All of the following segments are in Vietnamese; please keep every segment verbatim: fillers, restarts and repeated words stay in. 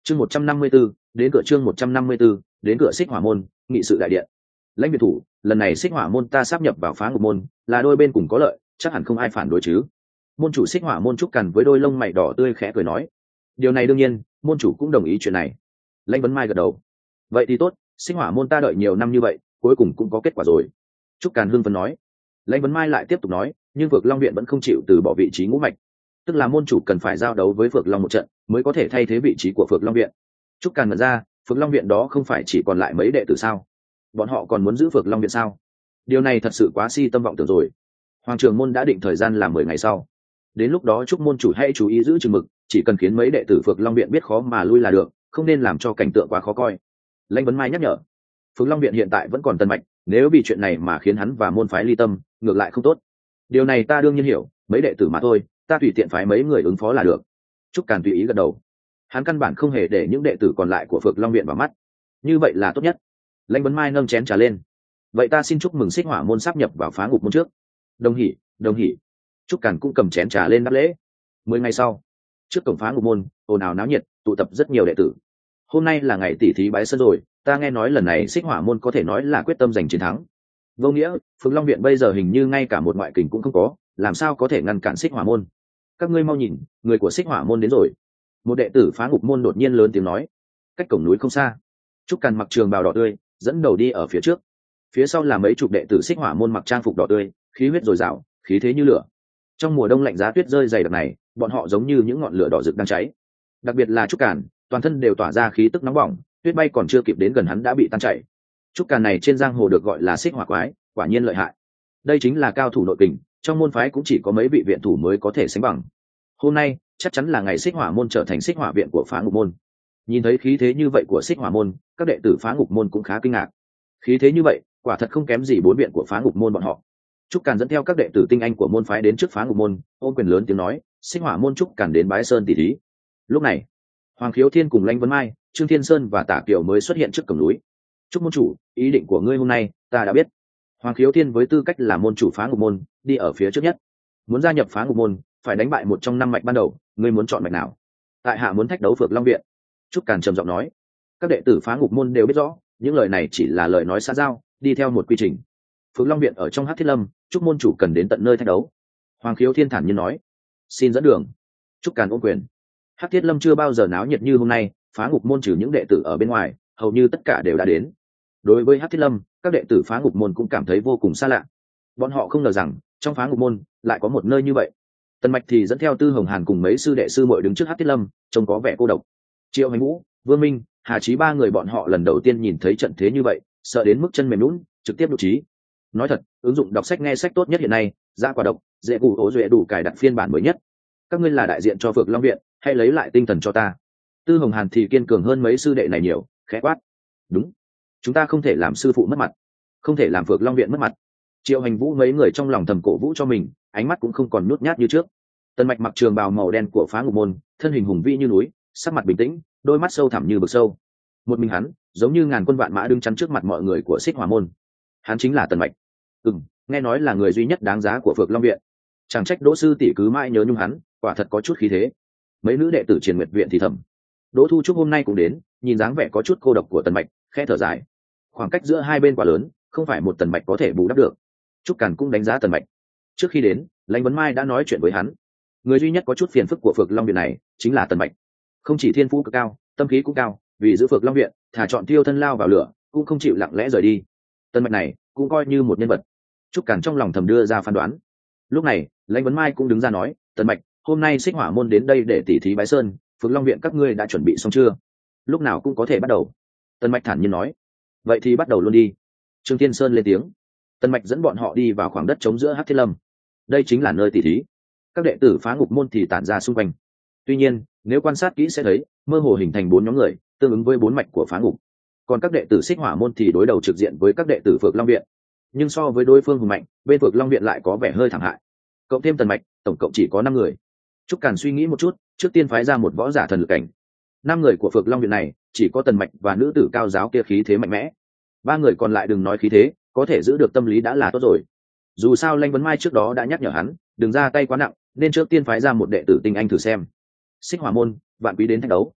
chương một trăm năm mươi b ố đến cửa chương một trăm năm mươi b ố đến cửa xích hỏa môn nghị sự đại điện. Lãnh biệt thủ, lần này xích hỏa môn ta sáp nhập vào phá ngục môn, là đôi bên cùng có lợi, chắc hẳn không ai phản đối chứ. Môn chủ xích hỏa môn Trúc Cằn với đôi lông mày đỏ tươi khẽ cười nói. Điều này đương nhiên, môn chủ cũng đồng ý chuyện này. Lãnh Vấn Mai gật đầu. Vậy thì tốt, xích hỏa môn ta đợi nhiều năm như vậy, cuối cùng cũng có kết quả rồi. Trúc Cằn hưng phấn nói. Lãnh Vấn Mai lại tiếp tục nói, nhưng Phược Long viện vẫn không chịu từ bỏ vị trí ngũ mạch, tức là môn chủ cần phải giao đấu với Phược Long một trận mới có thể thay thế vị trí của Phược Long viện. Trúc Cằn mở ra, Phược Long viện đó không phải chỉ còn lại mấy đệ tử sao? Bọn họ còn muốn giữ Phược Long viện sao? Điều này thật sự quá si tâm vọng tưởng rồi. Hoàng Trường môn đã định thời gian là mười ngày sau. Đến lúc đó Trúc môn chủ hãy chú ý giữ chừng mực, chỉ cần khiến mấy đệ tử Phược Long viện biết khó mà lui là được, không nên làm cho cảnh tượng quá khó coi. Lãnh Vấn Mai nhắc nhở. Phược Long viện hiện tại vẫn còn tân mạch, nếu vì chuyện này mà khiến hắn và môn phái ly tâm, ngược lại không tốt. Điều này ta đương nhiên hiểu, mấy đệ tử mà thôi, ta tùy tiện phái mấy người ứng phó là được. Trúc Càn tùy ý gật đầu. Hắn căn bản không hề để những đệ tử còn lại của Phược Long viện vào mắt, như vậy là tốt nhất. Lãnh Vấn Mai nâng chén trà lên. Vậy ta xin chúc mừng xích hỏa môn sáp nhập vào phá ngục môn trước. Đồng hỉ, đồng hỉ. Trúc Càn cũng cầm chén trà lên đáp lễ. Mười ngày sau, trước cổng phá ngục môn, ồn ào náo nhiệt, tụ tập rất nhiều đệ tử. Hôm nay là ngày tỷ thí bái sơn rồi, ta nghe nói lần này xích hỏa môn có thể nói là quyết tâm giành chiến thắng. Vô nghĩa, Phượng Long viện bây giờ hình như ngay cả một ngoại kình cũng không có, làm sao có thể ngăn cản xích hỏa môn? Các ngươi mau nhìn, người của xích hỏa môn đến rồi. Một đệ tử phá ngục môn đột nhiên lớn tiếng nói. Cách cổng núi không xa, Trúc Càn mặc trường bào đỏ tươi, dẫn đầu đi ở phía trước. Phía sau là mấy chục đệ tử xích hỏa môn mặc trang phục đỏ tươi, khí huyết dồi dào, khí thế như lửa. Trong mùa đông lạnh giá tuyết rơi dày đặc này, bọn họ giống như những ngọn lửa đỏ rực đang cháy. Đặc biệt là Trúc Càn, toàn thân đều tỏa ra khí tức nóng bỏng, tuyết bay còn chưa kịp đến gần hắn đã bị tan chảy. Trúc Càn này trên giang hồ được gọi là xích hỏa quái, quả nhiên lợi hại. Đây chính là cao thủ nội kình, trong môn phái cũng chỉ có mấy vị viện thủ mới có thể sánh bằng. Hôm nay chắc chắn là ngày xích hỏa môn trở thành xích hỏa viện của phá ngục môn. Nhìn thấy khí thế như vậy của xích hỏa môn, các đệ tử phá ngục môn cũng khá kinh ngạc. Khí thế như vậy, quả thật không kém gì bốn viện của phá ngục môn bọn họ. Trúc Càn dẫn theo các đệ tử tinh anh của môn phái đến trước phá ngục môn, ôm quyền lớn tiếng nói, xích hỏa môn Trúc Càn đến bái sơn tỷ thí. Lúc này, Hoàng Khiếu Thiên cùng Lãnh Vấn Mai, Trương Thiên Sơn và Tả Kiều mới xuất hiện trước cổng núi. Trúc môn chủ, ý định của ngươi hôm nay ta đã biết. Hoàng Khiếu Thiên với tư cách là môn chủ phá ngục môn, đi ở phía trước nhất. Muốn gia nhập phá ngục môn, phải đánh bại một trong năm mạch ban đầu, ngươi muốn chọn mạch nào? Tại hạ muốn thách đấu Phược Long viện. Trúc Càn trầm giọng nói. Các đệ tử phá ngục môn đều biết rõ, những lời này chỉ là lời nói xã giao, đi theo một quy trình. Phược Long viện ở trong Hắc Thiết Lâm, Trúc môn chủ cần đến tận nơi thách đấu. Hoàng Khiếu Thiên thản nhiên nói. Xin dẫn đường. Trúc Càn ôm quyền. Hắc Thiết Lâm chưa bao giờ náo nhiệt như hôm nay, phá ngục môn trừ những đệ tử ở bên ngoài, hầu như tất cả đều đã đến. Đối với Hắc Thiết Lâm, các đệ tử phá ngục môn cũng cảm thấy vô cùng xa lạ. Bọn họ không ngờ rằng trong phá ngục môn lại có một nơi như vậy. Tần Mạch thì dẫn theo Tư Hồng Hàn cùng mấy sư đệ sư muội đứng trước Hắc Thiết Lâm, trông có vẻ cô độc. Triệu Hành Vũ, Vương Minh, Hà Chí ba người bọn họ lần đầu tiên nhìn thấy trận thế như vậy, sợ đến mức chân mềm nhũn, trực tiếp đột trí. Nói thật, ứng dụng đọc sách nghe sách tốt nhất hiện nay, ra quả độc, dễ cụ ố duệ đủ cài đặt phiên bản mới nhất. Các ngươi là đại diện cho Phược Long viện, hãy lấy lại tinh thần cho ta. Tư Hồng Hàn thì kiên cường hơn mấy sư đệ này nhiều, khẽ quát. Đúng, chúng ta không thể làm sư phụ mất mặt, không thể làm Phược Long viện mất mặt. Triệu Hành Vũ mấy người trong lòng thầm cổ vũ cho mình, ánh mắt cũng không còn nhút nhát như trước. Tần Mạch mặc trường bào màu đen của phá ngục môn, thân hình hùng vĩ như núi, sắc mặt bình tĩnh, đôi mắt sâu thẳm như vực sâu. Một mình hắn, giống như ngàn quân vạn mã đứng chắn trước mặt mọi người của xích hỏa môn. Hắn chính là Tần Mạch. Ừm, nghe nói là người duy nhất đáng giá của Phược Long viện. Chẳng trách Đỗ sư tỷ cứ mãi nhớ nhung hắn, quả thật có chút khí thế. Mấy nữ đệ tử Triền Nguyệt viện thì thầm. Đỗ Thu Trúc hôm nay cũng đến, nhìn dáng vẻ có chút cô độc của Tần Mạch, khẽ thở dài. Khoảng cách giữa hai bên quá lớn, không phải một Tần Mạch có thể bù đắp được. Trúc Càn cũng đánh giá Tần Mạch. Trước khi đến, Lãnh Vấn Mai đã nói chuyện với hắn. Người duy nhất có chút phiền phức của Phược Long viện này chính là Tần Mạch. Không chỉ thiên phú cực cao, tâm khí cũng cao, vì giữ Phược Long viện, thà chọn tiêu thân lao vào lửa, cũng không chịu lặng lẽ rời đi. Tần Mạch này cũng coi như một nhân vật. Trúc Càn trong lòng thầm đưa ra phán đoán. Lúc này, Lãnh Vấn Mai cũng đứng ra nói, Tần Mạch, hôm nay xích hỏa môn đến đây để tỉ thí bái sơn, Phược Long viện các ngươi đã chuẩn bị xong chưa? Lúc nào cũng có thể bắt đầu. Tần Mạch thản nhiên nói. Vậy thì bắt đầu luôn đi. Trương Thiên Sơn lên tiếng. Tần Mạch dẫn bọn họ đi vào khoảng đất trống giữa Hắc Thiết Lâm. Đây chính là nơi tỉ thí. Các đệ tử phá ngục môn thì tản ra xung quanh. Tuy nhiên, nếu quan sát kỹ sẽ thấy, mơ hồ hình thành bốn nhóm người, tương ứng với bốn mạch của phá ngục. Còn các đệ tử xích hỏa môn thì đối đầu trực diện với các đệ tử Phược Long viện. Nhưng so với đối phương hùng mạnh, bên Phược Long viện lại có vẻ hơi thảm hại. Cộng thêm Tần Mạch, tổng cộng chỉ có năm người. Trúc Càn suy nghĩ một chút, trước tiên phái ra một võ giả thần lực cảnh. Năm người của Phược Long viện này, chỉ có Tần Mạch và nữ tử cao giáo kia khí thế mạnh mẽ. Ba người còn lại đừng nói khí thế, có thể giữ được tâm lý đã là tốt rồi. Dù sao Lãnh Vấn Mai trước đó đã nhắc nhở hắn, đừng ra tay quá nặng, nên trước tiên phái ra một đệ tử tinh anh thử xem. Xích hỏa môn, vạn quý đến thách đấu.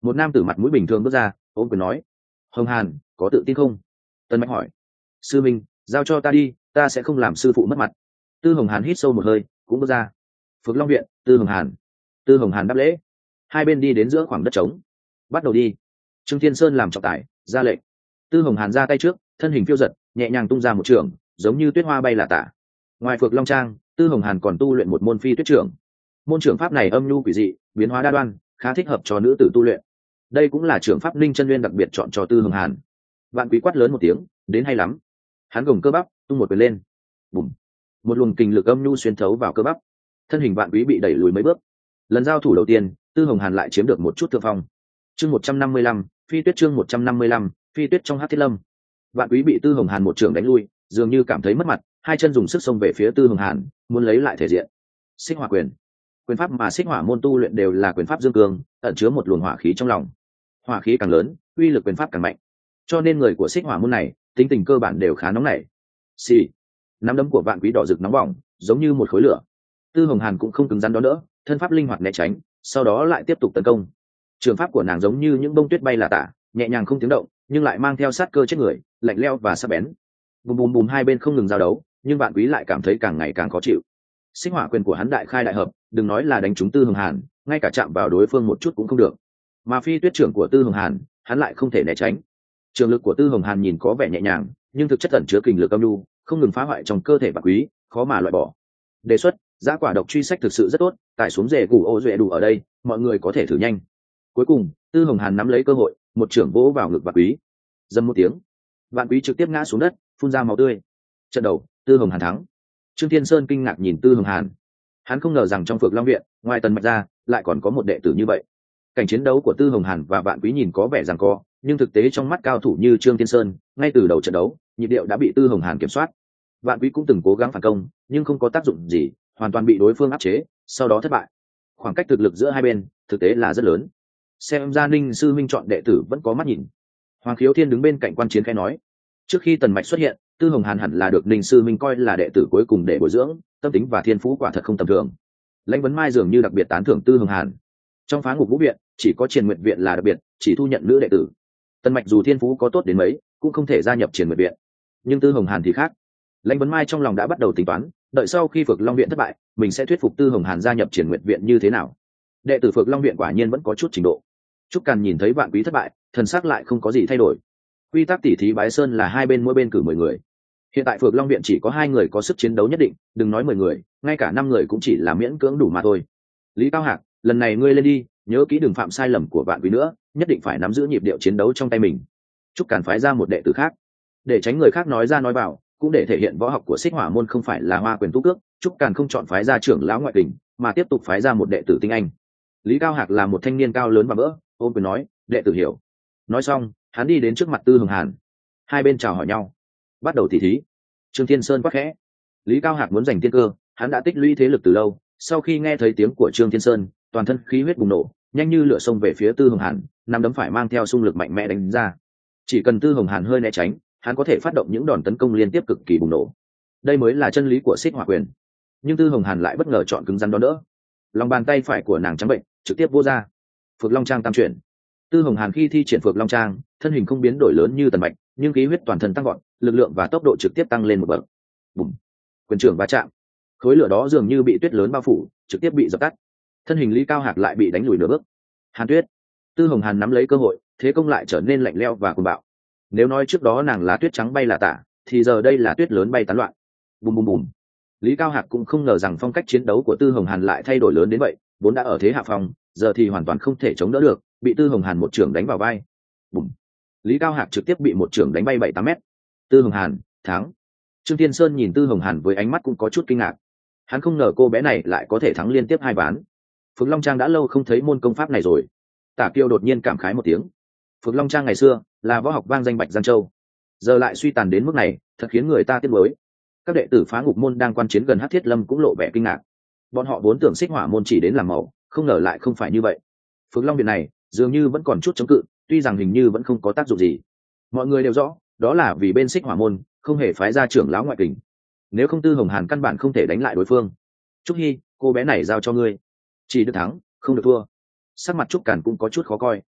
một nam tử mặt mũi bình thường bước ra, ôm quyền nói: Hồng Hàn, có tự tin không? Tần Mạch hỏi. Sư minh, giao cho ta đi, ta sẽ không làm sư phụ mất mặt. Tư Hồng Hàn hít sâu một hơi, cũng bước ra. Phước Long viện, Tư Hồng Hàn. Tư Hồng Hàn đáp lễ. Hai bên đi đến giữa khoảng đất trống, bắt đầu đi. Trương Thiên Sơn làm trọng tài, ra lệnh. Tư Hồng Hàn ra tay trước, thân hình phiêu giật, nhẹ nhàng tung ra một trường, giống như tuyết hoa bay là tả. Ngoài Phược Long Trang, Tư Hồng Hàn còn tu luyện một môn phi tuyết trưởng. Môn trưởng pháp này âm nhu quỷ dị, biến hóa đa đoan, khá thích hợp cho nữ tử tu luyện. Đây cũng là trưởng pháp linh chân nguyên đặc biệt chọn cho Tư Hồng Hàn. Vạn Quý quát lớn một tiếng, đến hay lắm. Hắn gồng cơ bắp, tung một quyền lên. Bùm. Một luồng kình lực âm nhu xuyên thấu vào cơ bắp. Thân hình Vạn Quý bị đẩy lùi mấy bước. Lần giao thủ đầu tiên, Tư Hồng Hàn lại chiếm được một chút thượng phong. Chương một trăm năm mươi lăm, phi tuyết chương một trăm năm mươi lăm, phi tuyết trong Hắc Thiết Lâm. Vạn Quý bị Tư Hồng Hàn một trường đánh lui, dường như cảm thấy mất mặt, hai chân dùng sức xông về phía Tư Hồng Hàn, muốn lấy lại thể diện. Xích Hỏa quyền. Quyền pháp mà Xích Hỏa môn tu luyện đều là quyền pháp dương cương, ẩn chứa một luồng hỏa khí trong lòng. Hỏa khí càng lớn, uy lực quyền pháp càng mạnh. Cho nên người của Xích Hỏa môn này, tính tình cơ bản đều khá nóng nảy. Xì. Nắm đấm của Vạn Quý đỏ rực nóng bỏng, giống như một khối lửa. Tư Hồng Hàn cũng không cứng rắn đó nữa, thân pháp linh hoạt né tránh, sau đó lại tiếp tục tấn công. Trường pháp của nàng giống như những bông tuyết bay là tả, nhẹ nhàng không tiếng động, nhưng lại mang theo sát cơ chết người, lạnh lẽo và sắc bén. Bùm bùm bùm hai bên không ngừng giao đấu, nhưng Vạn Quý lại cảm thấy càng ngày càng khó chịu. Xích Hỏa quyền của hắn đại khai đại hợp, đừng nói là đánh trúng Tư Hồng Hàn, ngay cả chạm vào đối phương một chút cũng không được. Mà phi tuyết trưởng của Tư Hồng Hàn, hắn lại không thể né tránh. Trường lực của Tư Hồng Hàn nhìn có vẻ nhẹ nhàng, nhưng thực chất ẩn chứa kình lực âm nhu, không ngừng phá hoại trong cơ thể Vạn Quý, khó mà loại bỏ. Đề xuất, giá quả độc truy sách thực sự rất tốt, tải xuống rể củ ô duệ đủ ở đây, mọi người có thể thử nhanh. Cuối cùng, Tư Hồng Hàn nắm lấy cơ hội, một trưởng vỗ vào ngực Vạn Quý. Dầm một tiếng, Vạn Quý trực tiếp ngã xuống đất, phun ra máu tươi. Trận đầu, Tư Hồng Hàn thắng. Trương Thiên Sơn kinh ngạc nhìn Tư Hồng Hàn. Hắn không ngờ rằng trong Phược Long viện, ngoài Tần Mạch ra, lại còn có một đệ tử như vậy. Cảnh chiến đấu của Tư Hồng Hàn và Vạn Quý nhìn có vẻ giằng co, nhưng thực tế trong mắt cao thủ như Trương Thiên Sơn, ngay từ đầu trận đấu, nhịp điệu đã bị Tư Hồng Hàn kiểm soát. Vạn Quý cũng từng cố gắng phản công, nhưng không có tác dụng gì, hoàn toàn bị đối phương áp chế, sau đó thất bại. Khoảng cách thực lực giữa hai bên, thực tế là rất lớn. Xem ra Ninh sư minh chọn đệ tử vẫn có mắt nhìn. Hoàng Khiếu Thiên đứng bên cạnh quan chiến khẽ nói. Trước khi Tần Mạch xuất hiện, Tư Hồng Hàn hẳn là được Ninh sư minh coi là đệ tử cuối cùng để bồi dưỡng, tâm tính và thiên phú quả thật không tầm thường. Lãnh Vấn Mai dường như đặc biệt tán thưởng Tư Hồng Hàn. Trong Phá Ngục Vũ viện, chỉ có Triền Nguyệt viện là đặc biệt, chỉ thu nhận nữ đệ tử. Tần Mạch dù thiên phú có tốt đến mấy, cũng không thể gia nhập Triền Nguyệt viện. Nhưng Tư Hồng Hàn thì khác. Lãnh Vấn Mai trong lòng đã bắt đầu tính toán, đợi sau khi Phược Long viện thất bại, mình sẽ thuyết phục Tư Hồng Hàn gia nhập Triền Nguyệt viện như thế nào. Đệ tử Phược Long viện quả nhiên vẫn có chút trình độ. Trúc Càn nhìn thấy Vạn Quý thất bại, thần sắc lại không có gì thay đổi. Quy tắc tỉ thí bái sơn là hai bên mỗi bên cử mười người. Hiện tại Phược Long viện chỉ có hai người có sức chiến đấu nhất định, đừng nói mười người, ngay cả năm người cũng chỉ là miễn cưỡng đủ mà thôi. Lý Cao Hạc, lần này ngươi lên đi, nhớ kỹ đừng phạm sai lầm của Vạn Quý nữa, nhất định phải nắm giữ nhịp điệu chiến đấu trong tay mình. Trúc Càn phái ra một đệ tử khác, để tránh người khác nói ra nói vào, cũng để thể hiện võ học của Xích Hỏa môn không phải là hoa quyền tu cước. Trúc Càn không chọn phái ra trưởng lão ngoại tình, mà tiếp tục phái ra một đệ tử tinh anh. Lý Cao Hạc là một thanh niên cao lớn và vỡ, ôm quyền nói, đệ tử hiểu. Nói xong, hắn đi đến trước mặt Tư Hồng Hàn. Hai bên chào hỏi nhau, bắt đầu tỉ thí. Trương Thiên Sơn quát khẽ. Lý Cao Hạc muốn giành tiên cơ, hắn đã tích lũy thế lực từ lâu, sau khi nghe thấy tiếng của Trương Thiên Sơn, toàn thân khí huyết bùng nổ, nhanh như lửa xông về phía Tư Hồng Hàn, nắm đấm phải mang theo xung lực mạnh mẽ đánh ra. Chỉ cần Tư Hồng Hàn hơi né tránh, hắn có thể phát động những đòn tấn công liên tiếp cực kỳ bùng nổ. Đây mới là chân lý của Xích Hỏa quyền. Nhưng Tư Hồng Hàn lại bất ngờ chọn cứng rắn đón đỡ. Lòng bàn tay phải của nàng trắng bệnh, trực tiếp vô ra. Phược Long Trang tam chuyển. Tư Hồng Hàn khi thi triển Phược Long Trang, thân hình không biến đổi lớn như Tần Mạch, nhưng khí huyết toàn thân tăng vọt, lực lượng và tốc độ trực tiếp tăng lên một bậc. Bùm! Quyền trưởng va chạm, khối lửa đó dường như bị tuyết lớn bao phủ, trực tiếp bị dập tắt. Thân hình Lý Cao Hạc lại bị đánh lùi nửa bước. Hàn Tuyết. Tư Hồng Hàn nắm lấy cơ hội, thế công lại trở nên lạnh lẽo và cuồng bạo. Nếu nói trước đó nàng là tuyết trắng bay là tả, thì giờ đây là tuyết lớn bay tán loạn. Bùm bùm bùm. Lý Cao Hạc cũng không ngờ rằng phong cách chiến đấu của Tư Hồng Hàn lại thay đổi lớn đến vậy, vốn đã ở thế hạ phong, giờ thì hoàn toàn không thể chống đỡ được, bị Tư Hồng Hàn một chưởng đánh vào vai. Bùm. Lý Cao Hạc trực tiếp bị một chưởng đánh bay bảy tám mét. Tư Hồng Hàn thắng. Trương Thiên Sơn nhìn Tư Hồng Hàn với ánh mắt cũng có chút kinh ngạc. Hắn không ngờ cô bé này lại có thể thắng liên tiếp hai ván. Phượng Long Trang đã lâu không thấy môn công pháp này rồi. Tả Kiêu đột nhiên cảm khái một tiếng. Phượng Long Trang ngày xưa là võ học vang danh Bạch Giang Châu, giờ lại suy tàn đến mức này, thật khiến người ta tiếc nuối. Các đệ tử Phá Ngục môn đang quan chiến gần Hắc Thiết Lâm cũng lộ vẻ kinh ngạc. Bọn họ vốn tưởng Xích Hỏa môn chỉ đến làm mẫu, không ngờ lại không phải như vậy. Phượng Long viện này dường như vẫn còn chút chống cự, tuy rằng hình như vẫn không có tác dụng gì. Mọi người đều rõ, đó là vì bên Xích Hỏa môn không hề phái ra trưởng lão ngoại kình. Nếu không Tư Hồng Hàn căn bản không thể đánh lại đối phương. Trúc Hy, cô bé này giao cho ngươi, chỉ được thắng, không được thua. Sắc mặt Trúc Càn cũng có chút khó coi.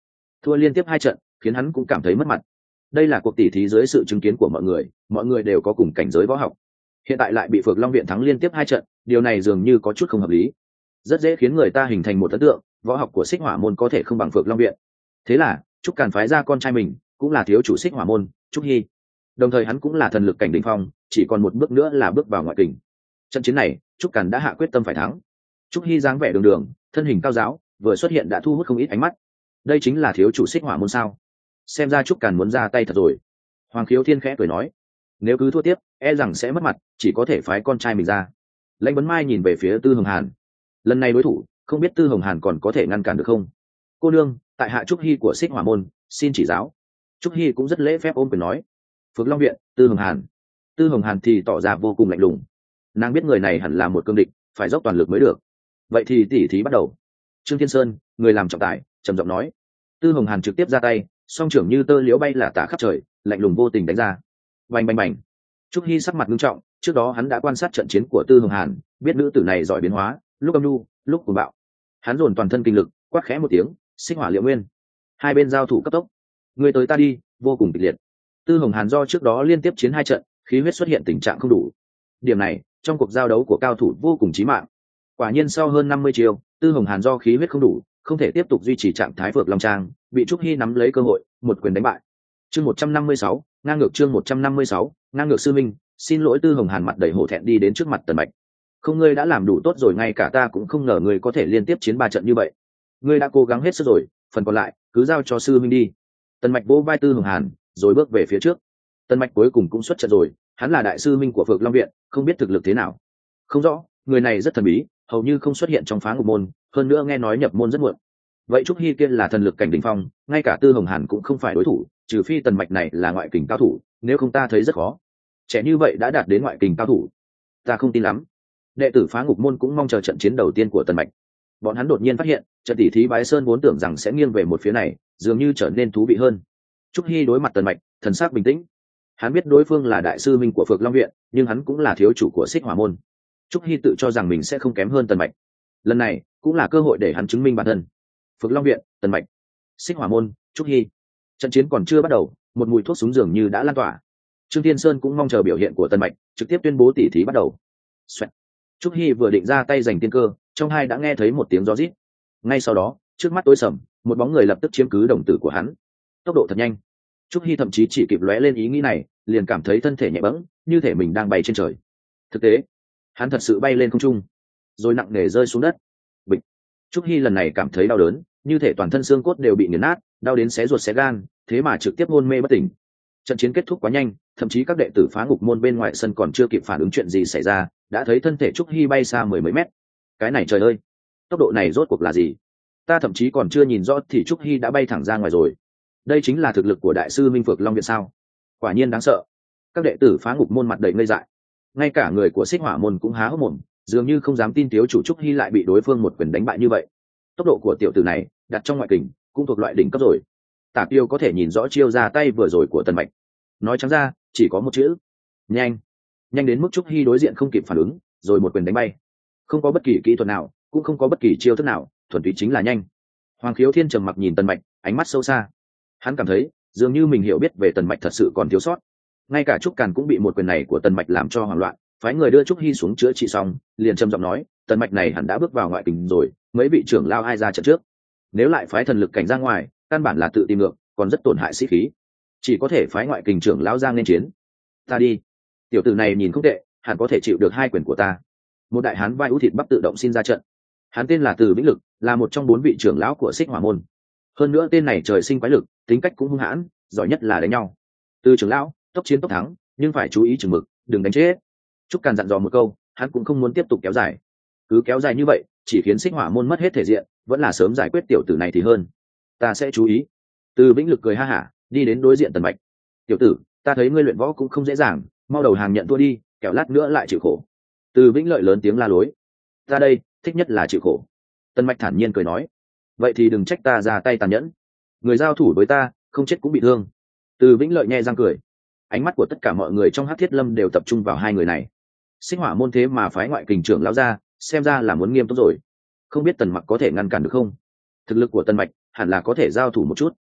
thua liên tiếp hai trận khiến hắn cũng cảm thấy mất mặt. Đây là cuộc tỷ thí dưới sự chứng kiến của mọi người, mọi người đều có cùng cảnh giới võ học, hiện tại lại bị Phược Long viện thắng liên tiếp hai trận, điều này dường như có chút không hợp lý, rất dễ khiến người ta hình thành một ấn tượng võ học của Xích Hỏa môn có thể không bằng Phược Long viện. Thế là Trúc Càn phái ra con trai mình, cũng là thiếu chủ Xích Hỏa môn, Trúc Hy, đồng thời hắn cũng là thần lực cảnh đỉnh phong, chỉ còn một bước nữa là bước vào ngoại kình. Trận chiến này Trúc Càn đã hạ quyết tâm phải thắng. Trúc Hy dáng vẻ đường đường, thân hình cao giáo, vừa xuất hiện đã thu hút không ít ánh mắt. Đây chính là thiếu chủ Xích Hỏa môn sao? Xem ra Trúc Càn muốn ra tay thật rồi. Hoàng Khiếu Thiên khẽ cười nói, nếu cứ thua tiếp e rằng sẽ mất mặt, chỉ có thể phái con trai mình ra. Lãnh Vấn Mai nhìn về phía Tư Hồng Hàn, lần này đối thủ không biết Tư Hồng Hàn còn có thể ngăn cản được không. Cô nương, tại hạ Trúc Hy của Xích Hỏa môn, xin chỉ giáo. Trúc Hy cũng rất lễ phép ôm quyền nói. Phước Long viện, Tư Hồng Hàn. Tư Hồng Hàn thì tỏ ra vô cùng lạnh lùng, nàng biết người này hẳn là một cương địch, phải dốc toàn lực mới được. Vậy thì tỉ thí bắt đầu. Trương Thiên Sơn, người làm trọng tài, trầm giọng nói. Tư Hồng Hàn trực tiếp ra tay, song trưởng như tơ liễu bay là tả khắp trời, lạnh lùng vô tình đánh ra. Bành bành bành. Trúc Hy sắc mặt nghiêm trọng, trước đó hắn đã quan sát trận chiến của Tư Hồng Hàn, biết nữ tử này giỏi biến hóa, lúc âm nhu, lúc cuồng bạo. Hắn dồn toàn thân kinh lực, quát khẽ một tiếng, Xích Hỏa Liệu Nguyên. Hai bên giao thủ cấp tốc, người tới ta đi, vô cùng kịch liệt. Tư Hồng Hàn do trước đó liên tiếp chiến hai trận, khí huyết xuất hiện tình trạng không đủ. Điểm này, trong cuộc giao đấu của cao thủ vô cùng chí mạng. Quả nhiên sau hơn năm mươi chiêu, Tư Hồng Hàn do khí huyết không đủ, không thể tiếp tục duy trì trạng thái Phượng Long Trang, bị Trúc Hy nắm lấy cơ hội, một quyền đánh bại. Chương một trăm năm mươi sáu, ngang ngược chương một trăm năm mươi sáu, ngang ngược sư minh, xin lỗi. Tư Hồng Hàn mặt đầy hổ thẹn đi đến trước mặt Tần Mạch. Không, ngươi đã làm đủ tốt rồi, ngay cả ta cũng không ngờ ngươi có thể liên tiếp chiến ba trận như vậy. Ngươi đã cố gắng hết sức rồi, phần còn lại cứ giao cho sư minh đi. Tần Mạch vỗ vai Tư Hồng Hàn, rồi bước về phía trước. Tần Mạch cuối cùng cũng xuất trận rồi, hắn là đại sư minh của Phượng Long viện, không biết thực lực thế nào. Không rõ, người này rất thần bí, hầu như không xuất hiện trong phá ngục môn, hơn nữa nghe nói nhập môn rất muộn. Vậy Trúc Hy kia là thần lực cảnh đỉnh phong, ngay cả Tư Hồng Hàn cũng không phải đối thủ, trừ phi Tần Mạch này là ngoại kình cao thủ, nếu không ta thấy rất khó. Trẻ như vậy đã đạt đến ngoại kình cao thủ, ta không tin lắm. Đệ tử phá ngục môn cũng mong chờ trận chiến đầu tiên của Tần Mạch. Bọn hắn đột nhiên phát hiện, trận tỷ thí Bái Sơn vốn tưởng rằng sẽ nghiêng về một phía này, dường như trở nên thú vị hơn. Trúc Hy đối mặt Tần Mạch, thần sắc bình tĩnh. Hắn biết đối phương là đại sư minh của Phượng Long viện, nhưng hắn cũng là thiếu chủ của Xích Hỏa môn. Trúc Hy tự cho rằng mình sẽ không kém hơn Tần Mạch. Lần này cũng là cơ hội để hắn chứng minh bản thân. Phượng Long viện, Tần Mạch, Xích Hỏa môn, Trúc Hy. Trận chiến còn chưa bắt đầu, một mùi thuốc súng dường như đã lan tỏa. Trương Thiên Sơn cũng mong chờ biểu hiện của Tần Mạch, trực tiếp tuyên bố tỷ thí bắt đầu. Xoẹt. Trúc Hy vừa định ra tay giành tiên cơ, trong hai đã nghe thấy một tiếng gió rít. Ngay sau đó, trước mắt tối sầm, một bóng người lập tức chiếm cứ đồng tử của hắn. Tốc độ thật nhanh. Trúc Hy thậm chí chỉ kịp lóe lên ý nghĩ này, liền cảm thấy thân thể nhẹ bẫng, như thể mình đang bay trên trời. Thực tế, hắn thật sự bay lên không trung, rồi nặng nề rơi xuống đất. Bịch. Trúc Hy lần này cảm thấy đau đớn, như thể toàn thân xương cốt đều bị nghiền nát, đau đến xé ruột xé gan, thế mà trực tiếp hôn mê bất tỉnh. Trận chiến kết thúc quá nhanh, thậm chí các đệ tử phá ngục môn bên ngoài sân còn chưa kịp phản ứng chuyện gì xảy ra, đã thấy thân thể Trúc Hy bay xa mười mấy mét. Cái này trời ơi, tốc độ này rốt cuộc là gì? Ta thậm chí còn chưa nhìn rõ thì Trúc Hy đã bay thẳng ra ngoài rồi. Đây chính là thực lực của đại sư Minh Phượng Long viện sao? Quả nhiên đáng sợ. Các đệ tử phá ngục môn mặt đầy ngây dại, ngay cả người của Xích Hỏa môn cũng há hốc mồm, dường như không dám tin thiếu chủ Trúc Hy lại bị đối phương một quyền đánh bại như vậy. Tốc độ của tiểu tử này đặt trong ngoại kình cũng thuộc loại đỉnh cấp rồi. Tả Tiêu có thể nhìn rõ chiêu ra tay vừa rồi của Tần Mạch. Nói trắng ra, chỉ có một chữ: nhanh. Nhanh đến mức Trúc Hy đối diện không kịp phản ứng, rồi một quyền đánh bay. Không có bất kỳ kỹ thuật nào, cũng không có bất kỳ chiêu thức nào, thuần túy chính là nhanh. Hoàng Khiếu Thiên trầm mặc nhìn Tần Mạch, ánh mắt sâu xa. Hắn cảm thấy, dường như mình hiểu biết về Tần Mạch thật sự còn thiếu sót. Ngay cả Trúc Càn cũng bị một quyền này của Tần Mạch làm cho hoảng loạn, phái người đưa Trúc Hy xuống chữa trị xong, liền trầm giọng nói, Tần Mạch này hẳn đã bước vào ngoại kình rồi, mấy vị trưởng lao ai ra trận trước. Nếu lại phái thần lực cảnh ra ngoài, căn bản là tự tìm ngược, còn rất tổn hại sĩ khí. Chỉ có thể phái ngoại kình trưởng lão ra nên chiến. Ta đi. Tiểu tử này nhìn không tệ, hẳn có thể chịu được hai quyền của ta. Một đại hán vai ú thịt bắp tự động xin ra trận. Hắn tên là Từ Vĩnh Lực, là một trong bốn vị trưởng lão của Xích Hỏa môn. Hơn nữa tên này trời sinh quái lực, tính cách cũng hung hãn, giỏi nhất là đánh nhau. Từ trưởng lão, tốc chiến tốc thắng, nhưng phải chú ý chừng mực, đừng đánh chết. Trúc Càn dặn dò một câu, hắn cũng không muốn tiếp tục kéo dài. Cứ kéo dài như vậy, chỉ khiến Xích Hỏa môn mất hết thể diện, vẫn là sớm giải quyết tiểu tử này thì hơn. Ta sẽ chú ý. Từ Vĩnh Lực cười ha hả, đi đến đối diện Tần Mạch. Tiểu tử, ta thấy ngươi luyện võ cũng không dễ dàng, mau đầu hàng nhận thua đi, kẻo lát nữa lại chịu khổ. Từ Vĩnh Lợi lớn tiếng la lối. Ta đây, thích nhất là chịu khổ. Tần Mạch thản nhiên cười nói. Vậy thì đừng trách ta ra tay tàn nhẫn. Người giao thủ với ta, không chết cũng bị thương. Từ Vĩnh Lợi nhe răng cười. Ánh mắt của tất cả mọi người trong Hắc Thiết Lâm đều tập trung vào hai người này. Xích Hỏa môn thế mà phái ngoại kình trưởng lão ra, xem ra là muốn nghiêm túc rồi. Không biết Tần Mặc có thể ngăn cản được không? Thực lực của Tần Mạch hẳn là có thể giao thủ một chút.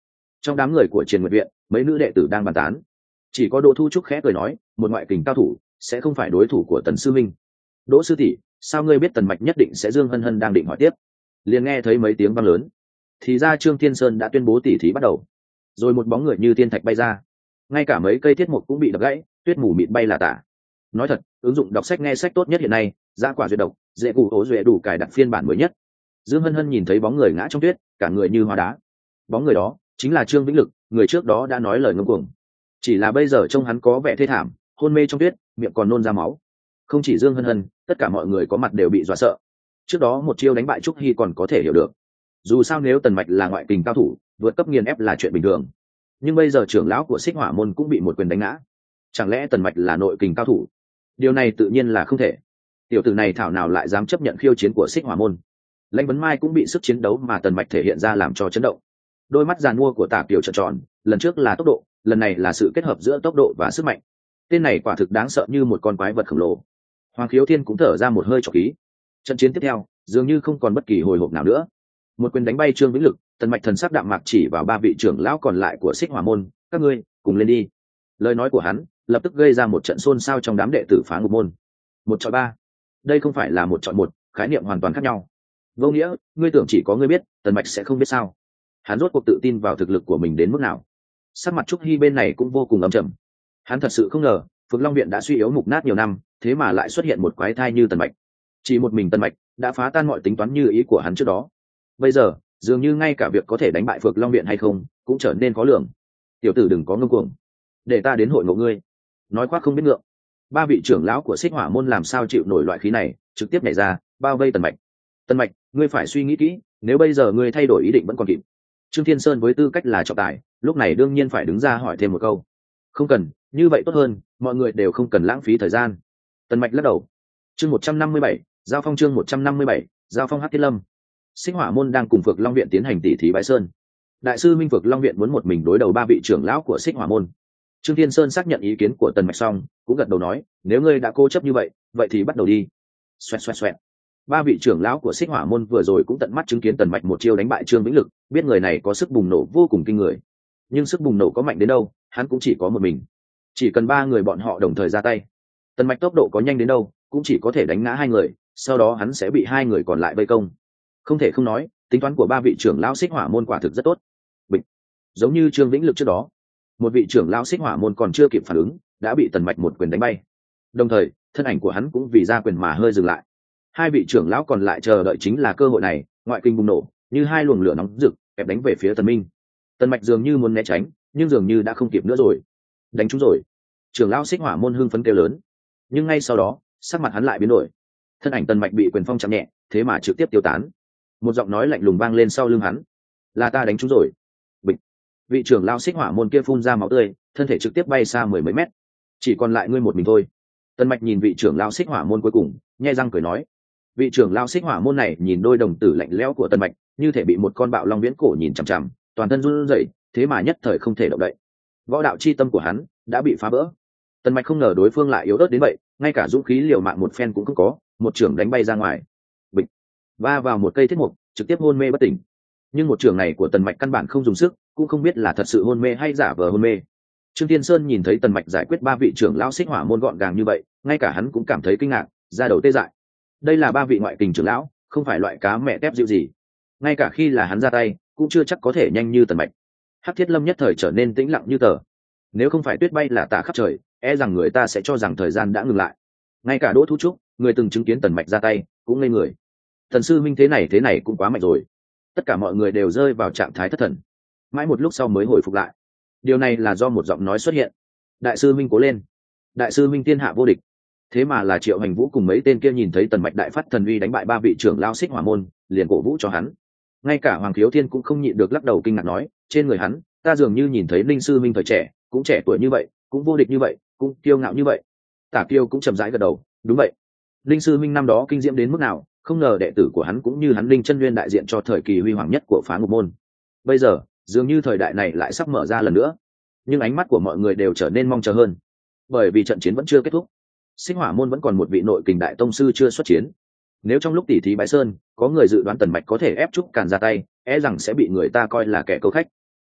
Trong đám người của Triền Nguyệt viện, mấy nữ đệ tử đang bàn tán, chỉ có Đỗ Thu Trúc khẽ cười nói, một ngoại kình cao thủ sẽ không phải đối thủ của Tần sư minh. Đỗ sư tỷ, sao ngươi biết Tần Mạch nhất định sẽ? Dương Hân Hân đang định hỏi tiếp, liền nghe thấy mấy tiếng vang lớn, thì ra Trương Thiên Sơn đã tuyên bố tỉ thí bắt đầu. Rồi một bóng người như tiên thạch bay ra, ngay cả mấy cây thiết mục cũng bị đập gãy, tuyết mù mịt bay là tả. Nói thật, ứng dụng đọc sách nghe sách tốt nhất hiện nay, Giá Quả Duyệt Độc, dễ cụ ố duệ đủ cài đặt phiên bản mới nhất. Dương Hân Hân nhìn thấy bóng người ngã trong tuyết, cả người như hóa đá. Bóng người đó chính là Trương Vĩnh Lực, người trước đó đã nói lời ngông cuồng. Chỉ là bây giờ trông hắn có vẻ thê thảm, hôn mê trong tuyết, miệng còn nôn ra máu. Không chỉ Dương Hân Hân, tất cả mọi người có mặt đều bị dọa sợ. Trước đó một chiêu đánh bại Trúc Hy còn có thể hiểu được, dù sao nếu Tần Mạch là ngoại kình cao thủ, vượt cấp nghiền ép là chuyện bình thường. Nhưng bây giờ trưởng lão của Xích Hỏa môn cũng bị một quyền đánh ngã, chẳng lẽ Tần Mạch là nội kình cao thủ? Điều này tự nhiên là không thể. Tiểu tử này thảo nào lại dám chấp nhận khiêu chiến của Xích Hỏa môn? Lãnh Vấn Mai cũng bị sức chiến đấu mà Tần Mạch thể hiện ra làm cho chấn động. Đôi mắt giàn mua của Tả Kiều trợn tròn, lần trước là tốc độ, lần này là sự kết hợp giữa tốc độ và sức mạnh. Tên này quả thực đáng sợ như một con quái vật khổng lồ. Hoàng Khiếu Thiên cũng thở ra một hơi trọc khí. Trận chiến tiếp theo dường như không còn bất kỳ hồi hộp nào nữa. Một quyền đánh bay Trương Vĩnh Lực, Tần Mạch thần sắc đạm mạc chỉ vào ba vị trưởng lão còn lại của Xích Hỏa môn, các ngươi cùng lên đi. Lời nói của hắn lập tức gây ra một trận xôn xao trong đám đệ tử Phá Ngục môn. Một chọi ba, đây không phải là một chọi một, khái niệm hoàn toàn khác nhau. Vô nghĩa, ngươi tưởng chỉ có ngươi biết, Tần Mạch sẽ không biết sao? Hắn rốt cuộc tự tin vào thực lực của mình đến mức nào? Sắc mặt Trúc Hy bên này cũng vô cùng âm trầm. Hắn thật sự không ngờ Phượng Long viện đã suy yếu mục nát nhiều năm, thế mà lại xuất hiện một quái thai như Tần Mạch. Chỉ một mình Tần Mạch đã phá tan mọi tính toán như ý của hắn trước đó. Bây giờ dường như ngay cả việc có thể đánh bại Phượng Long viện hay không cũng trở nên khó lường. Tiểu tử đừng có ngông cuồng, để ta đến hội ngộ ngươi. Nói khoác không biết ngượng. Ba vị trưởng lão của Xích Hỏa môn làm sao chịu nổi loại khí này, trực tiếp nhảy ra bao vây Tần Mạch. Tần Mạch, ngươi phải suy nghĩ kỹ, nếu bây giờ ngươi thay đổi ý định vẫn còn kịp. Trương Thiên Sơn với tư cách là trọng tài, lúc này đương nhiên phải đứng ra hỏi thêm một câu. Không cần, như vậy tốt hơn, mọi người đều không cần lãng phí thời gian. Tần Mạch lắc đầu. Chương một trăm năm mươi bảy, giao phong chương một trăm năm mươi bảy, giao phong Hắc Thiết Lâm. Xích Hỏa môn đang cùng Phượng Long viện tiến hành tỉ thí bái sơn. Đại sư Minh Phượng Long viện muốn một mình đối đầu ba vị trưởng lão của Xích Hỏa môn. Trương Thiên Sơn xác nhận ý kiến của Tần Mạch xong, cũng gật đầu nói, nếu ngươi đã cố chấp như vậy, vậy thì bắt đầu đi. Xoẹt xoẹt xoẹt. Ba vị trưởng lão của Xích Hỏa môn vừa rồi cũng tận mắt chứng kiến Tần Mạch một chiêu đánh bại Trương Vĩnh Lực, biết người này có sức bùng nổ vô cùng kinh người. Nhưng sức bùng nổ có mạnh đến đâu, hắn cũng chỉ có một mình. Chỉ cần ba người bọn họ đồng thời ra tay, Tần Mạch tốc độ có nhanh đến đâu, cũng chỉ có thể đánh ngã hai người, sau đó hắn sẽ bị hai người còn lại vây công. Không thể không nói, tính toán của ba vị trưởng lão Xích Hỏa môn quả thực rất tốt. Bịch. Giống như Trương Vĩnh Lực trước đó, một vị trưởng lão Xích Hỏa môn còn chưa kịp phản ứng, đã bị Tần Mạch một quyền đánh bay. Đồng thời, thân ảnh của hắn cũng vì ra quyền mà hơi dừng lại. Hai vị trưởng lão còn lại chờ đợi chính là cơ hội này, ngoại kinh bùng nổ, như hai luồng lửa nóng rực, ép đánh về phía Tần Minh. Tần Mạch dường như muốn né tránh, nhưng dường như đã không kịp nữa rồi. Đánh trúng rồi. Trưởng lão Xích Hỏa môn hưng phấn kêu lớn. Nhưng ngay sau đó, sắc mặt hắn lại biến đổi. Thân ảnh Tần Mạch bị quyền phong chạm nhẹ, thế mà trực tiếp tiêu tán. Một giọng nói lạnh lùng vang lên sau lưng hắn. Là ta đánh trúng rồi. Bịch. Vị trưởng lão Xích Hỏa môn kia phun ra máu tươi, thân thể trực tiếp bay xa mười mấy mét. Chỉ còn lại ngươi một mình thôi. Tần Mạch nhìn vị trưởng lão Xích Hỏa môn cuối cùng, nhe răng cười nói. Vị trưởng lão Xích Hỏa môn này nhìn đôi đồng tử lạnh lẽo của Tần Mạch, như thể bị một con bạo long viễn cổ nhìn chằm chằm, toàn thân run rẩy, thế mà nhất thời không thể động đậy. Võ đạo chi tâm của hắn đã bị phá vỡ. Tần Mạch không ngờ đối phương lại yếu ớt đến vậy, ngay cả dũng khí liều mạng một phen cũng không có, một trưởng đánh bay ra ngoài. Bịch. Va vào một cây thiết mục, trực tiếp hôn mê bất tỉnh. Nhưng một trưởng này của Tần Mạch căn bản không dùng sức, cũng không biết là thật sự hôn mê hay giả vờ hôn mê. Trương Thiên Sơn nhìn thấy Tần Mạch giải quyết ba vị trưởng lão Xích Hỏa môn gọn gàng như vậy, ngay cả hắn cũng cảm thấy kinh ngạc, da đầu tê dại. Đây là ba vị ngoại kình trưởng lão, không phải loại cá mẹ tép dịu gì. Ngay cả khi là hắn ra tay, cũng chưa chắc có thể nhanh như Tần Mạch. Hắc Thiết Lâm nhất thời trở nên tĩnh lặng như tờ. Nếu không phải tuyết bay là tả khắp trời, e rằng người ta sẽ cho rằng thời gian đã ngừng lại. Ngay cả Đỗ Thu Trúc, người từng chứng kiến Tần Mạch ra tay, cũng ngây người. Thần sư minh thế này thế này cũng quá mạnh rồi. Tất cả mọi người đều rơi vào trạng thái thất thần. Mãi một lúc sau mới hồi phục lại. Điều này là do một giọng nói xuất hiện. Đại sư minh cố lên. Đại sư minh thiên hạ vô địch. Thế mà là Triệu Hành Vũ cùng mấy tên kia nhìn thấy Tần Mạch đại phát thần uy đánh bại ba vị trưởng lao Xích Hỏa môn, liền cổ vũ cho hắn. Ngay cả Hoàng Khiếu Thiên cũng không nhịn được lắc đầu kinh ngạc nói, trên người hắn, ta dường như nhìn thấy Linh sư minh thời trẻ, cũng trẻ tuổi như vậy, cũng vô địch như vậy, cũng kiêu ngạo như vậy. Tả Kiêu cũng chậm rãi gật đầu, đúng vậy. Linh sư minh năm đó kinh diễm đến mức nào, không ngờ đệ tử của hắn cũng như hắn Linh chân nguyên đại diện cho thời kỳ huy hoàng nhất của Phá Ngục môn. Bây giờ, dường như thời đại này lại sắp mở ra lần nữa. Nhưng ánh mắt của mọi người đều trở nên mong chờ hơn, bởi vì trận chiến vẫn chưa kết thúc. Xích Hỏa môn vẫn còn một vị nội kình đại tông sư chưa xuất chiến. Nếu trong lúc tỉ thí bãi sơn có người dự đoán Tần Mạch có thể ép Trúc Càn ra tay, e rằng sẽ bị người ta coi là kẻ câu khách.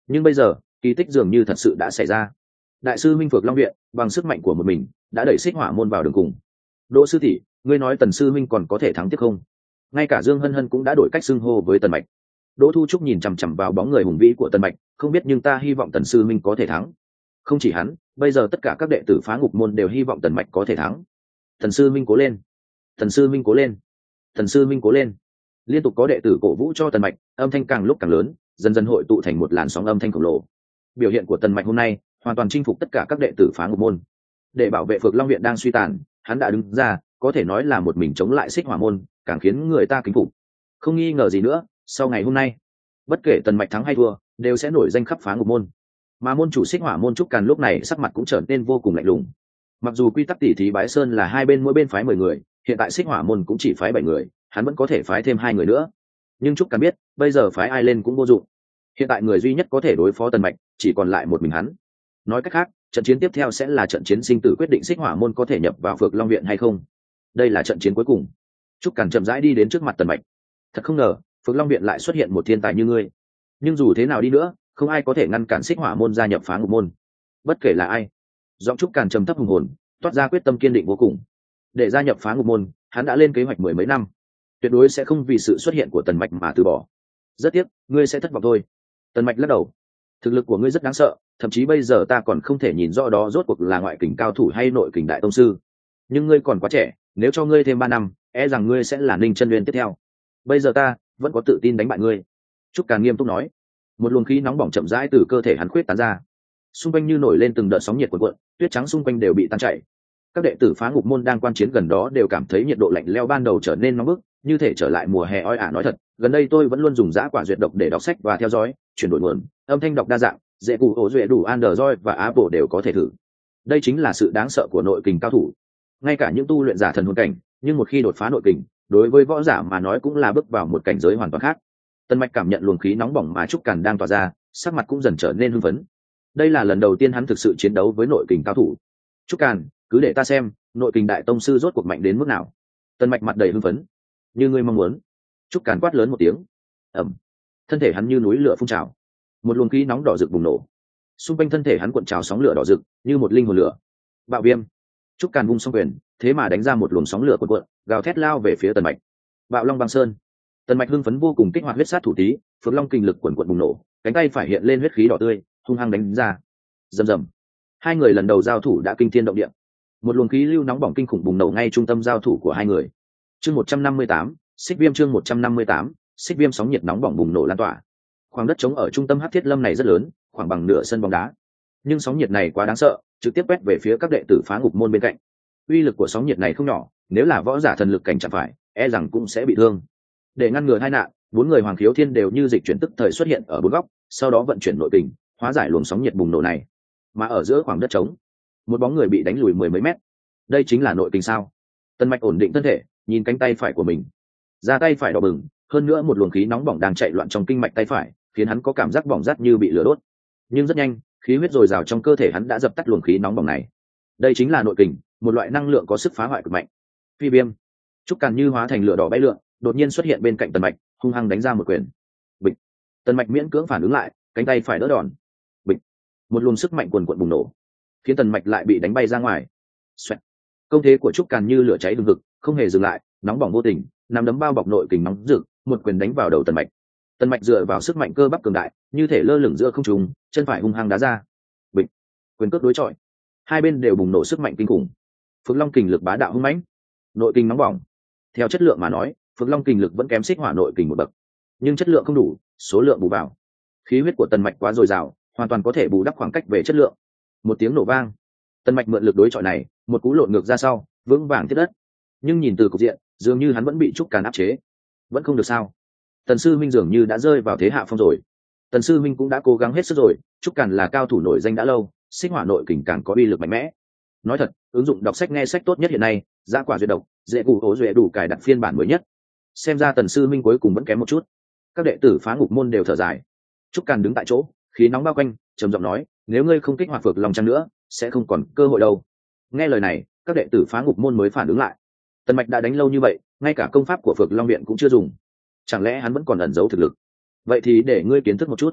Nhưng bây giờ kỳ tích dường như thật sự đã xảy ra. Đại sư minh Phược Long viện bằng sức mạnh của một mình đã đẩy xích hỏa môn vào đường cùng. Đỗ sư tỷ, ngươi nói Tần sư minh còn có thể thắng tiếp không? Ngay cả Dương Hân Hân cũng đã đổi cách xưng hô với Tần Mạch. Đỗ Thu Trúc nhìn chằm chằm vào bóng người hùng vĩ của Tần Mạch, không biết nhưng ta hy vọng Tần sư minh có thể thắng. Không chỉ hắn, bây giờ tất cả các đệ tử Phá Ngục môn đều hy vọng Tần Mạch có thể thắng. Tần sư minh cố lên, Tần sư minh cố lên, Tần sư minh cố lên. Liên tục có đệ tử cổ vũ cho Tần Mạch, âm thanh càng lúc càng lớn, dần dần hội tụ thành một làn sóng âm thanh khổng lồ. Biểu hiện của Tần Mạch hôm nay hoàn toàn chinh phục tất cả các đệ tử Phá Ngục môn. Để bảo vệ Phược Long viện đang suy tàn, hắn đã đứng ra, có thể nói là một mình chống lại xích hỏa môn, càng khiến người ta kính phục. Không nghi ngờ gì nữa, sau ngày hôm nay, bất kể Tần Mạch thắng hay thua, đều sẽ nổi danh khắp Phá Ngục môn. Mà môn chủ xích hỏa môn Trúc Càn lúc này sắc mặt cũng trở nên vô cùng lạnh lùng. Mặc dù quy tắc tỉ thí bái sơn là hai bên mỗi bên phái mười người, hiện tại xích hỏa môn cũng chỉ phái bảy người, hắn vẫn có thể phái thêm hai người nữa. Nhưng Trúc Càn biết, bây giờ phái ai lên cũng vô dụng. Hiện tại người duy nhất có thể đối phó Tần Mạch chỉ còn lại một mình hắn. Nói cách khác, trận chiến tiếp theo sẽ là trận chiến sinh tử quyết định xích hỏa môn có thể nhập vào Phược Long viện hay không. Đây là trận chiến cuối cùng. Trúc Càn chậm rãi đi đến trước mặt Tần Mạch. Thật không ngờ, Phược Long viện lại xuất hiện một thiên tài như ngươi. Nhưng dù thế nào đi nữa, không ai có thể ngăn cản xích hỏa môn gia nhập Phá Ngục môn. Bất kể là ai. Giọng Trúc Càn trầm thấp hùng hồn, toát ra quyết tâm kiên định vô cùng. Để gia nhập Phá Ngục môn, hắn đã lên kế hoạch mười mấy năm, tuyệt đối sẽ không vì sự xuất hiện của Tần Mạch mà từ bỏ. Rất tiếc, ngươi sẽ thất vọng thôi. Tần Mạch lắc đầu. Thực lực của ngươi rất đáng sợ, thậm chí bây giờ ta còn không thể nhìn rõ đó rốt cuộc là ngoại kình cao thủ hay nội kình đại tông sư. Nhưng ngươi còn quá trẻ, nếu cho ngươi thêm ba năm, e rằng ngươi sẽ là Ninh Chân Nguyên tiếp theo. Bây giờ ta vẫn có tự tin đánh bại ngươi. Trúc Càn nghiêm túc nói. Một luồng khí nóng bỏng chậm rãi từ cơ thể hắn khuyết tán ra, xung quanh như nổi lên từng đợt sóng nhiệt cuộn cuộn, tuyết trắng xung quanh đều bị tan chảy. Các đệ tử Phá Ngục môn đang quan chiến gần đó đều cảm thấy nhiệt độ lạnh lẽo ban đầu trở nên nóng bức, như thể trở lại mùa hè oi ả. Nói thật, gần đây tôi vẫn luôn dùng dã quả duyệt độc để đọc sách và theo dõi, chuyển đổi nguồn, âm thanh đọc đa dạng, dễ cụ ổ duệ đủ Android và Apple đều có thể thử. Đây chính là sự đáng sợ của nội kình cao thủ. Ngay cả những tu luyện giả thần hồn cảnh, nhưng một khi đột phá nội kình, đối với võ giả mà nói cũng là bước vào một cảnh giới hoàn toàn khác. Tần Mạch cảm nhận luồng khí nóng bỏng mà Trúc Càn đang tỏa ra, sắc mặt cũng dần trở nên hưng phấn. Đây là lần đầu tiên hắn thực sự chiến đấu với nội kình cao thủ. Trúc Càn, cứ để ta xem, nội kình đại tông sư rốt cuộc mạnh đến mức nào. Tần Mạch mặt đầy hưng phấn. Như ngươi mong muốn. Trúc Càn quát lớn một tiếng. Ầm. Thân thể hắn như núi lửa phun trào, một luồng khí nóng đỏ rực bùng nổ. Xung quanh thân thể hắn cuộn trào sóng lửa đỏ rực, như một linh hồn lửa. Bạo viêm. Trúc Càn vung song quyền, thế mà đánh ra một luồng sóng lửa cuộn cuộn, gào thét lao về phía Tần Mạch. Bạo Long Băng Sơn. Tần Mạch hưng phấn vô cùng, kích hoạt huyết sát thủ tí, Phượng Long kình lực cuộn cuộn bùng nổ, cánh tay phải hiện lên huyết khí đỏ tươi, hung hăng đánh ra. Rầm rầm. Hai người lần đầu giao thủ đã kinh thiên động địa. Một luồng khí lưu nóng bỏng kinh khủng bùng nổ ngay trung tâm giao thủ của hai người. Chương một trăm năm mươi tám, Xích Viêm chương một trăm năm mươi tám, Xích Viêm sóng nhiệt nóng bỏng bùng nổ lan tỏa. Khoảng đất trống ở trung tâm Hắc Thiết Lâm này rất lớn, khoảng bằng nửa sân bóng đá. Nhưng sóng nhiệt này quá đáng sợ, trực tiếp quét về phía các đệ tử Phá Ngục môn bên cạnh. Uy lực của sóng nhiệt này không nhỏ, nếu là võ giả thần lực cảnh chẳng phải, e rằng cũng sẽ bị thương. Để ngăn ngừa tai nạn, bốn người Hoàng Khiếu Thiên đều như dịch chuyển tức thời xuất hiện ở bốn góc, sau đó vận chuyển nội kình, hóa giải luồng sóng nhiệt bùng nổ này. Mà ở giữa khoảng đất trống, một bóng người bị đánh lùi mười mấy mét. Đây chính là nội kình sao? Tần Mạch ổn định thân thể, nhìn cánh tay phải của mình. Ra tay phải đỏ bừng, hơn nữa một luồng khí nóng bỏng đang chạy loạn trong kinh mạch tay phải, khiến hắn có cảm giác bỏng rát như bị lửa đốt. Nhưng rất nhanh, khí huyết dồi dào trong cơ thể hắn đã dập tắt luồng khí nóng bỏng này. Đây chính là nội kình, một loại năng lượng có sức phá hoại cực mạnh. Phi viêm. Trúc Càn như hóa thành lửa đỏ bay lượn, đột nhiên xuất hiện bên cạnh Tần Mạch, hung hăng đánh ra một quyền. Bịch. Tần Mạch miễn cưỡng phản ứng lại, cánh tay phải đỡ đòn. Bịch. Một luồng sức mạnh cuồn cuộn bùng nổ, khiến Tần Mạch lại bị đánh bay ra ngoài. Xoẹt. Công thế của Trúc Càn như lửa cháy hừng hực, không hề dừng lại, nóng bỏng vô tình, nắm đấm bao bọc nội kình nóng rực, một quyền đánh vào đầu Tần Mạch. Tần Mạch dựa vào sức mạnh cơ bắp cường đại, như thể lơ lửng giữa không trung, chân phải hung hăng đá ra. Bịch. Quyền cước đối chọi, hai bên đều bùng nổ sức mạnh kinh khủng. Phượng Long kình lực bá đạo hung mãnh, nội kình nóng bỏng. Theo chất lượng mà nói, Phượng Long kình lực vẫn kém Xích Hỏa nội kình một bậc, nhưng chất lượng không đủ, số lượng bù vào. Khí huyết của Tần Mạch quá dồi dào, hoàn toàn có thể bù đắp khoảng cách về chất lượng. Một tiếng nổ vang, Tần Mạch mượn lực đối chọi này, một cú lộn ngược ra sau, vững vàng tiếp đất. Nhưng nhìn từ cục diện, dường như hắn vẫn bị Trúc Càn áp chế. Vẫn không được sao? Tần sư minh dường như đã rơi vào thế hạ phong rồi. Tần sư minh cũng đã cố gắng hết sức rồi, Trúc Càn là cao thủ nổi danh đã lâu, Xích Hỏa nội kình càng có uy lực mạnh mẽ. Nói thật, ứng dụng đọc sách nghe sách tốt nhất hiện nay, Dã Quả Duyệt Độc, dễ cụ ố duệ đủ cài đặt phiên bản mới nhất. Xem ra Tần sư minh cuối cùng vẫn kém một chút. Các đệ tử Phá Ngục môn đều thở dài. Trúc Càn đứng tại chỗ, khí nóng bao quanh, trầm giọng nói, nếu ngươi không kích hoạt Phược Long Trăng nữa, sẽ không còn cơ hội đâu. Nghe lời này, các đệ tử Phá Ngục môn mới phản ứng lại. Tần Mạch đã đánh lâu như vậy, ngay cả công pháp của Phược Long viện cũng chưa dùng, chẳng lẽ hắn vẫn còn ẩn giấu thực lực? Vậy thì để ngươi kiến thức một chút.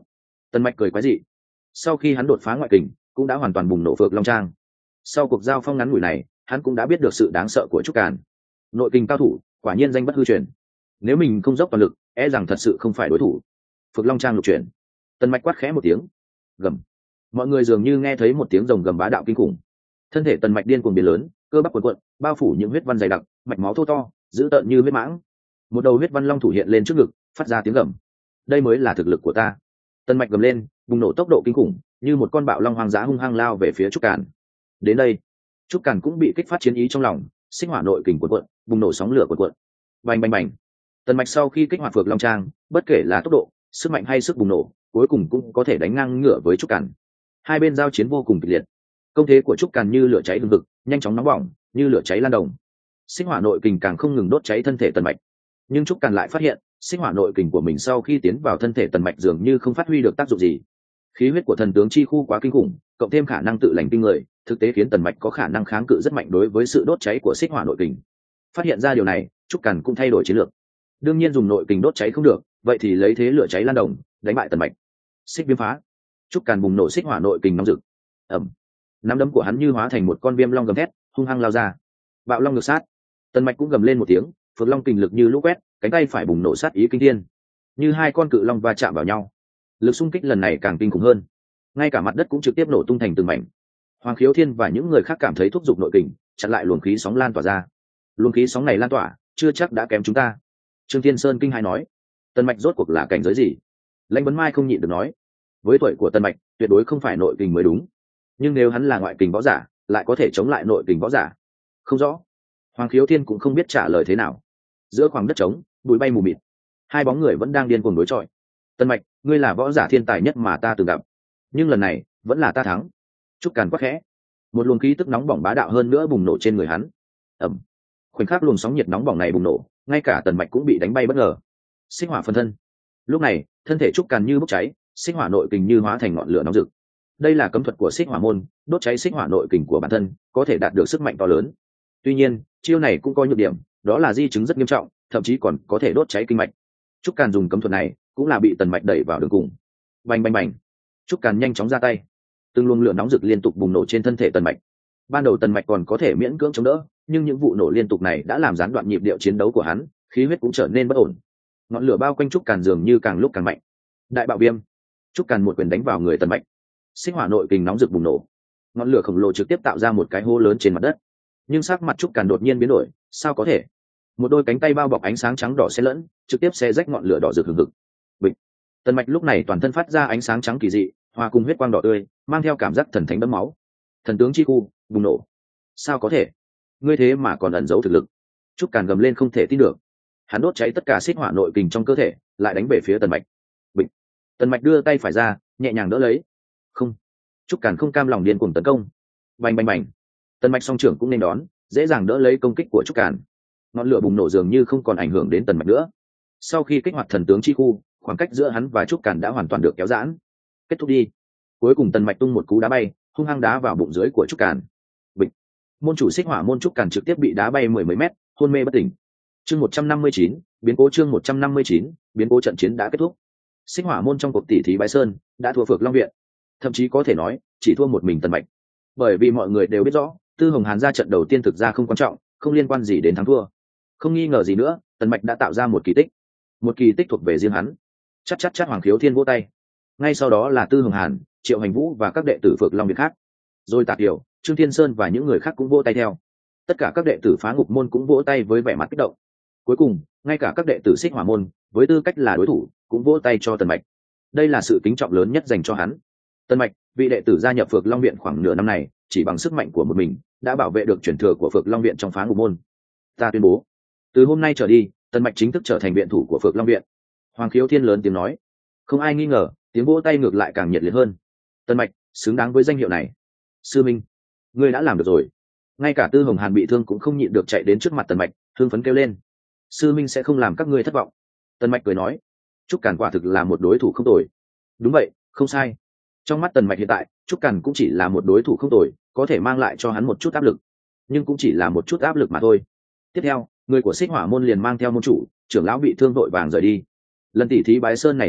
Tần Mạch cười quái dị. Sau khi hắn đột phá ngoại kình cũng đã hoàn toàn bùng nổ Phược Long Trang. Sau cuộc giao phong ngắn ngủi này hắn cũng đã biết được sự đáng sợ của Trúc Càn. Nội kình cao thủ quả nhiên danh bất hư truyền, nếu mình không dốc toàn lực e rằng thật sự không phải đối thủ. Phược Long Trang lục chuyển. Tần Mạch quát khẽ một tiếng, gầm. Mọi người dường như nghe thấy một tiếng rồng gầm bá đạo kinh khủng. Thân thể Tần Mạch điên cuồng biến lớn, cơ bắp cuộn cuộn, bao phủ những huyết văn dày đặc, mạch máu thô to, dữ tợn như huyết mãng. Một đầu huyết văn long thủ hiện lên trước ngực, phát ra tiếng gầm. Đây mới là thực lực của ta. Tần Mạch gầm lên, bùng nổ tốc độ kinh khủng, như một con bạo long hoang dã hung hăng lao về phía Trúc Càn. Đến đây, Trúc Càn cũng bị kích phát chiến ý trong lòng, sinh hỏa nội kình cuộn cuộn, bùng nổ sóng lửa cuộn cuộn. Bành bành bành. Tần Mạch sau khi kích hoạt Phược Long Trang, bất kể là tốc độ, sức mạnh hay sức bùng nổ, cuối cùng cũng có thể đánh ngang ngửa với Trúc Càn. Hai bên giao chiến vô cùng kịch liệt. Công thế của Trúc Càn như lửa cháy hừng hực, nhanh chóng nóng bỏng, như lửa cháy lan đồng. Sinh hỏa nội kình càng không ngừng đốt cháy thân thể Tần Mạch. Nhưng Trúc Càn lại phát hiện, sinh hỏa nội kình của mình sau khi tiến vào thân thể Tần Mạch dường như không phát huy được tác dụng gì. Khí huyết của thần tướng chi khu quá kinh khủng, cộng thêm khả năng tự lành kinh người, thực tế khiến Tần Mạch có khả năng kháng cự rất mạnh đối với sự đốt cháy của xích hỏa nội kình. Phát hiện ra điều này, Trúc Càn cũng thay đổi chiến lược. Đương nhiên dùng nội kình đốt cháy không được, vậy thì lấy thế lửa cháy lan đồng, đánh bại Tần Mạch. Xích viêm phá. Trúc Càn bùng nổ xích hỏa nội kình nóng rực. Ầm. Nắm đấm của hắn như hóa thành một con viêm long gầm thét, hung hăng lao ra. Bạo long ngược sát. Tần Mạch cũng gầm lên một tiếng, Phược Long kình lực như lũ quét, cánh tay phải bùng nổ sát ý kinh thiên. Như hai con cự long va chạm vào nhau. Lực xung kích lần này càng kinh khủng hơn. Ngay cả mặt đất cũng trực tiếp nổ tung thành từng mảnh. Hoàng Khiếu Thiên và những người khác cảm thấy thúc giục nội kình, chặn lại luồng khí sóng lan tỏa ra. Luồng khí sóng này lan tỏa, chưa chắc đã kém chúng ta. Trương Thiên Sơn kinh hãi nói, Tần Mạch rốt cuộc là cảnh giới gì? Lãnh Vấn Mai không nhịn được nói, với tuổi của Tần Mạch, tuyệt đối không phải nội kình mới đúng. Nhưng nếu hắn là ngoại kình võ giả, lại có thể chống lại nội kình võ giả. Không rõ. Hoàng Khiếu Thiên cũng không biết trả lời thế nào. Giữa khoảng đất trống, bụi bay mù mịt, hai bóng người vẫn đang điên cuồng đối chọi. Tần Mạch, ngươi là võ giả thiên tài nhất mà ta từng gặp, nhưng lần này vẫn là ta thắng. Trúc Càn quát khẽ, một luồng khí tức nóng bỏng bá đạo hơn nữa bùng nổ trên người hắn. Ẩm. Khoảnh khắc luồng sóng nhiệt nóng bỏng này bùng nổ, ngay cả Tần Mạch cũng bị đánh bay bất ngờ. Xích hỏa phân thân. Lúc này thân thể Trúc Càn như bốc cháy, xích hỏa nội kình như hóa thành ngọn lửa nóng rực. Đây là cấm thuật của xích hỏa môn, đốt cháy xích hỏa nội kình của bản thân, có thể đạt được sức mạnh to lớn. Tuy nhiên chiêu này cũng có nhược điểm, đó là di chứng rất nghiêm trọng, thậm chí còn có thể đốt cháy kinh mạch. Trúc Càn dùng cấm thuật này cũng là bị Tần Mạch đẩy vào đường cùng. Bành bành bành. Trúc Càn nhanh chóng ra tay, từng luồng lửa nóng rực liên tục bùng nổ trên thân thể Tần Mạch. Ban đầu Tần Mạch còn có thể miễn cưỡng chống đỡ, nhưng những vụ nổ liên tục này đã làm gián đoạn nhịp điệu chiến đấu của hắn, khí huyết cũng trở nên bất ổn. Ngọn lửa bao quanh Trúc Càn dường như càng lúc càng mạnh. Đại bạo viêm. Trúc Càn một quyền đánh vào người Tần Mạch. Xích hỏa nội kình nóng rực bùng nổ, ngọn lửa khổng lồ trực tiếp tạo ra một cái hố lớn trên mặt đất. Nhưng sắc mặt Trúc Càn đột nhiên biến đổi, sao có thể? Một đôi cánh tay bao bọc ánh sáng trắng đỏ xen lẫn, trực tiếp xé rách ngọn lửa đỏ rực hừng hực. Bịch. Tần Mạch lúc này toàn thân phát ra ánh sáng trắng kỳ dị, hòa cùng huyết quang đỏ tươi, mang theo cảm giác thần thánh đẫm máu. Thần tướng chi khu bùng nổ. Sao có thể? Ngươi thế mà còn ẩn giấu thực lực? Trúc Càn gầm lên không thể tin được. Hắn đốt cháy tất cả xích hỏa nội kình trong cơ thể, lại đánh về phía Tần Mạch. Bịch. Tần Mạch đưa tay phải ra, nhẹ nhàng đỡ lấy. Không. Trúc Càn không cam lòng điên cuồng tấn công. Bành bành bành. Tần Mạch song trưởng cũng nên đón, dễ dàng đỡ lấy công kích của Trúc Càn. Ngọn lửa bùng nổ dường như không còn ảnh hưởng đến Tần Mạch nữa. Sau khi kích hoạt thần tướng chi khu, khoảng cách giữa hắn và Trúc Càn đã hoàn toàn được kéo giãn. Kết thúc đi. Cuối cùng Tần Mạch tung một cú đá bay, hung hăng đá vào bụng dưới của Trúc Càn. Bịch. Môn chủ xích hỏa môn Trúc Càn trực tiếp bị đá bay mười mấy mét, hôn mê bất tỉnh. Chương một trăm năm mươi chín, biến cố chương một trăm năm mươi chín, biến cố trận chiến đã kết thúc. Xích hỏa môn trong cuộc tỷ thí Bái Sơn đã thua Phược Long viện, thậm chí có thể nói chỉ thua một mình Tần Mạch. Bởi vì mọi người đều biết rõ, Tư Hồng Hàn ra trận đầu tiên thực ra không quan trọng, không liên quan gì đến thắng thua. Không nghi ngờ gì nữa, Tần Mạch đã tạo ra một kỳ tích, một kỳ tích thuộc về riêng hắn. Chắc chắc chắc Hoàng Khiếu Thiên vỗ tay. Ngay sau đó là Tư Hồng Hàn, Triệu Hành Vũ và các đệ tử Phược Long viện khác. Rồi Tạ Kiều, Trương Thiên Sơn và những người khác cũng vỗ tay theo. Tất cả các đệ tử Phá Ngục môn cũng vỗ tay với vẻ mặt kích động. Cuối cùng, ngay cả các đệ tử Xích Hỏa môn, với tư cách là đối thủ, cũng vỗ tay cho Tần Mạch. Đây là sự kính trọng lớn nhất dành cho hắn. Tần Mạch, vị đệ tử gia nhập Phược Long viện khoảng nửa năm này, chỉ bằng sức mạnh của một mình, đã bảo vệ được truyền thừa của Phược Long viện trong Phá Ngục môn. Ta tuyên bố, từ hôm nay trở đi, Tần Mạch chính thức trở thành viện thủ của Phược Long viện. Hoàng Khiếu Thiên lớn tiếng nói. Không ai nghi ngờ, tiếng vỗ tay ngược lại càng nhiệt liệt hơn. Tần Mạch xứng đáng với danh hiệu này. Sư Minh, ngươi đã làm được rồi. Ngay cả Tư Hồng Hàn bị thương cũng không nhịn được chạy đến trước mặt Tần Mạch, hưng phấn kêu lên. Sư Minh sẽ không làm các ngươi thất vọng. Tần Mạch cười nói. Trúc Càn quả thực là một đối thủ không tồi. Đúng vậy, không sai. Trong mắt Tần Mạch hiện tại, Trúc Càn cũng chỉ là một đối thủ không tồi, có thể mang lại cho hắn một chút áp lực, nhưng cũng chỉ là một chút áp lực mà thôi. Tiếp theo, người của Xích Hỏa môn liền mang theo môn chủ, trưởng lão bị thương vội vàng rời đi. Lần tỉ thí Bái Sơn này thất bại,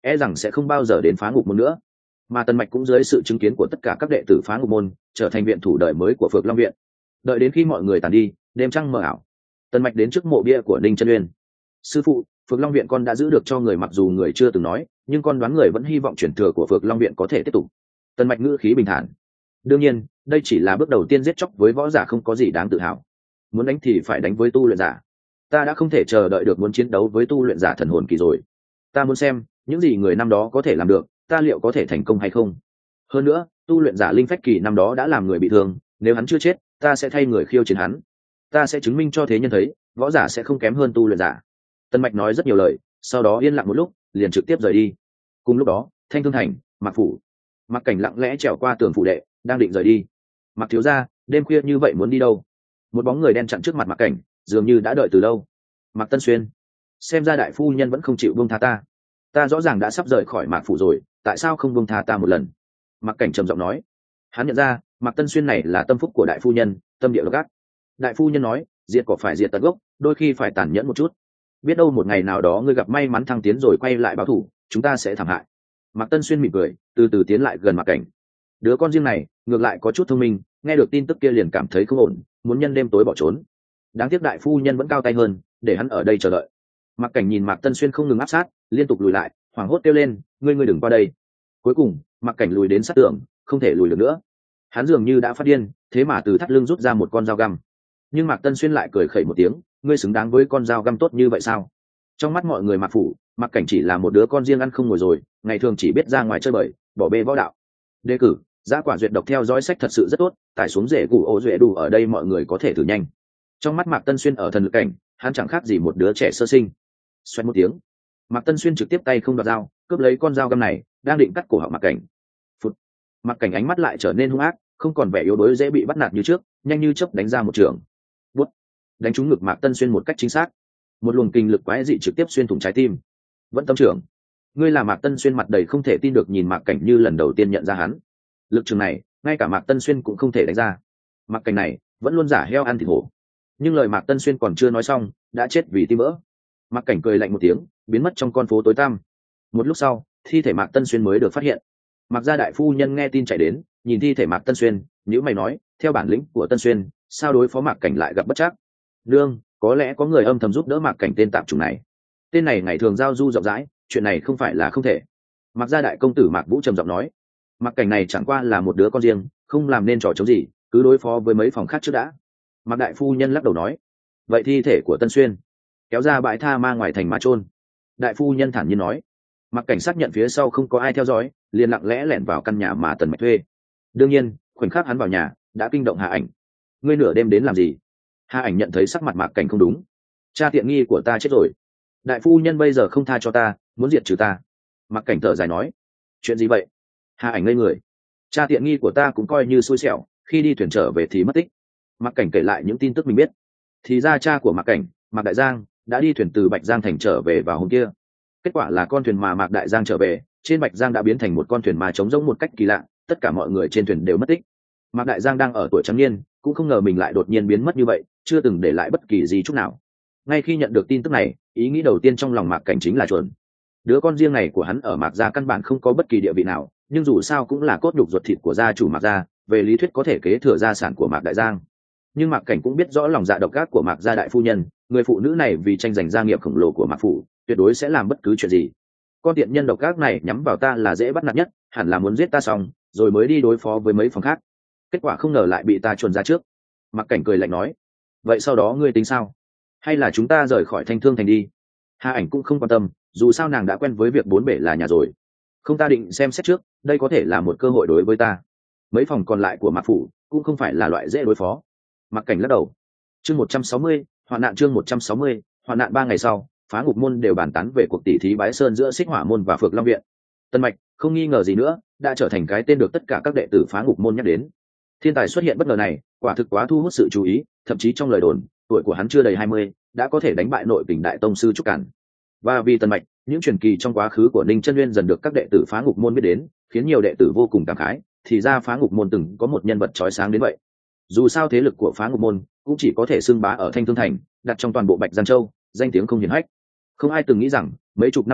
e rằng sẽ không bao giờ đến phá ngục môn nữa. Mà Tần Mạch cũng dưới sự chứng kiến của tất cả các đệ tử phá ngục môn, trở thành viện thủ đời mới của Phược Long viện. Đợi đến khi mọi người tàn đi, đêm trăng mờ ảo, Tần Mạch đến trước mộ bia của Ninh Chân Uyên. Sư phụ, Phược Long viện con đã giữ được cho người, mặc dù người chưa từng nói, nhưng con đoán người vẫn hy vọng truyền thừa của Phược Long viện có thể tiếp tục. Tần Mạch ngữ khí bình thản. Đương nhiên, đây chỉ là bước đầu tiên, giết chóc với võ giả không có gì đáng tự hào. Muốn đánh thì phải đánh với tu luyện giả. Ta đã không thể chờ đợi được muốn chiến đấu với tu luyện giả thần hồn kỳ rồi. Ta muốn xem những gì người năm đó có thể làm được, ta liệu có thể thành công hay không. Hơn nữa, tu luyện giả linh phách kỳ năm đó đã làm người bị thương, nếu hắn chưa chết, ta sẽ thay người khiêu chiến hắn. Ta sẽ chứng minh cho thế nhân thấy, võ giả sẽ không kém hơn tu luyện giả. Tân Mạch nói rất nhiều lời, sau đó yên lặng một lúc, liền trực tiếp rời đi. Cùng lúc đó, Thanh Thương Thành, Mạc phủ. Mạc Cảnh lặng lẽ trèo qua tường phủ đệ, đang định rời đi. Mạc thiếu gia, đêm khuya như vậy muốn đi đâu? Một bóng người đen chặn trước mặt Mạc Cảnh, dường như đã đợi từ lâu. Mạc Tân Xuyên, xem ra đại phu nhân vẫn không chịu buông tha ta. Ta rõ ràng đã sắp rời khỏi Mạc phủ rồi, tại sao không buông tha ta một lần? Mạc Cảnh trầm giọng nói. Hắn nhận ra Mạc Tân Xuyên này là tâm phúc của đại phu nhân, tâm địa độc ác. Đại phu nhân nói, diệt cỏ phải diệt tận gốc, đôi khi phải tàn nhẫn một chút. Biết đâu một ngày nào đó ngươi gặp may mắn thăng tiến rồi quay lại báo thù, chúng ta sẽ thảm hại. Mạc Tân Xuyên mỉm cười, từ từ tiến lại gần Mạc Cảnh. Đứa con riêng này ngược lại có chút thông minh, nghe được tin tức kia liền cảm thấy không ổn, muốn nhân đêm tối bỏ trốn. Đáng tiếc đại phu nhân vẫn cao tay hơn, để hắn ở đây chờ đợi. Mạc Cảnh nhìn Mạc Tân Xuyên không ngừng áp sát, liên tục lùi lại, hoảng hốt kêu lên, ngươi ngươi đừng qua đây. Cuối cùng Mạc Cảnh lùi đến sát tường, không thể lùi được nữa. Hắn dường như đã phát điên, thế mà từ thắt lưng rút ra một con dao găm. Nhưng Mạc Tân Xuyên lại cười khẩy một tiếng, ngươi xứng đáng với con dao găm tốt như vậy sao? Trong mắt mọi người Mạc phủ, Mạc Cảnh chỉ là một đứa con riêng ăn không ngồi rồi, ngày thường chỉ biết ra ngoài chơi bời, bỏ bê võ đạo. Đề cử giá quả duyệt độc theo dõi sách thật sự rất tốt, tải xuống rễ củ ô duệ đủ ở đây mọi người có thể thử nhanh. Trong mắt Mạc Tân Xuyên ở thần lực cảnh, hắn chẳng khác gì một đứa trẻ sơ sinh. Xoẹt một tiếng, Mạc Tân Xuyên trực tiếp tay không đoạt dao, cướp lấy con dao găm này, đang định cắt cổ họng Mạc Cảnh. Phụt. Mạc Cảnh ánh mắt lại trở nên hung ác, không còn vẻ yếu đuối dễ bị bắt nạt như trước, nhanh như chớp đánh ra một trường. Bút. Đánh trúng ngực Mạc Tân Xuyên một cách chính xác. Một luồng kinh lực quái dị trực tiếp xuyên thủng trái tim. Vẫn tâm trưởng. Ngươi là Mạc Tân Xuyên, mặt đầy không thể tin được nhìn Mạc Cảnh như lần đầu tiên nhận ra hắn. Lực trường này, ngay cả Mạc Tân Xuyên cũng không thể đánh ra. Mạc Cảnh này vẫn luôn giả heo ăn thịt hổ. Nhưng lời Mạc Tân Xuyên còn chưa nói xong, đã chết vì tim vỡ. Mạc Cảnh cười lạnh một tiếng, biến mất trong con phố tối tăm. Một lúc sau, thi thể Mạc Tân Xuyên mới được phát hiện. Mạc gia đại phu nhân nghe tin chạy đến, nhìn thi thể Mạc Tân Xuyên, nhíu mày nói, theo bản lĩnh của Tân Xuyên, sao đối phó Mạc Cảnh lại gặp bất trắc? Nương, có lẽ có người âm thầm giúp đỡ Mạc Cảnh tên tạp chủng này. Tên này ngày thường giao du rộng rãi, chuyện này không phải là không thể. Mạc gia đại công tử Mạc Vũ trầm giọng nói, Mạc Cảnh này chẳng qua là một đứa con riêng, không làm nên trò chống gì, cứ đối phó với mấy phòng khác trước đã. Mạc đại phu nhân lắc đầu nói, vậy thi thể của Tân Xuyên kéo ra bãi tha ma ngoài thành mà chôn. Đại phu nhân thản nhiên nói. Mạc Cảnh xác nhận phía sau không có ai theo dõi, liền lặng lẽ lẻn vào căn nhà mà Tần Mạch thuê. Đương nhiên, khoảnh khắc hắn vào nhà đã kinh động Hà Ảnh. Ngươi nửa đêm đến làm gì? Hà Ảnh nhận thấy sắc mặt Mạc Cảnh không đúng. Cha tiện nghi của ta chết rồi, đại phu nhân bây giờ không tha cho ta, muốn diệt trừ ta. Mạc Cảnh thở dài nói. Chuyện gì vậy? Hà Ảnh ngây người. Cha tiện nghi của ta cũng coi như xui xẻo, khi đi thuyền trở về thì mất tích. Mạc Cảnh kể lại những tin tức mình biết. Thì ra cha của Mạc Cảnh, Mạc Đại Giang, đã đi thuyền từ Bạch Giang thành trở về vào hôm kia. Kết quả là con thuyền mà Mạc Đại Giang trở về, trên Bạch Giang đã biến thành một con thuyền mà trống rỗng một cách kỳ lạ, tất cả mọi người trên thuyền đều mất tích. Mạc Đại Giang đang ở tuổi trắng niên, cũng không ngờ mình lại đột nhiên biến mất như vậy, chưa từng để lại bất kỳ gì chút nào. Ngay khi nhận được tin tức này, ý nghĩ đầu tiên trong lòng Mạc Cảnh chính là chuẩn. Đứa con riêng này của hắn ở Mạc gia căn bản không có bất kỳ địa vị nào, nhưng dù sao cũng là cốt nhục ruột thịt của gia chủ Mạc gia, về lý thuyết có thể kế thừa gia sản của Mạc Đại Giang. Nhưng Mạc Cảnh cũng biết rõ lòng dạ độc ác của Mạc gia đại phu nhân, người phụ nữ này vì tranh giành gia nghiệp khổng lồ của Mạc phủ, tuyệt đối sẽ làm bất cứ chuyện gì. Con tiện nhân độc ác này nhắm vào ta là dễ bắt nạt nhất, hẳn là muốn giết ta xong rồi mới đi đối phó với mấy phòng khác. Kết quả không ngờ lại bị ta chuồn ra trước. Mạc Cảnh cười lạnh nói, vậy sau đó ngươi tính sao? Hay là chúng ta rời khỏi Thanh Thương thành đi? Hà Ảnh cũng không quan tâm, dù sao nàng đã quen với việc bốn bể là nhà rồi. Không, ta định xem xét trước, đây có thể là một cơ hội đối với ta. Mấy phòng còn lại của Mạc phủ cũng không phải là loại dễ đối phó. Mạc Cảnh lắc đầu. Chương một trăm sáu mươi, hoạn nạn. Chương một trăm sáu mươi, hoạn nạn. Ba ngày sau, phá ngục môn đều bàn tán về cuộc tỷ thí bái sơn giữa Xích Hỏa môn và Phược Long viện. Tân Mạch không nghi ngờ gì nữa, đã trở thành cái tên được tất cả các đệ tử phá ngục môn nhắc đến. Thiên tài xuất hiện bất ngờ này, quả thực quá thu hút sự chú ý, thậm chí trong lời đồn, tuổi của hắn chưa đầy hai mươi, đã có thể đánh bại nội kình đại tông sư Trúc Cản. Và vì Tân Mạch, những truyền kỳ trong quá khứ của Ninh Chân Nguyên dần được các đệ tử phá ngục môn biết đến, khiến nhiều đệ tử vô cùng cảm khái, thì ra phá ngục môn từng có một nhân vật chói sáng đến vậy. Dù sao thế lực của phá ngục môn cũng chỉ có thể xưng bá ở Thanh Thương thành, đặt trong toàn bộ Bạch Giang Châu, danh tiếng không hiển hách. Không ai từng nghĩ rằng mấy chục năm trước,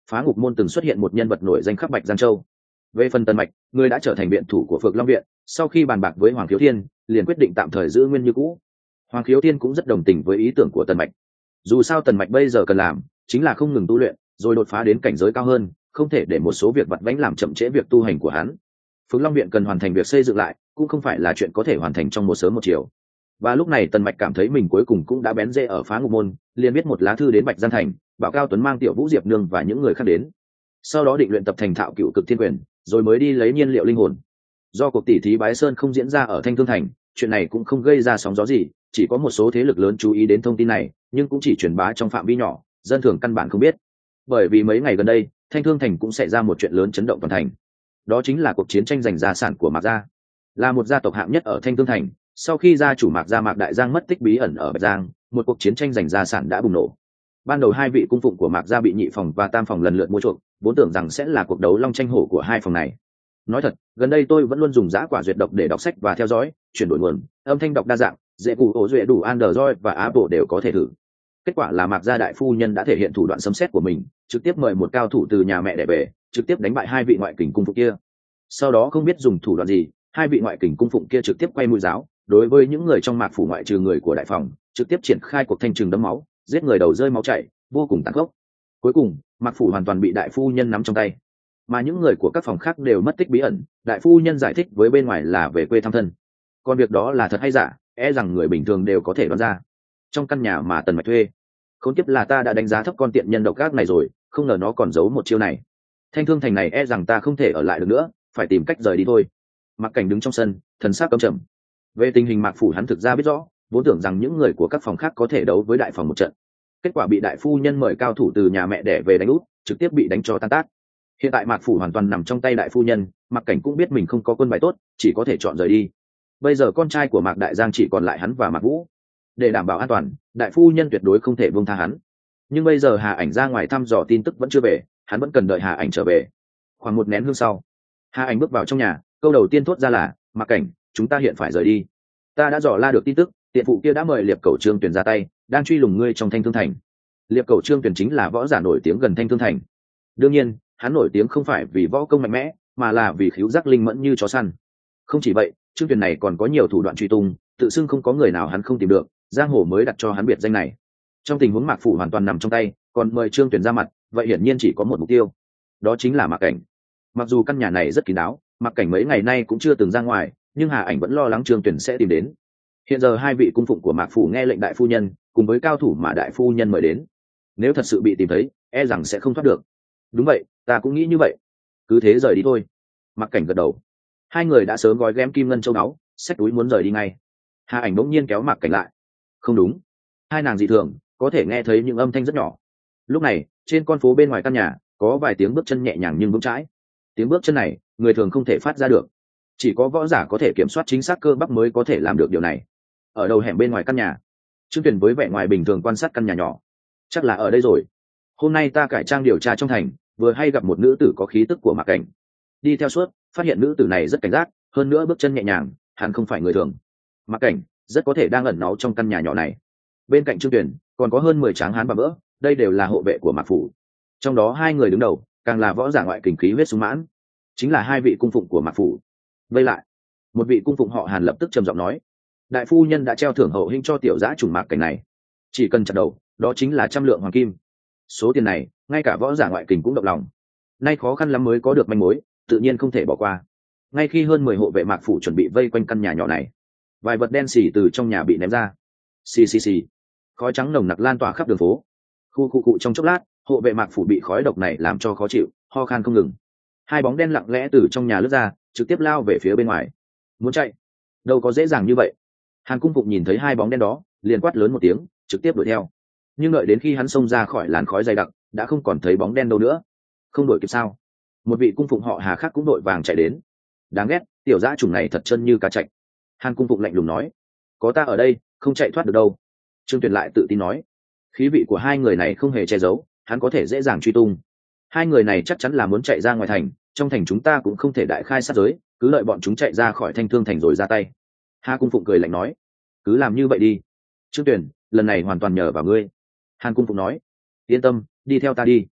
phá ngục môn từng xuất hiện một nhân vật nổi danh khắp Bạch Giang Châu. Về phần Tần Mạch, người đã trở thành viện thủ của Phược Long viện, sau khi bàn bạc với Hoàng Khiếu Thiên, liền quyết định tạm thời giữ nguyên như cũ. Hoàng Khiếu Thiên cũng rất đồng tình với ý tưởng của Tần Mạch. Dù sao Tần Mạch bây giờ cần làm chính là không ngừng tu luyện, rồi đột phá đến cảnh giới cao hơn, không thể để một số việc vặt vãnh làm chậm trễ việc tu hành của hắn. Phượng Long viện cần hoàn thành việc xây dựng lại, cũng không phải là chuyện có thể hoàn thành trong một sớm một chiều. Và lúc này Tần Mạch cảm thấy mình cuối cùng cũng đã bén rễ ở phá ngục môn, liền viết một lá thư đến Bạch Giang thành, bảo Cao Tuấn mang Tiểu Vũ, Diệp Nương và những người khác đến. Sau đó định luyện tập thành thạo cựu cực thiên quyền, rồi mới đi lấy nhiên liệu linh hồn. Do cuộc tỷ thí bái sơn không diễn ra ở Thanh Thương thành, chuyện này cũng không gây ra sóng gió gì, chỉ có một số thế lực lớn chú ý đến thông tin này, nhưng cũng chỉ truyền bá trong phạm vi nhỏ, dân thường căn bản không biết. Bởi vì mấy ngày gần đây, Thanh Thương thành cũng xảy ra một chuyện lớn chấn động toàn thành. Đó chính là cuộc chiến tranh giành gia sản của Mạc gia. Là một gia tộc hạng nhất ở Thanh Thương thành, sau khi gia chủ Mạc gia Mạc Đại Giang mất tích bí ẩn ở Bạch Giang, một cuộc chiến tranh giành gia sản đã bùng nổ. Ban đầu hai vị cung phụng của Mạc gia bị nhị phòng và tam phòng lần lượt mua chuộc, vốn tưởng rằng sẽ là cuộc đấu long tranh hổ của hai phòng này. Nói thật, gần đây tôi vẫn luôn dùng giã quả duyệt độc để đọc sách và theo dõi, chuyển đổi nguồn, âm thanh đọc đa dạng, dễ cụ ổ duệ đủ Android và Apple đều có thể thử. Kết quả là Mạc gia đại phu nhân đã thể hiện thủ đoạn sấm sét của mình, trực tiếp mời một cao thủ từ nhà mẹ đẻ về, trực tiếp đánh bại hai vị ngoại kình cung phụng kia. Sau đó không biết dùng thủ đoạn gì, hai vị ngoại kình cung phụng kia trực tiếp quay mũi giáo, đối với những người trong Mạc phủ ngoại trừ người của đại phòng, trực tiếp triển khai cuộc thanh trừng đẫm máu, giết người đầu rơi máu chảy, vô cùng tàn khốc. Cuối cùng, Mạc phủ hoàn toàn bị đại phu nhân nắm trong tay, mà những người của các phòng khác đều mất tích bí ẩn. Đại phu nhân giải thích với bên ngoài là về quê thăm thân, còn việc đó là thật hay giả, e rằng người bình thường đều có thể đoán ra. Trong căn nhà mà Tần Mạch thuê, không tiếp là ta đã đánh giá thấp con tiện nhân độc ác này rồi, không ngờ nó còn giấu một chiêu này. Thanh Thương thành này e rằng ta không thể ở lại được nữa, phải tìm cách rời đi thôi. Mạc Cảnh đứng trong sân, thần sắc căm trầm. Về tình hình Mạc phủ hắn thực ra biết rõ, vốn tưởng rằng những người của các phòng khác có thể đấu với đại phòng một trận, kết quả bị đại phu nhân mời cao thủ từ nhà mẹ đẻ về đánh út, trực tiếp bị đánh cho tan tác. Hiện tại Mạc phủ hoàn toàn nằm trong tay đại phu nhân, Mạc Cảnh cũng biết mình không có quân bài tốt, chỉ có thể chọn rời đi. Bây giờ con trai của Mạc Đại Giang chỉ còn lại hắn và Mạc Vũ. Để đảm bảo an toàn, đại phu nhân tuyệt đối không thể buông tha hắn. Nhưng bây giờ Hà Ảnh ra ngoài thăm dò tin tức vẫn chưa về, hắn vẫn cần đợi Hà Ảnh trở về. Khoảng một nén hương sau, Hà Ảnh bước vào trong nhà, câu đầu tiên thốt ra là: Mạc Cảnh, chúng ta hiện phải rời đi. Ta đã dò la được tin tức, tiện phụ kia đã mời Liệp Cẩu Trương Tuyển ra tay, đang truy lùng ngươi trong Thanh Thương thành. Liệp Cẩu Trương Tuyển chính là võ giả nổi tiếng gần Thanh Thương thành. Đương nhiên, hắn nổi tiếng không phải vì võ công mạnh mẽ, mà là vì khứu giác linh mẫn như chó săn. Không chỉ vậy, Trương Tuyển này còn có nhiều thủ đoạn truy tung, tự xưng không có người nào hắn không tìm được, giang hồ mới đặt cho hắn biệt danh này. Trong tình huống Mạc phủ hoàn toàn nằm trong tay, còn mời Trương Tuyển ra mặt, vậy hiển nhiên chỉ có một mục tiêu, đó chính là Mạc Cảnh. Mặc dù căn nhà này rất kín đáo, Mạc Cảnh mấy ngày nay cũng chưa từng ra ngoài, nhưng Hà Ảnh vẫn lo lắng Trương Tuyển sẽ tìm đến. Hiện giờ hai vị cung phụng của Mạc phủ nghe lệnh đại phu nhân, cùng với cao thủ mà đại phu nhân mời đến, nếu thật sự bị tìm thấy, e rằng sẽ không thoát được. Đúng vậy, ta cũng nghĩ như vậy. Cứ thế rời đi thôi. Mạc Cảnh gật đầu. Hai người đã sớm gói ghém kim ngân châu báu, xách túi muốn rời đi ngay. Hà Ảnh bỗng nhiên kéo Mạc Cảnh lại. Không đúng. Hai nàng dị thường, có thể nghe thấy những âm thanh rất nhỏ. Lúc này, trên con phố bên ngoài căn nhà, có vài tiếng bước chân nhẹ nhàng nhưng vững chãi. Tiếng bước chân này, người thường không thể phát ra được. Chỉ có võ giả có thể kiểm soát chính xác cơ bắp mới có thể làm được điều này. Ở đầu hẻm bên ngoài căn nhà, Trương Tuyển với vẻ ngoài bình thường quan sát căn nhà nhỏ. Chắc là ở đây rồi. Hôm nay ta cải trang điều tra trong thành, vừa hay gặp một nữ tử có khí tức của Mạc Cảnh. Đi theo suốt, phát hiện nữ tử này rất cảnh giác, hơn nữa bước chân nhẹ nhàng, hẳn không phải người thường. Mạc Cảnh rất có thể đang ẩn náu trong căn nhà nhỏ này. Bên cạnh Trương Tuyển còn có hơn mười tráng hán và vỡ, đây đều là hộ vệ của Mạc phủ. Trong đó hai người đứng đầu, càng là võ giả ngoại kình khí huyết sung mãn, chính là hai vị cung phụng của Mạc phủ. Vây lại, một vị cung phụng họ Hàn lập tức trầm giọng nói: đại phu nhân đã treo thưởng hậu hĩnh cho tiểu dã trùng Mạc Cảnh này, chỉ cần chặt đầu, đó chính là trăm lượng hoàng kim. Số tiền này, ngay cả võ giả ngoại kình cũng động lòng. Nay khó khăn lắm mới có được manh mối, tự nhiên không thể bỏ qua. Ngay khi hơn mười hộ vệ Mạc phủ chuẩn bị vây quanh căn nhà nhỏ này, vài vật đen xì từ trong nhà bị ném ra. Xì xì xì, khói trắng nồng nặc lan tỏa khắp đường phố. Khu khu cụ trong chốc lát, hộ vệ Mạc phủ bị khói độc này làm cho khó chịu, ho khan không ngừng. Hai bóng đen lặng lẽ từ trong nhà lướt ra, trực tiếp lao về phía bên ngoài. Muốn chạy, đâu có dễ dàng như vậy. Hàn Cung Phụng nhìn thấy hai bóng đen đó, liền quát lớn một tiếng, trực tiếp đuổi theo. Nhưng đợi đến khi hắn xông ra khỏi làn khói dày đặc, đã không còn thấy bóng đen đâu nữa. Không đuổi kịp sao? Một vị cung phụng họ Hà khác cũng đội vàng chạy đến. Đáng ghét, tiểu dã chủng này thật chân như cá chạch. Hàn Cung Phụng lạnh lùng nói: có ta ở đây, không chạy thoát được đâu. Trương Tuyền lại tự tin nói: khí vị của hai người này không hề che giấu, hắn có thể dễ dàng truy tung. Hai người này chắc chắn là muốn chạy ra ngoài thành, trong thành chúng ta cũng không thể đại khai sát giới, cứ đợi bọn chúng chạy ra khỏi Thanh Thương thành rồi ra tay. Hà Cung Phụng cười lạnh nói: cứ làm như vậy đi. Trương Tuyền, lần này hoàn toàn nhờ vào ngươi. Hàn Cung Phụng nói: yên tâm, đi theo ta đi.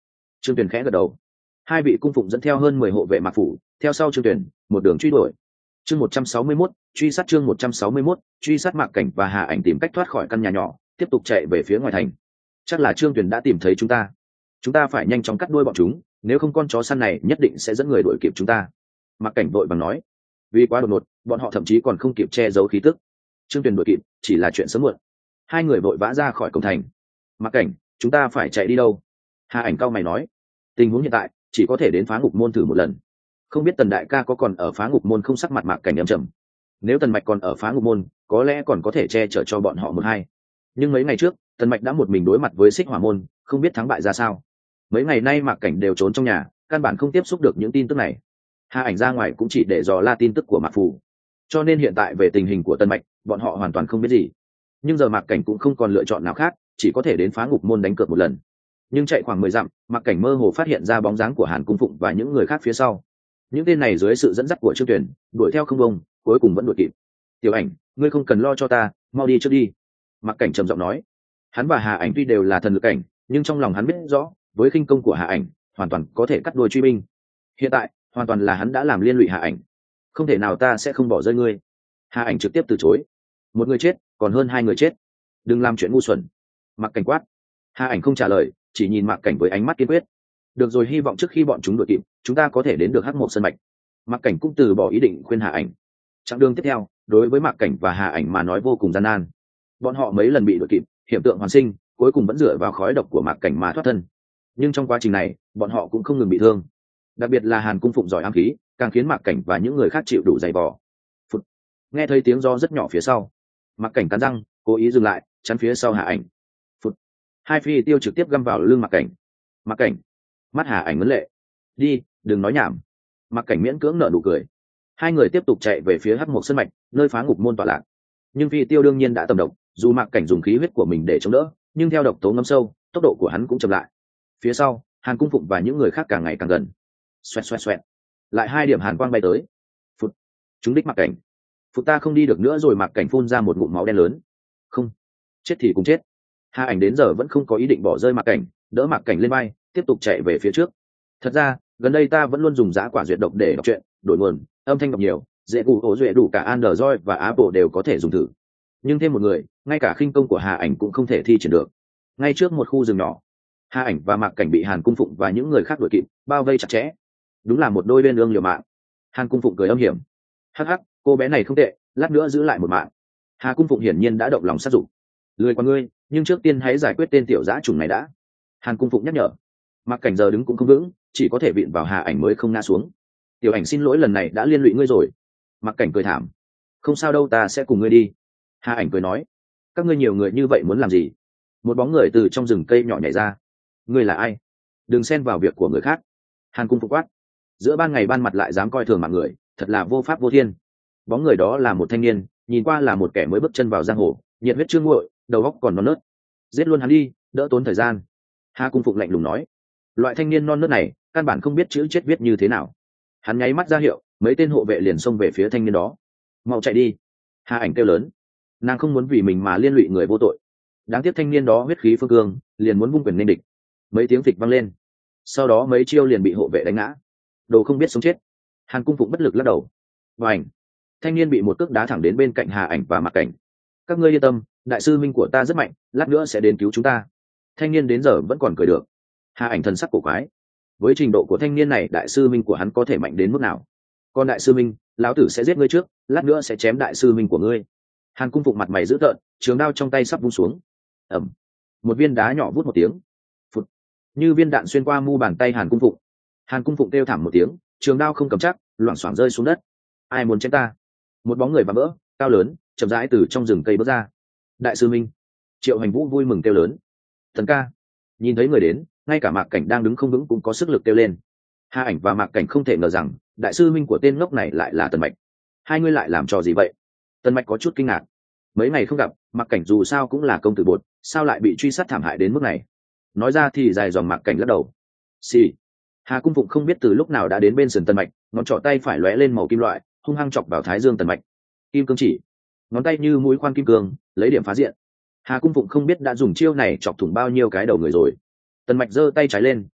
Trương Tuyền khẽ gật đầu. Hai vị cung phụng dẫn theo hơn mười hộ vệ Mạc phủ, theo sau Trương Tuyền, một đường truy đuổi. Chương một trăm sáu mươi mốt, truy sát chương một trăm sáu mươi mốt, truy sát Mạc Cảnh và Hà Ảnh tìm cách thoát khỏi căn nhà nhỏ, tiếp tục chạy về phía ngoài thành. Chắc là Trương Tuyền đã tìm thấy chúng ta. Chúng ta phải nhanh chóng cắt đuôi bọn chúng, nếu không con chó săn này nhất định sẽ dẫn người đuổi kịp chúng ta. Mạc Cảnh vội vàng nói. Vì quá đột ngột, bọn họ thậm chí còn không kịp che giấu khí tức. Trương Tuyền đuổi kịp, chỉ là chuyện sớm muộn. Hai người vội vã ra khỏi cổng thành. Mạc Cảnh, chúng ta phải chạy đi đâu? Hà Ảnh cau mày nói. Tình huống hiện tại chỉ có thể đến phá ngục môn thử một lần. Không biết Tần đại ca có còn ở phá ngục môn không? Sắc mặt Mạc Cảnh âm trầm. Nếu Tần Mạch còn ở phá ngục môn, có lẽ còn có thể che chở cho bọn họ một hai. Nhưng mấy ngày trước, Tần Mạch đã một mình đối mặt với Xích Hỏa môn, không biết thắng bại ra sao. Mấy ngày nay Mạc Cảnh đều trốn trong nhà, căn bản không tiếp xúc được những tin tức này. Hà Ảnh ra ngoài cũng chỉ để dò la tin tức của Mạc Phủ, cho nên hiện tại về tình hình của Tần Mạch, bọn họ hoàn toàn không biết gì. Nhưng giờ Mạc Cảnh cũng không còn lựa chọn nào khác, chỉ có thể đến phá ngục môn đánh cược một lần. Nhưng chạy khoảng mười dặm, Mạc Cảnh mơ hồ phát hiện ra bóng dáng của Hàn Cung Phụng và những người khác phía sau. Những tên này dưới sự dẫn dắt của Trương Tuyền đuổi theo không bông, cuối cùng vẫn đuổi kịp. Tiểu Ảnh, ngươi không cần lo cho ta, mau đi trước đi. Mạc Cảnh trầm giọng nói. Hắn và Hà Ảnh tuy đều là thần lực cảnh, nhưng trong lòng hắn biết rõ, với khinh công của Hà Ảnh, hoàn toàn có thể cắt đuôi truy binh. Hiện tại, hoàn toàn là hắn đã làm liên lụy Hà Ảnh. Không thể nào, ta sẽ không bỏ rơi ngươi. Hà Ảnh trực tiếp từ chối. Một người chết, còn hơn hai người chết. Đừng làm chuyện ngu xuẩn. Mạc Cảnh quát. Hà Ảnh không trả lời, chỉ nhìn Mạc Cảnh với ánh mắt kiên quyết. Được rồi, hy vọng trước khi bọn chúng đuổi kịp, chúng ta có thể đến được Hắc Mộc Sơn mạch. Mạc Cảnh cũng từ bỏ ý định khuyên Hà Ảnh. Chặng đường tiếp theo, đối với Mạc Cảnh và Hà Ảnh mà nói vô cùng gian nan. Bọn họ mấy lần bị đuổi kịp, hiện tượng hoàn sinh, cuối cùng vẫn dựa vào khói độc của Mạc Cảnh mà thoát thân. Nhưng trong quá trình này, bọn họ cũng không ngừng bị thương. Đặc biệt là Hàn Cung Phụng giỏi ám khí, càng khiến Mạc Cảnh và những người khác chịu đủ dày vò. Phụt. Nghe thấy tiếng gió rất nhỏ phía sau, Mạc Cảnh cắn răng, cố ý dừng lại, chắn phía sau Hà Ảnh. Phụt. Hai phi tiêu trực tiếp găm vào lưng Mạc Cảnh. Mạc Cảnh. Mắt Hà Ảnh ngấn lệ. Đi, đừng nói nhảm. Mạc Cảnh miễn cưỡng nở nụ cười. Hai người tiếp tục chạy về phía Hắc Mộc Sơn mạch, nơi phá ngục môn tọa lạc. Nhưng phi tiêu đương nhiên đã tầm độc, dù Mạc Cảnh dùng khí huyết của mình để chống đỡ, nhưng theo độc tố ngâm sâu, tốc độ của hắn cũng chậm lại. Phía sau, Hàn Cung Phụng và những người khác càng ngày càng gần. Xoẹt xoẹt xoẹt. Lại hai điểm hàn quang bay tới. Phụt. Chúng đích Mạc Cảnh. Phụt, ta không đi được nữa rồi. Mạc Cảnh phun ra một ngụm máu đen lớn. Không, chết thì cũng chết. Hà Ảnh đến giờ vẫn không có ý định bỏ rơi Mạc Cảnh, đỡ Mạc Cảnh lên vai, tiếp tục chạy về phía trước. Thật ra, gần đây ta vẫn luôn dùng giá quả duyệt độc để đọc truyện, đổi nguồn, âm thanh đọc nhiều, dễ cụ ổ duệ đủ cả Android và Apple đều có thể dùng thử. Nhưng thêm một người, ngay cả khinh công của Hà Ảnh cũng không thể thi triển được. Ngay trước một khu rừng nhỏ, Hà Ảnh và Mạc Cảnh bị Hàn Cung Phụng và những người khác đuổi kịp, bao vây chặt chẽ. Đúng là một đôi bên ương liều mạng. Hàn Cung Phụng cười âm hiểm. Hắc hắc, cô bé này không tệ, lát nữa giữ lại một mạng. Hà Cung Phụng hiển nhiên đã động lòng sát dụng. Lười qua ngươi, nhưng trước tiên hãy giải quyết tên tiểu dã trùng này đã. Hàn Cung Phụng nhắc nhở. Mạc Cảnh giờ đứng cũng không vững, chỉ có thể vịn vào Hà Ảnh mới không ngã xuống. Tiểu Ảnh xin lỗi, lần này đã liên lụy ngươi rồi. Mạc Cảnh cười thảm. Không sao đâu, ta sẽ cùng ngươi đi. Hà Ảnh cười nói. Các ngươi nhiều người như vậy muốn làm gì? Một bóng người từ trong rừng cây nhỏ nhảy ra. Ngươi là ai? Đừng xen vào việc của người khác. Hàn Cung Phụng quát. Giữa ban ngày ban mặt lại dám coi thường mạng người, thật là vô pháp vô thiên. Bóng người đó là một thanh niên, nhìn qua là một kẻ mới bước chân vào giang hồ, nhiệt huyết chưa nguội, đầu óc còn non nớt. Giết luôn hắn đi, đỡ tốn thời gian. Hà Cung Phụng lạnh lùng nói. Loại thanh niên non nớt này căn bản không biết chữ chết viết như thế nào. Hắn nháy mắt ra hiệu, mấy tên hộ vệ liền xông về phía thanh niên đó. Mau chạy đi. Hà Ảnh kêu lớn. Nàng không muốn vì mình mà liên lụy người vô tội. Đáng tiếc thanh niên đó huyết khí phương cương, liền muốn vung quyền nên địch. Mấy tiếng phịch vang lên, sau đó mấy chiêu liền bị hộ vệ đánh ngã. Đồ không biết sống chết. Hàn Cung Phụng bất lực lắc đầu. Và ảnh, thanh niên bị một cước đá thẳng đến bên cạnh Hà Ảnh và Mạc Cảnh. Các ngươi yên tâm, đại sư minh của ta rất mạnh, lát nữa sẽ đến cứu chúng ta. Thanh niên đến giờ vẫn còn cười được. Hà Ảnh thần sắc cổ quái. Với trình độ của thanh niên này, đại sư minh của hắn có thể mạnh đến mức nào? Còn đại sư minh, lão tử sẽ giết ngươi trước, lát nữa sẽ chém đại sư minh của ngươi. Hàn Cung Phụng mặt mày dữ tợn, trường đao trong tay sắp vung xuống. Ẩm. Một viên đá nhỏ vút một tiếng. Phụt. Như viên đạn xuyên qua mu bàn tay Hàn Cung Phụng. Hàn Cung Phụng kêu thảm một tiếng, trường đao không cầm chắc, loảng xoảng rơi xuống đất. Ai muốn chém ta? Một bóng người vạm vỡ, cao lớn, chậm rãi từ trong rừng cây bước ra. Đại sư minh. Triệu Hành Vũ vui mừng kêu lớn. Thần ca. Nhìn thấy người đến, ngay cả Mạc Cảnh đang đứng không vững cũng có sức lực kêu lên. Hà Ảnh và Mạc Cảnh không thể ngờ rằng đại sư minh của tên ngốc này lại là Tần Mạch. Hai ngươi lại làm trò gì vậy? Tần Mạch có chút kinh ngạc. Mấy ngày không gặp, Mạc Cảnh dù sao cũng là công tử bột, sao lại bị truy sát thảm hại đến mức này? Nói ra thì dài dòng. Mạc Cảnh lắc đầu. Xì. Hà Cung Phụng không biết từ lúc nào đã đến bên sườn Tần Mạch, ngón trỏ tay phải lóe lên màu kim loại, hung hăng chọc vào thái dương Tần Mạch. Kim cương chỉ. Ngón tay như mũi khoan kim cương, lấy điểm phá diện. Hà Cung Phụng không biết đã dùng chiêu này chọc thủng bao nhiêu cái đầu người rồi. Tần Mạch giơ tay trái lên,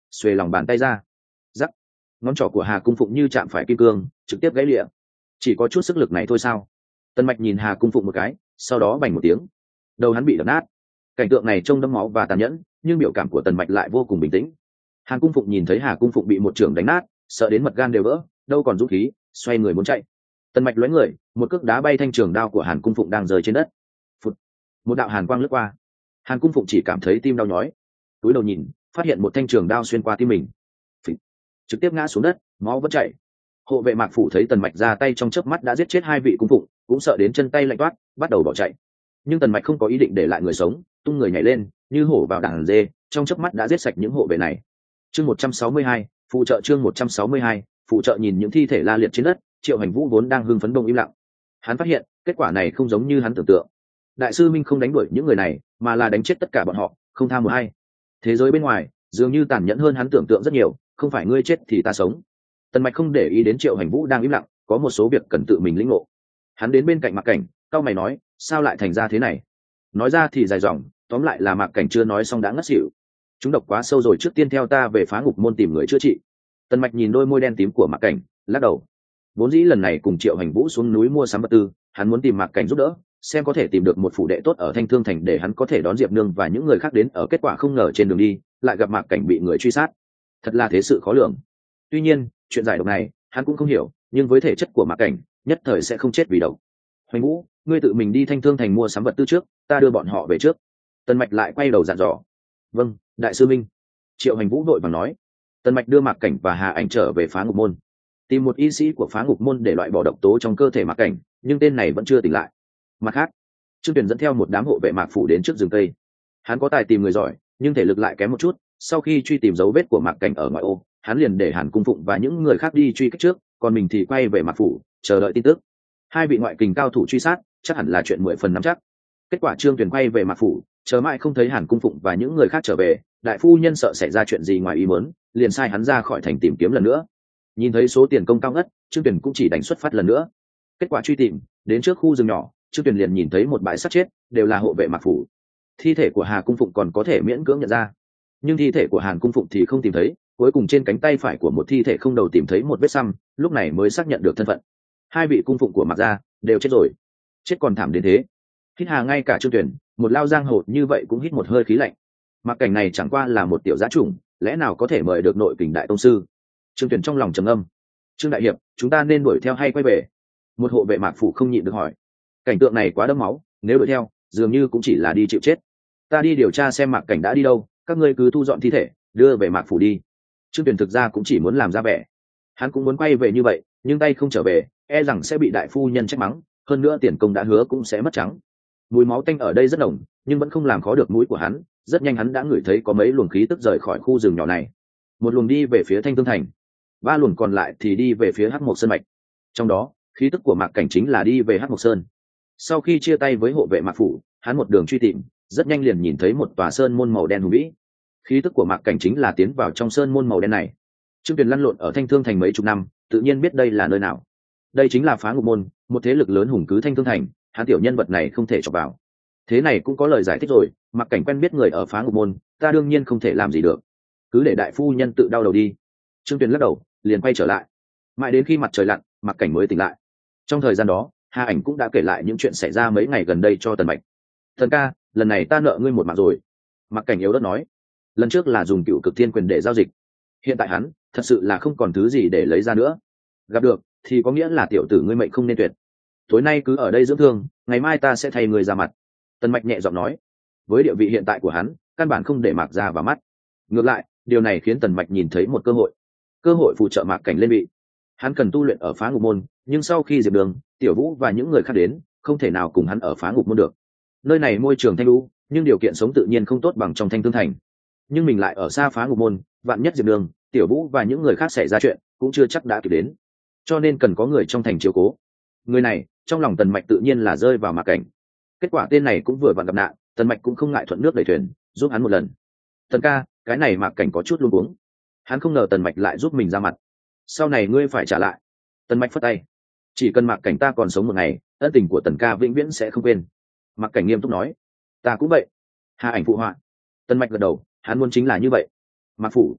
xuề lòng bàn tay ra, giắc, ngón trỏ của Hà Cung Phụng như chạm phải kim cương, trực tiếp gãy lịa. Chỉ có chút sức lực này thôi sao? Tần Mạch nhìn Hà Cung Phụng một cái, sau đó bành một tiếng, đầu hắn bị đập nát. Cảnh tượng này trông đẫm máu và tàn nhẫn, nhưng biểu cảm của Tần Mạch lại vô cùng bình tĩnh. Hà Cung Phụng nhìn thấy Hà Cung Phụng bị một trưởng đánh nát, sợ đến mật gan đều vỡ, đâu còn dũng khí, xoay người muốn chạy. Tần Mạch lóe người, một cước đá bay thanh trường đao của Hàn Cung Phụng đang rơi trên đất. Phụt, một đạo hàn quang lướt qua. Hàn Cung Phụng chỉ cảm thấy tim đau nhói, túi đầu nhìn, phát hiện một thanh trường đao xuyên qua tim mình. Phụt, trực tiếp ngã xuống đất, máu vẫn chảy. Hộ vệ Mạc Phủ thấy Tần Mạch ra tay trong chớp mắt đã giết chết hai vị cung phụng, cũng sợ đến chân tay lạnh toát, bắt đầu bỏ chạy. Nhưng Tần Mạch không có ý định để lại người sống, tung người nhảy lên, như hổ vào đàn dê, trong chớp mắt đã giết sạch những hộ vệ này. Chương một trăm sáu mươi hai, phụ trợ chương một trăm sáu mươi hai, phụ trợ nhìn những thi thể la liệt trên đất, Triệu Hành Vũ vốn đang hưng phấn đông im lặng. Hắn phát hiện, kết quả này không giống như hắn tưởng tượng. Đại sư Minh không đánh đuổi những người này, mà là đánh chết tất cả bọn họ, không tha một ai. Thế giới bên ngoài, dường như tàn nhẫn hơn hắn tưởng tượng rất nhiều, không phải ngươi chết thì ta sống. Tần Mạch không để ý đến Triệu Hành Vũ đang im lặng, có một số việc cần tự mình lĩnh ngộ. Hắn đến bên cạnh Mạc Cảnh, cau mày nói, sao lại thành ra thế này? Nói ra thì dài dòng, tóm lại là Mạc Cảnh chưa nói xong đã ngất xỉu. Chúng độc quá sâu rồi, trước tiên theo ta về Phá Ngục Môn tìm người chữa trị. Tần Mạch nhìn đôi môi đen tím của Mạc Cảnh, lắc đầu. Vốn dĩ lần này cùng Triệu Hành Vũ xuống núi mua sắm vật tư, hắn muốn tìm Mạc Cảnh giúp đỡ, xem có thể tìm được một phủ đệ tốt ở Thanh Thương Thành để hắn có thể đón Diệp Nương và những người khác đến, ở kết quả không ngờ trên đường đi lại gặp Mạc Cảnh bị người truy sát. Thật là thế sự khó lường. Tuy nhiên, chuyện giải độc này hắn cũng không hiểu, nhưng với thể chất của Mạc Cảnh, nhất thời sẽ không chết vì độc. Hoành Vũ, ngươi tự mình đi Thanh Thương Thành mua sắm vật tư trước, ta đưa bọn họ về trước. Tần Mạch lại quay đầu dặn dò. Vâng, đại sư Minh. Triệu Hành Vũ vội vàng nói. Tần Mạch đưa Mạc Cảnh và Hà Ảnh trở về Phá Ngục Môn, tìm một y sĩ của Phá Ngục Môn để loại bỏ độc tố trong cơ thể Mạc Cảnh, nhưng tên này vẫn chưa tỉnh lại. Mặt khác, Trương Tuyền dẫn theo một đám hộ vệ Mạc Phủ đến trước rừng cây. Hắn có tài tìm người giỏi, nhưng thể lực lại kém một chút. Sau khi truy tìm dấu vết của Mạc Cảnh ở ngoại ô, hắn liền để Hàn Cung Phụng và những người khác đi truy kích trước, còn mình thì quay về Mạc Phủ chờ đợi tin tức. Hai vị ngoại kình cao thủ truy sát, chắc hẳn là chuyện mười phần nắm chắc. Kết quả Trương Tuyền quay về Mạc Phủ, chờ mãi không thấy Hàn Cung Phụng và những người khác trở về, đại phu nhân sợ xảy ra chuyện gì ngoài ý muốn, liền sai hắn ra khỏi thành tìm kiếm lần nữa. Nhìn thấy số tiền công cao ngất, Trương Tuyền cũng chỉ đánh xuất phát lần nữa. Kết quả truy tìm đến trước khu rừng nhỏ, Trương Tuyền liền nhìn thấy một bãi xác chết, đều là hộ vệ Mạc Phủ. Thi thể của Hà Cung Phụng còn có thể miễn cưỡng nhận ra, nhưng thi thể của Hàn Cung Phụng thì không tìm thấy. Cuối cùng trên cánh tay phải của một thi thể không đầu tìm thấy một vết xăm, lúc này mới xác nhận được thân phận. Hai vị cung phụng của Mạc gia đều chết rồi, chết còn thảm đến thế. Hít hà ngay cả Trương Tuyền, một lao giang hồ như vậy cũng hít một hơi khí lạnh. Mạc Cảnh này chẳng qua là một tiểu giá chủng, lẽ nào có thể mời được nội kình đại tông sư? Trương Tuyền trong lòng trầm âm. Trương đại hiệp, chúng ta nên đuổi theo hay quay về? Một hộ vệ Mạc Phủ không nhịn được hỏi. Cảnh tượng này quá đẫm máu, nếu đuổi theo dường như cũng chỉ là đi chịu chết. Ta đi điều tra xem Mạc Cảnh đã đi đâu, các ngươi cứ thu dọn thi thể đưa về Mạc Phủ đi. Trương Tuyền thực ra cũng chỉ muốn làm ra vẻ, hắn cũng muốn quay về như vậy, nhưng tay không trở về, e rằng sẽ bị đại phu nhân trách mắng, hơn nữa tiền công đã hứa cũng sẽ mất trắng. Mùi máu tanh ở đây rất nồng, nhưng vẫn không làm khó được mũi của hắn. Rất nhanh hắn đã ngửi thấy có mấy luồng khí tức rời khỏi khu rừng nhỏ này. Một luồng đi về phía Thanh Thương Thành, ba luồng còn lại thì đi về phía Hắc Mộc Sơn mạch. Trong đó, khí tức của Mạc Cảnh chính là đi về Hắc Mộc Sơn. Sau khi chia tay với hộ vệ Mạc Phủ, hắn một đường truy tìm, rất nhanh liền nhìn thấy một tòa sơn môn màu đen hùng vĩ. Khí tức của Mạc Cảnh chính là tiến vào trong sơn môn màu đen này. Trương Tuyền lăn lộn ở Thanh Thương Thành mấy chục năm, tự nhiên biết đây là nơi nào. Đây chính là Phá Ngục Môn, một thế lực lớn hùng cứ Thanh Thương Thành, hắn tiểu nhân vật này không thể chọc vào. Thế này cũng có lời giải thích rồi, Mạc Cảnh quen biết người ở Phá Ngục Môn, ta đương nhiên không thể làm gì được, cứ để đại phu nhân tự đau đầu đi. Trương Tuyền lắc đầu, liền quay trở lại. Mãi đến khi mặt trời lặn, Mạc Cảnh mới tỉnh lại. Trong thời gian đó, Hà Ảnh cũng đã kể lại những chuyện xảy ra mấy ngày gần đây cho Tần Mạch. Thần ca, lần này ta nợ ngươi một mạng rồi. Mạc Cảnh yếu ớt nói. Lần trước là dùng cựu cực thiên quyền để giao dịch, hiện tại hắn thật sự là không còn thứ gì để lấy ra nữa. Gặp được thì có nghĩa là tiểu tử ngươi mệnh không nên tuyệt. Tối nay cứ ở đây dưỡng thương, ngày mai ta sẽ thay người ra mặt. Tần Mạch nhẹ giọng nói. Với địa vị hiện tại của hắn, căn bản không để Mạc ra vào mắt. Ngược lại, điều này khiến Tần Mạch nhìn thấy một cơ hội, cơ hội phụ trợ Mạc Cảnh lên vị. Hắn cần tu luyện ở Phá Ngục Môn, nhưng sau khi Diệp Đường, Tiểu Vũ và những người khác đến, không thể nào cùng hắn ở Phá Ngục Môn được. Nơi này môi trường thanh lũ, nhưng điều kiện sống tự nhiên không tốt bằng trong Thanh Thương Thành. Nhưng mình lại ở xa Phá Ngục Môn, vạn nhất Diệp Đường, Tiểu Vũ và những người khác xảy ra chuyện, cũng chưa chắc đã kịp đến. Cho nên cần có người trong thành chiếu cố. Người này, trong lòng Tần Mạch tự nhiên là rơi vào Mạc Cảnh. Kết quả tên này cũng vừa vặn gặp nạn, Tần Mạch cũng không ngại thuận nước đẩy thuyền, giúp hắn một lần. Tần ca, cái này Mạc Cảnh có chút luống cuống. Hắn không ngờ Tần Mạch lại giúp mình ra mặt. Sau này ngươi phải trả lại. Tần Mạch phất tay. Chỉ cần Mạc Cảnh ta còn sống một ngày, ân tình của Tần ca vĩnh viễn sẽ không quên. Mạc Cảnh nghiêm túc nói. Ta cũng vậy. Hà Ảnh phụ họa. Tần Mạch gật đầu, hắn muốn chính là như vậy. Mạc Phủ,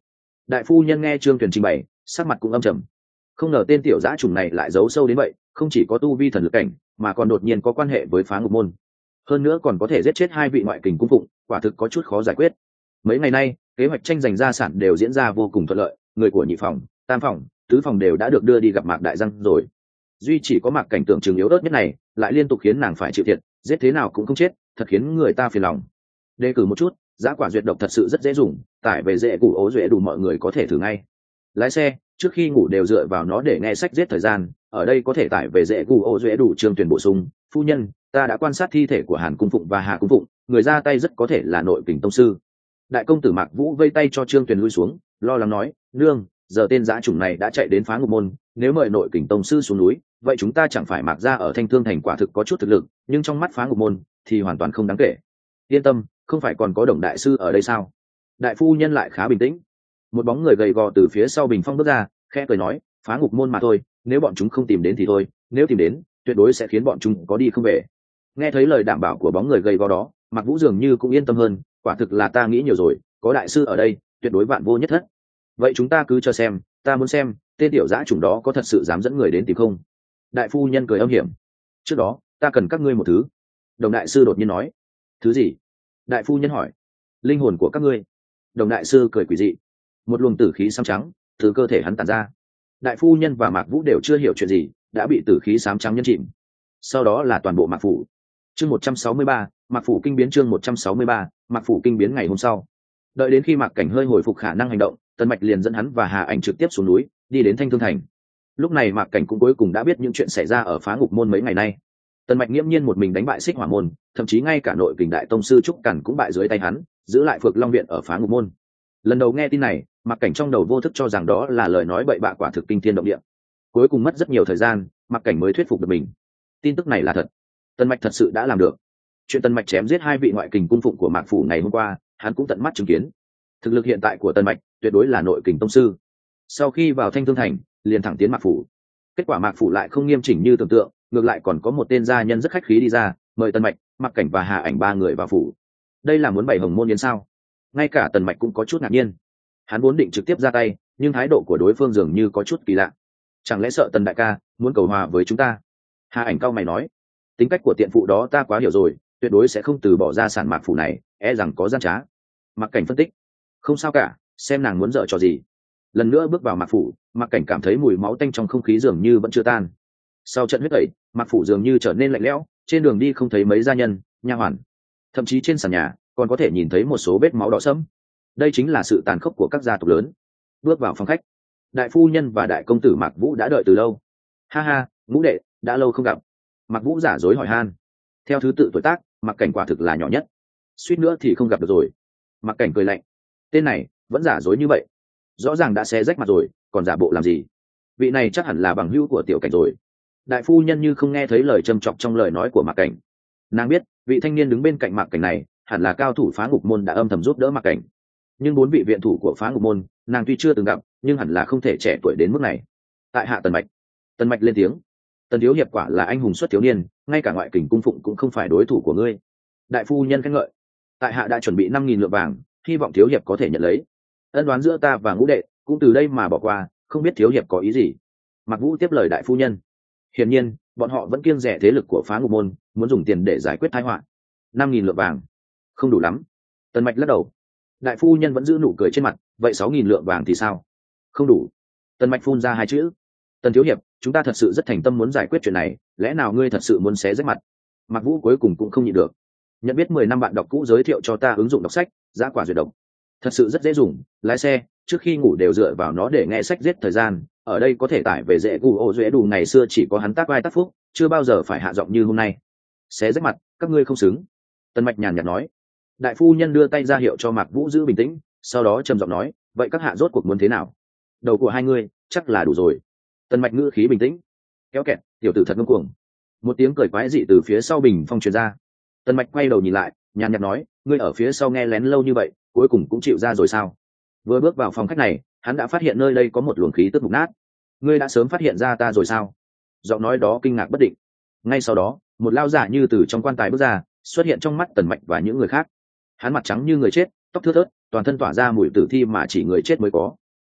Đại phu nhân nghe Trương Tuyền trình bày, sắc mặt cũng âm trầm. Không ngờ tên tiểu dã trùng này lại giấu sâu đến vậy, không chỉ có tu vi thần lực cảnh, mà còn đột nhiên có quan hệ với Phá Ngục Môn. Hơn nữa còn có thể giết chết hai vị ngoại kình cung phụng, quả thực có chút khó giải quyết. Mấy ngày nay, kế hoạch tranh giành gia sản đều diễn ra vô cùng thuận lợi, người của nhị phòng, tam phòng, tứ phòng đều đã được đưa đi gặp Mạc Đại Giang rồi. Duy chỉ có Mạc Cảnh tưởng chừng yếu ớt nhất này, lại liên tục khiến nàng phải chịu thiệt, giết thế nào cũng không chết, thật khiến người ta phiền lòng. Đề cử một chút, giá quả duyệt độc thật sự rất dễ dùng, tải về dễ củ ố dễ đủ mọi người có thể thử ngay. Lái xe trước khi ngủ đều dựa vào nó để nghe sách giết thời gian, ở đây có thể tải về dễ củ ố dễ đủ. Trương Tuyền bổ sung, phu nhân, ta đã quan sát thi thể của Hàn Cung Phụng và Hà Cung Phụng, người ra tay rất có thể là nội kình tông sư. Đại công tử Mạc Vũ vây tay cho Trương Tuyền lui xuống, lo lắng nói, nương, giờ tên dã chủng này đã chạy đến Phá Ngục Môn, nếu mời nội kình tông sư xuống núi, vậy chúng ta chẳng phải Mạc ra ở Thanh Thương thành quả thực có chút thực lực, nhưng trong mắt Phá Ngục Môn thì hoàn toàn không đáng kể. Yên tâm, không phải còn có Đồng đại sư ở đây sao? Đại phu nhân lại khá bình tĩnh. Một bóng người gầy gò từ phía sau bình phong bước ra, khẽ cười nói, Phá Ngục Môn mà thôi, nếu bọn chúng không tìm đến thì thôi, nếu tìm đến, tuyệt đối sẽ khiến bọn chúng có đi không về. Nghe thấy lời đảm bảo của bóng người gầy gò đó, Mạc Vũ dường như cũng yên tâm hơn, quả thực là ta nghĩ nhiều rồi, có đại sư ở đây, tuyệt đối vạn vô nhất thất. Vậy chúng ta cứ chờ xem, ta muốn xem tên tiểu dã chủng đó có thật sự dám dẫn người đến tìm không. Đại phu nhân cười âm hiểm. Trước đó ta cần các ngươi một thứ. Đồng đại sư đột nhiên nói. Thứ gì? Đại phu nhân hỏi. Linh hồn của các ngươi. Đồng đại sư cười quỷ dị. Một luồng tử khí xám trắng từ cơ thể hắn tản ra. Đại phu nhân và Mạc Vũ đều chưa hiểu chuyện gì, đã bị tử khí xám trắng nhấn chìm. Sau đó là toàn bộ Mạc phủ. Chương một trăm sáu mươi ba, Mạc phủ kinh biến. Chương một trăm sáu mươi ba, Mạc phủ kinh biến. Ngày hôm sau, đợi đến khi Mạc Cảnh hơi hồi phục khả năng hành động, Tần Mạch liền dẫn hắn và Hà Ảnh trực tiếp xuống núi, đi đến Thanh Thương thành. Lúc này Mạc Cảnh cũng cuối cùng đã biết những chuyện xảy ra ở Phá Ngục Môn mấy ngày nay. Tần Mạch nghiễm nhiên một mình đánh bại Xích Hỏa môn, thậm chí ngay cả nội kình đại tông sư Trúc Cẩn cũng bại dưới tay hắn, giữ lại Phược Long viện ở Phá Ngục Môn. Lần đầu nghe tin này, Mạc Cảnh trong đầu vô thức cho rằng đó là lời nói bậy bạ quả thực kinh thiên động địa. Cuối cùng mất rất nhiều thời gian, Mạc Cảnh mới thuyết phục được mình. Tin tức này là thật. Tần Mạch thật sự đã làm được. Chuyện Tần Mạch chém giết hai vị ngoại kình cung phụng của Mạc phủ ngày hôm qua, hắn cũng tận mắt chứng kiến. Thực lực hiện tại của Tần Mạch tuyệt đối là nội kình tông sư. Sau khi vào Thanh Thương thành, liền thẳng tiến Mạc phủ. Kết quả Mạc phủ lại không nghiêm chỉnh như tưởng tượng, ngược lại còn có một tên gia nhân rất khách khí đi ra, mời Tần Mạch, Mạc Cảnh và Hà Ảnh ba người vào phủ. Đây là muốn bày hồng môn yến sao? Ngay cả Tần Mạch cũng có chút ngạc nhiên. Hắn vốn định trực tiếp ra tay, nhưng thái độ của đối phương dường như có chút kỳ lạ. Chẳng lẽ sợ Tần đại ca muốn cầu hòa với chúng ta? Hà Ảnh cau mày nói, tính cách của tiện phụ đó ta quá hiểu rồi, tuyệt đối sẽ không từ bỏ ra sản Mạc phủ này, e rằng có gian trá. Mạc Cảnh phân tích, không sao cả, xem nàng muốn dở trò gì. Lần nữa bước vào Mạc phủ, Mạc Cảnh cảm thấy mùi máu tanh trong không khí dường như vẫn chưa tan. Sau trận huyết tẩy, Mạc phủ dường như trở nên lạnh lẽo, trên đường đi không thấy mấy gia nhân, nha hoàn, thậm chí trên sàn nhà còn có thể nhìn thấy một số vết máu đỏ sẫm. Đây chính là sự tàn khốc của các gia tộc lớn. Bước vào phòng khách, đại phu nhân và đại công tử Mạc Vũ đã đợi từ lâu. Ha ha, Ngũ đệ, đã lâu không gặp. Mạc Vũ giả dối hỏi han. Theo thứ tự tuổi tác, Mạc Cảnh quả thực là nhỏ nhất, suýt nữa thì không gặp được rồi. Mạc Cảnh cười lạnh, tên này vẫn giả dối như vậy, rõ ràng đã xé rách mặt rồi, còn giả bộ làm gì? Vị này chắc hẳn là bằng hữu của Tiểu Cảnh rồi. Đại phu nhân như không nghe thấy lời châm chọc trong lời nói của Mạc Cảnh. Nàng biết vị thanh niên đứng bên cạnh Mạc Cảnh này hẳn là cao thủ Phá Ngục môn đã âm thầm giúp đỡ Mạc Cảnh. Nhưng bốn vị viện thủ của Phá Ngục môn nàng tuy chưa từng gặp, nhưng hẳn là không thể trẻ tuổi đến mức này. Tại hạ Tần Mạch. Tần Mạch lên tiếng. Tần thiếu hiệp quả là anh hùng xuất thiếu niên, ngay cả ngoại kình cung phụng cũng không phải đối thủ của ngươi. Đại phu nhân khen ngợi. Tại hạ đã chuẩn bị năm nghìn lượng vàng, hy vọng thiếu hiệp có thể nhận lấy. Ân đoán giữa ta và Ngũ đệ cũng từ đây mà bỏ qua, không biết thiếu hiệp có ý gì? Mạc Vũ tiếp lời đại phu nhân. Hiển nhiên bọn họ vẫn kiêng rẻ thế lực của Phá Ngục môn, muốn dùng tiền để giải quyết tai họa. Năm nghìn lượng vàng không đủ lắm. Tần Mạch lắc đầu. Đại phu nhân vẫn giữ nụ cười trên mặt. Vậy sáu nghìn lượng vàng thì sao? Không đủ. Tần Mạch phun ra hai chữ. Tần thiếu hiệp, chúng ta thật sự rất thành tâm muốn giải quyết chuyện này, lẽ nào ngươi thật sự muốn xé rách mặt? Mạc Vũ cuối cùng cũng không nhịn được. Nhận biết mười năm bạn đọc cũ giới thiệu cho ta ứng dụng đọc sách Giá quả duyệt độc, thật sự rất dễ dùng. Lái xe trước khi ngủ đều dựa vào nó để nghe sách giết thời gian, ở đây có thể tải về dễ gu ô dễ đủ. Ngày xưa chỉ có hắn tác vai tác phúc, chưa bao giờ phải hạ giọng như hôm nay. Xé rách mặt, các ngươi không xứng. Tần Mạch nhàn nhạt nói. Đại phu nhân đưa tay ra hiệu cho Mạc Vũ giữ bình tĩnh, sau đó trầm giọng nói, vậy các hạ rốt cuộc muốn thế nào? Đầu của hai ngươi chắc là đủ rồi. Tần Mạch ngữ khí bình tĩnh. Kéo kẹt, tiểu tử thật ngông cuồng. Một tiếng cười quái dị từ phía sau bình phong truyền ra. Tần Mạch quay đầu nhìn lại, nhàn nhạt nói, ngươi ở phía sau nghe lén lâu như vậy, cuối cùng cũng chịu ra rồi sao? Vừa bước vào phòng khách này, hắn đã phát hiện nơi đây có một luồng khí tức mục nát. Ngươi đã sớm phát hiện ra ta rồi sao? Giọng nói đó kinh ngạc bất định. Ngay sau đó, một lao giả như từ trong quan tài bước ra, xuất hiện trong mắt Tần Mạch và những người khác. Hắn mặt trắng như người chết, tóc thưa thớt, toàn thân tỏa ra mùi tử thi mà chỉ người chết mới có.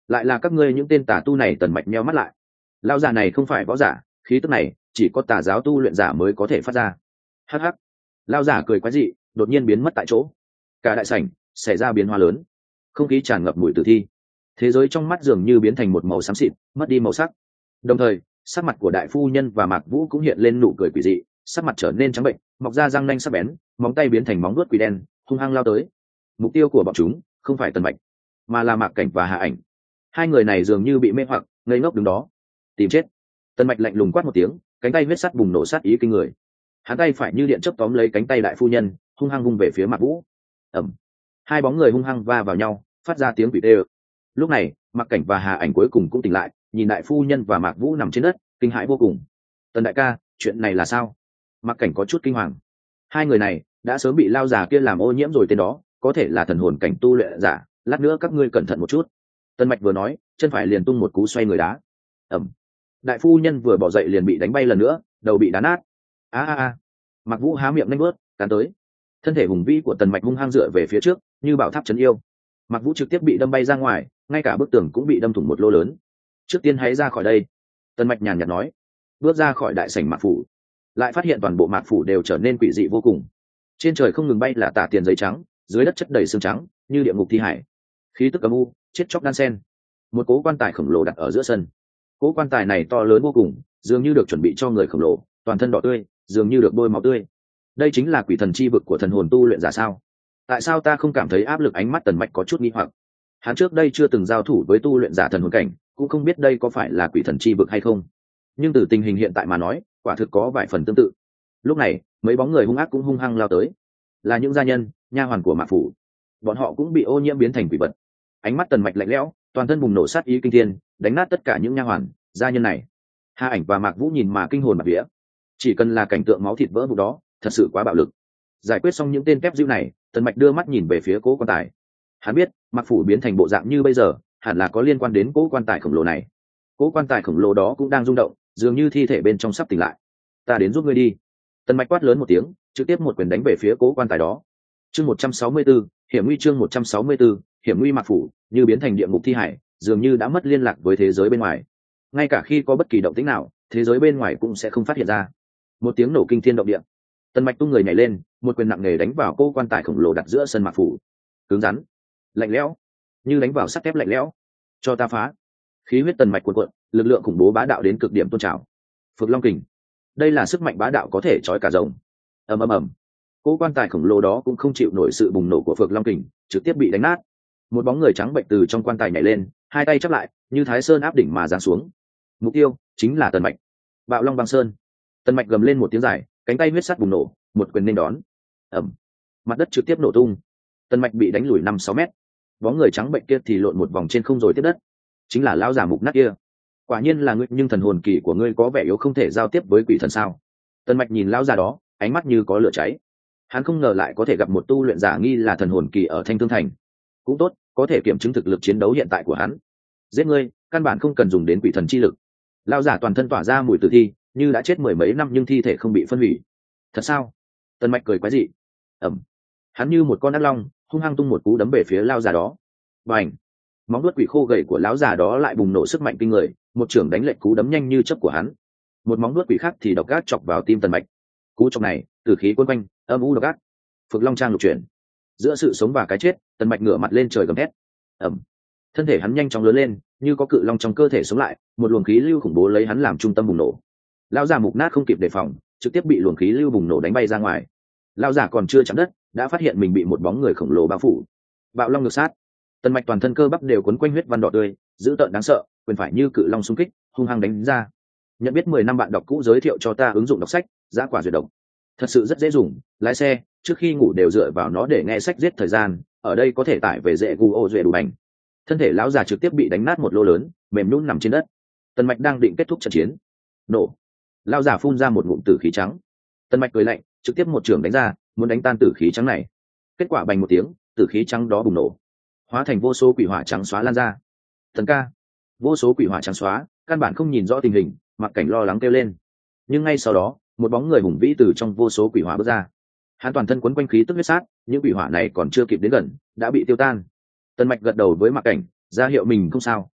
lại là các ngươi những tên tà tu này. Tần Mạch nheo mắt lại. Lão già này không phải võ giả, khí tức này chỉ có tà giáo tu luyện giả mới có thể phát ra. Hắc hắc. Lão giả cười quái dị, đột nhiên biến mất tại chỗ. Cả đại sảnh xảy ra biến hóa lớn, không khí tràn ngập mùi tử thi, thế giới trong mắt dường như biến thành một màu xám xịt, mất đi màu sắc. Đồng thời sắc mặt của đại phu nhân và Mạc Vũ cũng hiện lên nụ cười quỷ dị, sắc mặt trở nên trắng bệnh, mọc ra răng nanh sắc bén, móng tay biến thành móng vuốt quỷ đen, hung hăng lao tới. Mục tiêu của bọn chúng không phải Tần Mạch, mà là Mạc Cảnh và Hà Ảnh. Hai người này dường như bị mê hoặc, ngây ngốc đứng đó tìm chết. Tần Mạch lạnh lùng quát một tiếng, cánh tay huyết sắt bùng nổ sát ý kinh người. Hắn tay phải như điện chớp tóm lấy cánh tay đại phu nhân, hung hăng vung về phía Mạc Vũ. Ầm! Hai bóng người hung hăng va vào nhau, phát ra tiếng quỷ tê ực. Lúc này Mạc Cảnh và Hà Ảnh cuối cùng cũng tỉnh lại, nhìn đại phu nhân và Mạc Vũ nằm trên đất, kinh hãi vô cùng. Tần đại ca, chuyện này là sao? Mạc Cảnh có chút kinh hoàng. Hai người này đã sớm bị lao già kia làm ô nhiễm rồi, tên đó có thể là thần hồn cảnh tu luyện giả, lát nữa các ngươi cẩn thận một chút. Tần Mạch vừa nói, chân phải liền tung một cú xoay người đá. Ầm! Đại phu nhân vừa bỏ dậy liền bị đánh bay lần nữa, đầu bị đá nát. A a a! Mạc Vũ há miệng nhanh bớt, cắn tới. Thân thể hùng vĩ của Tần Mạch hung hăng dựa về phía trước, như bảo tháp trấn yêu. Mạc Vũ trực tiếp bị đâm bay ra ngoài, ngay cả bức tường cũng bị đâm thủng một lỗ lớn. Trước tiên hãy ra khỏi đây. Tần Mạch nhàn nhạt nói. Bước ra khỏi đại sảnh Mạc phủ, lại phát hiện toàn bộ Mạc phủ đều trở nên quỷ dị vô cùng. Trên trời không ngừng bay là tả tiền giấy trắng, dưới đất chất đầy xương trắng, như địa ngục thi hải. Khí tức âm u, chết chóc đan sen. Một cố quan tài khổng lồ đặt ở giữa sân. Cố quan tài này to lớn vô cùng, dường như được chuẩn bị cho người khổng lồ, toàn thân đỏ tươi, dường như được bôi máu tươi. Đây chính là quỷ thần chi vực của thần hồn tu luyện giả sao? Tại sao ta không cảm thấy áp lực? Ánh mắt Tần Mạch có chút nghi hoặc. Hắn trước đây chưa từng giao thủ với tu luyện giả thần hồn cảnh, cũng không biết đây có phải là quỷ thần chi vực hay không. Nhưng từ tình hình hiện tại mà nói, quả thực có vài phần tương tự. Lúc này mấy bóng người hung ác cũng hung hăng lao tới, là những gia nhân nha hoàn của Mạc phủ. Bọn họ cũng bị ô nhiễm biến thành quỷ vật. Ánh mắt Tần Mạch lạnh lẽo, toàn thân bùng nổ sát ý kinh thiên, đánh nát tất cả những nha hoàn gia nhân này. Hà Ảnh và Mạc Vũ nhìn mà kinh hồn bạt vía. Chỉ cần là cảnh tượng máu thịt vỡ vụn đó, thật sự quá bạo lực. Giải quyết xong những tên kép dữ này, Tần Mạch đưa mắt nhìn về phía cố quan tài. Hắn biết Mạc phủ biến thành bộ dạng như bây giờ hẳn là có liên quan đến cố quan tài khổng lồ này. Cố quan tài khổng lồ đó cũng đang rung động, dường như thi thể bên trong sắp tỉnh lại. Ta đến giúp ngươi đi. Tần Mạch quát lớn một tiếng, trực tiếp một quyền đánh về phía cố quan tài đó. Chương một trăm sáu mươi tư, hiểm nguy. Chương một trăm sáu mươi tư, hiểm nguy. Mạc phủ như biến thành địa ngục thi hải, dường như đã mất liên lạc với thế giới bên ngoài. Ngay cả khi có bất kỳ động tĩnh nào, thế giới bên ngoài cũng sẽ không phát hiện ra. Một tiếng nổ kinh thiên động địa. Tần Mạch tung người nhảy lên, một quyền nặng nề đánh vào cố quan tài khổng lồ đặt giữa sân Mạc phủ. Cứng rắn, lạnh lẽo, như đánh vào sắt thép lạnh lẽo. Cho ta phá! Khí huyết Tần Mạch cuồn cuộn, lực lượng khủng bố bá đạo đến cực điểm tôn trào. Phược Long kình, đây là sức mạnh bá đạo có thể trói cả rồng. Ầm ầm ầm. Cố quan tài khổng lồ đó cũng không chịu nổi sự bùng nổ của Phược Long kình, trực tiếp bị đánh nát. Một bóng người trắng bệnh từ trong quan tài nhảy lên, hai tay chắp lại, như Thái Sơn áp đỉnh mà giáng xuống. Mục tiêu chính là Tần Mạch. Bạo Long băng sơn. Tần Mạch gầm lên một tiếng dài, cánh tay huyết sắt bùng nổ, một quyền nên đón. Ầm. Mặt đất trực tiếp nổ tung. Tần Mạch bị đánh lùi năm sáu mét. Bóng người trắng bệnh kia thì lộn một vòng trên không rồi tiếp đất. Chính là lão già mục nát kia. Quả nhiên là ngươi, nhưng thần hồn kỳ của ngươi có vẻ yếu, không thể giao tiếp với quỷ thần sao? Tần Mạch nhìn lão già đó, ánh mắt như có lửa cháy. Hắn không ngờ lại có thể gặp một tu luyện giả nghi là thần hồn kỳ ở Thanh Thương Thành. Cũng tốt, có thể kiểm chứng thực lực chiến đấu hiện tại của hắn. Giết ngươi, căn bản không cần dùng đến quỷ thần chi lực. Lão giả toàn thân tỏa ra mùi tử thi, như đã chết mười mấy năm nhưng thi thể không bị phân hủy. Thật sao? Tần Mạch cười quái dị. Ẩm. Hắn như một con ác long, hung hăng tung một cú đấm về phía lão già đó. Bành! Móng vuốt quỷ khô gầy của lão già đó lại bùng nổ sức mạnh kinh người, một chưởng đánh lệch cú đấm nhanh như chớp của hắn. Một móng vuốt quỷ khác thì độc ác chọc vào tim Tần Mạch. Cú chọc này, tử khí cuốn quanh, âm u độc ác. Phược Long trang lục chuyển. Giữa sự sống và cái chết, Tần Mạch ngửa mặt lên trời gầm thét. Ầm. Thân thể hắn nhanh chóng lớn lên, như có cự long trong cơ thể sống lại, một luồng khí lưu khủng bố lấy hắn làm trung tâm bùng nổ. Lão già mục nát không kịp đề phòng, trực tiếp bị luồng khí lưu bùng nổ đánh bay ra ngoài. Lão già còn chưa chạm đất, đã phát hiện mình bị một bóng người khổng lồ bao phủ. Bạo Long ngược sát. Tần Mạch toàn thân cơ bắp đều quấn quanh huyết văn đỏ tươi, dữ tợn đáng sợ, quyền phải như cự long xung kích, hung hăng đánh ra. Nhận biết mười năm bạn đọc cũ giới thiệu cho ta ứng dụng đọc sách, Giá Quả Duyệt Độc. Thật sự rất dễ dùng, lái xe, trước khi ngủ đều dựa vào nó để nghe sách giết thời gian, ở đây có thể tải về dễ gu ô duệ đủ hành. Thân thể lão già trực tiếp bị đánh nát một lô lớn, mềm nhũn nằm trên đất. Tần Mạch đang định kết thúc trận chiến. Nổ. Lão già phun ra một ngụm tử khí trắng. Tần Mạch cười lạnh, trực tiếp một chưởng đánh ra, muốn đánh tan tử khí trắng này. Kết quả bành một tiếng, tử khí trắng đó bùng nổ, hóa thành vô số quỷ hỏa trắng xóa lan ra. Thần ca! Vô số quỷ hỏa trắng xóa, căn bản không nhìn rõ tình hình, Mặc Cảnh lo lắng kêu lên. Nhưng ngay sau đó, một bóng người hùng vĩ từ trong vô số quỷ hỏa bước ra. Hắn toàn thân quấn quanh khí tức huyết sát, những quỷ hỏa này còn chưa kịp đến gần, đã bị tiêu tan. Tần Mạch gật đầu với Mặc Cảnh, ra hiệu mình không sao,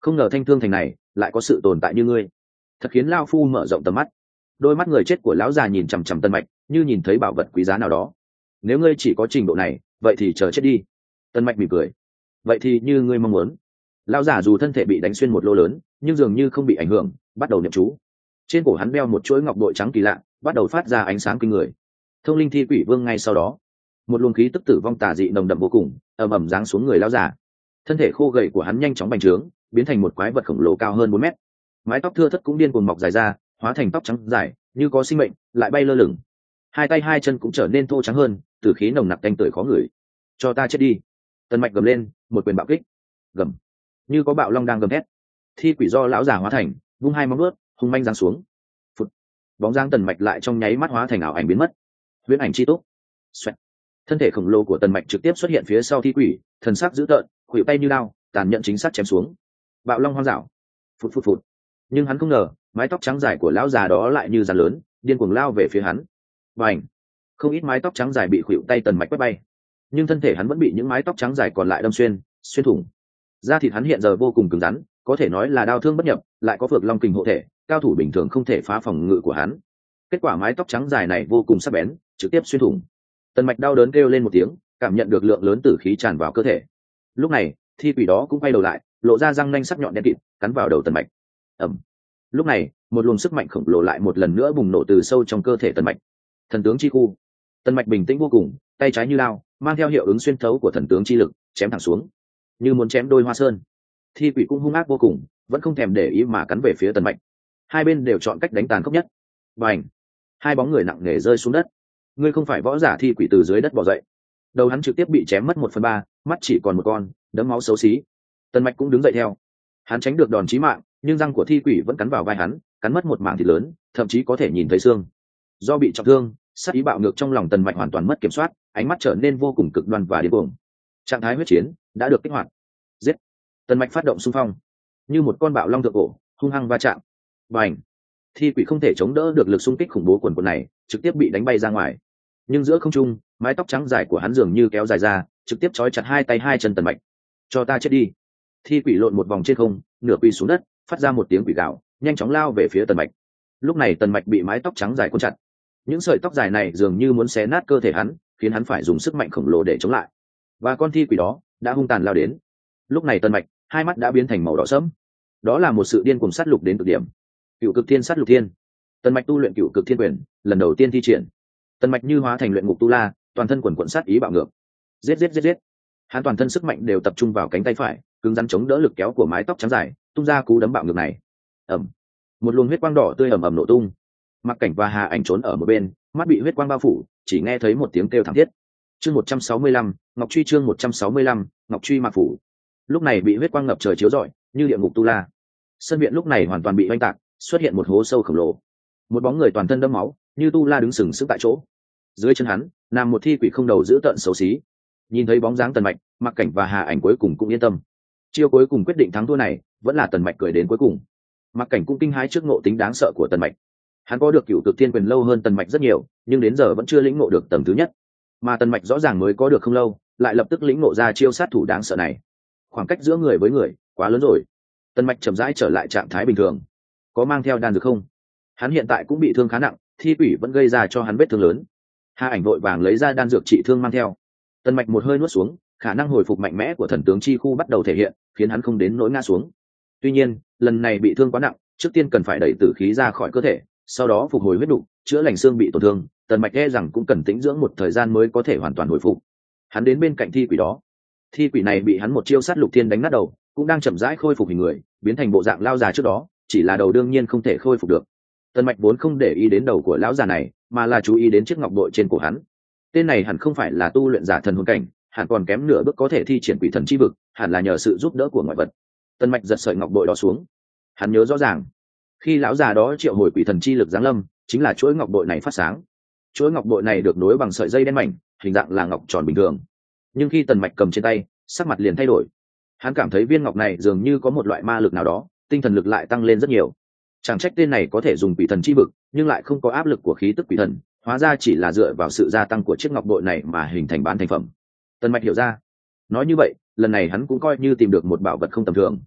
không ngờ thanh thương thành này lại có sự tồn tại như ngươi, thật khiến lao phu mở rộng tầm mắt. Đôi mắt người chết của lão già nhìn chằm chằm Tần Mạch như nhìn thấy bảo vật quý giá nào đó. Nếu ngươi chỉ có trình độ này, vậy thì chờ chết đi. Tần Mạch mỉm cười. Vậy thì như ngươi mong muốn. Lão già dù thân thể bị đánh xuyên một lô lớn, nhưng dường như không bị ảnh hưởng, bắt đầu niệm chú. Trên cổ hắn đeo một chuỗi ngọc bội trắng kỳ lạ, bắt đầu phát ra ánh sáng kinh người. Thông linh thi quỷ vương ngay sau đó, một luồng khí tức tử vong tà dị nồng đậm vô cùng, ầm ầm giáng xuống người lão già. Thân thể khô gầy của hắn nhanh chóng bành trướng, biến thành một quái vật khổng lồ cao hơn bốn mét. Mái tóc thưa thớt cũng điên cuồng mọc dài ra, hóa thành tóc trắng dài, như có sinh mệnh, lại bay lơ lửng. Hai tay hai chân cũng trở nên thô trắng hơn, tử khí nồng nặc tanh tưởi khó ngửi. Cho ta chết đi. Tần Mạch gầm lên, một quyền bạo kích. Gầm. Như có bạo long đang gầm thét. Thi quỷ do lão già hóa thành, vung hai móng vuốt, hung manh giáng xuống. Phụt. Bóng dáng Tần Mạch lại trong nháy mắt hóa thành ảo ảnh biến mất. Huyễn ảnh chi túc. Xoẹt. Thân thể khổng lồ của Tần Mạch trực tiếp xuất hiện phía sau thi quỷ, thần sắc dữ tợn, khuỷu tay như đao, tàn nhẫn chính xác chém xuống. Bạo long hoang dạo. Phụt phụt phụt. Nhưng hắn không ngờ, mái tóc trắng dài của lão già đó lại như giàn lớn, điên cuồng lao về phía hắn. Bành. Không ít mái tóc trắng dài bị khuỷu tay Tần Mạch quét bay, nhưng thân thể hắn vẫn bị những mái tóc trắng dài còn lại đâm xuyên, xuyên thủng. Da thịt hắn hiện giờ vô cùng cứng rắn, có thể nói là đao thương bất nhập, lại có phược long kình hộ thể, cao thủ bình thường không thể phá phòng ngự của hắn. Kết quả mái tóc trắng dài này vô cùng sắc bén, trực tiếp xuyên thủng. Tần Mạch đau đớn kêu lên một tiếng, cảm nhận được lượng lớn tử khí tràn vào cơ thể. Lúc này, thi quỷ đó cũng quay đầu lại, lộ ra răng nanh sắc nhọn đen kịt, cắn vào đầu Tần Mạch. Ầm. Lúc này, một luồng sức mạnh khổng lồ lại một lần nữa bùng nổ từ sâu trong cơ thể Tần Mạch. Thần tướng chi khu. Tần Mạch bình tĩnh vô cùng, tay trái như lao, mang theo hiệu ứng xuyên thấu của thần tướng chi lực, chém thẳng xuống, như muốn chém đôi hoa sơn. Thi quỷ cũng hung ác vô cùng, vẫn không thèm để ý mà cắn về phía Tần Mạch. Hai bên đều chọn cách đánh tàn khốc nhất. Bành. Hai bóng người nặng nề rơi xuống đất. Ngươi không phải võ giả. Thi quỷ từ dưới đất bò dậy, đầu hắn trực tiếp bị chém mất một phần ba, mắt chỉ còn một con, đẫm máu xấu xí. Tần Mạch cũng đứng dậy theo. Hắn tránh được đòn chí mạng, nhưng răng của thi quỷ vẫn cắn vào vai hắn, cắn mất một mảng thịt lớn, thậm chí có thể nhìn thấy xương. Do bị trọng thương, sát ý bạo ngược trong lòng Tần Mạch hoàn toàn mất kiểm soát, ánh mắt trở nên vô cùng cực đoan và điên cuồng. Trạng thái huyết chiến đã được kích hoạt. Giết. Tần Mạch phát động xung phong, như một con bạo long thượng cổ, hung hăng va chạm. Bành. Thi quỷ không thể chống đỡ được lực xung kích khủng bố quần quần này, trực tiếp bị đánh bay ra ngoài. Nhưng giữa không trung, mái tóc trắng dài của hắn dường như kéo dài ra, trực tiếp trói chặt hai tay hai chân Tần Mạch. Cho ta chết đi. Thi quỷ lộn một vòng trên không, nửa quỳ xuống đất, phát ra một tiếng quỷ gào, nhanh chóng lao về phía Tần Mạch. Lúc này Tần Mạch bị mái tóc trắng dài cuốn chặt, những sợi tóc dài này dường như muốn xé nát cơ thể hắn, khiến hắn phải dùng sức mạnh khổng lồ để chống lại. Và con thi quỷ đó đã hung tàn lao đến. Lúc này Tần Mạch hai mắt đã biến thành màu đỏ sẫm, đó là một sự điên cuồng sát lục đến cực điểm. Cựu cực thiên sát lục thiên. Tần Mạch tu luyện cựu cực thiên quyền, lần đầu tiên thi triển. Tần Mạch như hóa thành luyện ngục tu la, toàn thân quần quần sát ý bạo ngược. Giết giết giết giết. Hắn toàn thân sức mạnh đều tập trung vào cánh tay phải, cứng rắn chống đỡ lực kéo của mái tóc trắng dài, tung ra cú đấm bạo ngược này. Ầm. Một luồng huyết quang đỏ tươi ầm ầm nổ tung. Mặc Cảnh và Hà Ảnh trốn ở một bên, mắt bị huyết quang bao phủ, chỉ nghe thấy một tiếng kêu thảm thiết. Chương một trăm sáu mươi lăm, Ngọc Truy chương một trăm sáu mươi lăm, Ngọc Truy Mạc phủ. Lúc này bị huyết quang ngập trời chiếu rọi, như địa ngục tu la. Sân viện lúc này hoàn toàn bị oanh tạc, xuất hiện một hố sâu khổng lồ. Một bóng người toàn thân đẫm máu, như tu la đứng sừng sững tại chỗ. Dưới chân hắn, nằm một thi quỷ không đầu dữ tợn xấu xí. Nhìn thấy bóng dáng Tần Mạch, Mặc Cảnh và Hà Ảnh cuối cùng cũng yên tâm. Chiêu cuối cùng quyết định thắng thua này, vẫn là Tần Mạch cười đến cuối cùng. Mặc Cảnh cũng kinh hãi trước ngộ tính đáng sợ của Tần Mạch. Hắn có được cựu cực thiên quyền lâu hơn Tần Mạch rất nhiều, nhưng đến giờ vẫn chưa lĩnh ngộ được tầng thứ nhất. Mà Tần Mạch rõ ràng mới có được không lâu, lại lập tức lĩnh ngộ ra chiêu sát thủ đáng sợ này. Khoảng cách giữa người với người quá lớn rồi. Tần Mạch chậm rãi trở lại trạng thái bình thường. Có mang theo đan dược không? Hắn hiện tại cũng bị thương khá nặng, thi quỷ vẫn gây ra cho hắn vết thương lớn. Hà Ảnh vội vàng lấy ra đan dược trị thương mang theo. Tần Mạch một hơi nuốt xuống, khả năng hồi phục mạnh mẽ của thần tướng chi khu bắt đầu thể hiện, khiến hắn không đến nỗi ngã xuống. Tuy nhiên, lần này bị thương quá nặng, trước tiên cần phải đẩy tử khí ra khỏi cơ thể, sau đó phục hồi huyết đục, chữa lành xương bị tổn thương. Tần Mạch e rằng cũng cần tĩnh dưỡng một thời gian mới có thể hoàn toàn hồi phục. Hắn đến bên cạnh thi quỷ đó. Thi quỷ này bị hắn một chiêu sát lục thiên đánh nát đầu, cũng đang chậm rãi khôi phục hình người, biến thành bộ dạng lao già trước đó, chỉ là đầu đương nhiên không thể khôi phục được. Tần Mạch vốn không để ý đến đầu của lão già này, mà là chú ý đến chiếc ngọc bội trên cổ hắn. Tên này hẳn không phải là tu luyện giả thần hồn cảnh, hẳn còn kém nửa bước có thể thi triển quỷ thần chi vực, hẳn là nhờ sự giúp đỡ của ngoại vật. Tần Mạch giật sợi ngọc bội đó xuống. Hắn nhớ rõ ràng, khi lão già đó triệu hồi quỷ thần chi lực giáng lâm, chính là chuỗi ngọc bội này phát sáng. Chuỗi ngọc bội này được nối bằng sợi dây đen mảnh, hình dạng là ngọc tròn bình thường. Nhưng khi Tần Mạch cầm trên tay, sắc mặt liền thay đổi. Hắn cảm thấy viên ngọc này dường như có một loại ma lực nào đó, tinh thần lực lại tăng lên rất nhiều. Chẳng trách tên này có thể dùng quỷ thần chi vực, nhưng lại không có áp lực của khí tức quỷ thần, hóa ra chỉ là dựa vào sự gia tăng của chiếc ngọc bội này mà hình thành bán thành phẩm. Tần Mạch hiểu ra. Nói như vậy, lần này hắn cũng coi như tìm được một bảo vật không tầm thường.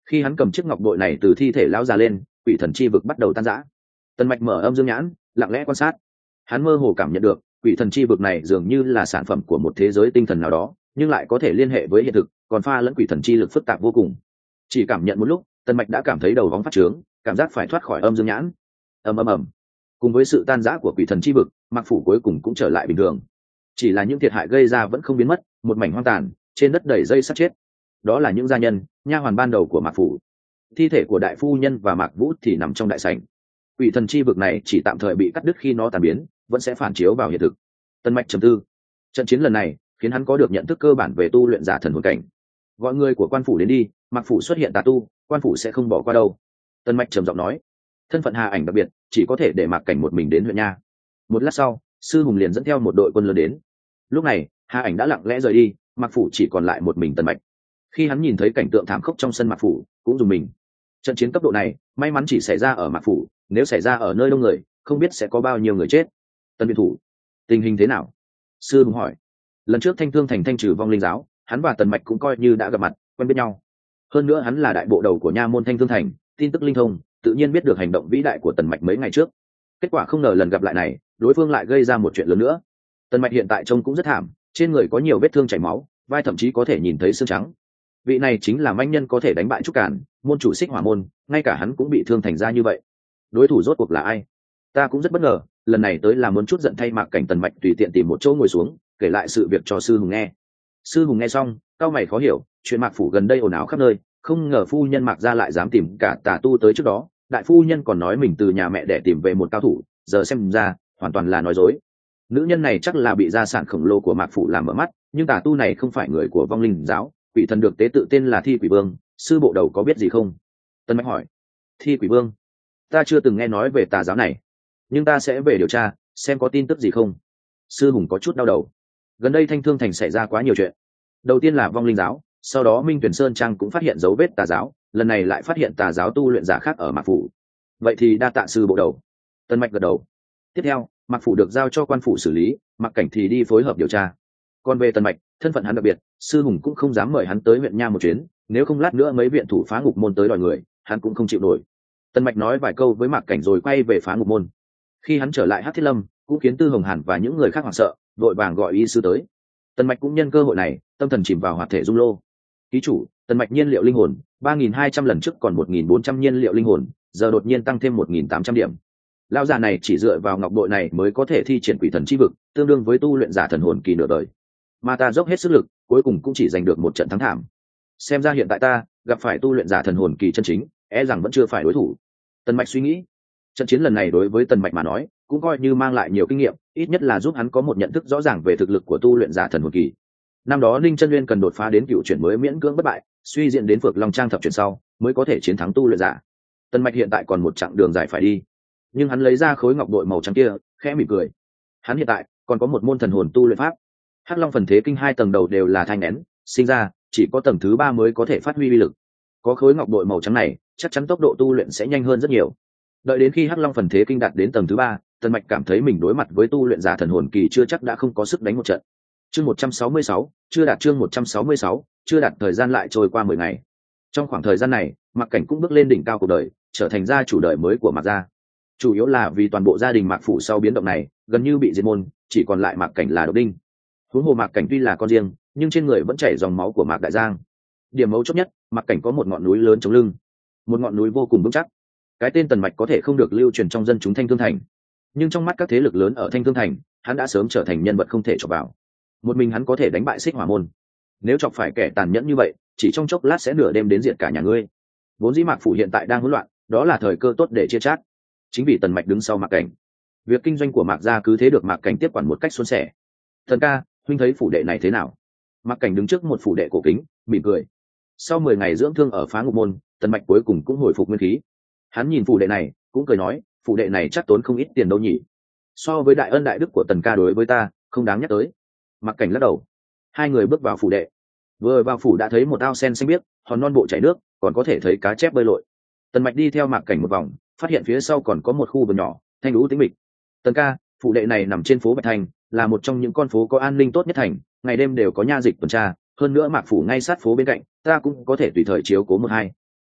Khi hắn cầm chiếc ngọc bội này từ thi thể lão già lên, quỷ thần chi vực bắt đầu tan rã. Tần Mạch mở âm dương nhãn, lặng lẽ quan sát. Hắn mơ hồ cảm nhận được quỷ thần chi vực này dường như là sản phẩm của một thế giới tinh thần nào đó, nhưng lại có thể liên hệ với hiện thực, còn pha lẫn quỷ thần chi lực phức tạp vô cùng. Chỉ cảm nhận một lúc, Tần Mạch đã cảm thấy đầu vóng phát trướng, cảm giác phải thoát khỏi âm dương nhãn. Ầm ầm ầm. Cùng với sự tan rã của quỷ thần chi vực, Mạc phủ cuối cùng cũng trở lại bình thường. Chỉ là những thiệt hại gây ra vẫn không biến mất, một mảnh hoang tàn, trên đất đầy dây sắt chết. Đó là những gia nhân, nha hoàn ban đầu của Mạc phủ. Thi thể của đại phu nhân và Mạc Vũ thì nằm trong đại sảnh. Quỷ thần chi vực này chỉ tạm thời bị cắt đứt, khi nó tan biến, vẫn sẽ phản chiếu vào hiện thực. Tần Mạch trầm tư. Trận chiến lần này khiến hắn có được nhận thức cơ bản về tu luyện giả thần hồn cảnh. Gọi người của quan phủ đến đi, Mạc phủ xuất hiện tà tu, quan phủ sẽ không bỏ qua đâu. Tần Mạch trầm giọng nói. Thân phận Hà Ảnh đặc biệt, chỉ có thể để Mạc Cảnh một mình đến huyện nha. Một lát sau, sư hùng liền dẫn theo một đội quân lớn đến. Lúc này Hà Ảnh đã lặng lẽ rời đi, Mạc phủ chỉ còn lại một mình Tần Mạch. Khi hắn nhìn thấy cảnh tượng thảm khốc trong sân Mạc phủ, cũng dùng mình. Trận chiến cấp độ này may mắn chỉ xảy ra ở Mạc phủ, nếu xảy ra ở nơi đông người, không biết sẽ có bao nhiêu người chết. Tần viện thủ, tình hình thế nào? Sư hùng hỏi. Lần trước Thanh Thương thành thanh trừ vong linh giáo, hắn và Tần Mạch cũng coi như đã gặp mặt, quen biết nhau. Hơn nữa hắn là đại bộ đầu của nha môn Thanh Thương thành, tin tức linh thông, tự nhiên biết được hành động vĩ đại của Tần Mạch mấy ngày trước. Kết quả không ngờ lần gặp lại này, đối phương lại gây ra một chuyện lớn nữa. Tần Mạch hiện tại trông cũng rất thảm, trên người có nhiều vết thương chảy máu, vai thậm chí có thể nhìn thấy xương trắng. Vị này chính là manh nhân có thể đánh bại Trúc Cản, môn chủ Xích Hỏa môn, ngay cả hắn cũng bị thương thành ra như vậy. Đối thủ rốt cuộc là ai? Ta cũng rất bất ngờ, lần này tới là muốn chút giận thay Mạc Cảnh. Tần Mạch tùy tiện tìm một chỗ ngồi xuống, kể lại sự việc cho sư hùng nghe. Sư hùng nghe xong, cau mày khó hiểu, chuyện Mạc phủ gần đây ồn ào khắp nơi, không ngờ phu nhân Mạc gia lại dám tìm cả tà tu tới. Trước đó đại phu nhân còn nói mình từ nhà mẹ để tìm về một cao thủ, giờ xem ra hoàn toàn là nói dối. Nữ nhân này chắc là bị gia sản khổng lồ của Mạc phủ làm mở mắt, nhưng tà tu này không phải người của vong linh giáo. Quỷ thần được tế tự tên là Thi Quỷ Vương, sư bộ đầu có biết gì không? Tân Mạch hỏi. Thi Quỷ Vương? Ta chưa từng nghe nói về tà giáo này, nhưng ta sẽ về điều tra xem có tin tức gì không. Sư hùng có chút đau đầu. Gần đây Thanh Thương thành xảy ra quá nhiều chuyện. Đầu tiên là vong linh giáo, sau đó Minh Tuyển Sơn Trang cũng phát hiện dấu vết tà giáo, lần này lại phát hiện tà giáo tu luyện giả khác ở Mạc phủ. Vậy thì đa tạ sư bộ đầu. Tân Mạch gật đầu. Tiếp theo Mạc phủ được giao cho quan phủ xử lý, Mạc Cảnh thì đi phối hợp điều tra. Còn về Tần Mạch, thân phận hắn đặc biệt, sư hùng cũng không dám mời hắn tới huyện nha một chuyến, nếu không lát nữa mấy viện thủ phá ngục môn tới đòi người, hắn cũng không chịu nổi. Tần Mạch nói vài câu với Mạc Cảnh rồi quay về phá ngục môn. Khi hắn trở lại Hắc Thiết Lâm, cũng khiến Tư Hồng Hàn và những người khác hoảng sợ, vội vàng gọi y sư tới. Tần Mạch cũng nhân cơ hội này, tâm thần chìm vào hoạt thể dung lô. Ký chủ, Tần Mạch nhiên liệu linh hồn ba nghìn hai trăm, lần trước còn một nghìn bốn trăm nhiên liệu linh hồn, giờ đột nhiên tăng thêm một nghìn tám trăm điểm. Lão già này chỉ dựa vào ngọc bội này mới có thể thi triển quỷ thần chi vực, tương đương với tu luyện giả thần hồn kỳ nửa đời. Mà ta dốc hết sức lực, cuối cùng cũng chỉ giành được một trận thắng thảm. Xem ra hiện tại ta gặp phải tu luyện giả thần hồn kỳ chân chính, e rằng vẫn chưa phải đối thủ. Tần Mạch suy nghĩ. Trận chiến lần này đối với Tần Mạch mà nói, cũng coi như mang lại nhiều kinh nghiệm, ít nhất là giúp hắn có một nhận thức rõ ràng về thực lực của tu luyện giả thần hồn kỳ. Năm đó Ninh Chân Nguyên cần đột phá đến cựu chuyển mới miễn cưỡng bất bại, suy diễn đến Phược Long Trang thập chuyển sau, mới có thể chiến thắng tu luyện giả. Tần Mạch hiện tại còn một chặng đường dài phải đi, nhưng hắn lấy ra khối ngọc bội màu trắng kia, khẽ mỉm cười. Hắn hiện tại còn có một môn thần hồn tu luyện pháp. Hắc Long phần thế kinh hai tầng đầu đều là thanh nén, sinh ra chỉ có tầng thứ ba mới có thể phát huy uy lực. Có khối ngọc bội màu trắng này, chắc chắn tốc độ tu luyện sẽ nhanh hơn rất nhiều. Đợi đến khi Hắc Long phần thế kinh đạt đến tầng thứ ba, Tần Mạch cảm thấy mình đối mặt với tu luyện giả thần hồn kỳ chưa chắc đã không có sức đánh một trận. Chương một trăm sáu mươi sáu, chưa đạt chương một trăm sáu mươi sáu, chưa đạt. Thời gian lại trôi qua mười ngày. Trong khoảng thời gian này, Mạc Cảnh cũng bước lên đỉnh cao cuộc đời, trở thành gia chủ đời mới của Mạc gia. Chủ yếu là vì toàn bộ gia đình Mạc phủ sau biến động này, gần như bị diệt môn, chỉ còn lại Mạc Cảnh là độc đinh. Huống hồ Mạc Cảnh tuy là con riêng, nhưng trên người vẫn chảy dòng máu của Mạc Đại Giang. Điểm mấu chốt nhất, Mạc Cảnh có một ngọn núi lớn chống lưng, một ngọn núi vô cùng vững chắc. Cái tên Tần Mạch có thể không được lưu truyền trong dân chúng Thanh Thương thành, nhưng trong mắt các thế lực lớn ở Thanh Thương thành, hắn đã sớm trở thành nhân vật không thể chọc vào. Một mình hắn có thể đánh bại Xích Hỏa môn, nếu chọc phải kẻ tàn nhẫn như vậy, chỉ trong chốc lát sẽ nửa đêm đến diệt cả nhà ngươi. Vốn dĩ Mạc phủ hiện tại đang hỗn loạn, đó là thời cơ tốt để chia chác. Chính vì Tần Mạch đứng sau Mạc Cảnh, việc kinh doanh của Mạc gia cứ thế được Mạc Cảnh tiếp quản một cách suôn sẻ. Thần ca, huynh thấy phủ đệ này thế nào? Mạc Cảnh đứng trước một phủ đệ cổ kính, mỉm cười. Sau mười ngày dưỡng thương ở phá ngục môn, Tần Mạch cuối cùng cũng hồi phục nguyên khí. Hắn nhìn phủ đệ này, cũng cười nói, phủ đệ này chắc tốn không ít tiền đâu nhỉ. So với đại ân đại đức của Tần ca đối với ta, không đáng nhắc tới. Mạc Cảnh lắc đầu. Hai người bước vào phủ đệ. Vừa vào phủ đã thấy một ao sen xanh biếc, hòn non bộ chảy nước, còn có thể thấy cá chép bơi lội. Tần Mạch đi theo Mạc Cảnh một vòng, phát hiện phía sau còn có một khu vườn nhỏ, thanh lũ tĩnh mịch. Tần ca, phủ đệ này nằm trên phố Bạch Thành, là một trong những con phố có an ninh tốt nhất thành, ngày đêm đều có nha dịch tuần tra, hơn nữa Mạc phủ ngay sát phố bên cạnh, ta cũng có thể tùy thời chiếu cố một hai.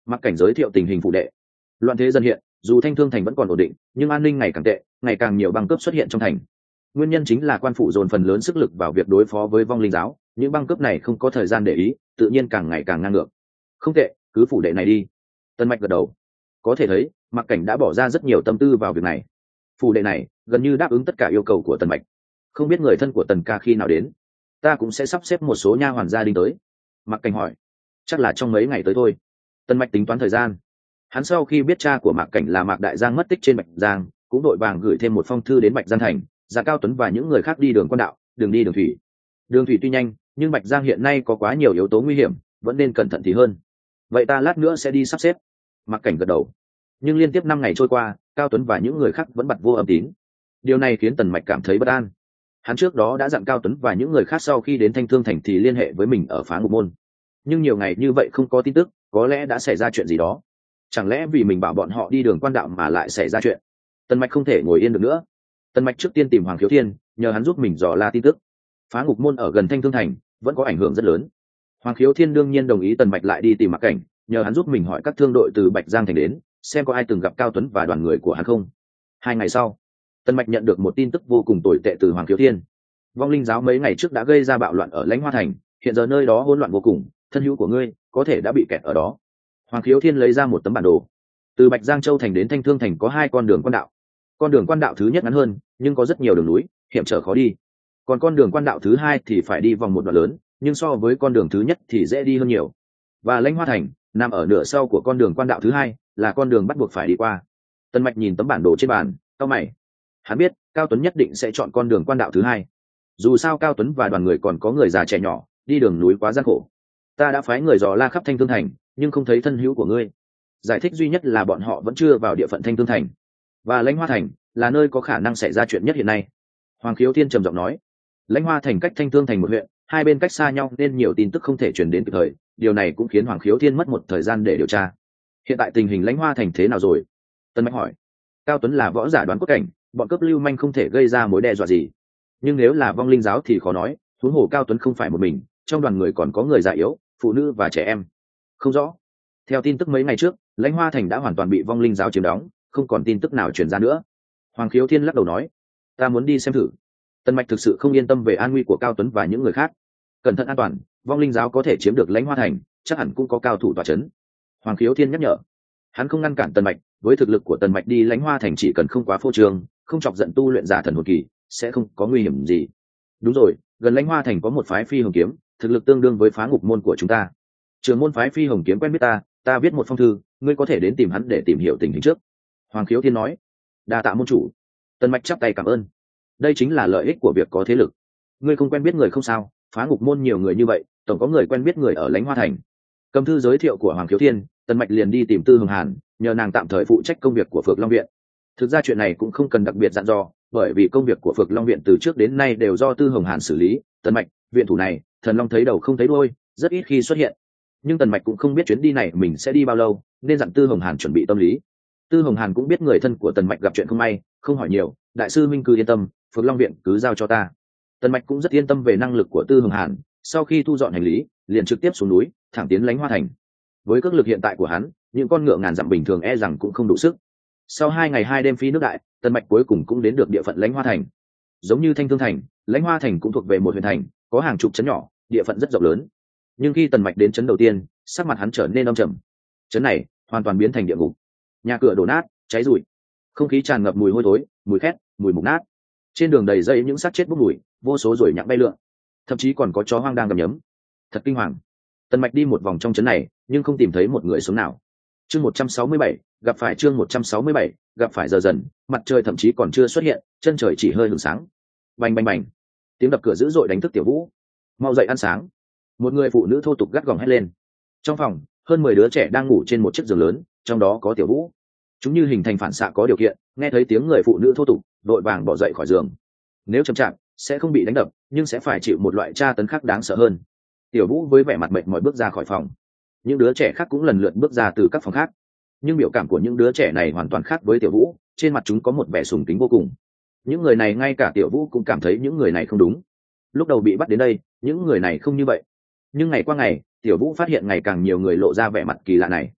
Mặc Cảnh giới thiệu tình hình phụ đệ. Loạn thế dần hiện, dù Thanh Thương thành vẫn còn ổn định, nhưng an ninh ngày càng tệ, ngày càng nhiều băng cướp xuất hiện trong thành. Nguyên nhân chính là quan phủ dồn phần lớn sức lực vào việc đối phó với vong linh giáo, những băng cướp này không có thời gian để ý, tự nhiên càng ngày càng ngang ngược. Không tệ, cứ phủ đệ này đi. Tân Mạch gật đầu. Có thể thấy, Mặc Cảnh đã bỏ ra rất nhiều tâm tư vào việc này. Phủ đệ này gần như đáp ứng tất cả yêu cầu của Tần Mạch. Không biết người thân của Tần ca khi nào đến, ta cũng sẽ sắp xếp một số nha hoàn gia đình tới. Mặc Cảnh hỏi. Chắc là trong mấy ngày tới thôi. Tần Mạch tính toán thời gian. Hắn sau khi biết cha của Mạc Cảnh là Mạc Đại Giang mất tích trên Bạch Giang, cũng đội vàng gửi thêm một phong thư đến Bạch Giang thành, ra Cao Tuấn và những người khác đi đường quan đạo, đường đi đường thủy. Đường thủy tuy nhanh, nhưng Bạch Giang hiện nay có quá nhiều yếu tố nguy hiểm, vẫn nên cẩn thận thì hơn. Vậy ta lát nữa sẽ đi sắp xếp. Mạc Cảnh gật đầu. Nhưng liên tiếp năm ngày trôi qua, Cao Tuấn và những người khác vẫn bặt vô âm tín. Điều này khiến Tần Mạch cảm thấy bất an. Hắn trước đó đã dặn Cao Tuấn và những người khác sau khi đến Thanh Thương thành thì liên hệ với mình ở Phá Ngục môn. Nhưng nhiều ngày như vậy không có tin tức, có lẽ đã xảy ra chuyện gì đó. Chẳng lẽ vì mình bảo bọn họ đi đường quan đạo mà lại xảy ra chuyện? Tần Mạch không thể ngồi yên được nữa. Tần Mạch trước tiên tìm Hoàng Khiếu Thiên, nhờ hắn giúp mình dò la tin tức. Phá Ngục môn ở gần Thanh Thương thành, vẫn có ảnh hưởng rất lớn. Hoàng Khiếu Thiên đương nhiên đồng ý Tần Mạch lại đi tìm Mạc Cảnh, nhờ hắn giúp mình hỏi các thương đội từ Bạch Giang thành đến, xem có ai từng gặp Cao Tuấn và đoàn người của hắn không. Hai ngày sau, Tần Mạch nhận được một tin tức vô cùng tồi tệ từ Hoàng Khiếu Thiên. Vong linh giáo mấy ngày trước đã gây ra bạo loạn ở Lãnh Hoa thành, hiện giờ nơi đó hỗn loạn vô cùng, thân hữu của ngươi có thể đã bị kẹt ở đó. Hoàng Khiếu Thiên lấy ra một tấm bản đồ. Từ Bạch Giang Châu thành đến Thanh Thương thành có hai con đường quan đạo. Con đường quan đạo thứ nhất ngắn hơn, nhưng có rất nhiều đường núi, hiểm trở khó đi. Còn con đường quan đạo thứ hai thì phải đi vòng một đoạn lớn, nhưng so với con đường thứ nhất thì dễ đi hơn nhiều. Và Lãnh Hoa thành nằm ở nửa sau của con đường quan đạo thứ hai, là con đường bắt buộc phải đi qua. Tần Mạch nhìn tấm bản đồ trên bàn, cau mày. Hắn biết Cao Tuấn nhất định sẽ chọn con đường quan đạo thứ hai. Dù sao Cao Tuấn và đoàn người còn có người già trẻ nhỏ, đi đường núi quá gian khổ. Ta đã phái người dò la khắp Thanh Thương thành, nhưng không thấy thân hữu của ngươi. Giải thích duy nhất là bọn họ vẫn chưa vào địa phận Thanh Thương thành, và Lãnh Hoa thành là nơi có khả năng xảy ra chuyện nhất hiện nay. Hoàng Khiếu Thiên trầm giọng nói. Lãnh Hoa thành cách Thanh Thương thành một huyện, hai bên cách xa nhau nên nhiều tin tức không thể truyền đến kịp thời. Điều này cũng khiến Hoàng Khiếu Thiên mất một thời gian để điều tra. Hiện tại tình hình Lãnh Hoa thành thế nào rồi? Tân Mạch hỏi. Cao Tuấn là võ giả đoán cốt cảnh, bọn cướp lưu manh không thể gây ra mối đe dọa gì. Nhưng nếu là vong linh giáo thì khó nói. Huống hồ Cao Tuấn không phải một mình, trong đoàn người còn có người già yếu, phụ nữ và trẻ em. Không rõ. Theo tin tức mấy ngày trước, Lãnh Hoa thành đã hoàn toàn bị vong linh giáo chiếm đóng, không còn tin tức nào truyền ra nữa. Hoàng Khiếu Thiên lắc đầu nói. Ta muốn đi xem thử. Tân Mạch thực sự không yên tâm về an nguy của Cao Tuấn và những người khác. Cẩn thận an toàn, vong linh giáo có thể chiếm được Lãnh Hoa thành, chắc hẳn cũng có cao thủ tọa chấn. Hoàng Khiếu Thiên nhắc nhở. Hắn không ngăn cản Tần Mạch, với thực lực của Tần Mạch đi Lãnh Hoa thành chỉ cần không quá phô trương, không chọc giận tu luyện giả thần hồn kỳ, sẽ không có nguy hiểm gì. Đúng rồi, gần Lãnh Hoa thành có một phái Phi Hồng kiếm, thực lực tương đương với Phá Ngục môn của chúng ta. Trưởng môn phái Phi Hồng kiếm quen biết ta, ta viết một phong thư, ngươi có thể đến tìm hắn để tìm hiểu tình hình trước. Hoàng Khiếu Thiên nói. Đa tạ môn chủ. Tần Mạch chắp tay cảm ơn. Đây chính là lợi ích của việc có thế lực. Ngươi không quen biết người không sao, Phá Ngục môn nhiều người như vậy, tổng có người quen biết người ở Lãnh Hoa thành. Cầm thư giới thiệu của Hoàng Khiếu Thiên, Tần Mạch liền đi tìm Tư Hồng Hàn, nhờ nàng tạm thời phụ trách công việc của Phược Long viện. Thực ra chuyện này cũng không cần đặc biệt dặn dò, bởi vì công việc của Phược Long viện từ trước đến nay đều do Tư Hồng Hàn xử lý. Tần Mạch, viện thủ này, Thần Long thấy đầu không thấy đuôi, rất ít khi xuất hiện. Nhưng Tần Mạch cũng không biết chuyến đi này mình sẽ đi bao lâu, nên dặn Tư Hồng Hàn chuẩn bị tâm lý. Tư Hồng Hàn cũng biết người thân của Tần Mạch gặp chuyện không may, không hỏi nhiều, đại sư Minh cứ yên tâm, Phược Long viện cứ giao cho ta. Tần Mạch cũng rất yên tâm về năng lực của Tư Hồng Hàn, sau khi thu dọn hành lý, liền trực tiếp xuống núi, thẳng tiến Lãnh Hoa thành. Với cước lực hiện tại của hắn, những con ngựa ngàn dặm bình thường e rằng cũng không đủ sức. Sau hai ngày hai đêm phi nước đại, Tần Mạch cuối cùng cũng đến được địa phận Lãnh Hoa thành. Giống như Thanh Thương thành, Lãnh Hoa thành cũng thuộc về một huyện thành, có hàng chục trấn nhỏ, địa phận rất rộng lớn. Nhưng khi Tần Mạch đến trấn đầu tiên, sắc mặt hắn trở nên âm trầm. Trấn này hoàn toàn biến thành địa ngục, nhà cửa đổ nát, cháy rụi, không khí tràn ngập mùi hôi thối, mùi khét, mùi mục nát. Trên đường đầy dây những xác chết bốc mùi, vô số ruồi nhặng bay lượn, thậm chí còn có chó hoang đang gầm nhấm. Thật kinh hoàng. Tần Mạch đi một vòng trong trấn này, nhưng không tìm thấy một người sống nào. Chương một trăm sáu mươi bảy, gặp phải chương một trăm sáu mươi bảy, gặp phải giờ dần, mặt trời thậm chí còn chưa xuất hiện, chân trời chỉ hơi hửng sáng. Bành bành bành. Tiếng đập cửa dữ dội đánh thức Tiểu Vũ. Mau dậy ăn sáng. Một người phụ nữ thô tục gắt gỏng hét lên. Trong phòng, hơn mười đứa trẻ đang ngủ trên một chiếc giường lớn, trong đó có Tiểu Vũ. Chúng như hình thành phản xạ có điều kiện, nghe thấy tiếng người phụ nữ thô tục, vội vàng bỏ dậy khỏi giường. Nếu chậm chạp, sẽ không bị đánh đập, nhưng sẽ phải chịu một loại tra tấn khác đáng sợ hơn. Tiểu Vũ với vẻ mặt mệt mỏi bước ra khỏi phòng. Những đứa trẻ khác cũng lần lượt bước ra từ các phòng khác, nhưng biểu cảm của những đứa trẻ này hoàn toàn khác với Tiểu Vũ, trên mặt chúng có một vẻ sùng kính vô cùng. Những người này, ngay cả Tiểu Vũ cũng cảm thấy những người này không đúng. Lúc đầu bị bắt đến đây, những người này không như vậy, nhưng ngày qua ngày, Tiểu Vũ phát hiện ngày càng nhiều người lộ ra vẻ mặt kỳ lạ này.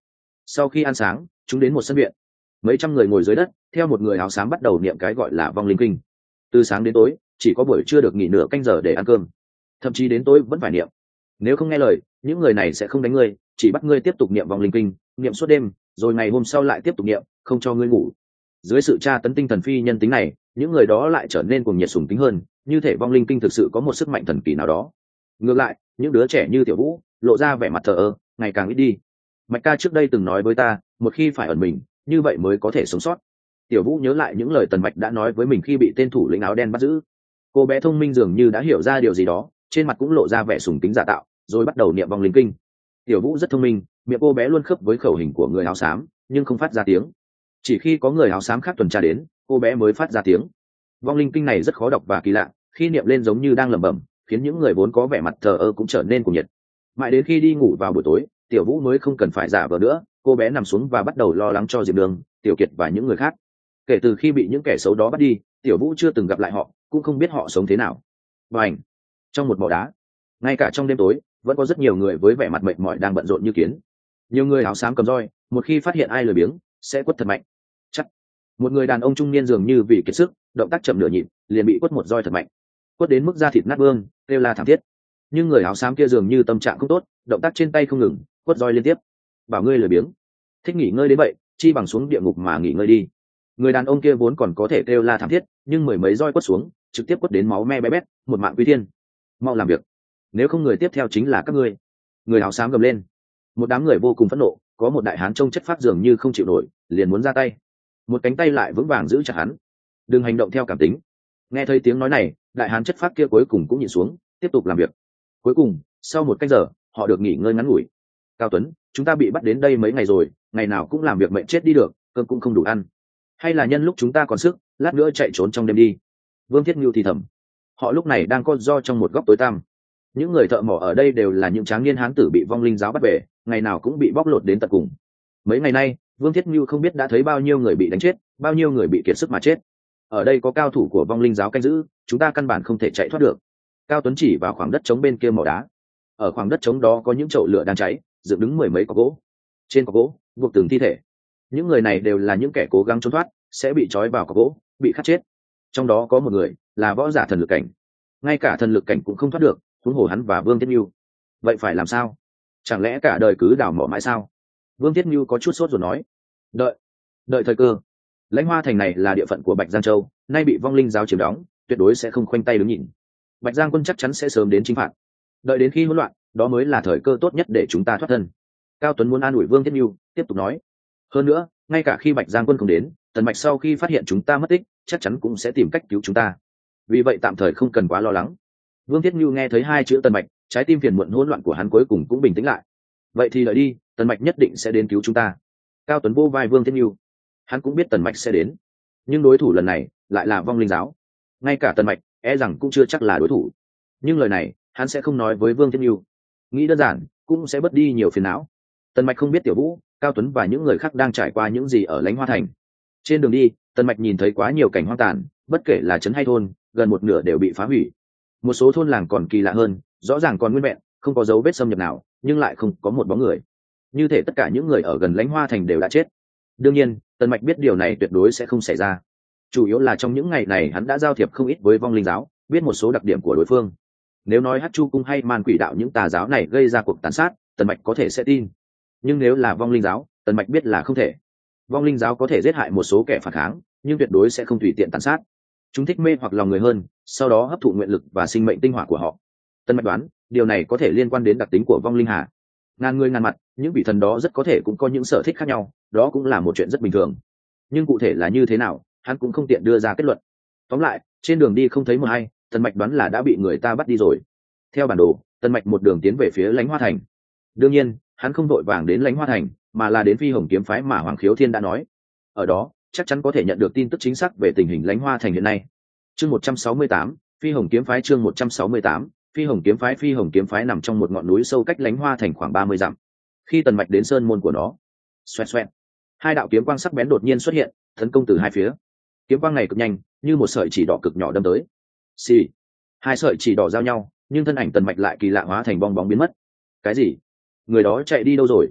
Sau khi ăn sáng, chúng đến một sân viện. Mấy trăm người ngồi dưới đất, theo một người áo xám bắt đầu niệm cái gọi là vong linh kinh. Từ sáng đến tối, chỉ có buổi trưa được nghỉ nửa canh giờ để ăn cơm, thậm chí đến tối vẫn phải niệm. Nếu không nghe lời, những người này sẽ không đánh ngươi, chỉ bắt ngươi tiếp tục niệm vong linh kinh, niệm suốt đêm, rồi ngày hôm sau lại tiếp tục niệm, không cho ngươi ngủ. Dưới sự tra tấn tinh thần phi nhân tính này, những người đó lại trở nên cuồng nhiệt sùng kính hơn, như thể vong linh kinh thực sự có một sức mạnh thần kỳ nào đó. Ngược lại, những đứa trẻ như Tiểu Vũ lộ ra vẻ mặt thờ ơ, ngày càng ít đi. Mạch ca trước đây từng nói với ta, một khi phải ẩn mình, như vậy mới có thể sống sót. Tiểu Vũ nhớ lại những lời Tần Mạch đã nói với mình khi bị tên thủ lĩnh áo đen bắt giữ. Cô bé thông minh dường như đã hiểu ra điều gì đó, trên mặt cũng lộ ra vẻ sùng kính giả tạo, rồi bắt đầu niệm vong linh kinh. Tiểu Vũ rất thông minh, miệng cô bé luôn khớp với khẩu hình của người áo xám, nhưng không phát ra tiếng. Chỉ khi có người áo xám khác tuần tra đến, cô bé mới phát ra tiếng. Vong linh kinh này rất khó đọc và kỳ lạ, khi niệm lên giống như đang lẩm bẩm, khiến những người vốn có vẻ mặt thờ ơ cũng trở nên cuồng nhiệt. Mãi đến khi đi ngủ vào buổi tối, Tiểu Vũ mới không cần phải giả vờ nữa, cô bé nằm xuống và bắt đầu lo lắng cho Diệp Đường, Tiểu Kiệt và những người khác. Kể từ khi bị những kẻ xấu đó bắt đi, Tiểu Vũ chưa từng gặp lại họ, cũng không biết họ sống thế nào. Bành! Trong một mỏ đá, ngay cả trong đêm tối, vẫn có rất nhiều người với vẻ mặt mệt mỏi đang bận rộn như kiến. Nhiều người áo xám cầm roi, một khi phát hiện ai lười biếng, sẽ quất thật mạnh. Chắc một người đàn ông trung niên dường như vì kiệt sức, động tác chậm nửa nhịp, liền bị quất một roi thật mạnh, quất đến mức da thịt nát bươm, kêu la thảm thiết. Nhưng người áo xám kia dường như tâm trạng không tốt, động tác trên tay không ngừng, quất roi liên tiếp. Bảo ngươi lười biếng, thích nghỉ ngơi đến vậy, chi bằng xuống địa ngục mà nghỉ ngơi đi. Người đàn ông kia vốn còn có thể kêu la thảm thiết, nhưng mười mấy roi quất xuống, trực tiếp quất đến máu me bé bét, một mạng quy thiên. Mau làm việc, nếu không người tiếp theo chính là các ngươi. Người áo xám gầm lên. Một đám người vô cùng phẫn nộ, có một đại hán trông chất phác dường như không chịu nổi, liền muốn ra tay. Một cánh tay lại vững vàng giữ chặt hắn. Đừng hành động theo cảm tính. Nghe thấy tiếng nói này, đại hán chất phác kia cuối cùng cũng nhịn xuống, tiếp tục làm việc. Cuối cùng, sau một canh giờ, họ được nghỉ ngơi ngắn ngủi. Cao Tuấn, chúng ta bị bắt đến đây mấy ngày rồi, ngày nào cũng làm việc mệt chết đi được, cơm cũng không đủ ăn. Hay là nhân lúc chúng ta còn sức, lát nữa chạy trốn trong đêm đi. Vương Thiết Nhu thì thầm. Họ lúc này đang co ro trong một góc tối tăm. Những người thợ mỏ ở đây đều là những tráng niên hán tử bị vong linh giáo bắt về, ngày nào cũng bị bóc lột đến tận cùng. Mấy ngày nay, Vương Thiết Nhu không biết đã thấy bao nhiêu người bị đánh chết, bao nhiêu người bị kiệt sức mà chết. Ở đây có cao thủ của vong linh giáo canh giữ, chúng ta căn bản không thể chạy thoát được. Cao Tuấn chỉ vào khoảng đất trống bên kia mỏ đá. Ở khoảng đất trống đó có những chậu lửa đang cháy, dựng đứng mười mấy cọc gỗ. Trên cọc gỗ buộc từng thi thể. Những người này đều là những kẻ cố gắng trốn thoát, sẽ bị trói vào cọc gỗ, bị khát chết. Trong đó có một người là võ giả thần lực cảnh, ngay cả thần lực cảnh cũng không thoát được, huống hồ hắn và Vương Thiết Nhu. Vậy phải làm sao? Chẳng lẽ cả đời cứ đào mỏ mãi sao? Vương Thiết Nhu có chút sốt rồi nói. Đợi, đợi thời cơ. Lãnh Hoa thành này là địa phận của Bạch Giang Châu, nay bị vong linh giáo chiếm đóng, tuyệt đối sẽ không khoanh tay đứng nhìn. Bạch Giang quân chắc chắn sẽ sớm đến chính phạt. Đợi đến khi hỗn loạn, đó mới là thời cơ tốt nhất để chúng ta thoát thân. Cao Tuấn muốn an ủi Vương Thiết Nhu, tiếp tục nói. Hơn nữa, ngay cả khi Bạch Giang quân không đến, Tần Mạch sau khi phát hiện chúng ta mất tích, chắc chắn cũng sẽ tìm cách cứu chúng ta. Vì vậy tạm thời không cần quá lo lắng. Vương Thiết Nhu nghe thấy hai chữ Tần Mạch, trái tim phiền muộn hỗn loạn của hắn cuối cùng cũng bình tĩnh lại. Vậy thì đợi đi, Tần Mạch nhất định sẽ đến cứu chúng ta. Cao Tuấn vô vai Vương Thiết Nhu. Hắn cũng biết Tần Mạch sẽ đến, nhưng đối thủ lần này lại là vong linh giáo. Ngay cả Tần Mạch e rằng cũng chưa chắc là đối thủ. Nhưng lời này hắn sẽ không nói với Vương Thiết Nhu. Nghĩ đơn giản cũng sẽ bớt đi nhiều phiền não. Tần Mạch không biết Tiểu Vũ, Cao Tuấn và những người khác đang trải qua những gì ở Lãnh Hoa thành. Trên đường đi, Tần Mạch nhìn thấy quá nhiều cảnh hoang tàn, bất kể là trấn hay thôn, gần một nửa đều bị phá hủy. Một số thôn làng còn kỳ lạ hơn, rõ ràng còn nguyên vẹn, không có dấu vết xâm nhập nào, nhưng lại không có một bóng người. Như thể tất cả những người ở gần Lãnh Hoa thành đều đã chết. Đương nhiên, Tần Mạch biết điều này tuyệt đối sẽ không xảy ra. Chủ yếu là trong những ngày này hắn đã giao thiệp không ít với vong linh giáo, biết một số đặc điểm của đối phương. Nếu nói Hắc Chu cung hay Man Quỷ đạo những tà giáo này gây ra cuộc tàn sát, Tần Mạch có thể sẽ tin. Nhưng nếu là vong linh giáo, Tần Mạch biết là không thể. Vong linh giáo có thể giết hại một số kẻ phản kháng, nhưng tuyệt đối sẽ không tùy tiện tàn sát. Chúng thích mê hoặc lòng người hơn, sau đó hấp thụ nguyện lực và sinh mệnh tinh hỏa của họ. Tần Mạch đoán, điều này có thể liên quan đến đặc tính của vong linh hà. Ngàn người ngàn mặt, những vị thần đó rất có thể cũng có những sở thích khác nhau, đó cũng là một chuyện rất bình thường. Nhưng cụ thể là như thế nào, hắn cũng không tiện đưa ra kết luận. Tóm lại, trên đường đi không thấy một ai, Tần Mạch đoán là đã bị người ta bắt đi rồi. Theo bản đồ, Tần Mạch một đường tiến về phía Lãnh Hoa thành. Đương nhiên, hắn không vội vàng đến Lãnh Hoa thành, mà là đến Phi Hồng kiếm phái mà Hoàng Khiếu Thiên đã nói. Ở đó, chắc chắn có thể nhận được tin tức chính xác về tình hình Lãnh Hoa thành hiện nay. Chương một trăm sáu mươi tám, Phi Hồng kiếm phái chương một trăm sáu mươi tám, Phi Hồng kiếm phái Phi Hồng kiếm phái nằm trong một ngọn núi sâu cách Lãnh Hoa thành khoảng ba mươi dặm. Khi Tần Mạch đến sơn môn của nó, xoẹt xoẹt, hai đạo kiếm quang sắc bén đột nhiên xuất hiện, tấn công từ hai phía. Kiếm quang này cực nhanh, như một sợi chỉ đỏ cực nhỏ đâm tới. Xì, hai sợi chỉ đỏ giao nhau, nhưng thân ảnh Tần Mạch lại kỳ lạ hóa thành bong bóng biến mất. Cái gì? Người đó chạy đi đâu rồi?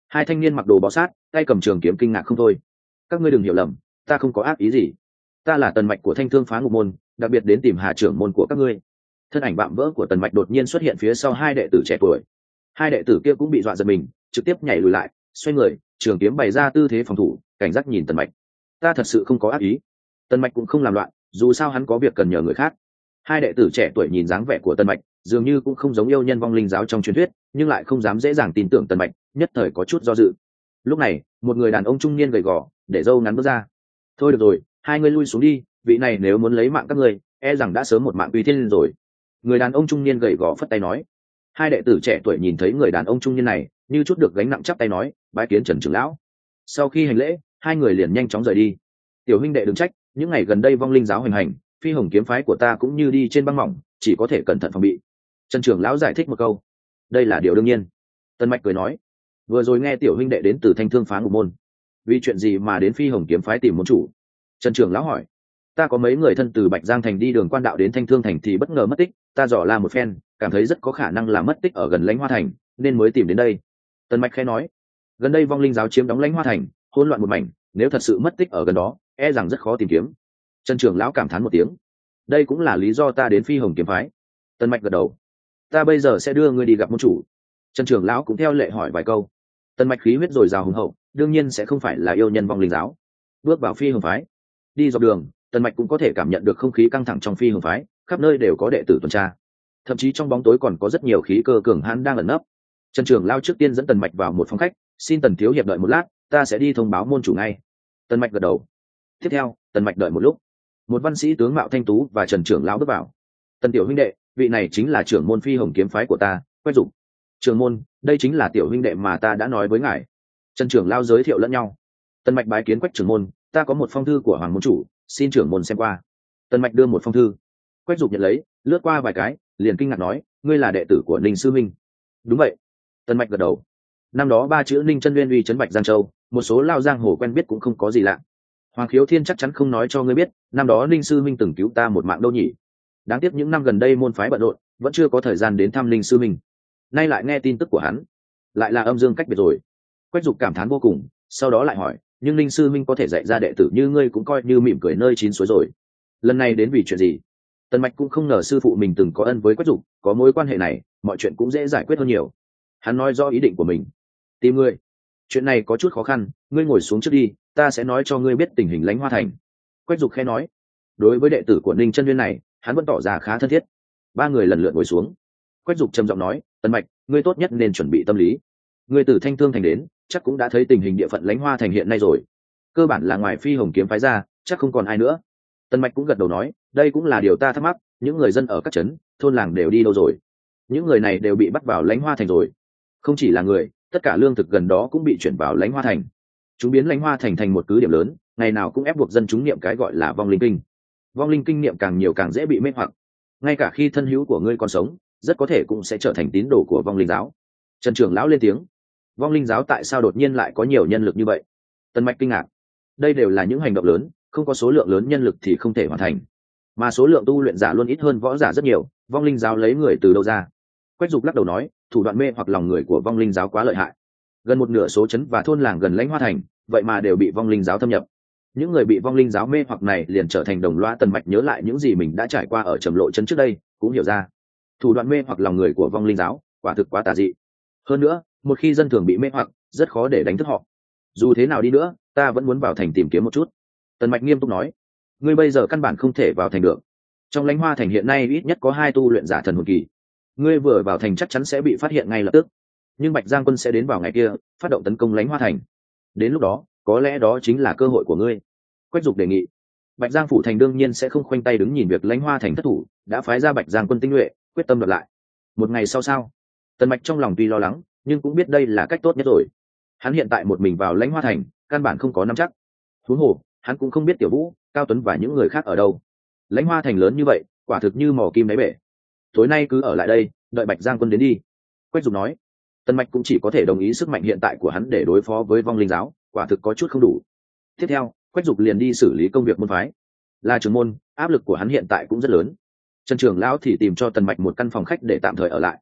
Hai thanh niên mặc đồ bó sát, tay cầm trường kiếm kinh ngạc không thôi. Các ngươi đừng hiểu lầm, ta không có ác ý gì. Ta là Tần Mạch của Thanh Thương Phá Ngục Môn, đặc biệt đến tìm Hà trưởng môn của các ngươi. Thân ảnh vạm vỡ của Tần Mạch đột nhiên xuất hiện phía sau hai đệ tử trẻ tuổi. Hai đệ tử kia cũng bị dọa giật mình, trực tiếp nhảy lùi lại, xoay người, trường kiếm bày ra tư thế phòng thủ, cảnh giác nhìn Tần Mạch. Ta thật sự không có ác ý. Tần Mạch cũng không làm loạn, dù sao hắn có việc cần nhờ người khác. Hai đệ tử trẻ tuổi nhìn dáng vẻ của Tần Mạch, dường như cũng không giống yêu nhân vong linh giáo trong truyền thuyết, nhưng lại không dám dễ dàng tin tưởng Tần Mạch, nhất thời có chút do dự. Lúc này, một người đàn ông trung niên gầy gò, để râu ngắn bước ra. Thôi được rồi, hai người lui xuống đi, vị này nếu muốn lấy mạng các ngươi, e rằng đã sớm một mạng uy thiên rồi. Người đàn ông trung niên gầy gò phất tay nói. Hai đệ tử trẻ tuổi nhìn thấy người đàn ông trung niên này, như chút được gánh nặng, chắp tay nói, bái kiến Trần trưởng lão. Sau khi hành lễ, hai người liền nhanh chóng rời đi. Tiểu huynh đệ đừng trách, những ngày gần đây vong linh giáo hoành hành, phi hồng kiếm phái của ta cũng như đi trên băng mỏng, chỉ có thể cẩn thận phòng bị. Trần trưởng lão giải thích một câu. Đây là điều đương nhiên. Tân Mạch cười nói. Vừa rồi nghe tiểu huynh đệ đến từ Thanh Thương Phá Ngục Môn, vì chuyện gì mà đến phi hồng kiếm phái tìm môn chủ? Trần trưởng lão hỏi. Ta có mấy người thân từ Bạch Giang thành đi đường quan đạo đến Thanh Thương thành thì bất ngờ mất tích, ta dò la một phen, cảm thấy rất có khả năng là mất tích ở gần Lãnh Hoa thành, nên mới tìm đến đây. Tân Mạch khẽ nói. Gần đây vong linh giáo chiếm đóng Lãnh Hoa thành, hỗn loạn một mảnh, nếu thật sự mất tích ở gần đó, e rằng rất khó tìm kiếm. Trần trưởng lão cảm thán một tiếng. Đây cũng là lý do ta đến phi hồng kiếm phái. Tân Mạch gật đầu. Ta bây giờ sẽ đưa ngươi đi gặp môn chủ. Trần trưởng lão cũng theo lệ hỏi vài câu. Tân Mạch khí huyết dồi dào hùng hậu, đương nhiên sẽ không phải là yêu nhân vong linh giáo. Bước vào phi hồng phái, đi dọc đường, Tân Mạch cũng có thể cảm nhận được không khí căng thẳng trong phi hồng phái, khắp nơi đều có đệ tử tuần tra, thậm chí trong bóng tối còn có rất nhiều khí cơ cường hãn đang ẩn nấp. Trần trưởng lão trước tiên dẫn Tần Mạch vào một phòng khách, xin Tần thiếu hiệp đợi một lát, ta sẽ đi thông báo môn chủ ngay. Tần Mạch gật đầu. Tiếp theo, Tần Mạch đợi một lúc, một văn sĩ tướng mạo thanh tú và Trần trưởng lão bước vào. Tần tiểu huynh đệ, vị này chính là trưởng môn phi hồng kiếm phái của ta, Quách Dục. Trưởng môn, đây chính là tiểu huynh đệ mà ta đã nói với ngài. Trần trưởng lão giới thiệu lẫn nhau. Tần Mạch bái kiến Quách trưởng môn, ta có một phong thư của hoàng môn chủ, xin trưởng môn xem qua. Tần Mạch đưa một phong thư. Quách Dục nhận lấy, lướt qua vài cái, liền kinh ngạc nói, ngươi là đệ tử của Ninh sư minh? Đúng vậy. Tần Mạch gật đầu. Năm đó ba chữ Ninh chân nguyên uy trấn Bạch Giang Châu, một số lao giang hồ quen biết cũng không có gì lạ. Hoàng Khiếu Thiên chắc chắn không nói cho ngươi biết, năm đó Ninh sư minh từng cứu ta một mạng đâu nhỉ. Đáng tiếc những năm gần đây môn phái bận rộn, vẫn chưa có thời gian đến thăm Ninh sư minh. Nay lại nghe tin tức của hắn, lại là âm dương cách biệt rồi. Quách Dục cảm thán vô cùng, sau đó lại hỏi, nhưng Ninh sư minh có thể dạy ra đệ tử như ngươi cũng coi như mỉm cười nơi chín suối rồi. Lần này đến vì chuyện gì? Tần Mạch cũng không ngờ sư phụ mình từng có ân với Quách Dục, có mối quan hệ này, mọi chuyện cũng dễ giải quyết hơn nhiều. Hắn nói rõ ý định của mình. Tìm ngươi. Chuyện này có chút khó khăn, ngươi ngồi xuống trước đi, ta sẽ nói cho ngươi biết tình hình Lãnh Hoa thành. Quách Dục khẽ nói. Đối với đệ tử của Ninh chân nguyên này, hắn vẫn tỏ ra khá thân thiết. Ba người lần lượt ngồi xuống. Quách Dục trầm giọng nói, Tần Mạch, ngươi tốt nhất nên chuẩn bị tâm lý. Ngươi từ Thanh Thương thành đến, chắc cũng đã thấy tình hình địa phận Lãnh Hoa thành hiện nay rồi. Cơ bản là ngoài phi hồng kiếm phái ra, chắc không còn ai nữa. Tần Mạch cũng gật đầu nói, đây cũng là điều ta thắc mắc, những người dân ở các trấn, thôn làng đều đi đâu rồi? Những người này đều bị bắt vào Lãnh Hoa thành rồi. Không chỉ là người, tất cả lương thực gần đó cũng bị chuyển vào Lãnh Hoa thành. Chúng biến Lãnh Hoa thành thành một cứ điểm lớn, ngày nào cũng ép buộc dân chúng niệm cái gọi là vong linh kinh. Vong linh kinh niệm càng nhiều càng dễ bị mê hoặc. Ngay cả khi thân hữu của ngươi còn sống, rất có thể cũng sẽ trở thành tín đồ của vong linh giáo. Trần trưởng lão lên tiếng. Vong linh giáo tại sao đột nhiên lại có nhiều nhân lực như vậy? Tần Mạch kinh ngạc. Đây đều là những hành động lớn, không có số lượng lớn nhân lực thì không thể hoàn thành, mà số lượng tu luyện giả luôn ít hơn võ giả rất nhiều, vong linh giáo lấy người từ đâu ra? Quách Dục lắc đầu nói, thủ đoạn mê hoặc lòng người của vong linh giáo quá lợi hại. Gần một nửa số trấn và thôn làng gần Lãnh Hoa thành, vậy mà đều bị vong linh giáo thâm nhập. Những người bị vong linh giáo mê hoặc này liền trở thành đồng loa. Tần Mạch nhớ lại những gì mình đã trải qua ở Trầm Lộ trấn trước đây, cũng hiểu ra thủ đoạn mê hoặc lòng người của vong linh giáo quả thực quá tà dị. Hơn nữa, một khi dân thường bị mê hoặc, rất khó để đánh thức họ. Dù thế nào đi nữa, ta vẫn muốn vào thành tìm kiếm một chút. Tần Mạch nghiêm túc nói, ngươi bây giờ căn bản không thể vào thành được. Trong Lãnh Hoa thành hiện nay ít nhất có hai tu luyện giả thần hồn kỳ, ngươi vừa vào thành chắc chắn sẽ bị phát hiện ngay lập tức. Nhưng Bạch Giang quân sẽ đến vào ngày kia, phát động tấn công Lãnh Hoa thành. Đến lúc đó, có lẽ đó chính là cơ hội của ngươi. Quách Dục đề nghị. Bạch Giang phủ thành đương nhiên sẽ không khoanh tay đứng nhìn việc Lãnh Hoa thành thất thủ, đã phái ra Bạch Giang quân tinh nhuệ, quyết tâm đoạt lại. Một ngày sau sao? Tần Mạch trong lòng tuy lo lắng, nhưng cũng biết đây là cách tốt nhất rồi. Hắn hiện tại một mình vào Lãnh Hoa thành, căn bản không có nắm chắc. Huống hồ, hắn cũng không biết Tiểu Vũ, Cao Tuấn và những người khác ở đâu. Lãnh Hoa thành lớn như vậy, quả thực như mò kim đáy bể. Tối nay cứ ở lại đây, đợi Bạch Giang quân đến đi. Quách Dục nói. Tần Mạch cũng chỉ có thể đồng ý sức mạnh hiện tại của hắn để đối phó với vong linh giáo, quả thực có chút không đủ. Tiếp theo, Quách Dục liền đi xử lý công việc môn phái. Là trưởng môn, áp lực của hắn hiện tại cũng rất lớn. Trần trưởng lão thì tìm cho Tần Mạch một căn phòng khách để tạm thời ở lại.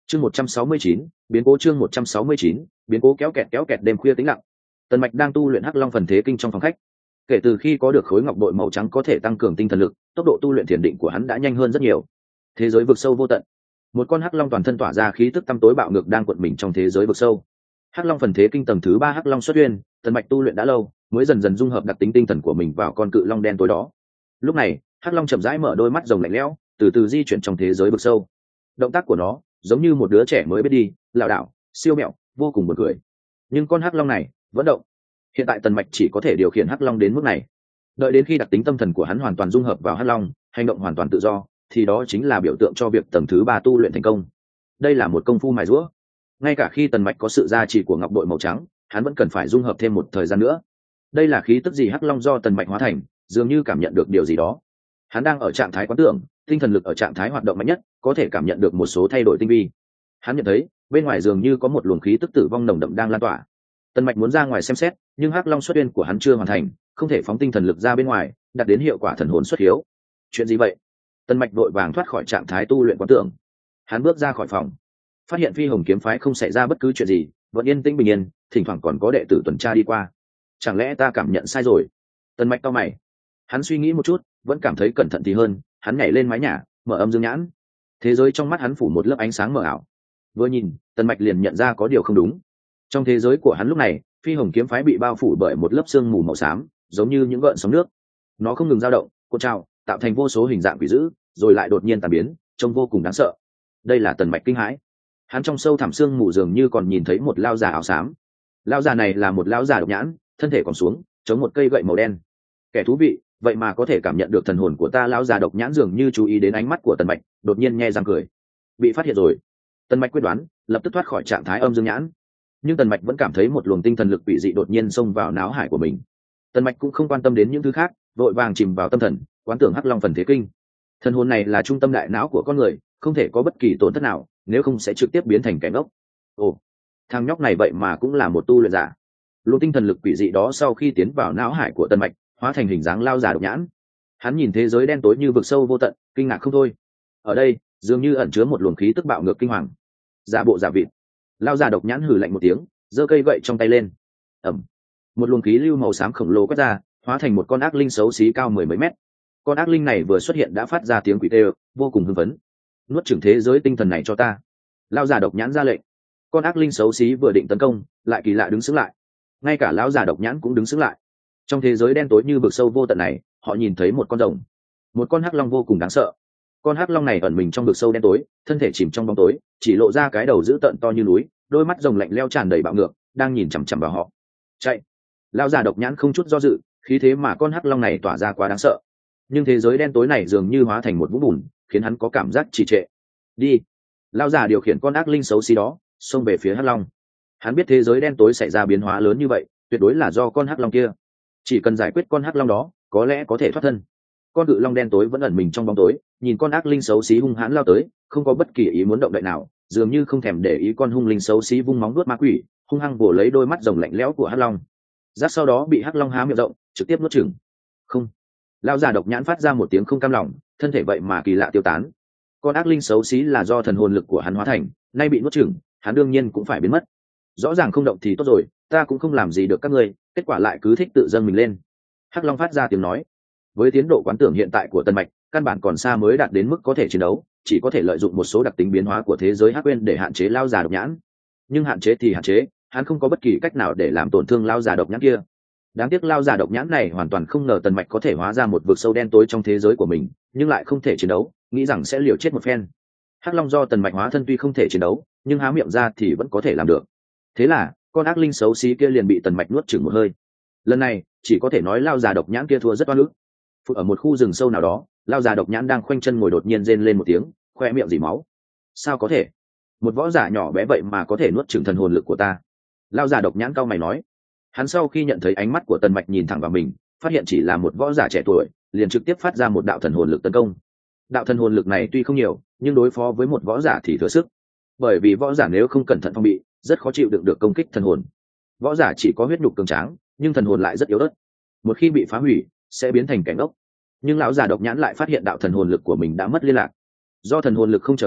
chương một trăm sáu mươi chín biến cố chương một trăm sáu mươi chín biến cố kéo kẹt kéo kẹt đêm khuya tĩnh lặng. Tần Mạch đang tu luyện Hắc Long phần thế kinh trong phòng khách. Kể từ khi có được khối ngọc bội màu trắng có thể tăng cường tinh thần lực, tốc độ tu luyện thiền định của hắn đã nhanh hơn rất nhiều. Thế giới vực sâu vô tận, một con Hắc Long toàn thân tỏa ra khí tức tăm tối bạo ngược đang cuộn mình trong thế giới vực sâu. Hắc Long phần thế kinh tầng thứ ba Hắc Long xuất uyên, Tần Mạch tu luyện đã lâu, mới dần dần dung hợp đặc tính tinh thần của mình vào con cự long đen tối đó. Lúc này, Hắc Long chậm rãi mở đôi mắt rồng lạnh lẽo, từ từ di chuyển trong thế giới vực sâu. Động tác của nó giống như một đứa trẻ mới biết đi, lảo đảo, siêu mẹo, vô cùng buồn cười. Nhưng con Hắc Long này vẫn động. Hiện tại Tần Mạch chỉ có thể điều khiển Hắc Long đến mức này. Đợi đến khi đặc tính tâm thần của hắn hoàn toàn dung hợp vào Hắc Long, hành động hoàn toàn tự do, thì đó chính là biểu tượng cho việc tầng thứ ba tu luyện thành công. Đây là một công phu mài giũa. Ngay cả khi Tần Mạch có sự gia trì của ngọc bội màu trắng, hắn vẫn cần phải dung hợp thêm một thời gian nữa. Đây là khí tức gì Hắc Long do Tần Mạch hóa thành, dường như cảm nhận được điều gì đó. Hắn đang ở trạng thái quán tưởng, tinh thần lực ở trạng thái hoạt động mạnh nhất, có thể cảm nhận được một số thay đổi tinh vi. Hắn nhận thấy bên ngoài dường như có một luồng khí tức tử vong nồng đậm đang lan tỏa. Tần Mạch muốn ra ngoài xem xét, nhưng Hắc Long xuất uyên của hắn chưa hoàn thành, không thể phóng tinh thần lực ra bên ngoài, đạt đến hiệu quả thần hồn xuất hiếu. Chuyện gì vậy? Tần Mạch vội vàng thoát khỏi trạng thái tu luyện quán tưởng. Hắn bước ra khỏi phòng, phát hiện Phi Hồng kiếm phái không xảy ra bất cứ chuyện gì, vẫn yên tĩnh bình yên, thỉnh thoảng còn có đệ tử tuần tra đi qua. Chẳng lẽ ta cảm nhận sai rồi? Tần Mạch cau mày. Hắn suy nghĩ một chút, vẫn cảm thấy cẩn thận thì hơn. Hắn nhảy lên mái nhà, mở âm dương nhãn. Thế giới trong mắt hắn phủ một lớp ánh sáng mờ ảo. Vừa nhìn, Tần Mạch liền nhận ra có điều không đúng. Trong thế giới của hắn lúc này, Phi Hồng kiếm phái bị bao phủ bởi một lớp sương mù màu xám, giống như những gợn sóng nước. Nó không ngừng dao động, cuộn trào, tạo thành vô số hình dạng quỷ dữ, rồi lại đột nhiên tàn biến, trông vô cùng đáng sợ. Đây là Tần Mạch kinh hãi. Hắn trong sâu thẳm sương mù dường như còn nhìn thấy một lão già áo xám. Lão già này là một lão già độc nhãn, thân thể còn xuống, chống một cây gậy màu đen. Kẻ thú vị, vậy mà có thể cảm nhận được thần hồn của ta. Lão già độc nhãn dường như chú ý đến ánh mắt của Tần Mạch, đột nhiên nhe răng cười. Bị phát hiện rồi. Tần Mạch quyết đoán, lập tức thoát khỏi trạng thái âm dương nhãn. Nhưng Tần Mạch vẫn cảm thấy một luồng tinh thần lực quỷ dị đột nhiên xông vào não hải của mình. Tần Mạch cũng không quan tâm đến những thứ khác, vội vàng chìm vào tâm thần, quán tưởng Hắc Long phần thế kinh. Thần hồn này là trung tâm đại não của con người, không thể có bất kỳ tổn thất nào, nếu không sẽ trực tiếp biến thành kẻ ngốc. Ồ, thằng nhóc này vậy mà cũng là một tu luyện giả. Luồng tinh thần lực quỷ dị đó sau khi tiến vào não hải của Tần Mạch, hóa thành hình dáng lao già độc nhãn. Hắn nhìn thế giới đen tối như vực sâu vô tận, kinh ngạc không thôi. Ở đây, dường như ẩn chứa một luồng khí tức bạo ngược kinh hoàng. Giả bộ giả vịt. Lao già độc nhãn hừ lạnh một tiếng, giơ cây gậy trong tay lên. Ầm. Một luồng khí lưu màu xám khổng lồ quét ra, hóa thành một con ác linh xấu xí cao mười mấy mét. Con ác linh này vừa xuất hiện đã phát ra tiếng quỷ tê, vô cùng hưng phấn. Nuốt chửng thế giới tinh thần này cho ta. Lao già độc nhãn ra lệnh. Con ác linh xấu xí vừa định tấn công, lại kỳ lạ đứng sững lại. Ngay cả lão già độc nhãn cũng đứng sững lại. Trong thế giới đen tối như vực sâu vô tận này, họ nhìn thấy một con rồng, một con hắc long vô cùng đáng sợ. Con hắc long này ẩn mình trong vực sâu đen tối, thân thể chìm trong bóng tối, chỉ lộ ra cái đầu dữ tợn to như núi, đôi mắt rồng lạnh lẽo tràn đầy bạo ngược, đang nhìn chằm chằm vào họ. Chạy! Lão già độc nhãn không chút do dự, khí thế mà con hắc long này tỏa ra quá đáng sợ. Nhưng thế giới đen tối này dường như hóa thành một vũng bùn, khiến hắn có cảm giác trì trệ. Đi! Lão già điều khiển con ác linh xấu xí đó, xông về phía hắc long. Hắn biết thế giới đen tối xảy ra biến hóa lớn như vậy, tuyệt đối là do con hắc long kia. Chỉ cần giải quyết con hắc long đó, có lẽ có thể thoát thân. Con cự long đen tối vẫn ẩn mình trong bóng tối, nhìn con ác linh xấu xí hung hãn lao tới, không có bất kỳ ý muốn động đậy nào, dường như không thèm để ý con hung linh xấu xí vung móng vuốt ma quỷ, hung hăng vồ lấy đôi mắt rồng lạnh lẽo của hắc long. Rác sau đó bị hắc long há miệng rộng, trực tiếp nuốt chửng. Không! Lão già độc nhãn phát ra một tiếng không cam lòng, thân thể vậy mà kỳ lạ tiêu tán. Con ác linh xấu xí là do thần hồn lực của hắn hóa thành, nay bị nuốt chửng, hắn đương nhiên cũng phải biến mất. Rõ ràng không động thì tốt rồi, ta cũng không làm gì được các ngươi, kết quả lại cứ thích tự dâng mình lên. Hắc long phát ra tiếng nói. Với tiến độ quán tưởng hiện tại của Tần Mạch, căn bản còn xa mới đạt đến mức có thể chiến đấu, chỉ có thể lợi dụng một số đặc tính biến hóa của thế giới hắc quên để hạn chế lao già độc nhãn. Nhưng hạn chế thì hạn chế, hắn không có bất kỳ cách nào để làm tổn thương lao già độc nhãn kia. Đáng tiếc lao già độc nhãn này hoàn toàn không ngờ Tần Mạch có thể hóa ra một vực sâu đen tối trong thế giới của mình, nhưng lại không thể chiến đấu, nghĩ rằng sẽ liều chết một phen. Hắc long do Tần Mạch hóa thân tuy không thể chiến đấu, nhưng há miệng ra thì vẫn có thể làm được. Thế là con ác linh xấu xí kia liền bị Tần Mạch nuốt chửng một hơi. Lần này chỉ có thể nói lao già độc nhãn kia thua rất oan ức. Ở một khu rừng sâu nào đó, lao già độc nhãn đang khoanh chân ngồi đột nhiên rên lên một tiếng, khoe miệng dỉ máu. Sao có thể? Một võ giả nhỏ bé vậy mà có thể nuốt chửng thần hồn lực của ta? Lao già độc nhãn cau mày nói. Hắn sau khi nhận thấy ánh mắt của Tần Mạch nhìn thẳng vào mình, phát hiện chỉ là một võ giả trẻ tuổi, liền trực tiếp phát ra một đạo thần hồn lực tấn công. Đạo thần hồn lực này tuy không nhiều, nhưng đối phó với một võ giả thì thừa sức. Bởi vì võ giả nếu không cẩn thận phong bị, rất khó chịu đựng được công kích thần hồn. Võ giả chỉ có huyết nhục cường tráng, nhưng thần hồn lại rất yếu ớt. Một khi bị phá hủy, sẽ biến thành cảnh ốc. Nhưng lão già độc nhãn lại phát hiện đạo thần hồn lực của mình đã mất liên lạc. Do thần hồn lực không trở về,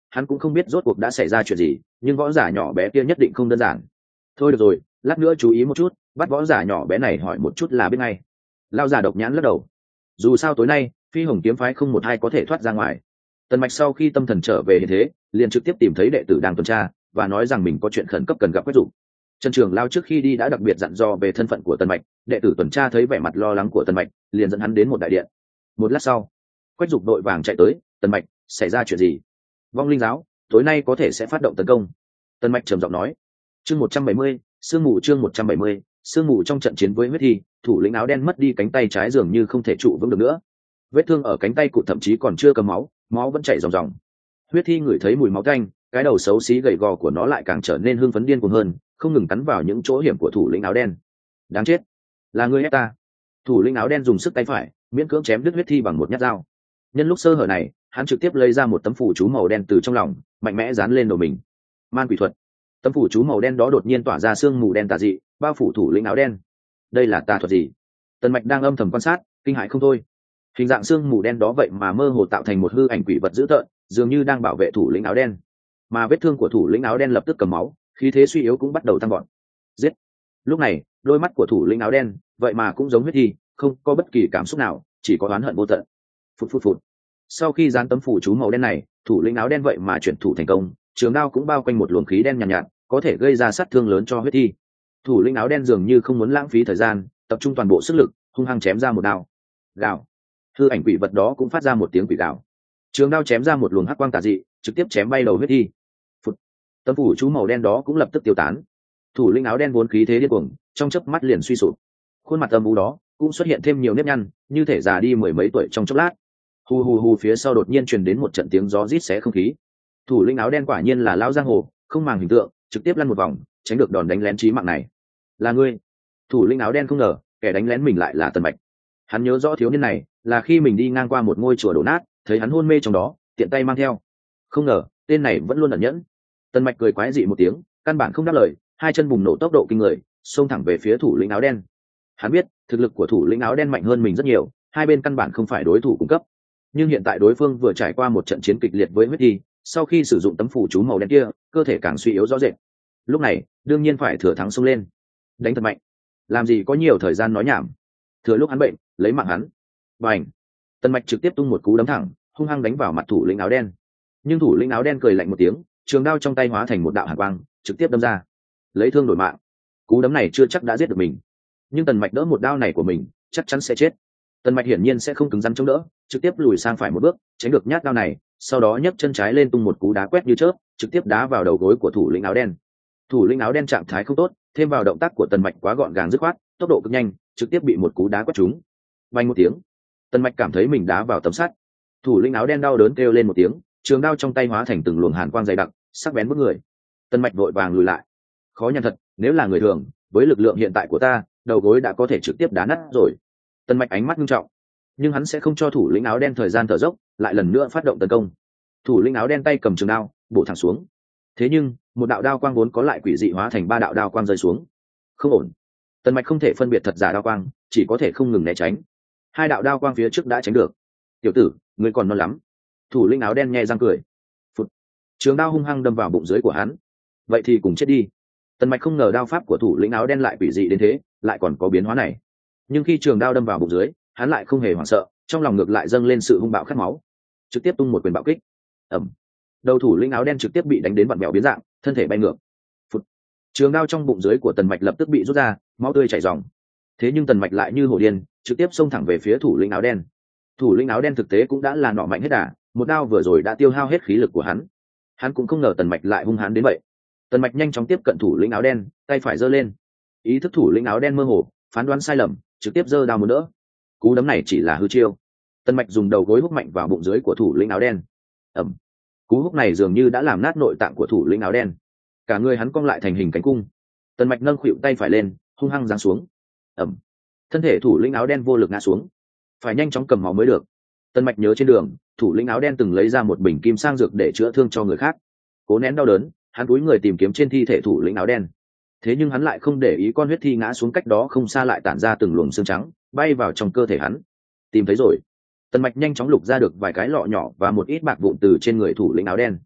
hắn cũng không biết rốt cuộc đã xảy ra chuyện gì, nhưng võ giả nhỏ bé kia nhất định không đơn giản. Thôi được rồi, lát nữa chú ý một chút, bắt võ giả nhỏ bé này hỏi một chút là biết ngay. Lao giả độc nhãn lắc đầu. Dù sao tối nay Phi Hồng kiếm phái không một ai có thể thoát ra ngoài. Tần Mạch sau khi tâm thần trở về hiện thế, liền trực tiếp tìm thấy đệ tử đang tuần tra và nói rằng mình có chuyện khẩn cấp cần gặp Quách Dục. Trần Trường Lao trước khi đi đã đặc biệt dặn dò về thân phận của Tần Mạch, đệ tử tuần tra thấy vẻ mặt lo lắng của Tần Mạch, liền dẫn hắn đến một đại điện. Một lát sau, Quách Dục đội vàng chạy tới. Tần Mạch, xảy ra chuyện gì? Vong Linh giáo tối nay có thể sẽ phát động tấn công. Tần Mạch trầm giọng nói. Chương một trăm bảy mươi, sương mù. Chương một trăm bảy mươi, sương mù. Trong trận chiến với huyết thi, thủ lĩnh áo đen mất đi cánh tay trái dường như không thể trụ vững được nữa. Vết thương ở cánh tay cụt thậm chí còn chưa cầm máu, máu vẫn chảy ròng ròng. Huyết thi ngửi thấy mùi máu tanh, cái đầu xấu xí gầy gò của nó lại càng trở nên hưng phấn điên cuồng hơn, không ngừng cắn vào những chỗ hiểm của thủ lĩnh áo đen. Đáng chết, là ngươi ép ta! Thủ lĩnh áo đen dùng sức tay phải miễn cưỡng chém đứt huyết thi bằng một nhát dao. Nhân lúc sơ hở này, hắn trực tiếp lấy ra một tấm phủ chú màu đen từ trong lòng, mạnh mẽ dán lên đầu mình. Man quỷ thuật. Tấm phủ chú màu đen đó đột nhiên tỏa ra sương mù đen tà dị, bao phủ thủ lĩnh áo đen. Đây là tà thuật gì? Tần Mạch đang âm thầm quan sát, kinh hãi không thôi. Hình dạng sương mù đen đó vậy mà mơ hồ tạo thành một hư ảnh quỷ vật dữ tợn, dường như đang bảo vệ thủ lĩnh áo đen. Mà vết thương của thủ lĩnh áo đen lập tức cầm máu, khí thế suy yếu cũng bắt đầu tăng gọn. Giết! Lúc này, đôi mắt của thủ lĩnh áo đen vậy mà cũng giống huyết thi, không có bất kỳ cảm xúc nào, chỉ có oán hận vô tận. Phụt phụt phụt. Sau khi dán tấm phủ chú màu đen này, thủ lĩnh áo đen vậy mà chuyển thủ thành công, trường đao cũng bao quanh một luồng khí đen nhàn nhạt, nhạt, có thể gây ra sát thương lớn cho huyết thi. Thủ lĩnh áo đen dường như không muốn lãng phí thời gian, tập trung toàn bộ sức lực, hung hăng chém ra một đao. Gào. Hư ảnh quỷ vật đó cũng phát ra một tiếng quỷ gào. Trường đao chém ra một luồng hắc quang tà dị, trực tiếp chém bay đầu huyết thi. Phụt. Tấm phủ chú màu đen đó cũng lập tức tiêu tán. Thủ lĩnh áo đen vốn khí thế điên cuồng, trong chớp mắt liền suy sụp. Khuôn mặt âm u đó cũng xuất hiện thêm nhiều nếp nhăn, như thể già đi mười mấy tuổi trong chốc lát. Hu hu hu, phía sau đột nhiên truyền đến một trận tiếng gió rít xé không khí. Thủ lĩnh áo đen quả nhiên là lão giang hồ, không màng hình tượng, trực tiếp lăn một vòng, tránh được đòn đánh lén chí mạng này. Là ngươi? Thủ lĩnh áo đen không ngờ, kẻ đánh lén mình lại là Tần Mạch. Hắn nhớ rõ thiếu niên này là khi mình đi ngang qua một ngôi chùa đổ nát, thấy hắn hôn mê trong đó, tiện tay mang theo. Không ngờ, tên này vẫn luôn ẩn nhẫn. Tần Mạch cười quái dị một tiếng, căn bản không đáp lời, hai chân bùng nổ tốc độ kinh người, xông thẳng về phía thủ lĩnh áo đen. Hắn biết, thực lực của thủ lĩnh áo đen mạnh hơn mình rất nhiều, hai bên căn bản không phải đối thủ cung cấp. Nhưng hiện tại đối phương vừa trải qua một trận chiến kịch liệt với huyết thi, sau khi sử dụng tấm phủ chú màu đen kia, cơ thể càng suy yếu rõ rệt. Lúc này, đương nhiên phải thừa thắng xông lên, đánh thật mạnh. Làm gì có nhiều thời gian nói nhảm. Thừa lúc hắn bệnh, lấy mạng hắn. Bành! Tần Mạch trực tiếp tung một cú đấm thẳng, hung hăng đánh vào mặt thủ lĩnh áo đen. Nhưng thủ lĩnh áo đen cười lạnh một tiếng, trường đao trong tay hóa thành một đạo hàn quang, trực tiếp đâm ra, lấy thương đổi mạng. Cú đấm này chưa chắc đã giết được mình, nhưng Tần Mạch đỡ một đao này của mình, chắc chắn sẽ chết. Tần Mạch hiển nhiên sẽ không cứng rắn chống đỡ, trực tiếp lùi sang phải một bước, tránh được nhát đao này, sau đó nhấc chân trái lên tung một cú đá quét như chớp, trực tiếp đá vào đầu gối của thủ lĩnh áo đen. Thủ lĩnh áo đen trạng thái không tốt, thêm vào động tác của Tần Mạch quá gọn gàng dứt khoát, tốc độ cực nhanh, trực tiếp bị một cú đá quét trúng. Vang một tiếng, Tần Mạch cảm thấy mình đá vào tấm sắt. Thủ lĩnh áo đen đau đớn kêu lên một tiếng, trường đao trong tay hóa thành từng luồng hàn quang dày đặc, sắc bén bức người. Tần Mạch vội vàng lùi lại. Khó nhằn thật, nếu là người thường, với lực lượng hiện tại của ta, đầu gối đã có thể trực tiếp đá nát rồi. Tần Mạch ánh mắt nghiêm trọng, nhưng hắn sẽ không cho thủ lĩnh áo đen thời gian thở dốc, lại lần nữa phát động tấn công. Thủ lĩnh áo đen tay cầm trường đao, bổ thẳng xuống. Thế nhưng, một đạo đao quang vốn có lại quỷ dị hóa thành ba đạo đao quang rơi xuống. Không ổn. Tần Mạch không thể phân biệt thật giả đao quang, chỉ có thể không ngừng né tránh. Hai đạo đao quang phía trước đã tránh được. Tiểu tử, ngươi còn non lắm. Thủ lĩnh áo đen nhẹ răng cười. Phụt. Trường đao hung hăng đâm vào bụng dưới của hắn. Vậy thì cùng chết đi. Tần Mạch không ngờ đao pháp của thủ lĩnh áo đen lại quỷ dị đến thế, lại còn có biến hóa này. Nhưng khi trường đao đâm vào bụng dưới, hắn lại không hề hoảng sợ, trong lòng ngược lại dâng lên sự hung bạo khát máu, trực tiếp tung một quyền bạo kích. Ầm. Đầu thủ lĩnh áo đen trực tiếp bị đánh đến vặn vẹo biến dạng, thân thể bay ngược. Phụt. Trường đao trong bụng dưới của Tần Mạch lập tức bị rút ra, máu tươi chảy ròng. Thế nhưng Tần Mạch lại như hổ điên, trực tiếp xông thẳng về phía thủ lĩnh áo đen. Thủ lĩnh áo đen thực tế cũng đã là nọ mạnh hết đà, một đao vừa rồi đã tiêu hao hết khí lực của hắn. Hắn cũng không ngờ Tần Mạch lại hung hãn đến vậy. Tần Mạch nhanh chóng tiếp cận thủ lĩnh áo đen, tay phải giơ lên. Ý thức thủ lĩnh áo đen mơ hồ, phán đoán sai lầm, trực tiếp giơ đao muốn đỡ. Cú đấm này chỉ là hư chiêu. Tần Mạch dùng đầu gối húc mạnh vào bụng dưới của thủ lĩnh áo đen. Ầm. Cú húc này dường như đã làm nát nội tạng của thủ lĩnh áo đen. Cả người hắn cong lại thành hình cánh cung. Tần Mạch nâng khuỵu tay phải lên, hung hăng giáng xuống. Ầm. Thân thể thủ lĩnh áo đen vô lực ngã xuống. Phải nhanh chóng cầm máu mới được. Tần Mạch nhớ trên đường, thủ lĩnh áo đen từng lấy ra một bình kim sang dược để chữa thương cho người khác. Cố nén đau đớn, hắn cúi người tìm kiếm trên thi thể thủ lĩnh áo đen. Thế nhưng hắn lại không để ý con huyết thi ngã xuống cách đó không xa lại tản ra từng luồng xương trắng, bay vào trong cơ thể hắn. Tìm thấy rồi. Tần Mạch nhanh chóng lục ra được vài cái lọ nhỏ và một ít bạc vụn từ trên người thủ lĩnh áo đen.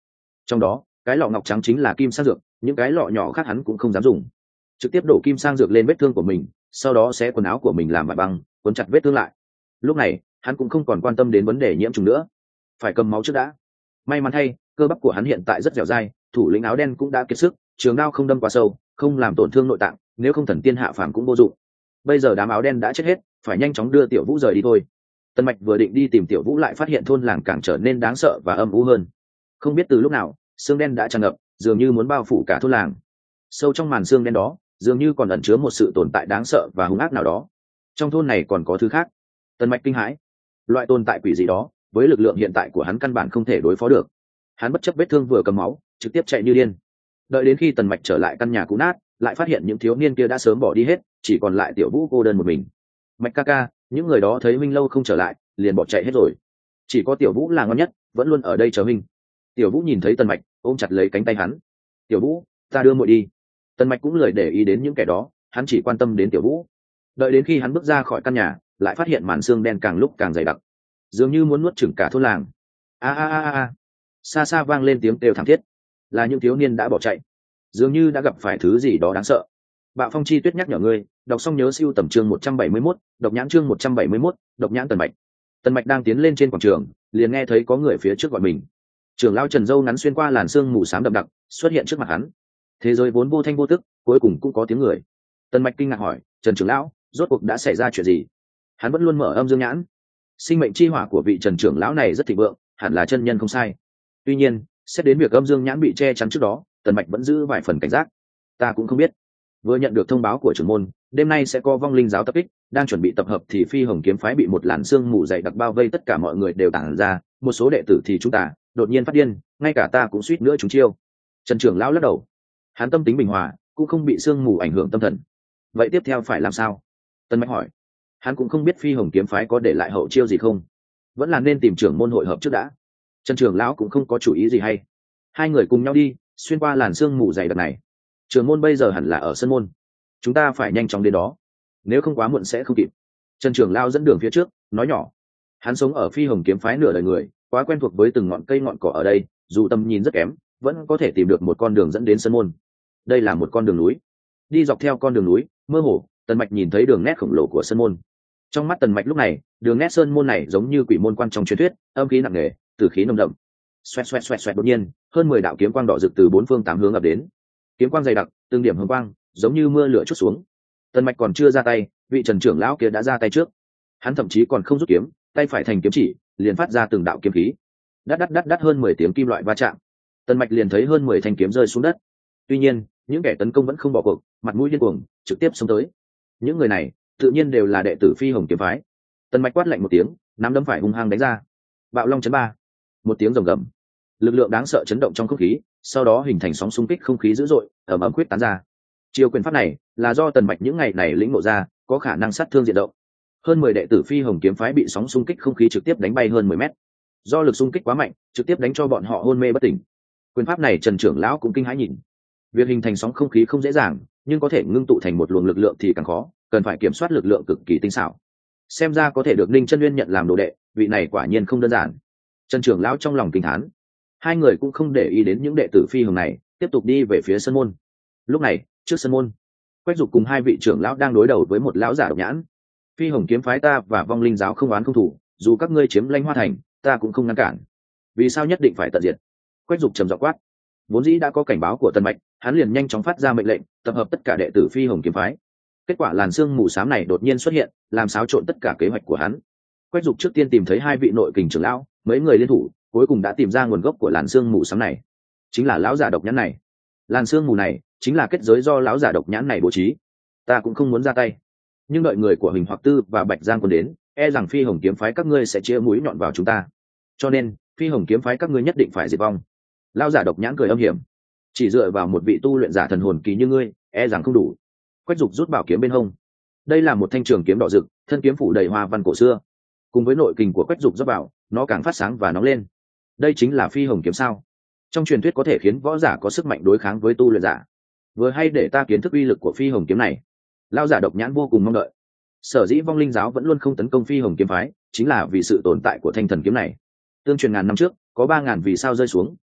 trong đó cái lọ ngọc trắng chính là kim sang dược, những cái lọ nhỏ khác hắn cũng không dám dùng, trực tiếp đổ kim sang dược lên vết thương của mình, sau đó xé quần áo của mình làm vải băng cuốn chặt vết thương lại. Lúc này hắn cũng không còn quan tâm đến vấn đề nhiễm trùng nữa, phải cầm máu trước đã. May mắn thay, cơ bắp của hắn hiện tại rất dẻo dai, thủ lĩnh áo đen cũng đã kiệt sức, trường đao không đâm quá sâu, không làm tổn thương nội tạng, nếu không thần tiên hạ phàm cũng vô dụng. Bây giờ đám áo đen đã chết hết, phải nhanh chóng đưa Tiểu Vũ rời đi thôi. Tần Mạch vừa định đi tìm Tiểu Vũ lại phát hiện thôn làng càng trở nên đáng sợ và âm u hơn. Không biết từ lúc nào, xương đen đã tràn ngập, dường như muốn bao phủ cả thôn làng. Sâu trong màn xương đen đó, dường như còn ẩn chứa một sự tồn tại đáng sợ và hung ác nào đó. Trong thôn này còn có thứ khác. Tần Mạch kinh hãi. Loại tồn tại quỷ gì đó, với lực lượng hiện tại của hắn căn bản không thể đối phó được. Hắn bất chấp vết thương vừa cầm máu, trực tiếp chạy như điên. Đợi đến khi Tần Mạch trở lại căn nhà cũ nát, lại phát hiện những thiếu niên kia đã sớm bỏ đi hết, chỉ còn lại Tiểu Vũ cô đơn một mình. Mạch ca ca, những người đó thấy huynh lâu không trở lại, liền bỏ chạy hết rồi. Chỉ có Tiểu Vũ là ngon nhất, vẫn luôn ở đây chờ huynh. Tiểu Vũ nhìn thấy Tần Mạch, ôm chặt lấy cánh tay hắn. Tiểu Vũ, ta đưa muội đi. Tần Mạch cũng lười để ý đến những kẻ đó, hắn chỉ quan tâm đến Tiểu Vũ. Đợi đến khi hắn bước ra khỏi căn nhà, lại phát hiện màn xương đen càng lúc càng dày đặc, dường như muốn nuốt chửng cả thôn làng. A a a a, xa xa vang lên tiếng kêu thảm thiết, là những thiếu niên đã bỏ chạy, dường như đã gặp phải thứ gì đó đáng sợ. Bạo Phong Chi Tuyết nhắc nhở ngươi, đọc xong nhớ siêu tầm chương một trăm bảy mươi mốt, độc nhãn chương một trăm bảy mươi mốt, độc nhãn Tần Mạch. Tần Mạch đang tiến lên trên quảng trường, liền nghe thấy có người phía trước gọi mình. Trưởng lão Trần Dâu ngắn xuyên qua làn sương mù xám đậm đặc, xuất hiện trước mặt hắn. Thế giới vốn vô thanh vô tức, cuối cùng cũng có tiếng người. Tần Mạch kinh ngạc hỏi, Trần trưởng lão, rốt cuộc đã xảy ra chuyện gì? Hắn vẫn luôn mở âm dương nhãn. Sinh mệnh chi hỏa của vị Trần trưởng lão này rất thịnh vượng, hẳn là chân nhân không sai. Tuy nhiên, xét đến việc âm dương nhãn bị che chắn trước đó, Tần Mạch vẫn giữ vài phần cảnh giác. Ta cũng không biết. Vừa nhận được thông báo của trưởng môn, đêm nay sẽ có vong linh giáo tập kích, đang chuẩn bị tập hợp thì Phi Hồng kiếm phái bị một làn sương mù dày đặc bao vây, tất cả mọi người đều tản ra, một số đệ tử thì chúng ta đột nhiên phát điên, ngay cả ta cũng suýt nữa trúng chiêu. Trần trưởng lão lắc đầu. Hắn tâm tính bình hòa, cũng không bị sương mù ảnh hưởng tâm thần. Vậy tiếp theo phải làm sao? Tần Mạch hỏi. Hắn cũng không biết Phi Hồng kiếm phái có để lại hậu chiêu gì không, vẫn là nên tìm trưởng môn hội hợp trước đã. Trần trưởng lão cũng không có chủ ý gì hay. Hai người cùng nhau đi, xuyên qua làn sương mù dày đặc này. Trưởng môn bây giờ hẳn là ở sân môn, chúng ta phải nhanh chóng đến đó, nếu không quá muộn sẽ không kịp. Trần trưởng lão dẫn đường phía trước, nói nhỏ. Hắn sống ở Phi Hồng kiếm phái nửa đời người, quá quen thuộc với từng ngọn cây ngọn cỏ ở đây, dù tầm nhìn rất kém, vẫn có thể tìm được một con đường dẫn đến sân môn. Đây là một con đường núi. Đi dọc theo con đường núi, mơ hồ, Tần Mạch nhìn thấy đường nét khổng lồ của sân môn. Trong mắt Tần Mạch lúc này, đường nét sơn môn này giống như quỷ môn quan trong truyền thuyết, âm khí nặng nề, tử khí nồng đậm. Xoẹt xoẹt xoẹt xoẹt, đột nhiên, hơn mười đạo kiếm quang đỏ rực từ bốn phương tám hướng ập đến. Kiếm quang dày đặc, từng điểm hồng quang, giống như mưa lửa chút xuống. Tần Mạch còn chưa ra tay, vị Trần trưởng lão kia đã ra tay trước. Hắn thậm chí còn không rút kiếm, tay phải thành kiếm chỉ, liền phát ra từng đạo kiếm khí. Đắt đắt đắt đắt, hơn mười tiếng kim loại va chạm. Tần Mạch liền thấy hơn mười thanh kiếm rơi xuống đất. Tuy nhiên, những kẻ tấn công vẫn không bỏ cuộc, mặt mũi điên cuồng, trực tiếp xông tới. Những người này, tự nhiên đều là đệ tử Phi Hồng kiếm phái. Tần Mạch quát lạnh một tiếng, nắm đấm phải hung hăng đánh ra. Bạo Long chấn ba. Một tiếng rồng gầm, lực lượng đáng sợ chấn động trong không khí, sau đó hình thành sóng xung kích không khí dữ dội, ầm ầm quyết tán ra. Chiêu quyền pháp này là do Tần Mạch những ngày này lĩnh ngộ ra, có khả năng sát thương diện rộng. Hơn mười đệ tử Phi Hồng kiếm phái bị sóng xung kích không khí trực tiếp đánh bay hơn mười mét. Do lực xung kích quá mạnh, trực tiếp đánh cho bọn họ hôn mê bất tỉnh. Quyền pháp này Trần trưởng lão cũng kinh hãi nhìn. Việc hình thành sóng không khí không dễ dàng, nhưng có thể ngưng tụ thành một luồng lực lượng thì càng khó, cần phải kiểm soát lực lượng cực kỳ tinh xảo. Xem ra có thể được Ninh Chân Nguyên nhận làm đồ đệ, vị này quả nhiên không đơn giản. Trần trưởng lão trong lòng kinh thán. Hai người cũng không để ý đến những đệ tử Phi Hồng này, tiếp tục đi về phía sân môn. Lúc này, trước sân môn, Quách Dục cùng hai vị trưởng lão đang đối đầu với một lão giả độc nhãn. Phi Hồng kiếm phái ta và vong linh giáo không oán không thủ, dù các ngươi chiếm Lãnh Hoa thành, ta cũng không ngăn cản. Vì sao nhất định phải tận diệt? Quách Dục trầm giọng quát. Vốn dĩ đã có cảnh báo của Tần Mạch, hắn liền nhanh chóng phát ra mệnh lệnh, tập hợp tất cả đệ tử Phi Hồng kiếm phái. Kết quả làn sương mù xám này đột nhiên xuất hiện, làm xáo trộn tất cả kế hoạch của hắn. Quách Dục trước tiên tìm thấy hai vị nội kình trưởng lão, mấy người liên thủ, cuối cùng đã tìm ra nguồn gốc của làn sương mù xám này, chính là lão giả độc nhãn này. Làn sương mù này chính là kết giới do lão giả độc nhãn này bố trí. Ta cũng không muốn ra tay, nhưng đợi người của Huỳnh Hoặc Tư và Bạch Giang Quân đến, e rằng Phi Hồng kiếm phái các ngươi sẽ chia mũi nhọn vào chúng ta. Cho nên, Phi Hồng kiếm phái các ngươi nhất định phải diệt vong. Lão giả độc nhãn cười âm hiểm. Chỉ dựa vào một vị tu luyện giả thần hồn kỳ như ngươi, e rằng không đủ. Quách Dục rút bảo kiếm bên hông. Đây là một thanh trường kiếm đỏ rực, thân kiếm phủ đầy hoa văn cổ xưa. Cùng với nội kình của Quách Dục dốc vào, nó càng phát sáng và nóng lên. Đây chính là Phi Hồng kiếm sao? Trong truyền thuyết có thể khiến võ giả có sức mạnh đối kháng với tu luyện giả. Vừa hay để ta kiến thức uy lực của Phi Hồng kiếm này. Lão giả độc nhãn vô cùng mong đợi. Sở dĩ vong linh giáo vẫn luôn không tấn công Phi Hồng kiếm phái, chính là vì sự tồn tại của thanh thần kiếm này. Tương truyền ngàn năm trước, có ba ngàn vì sao rơi xuống,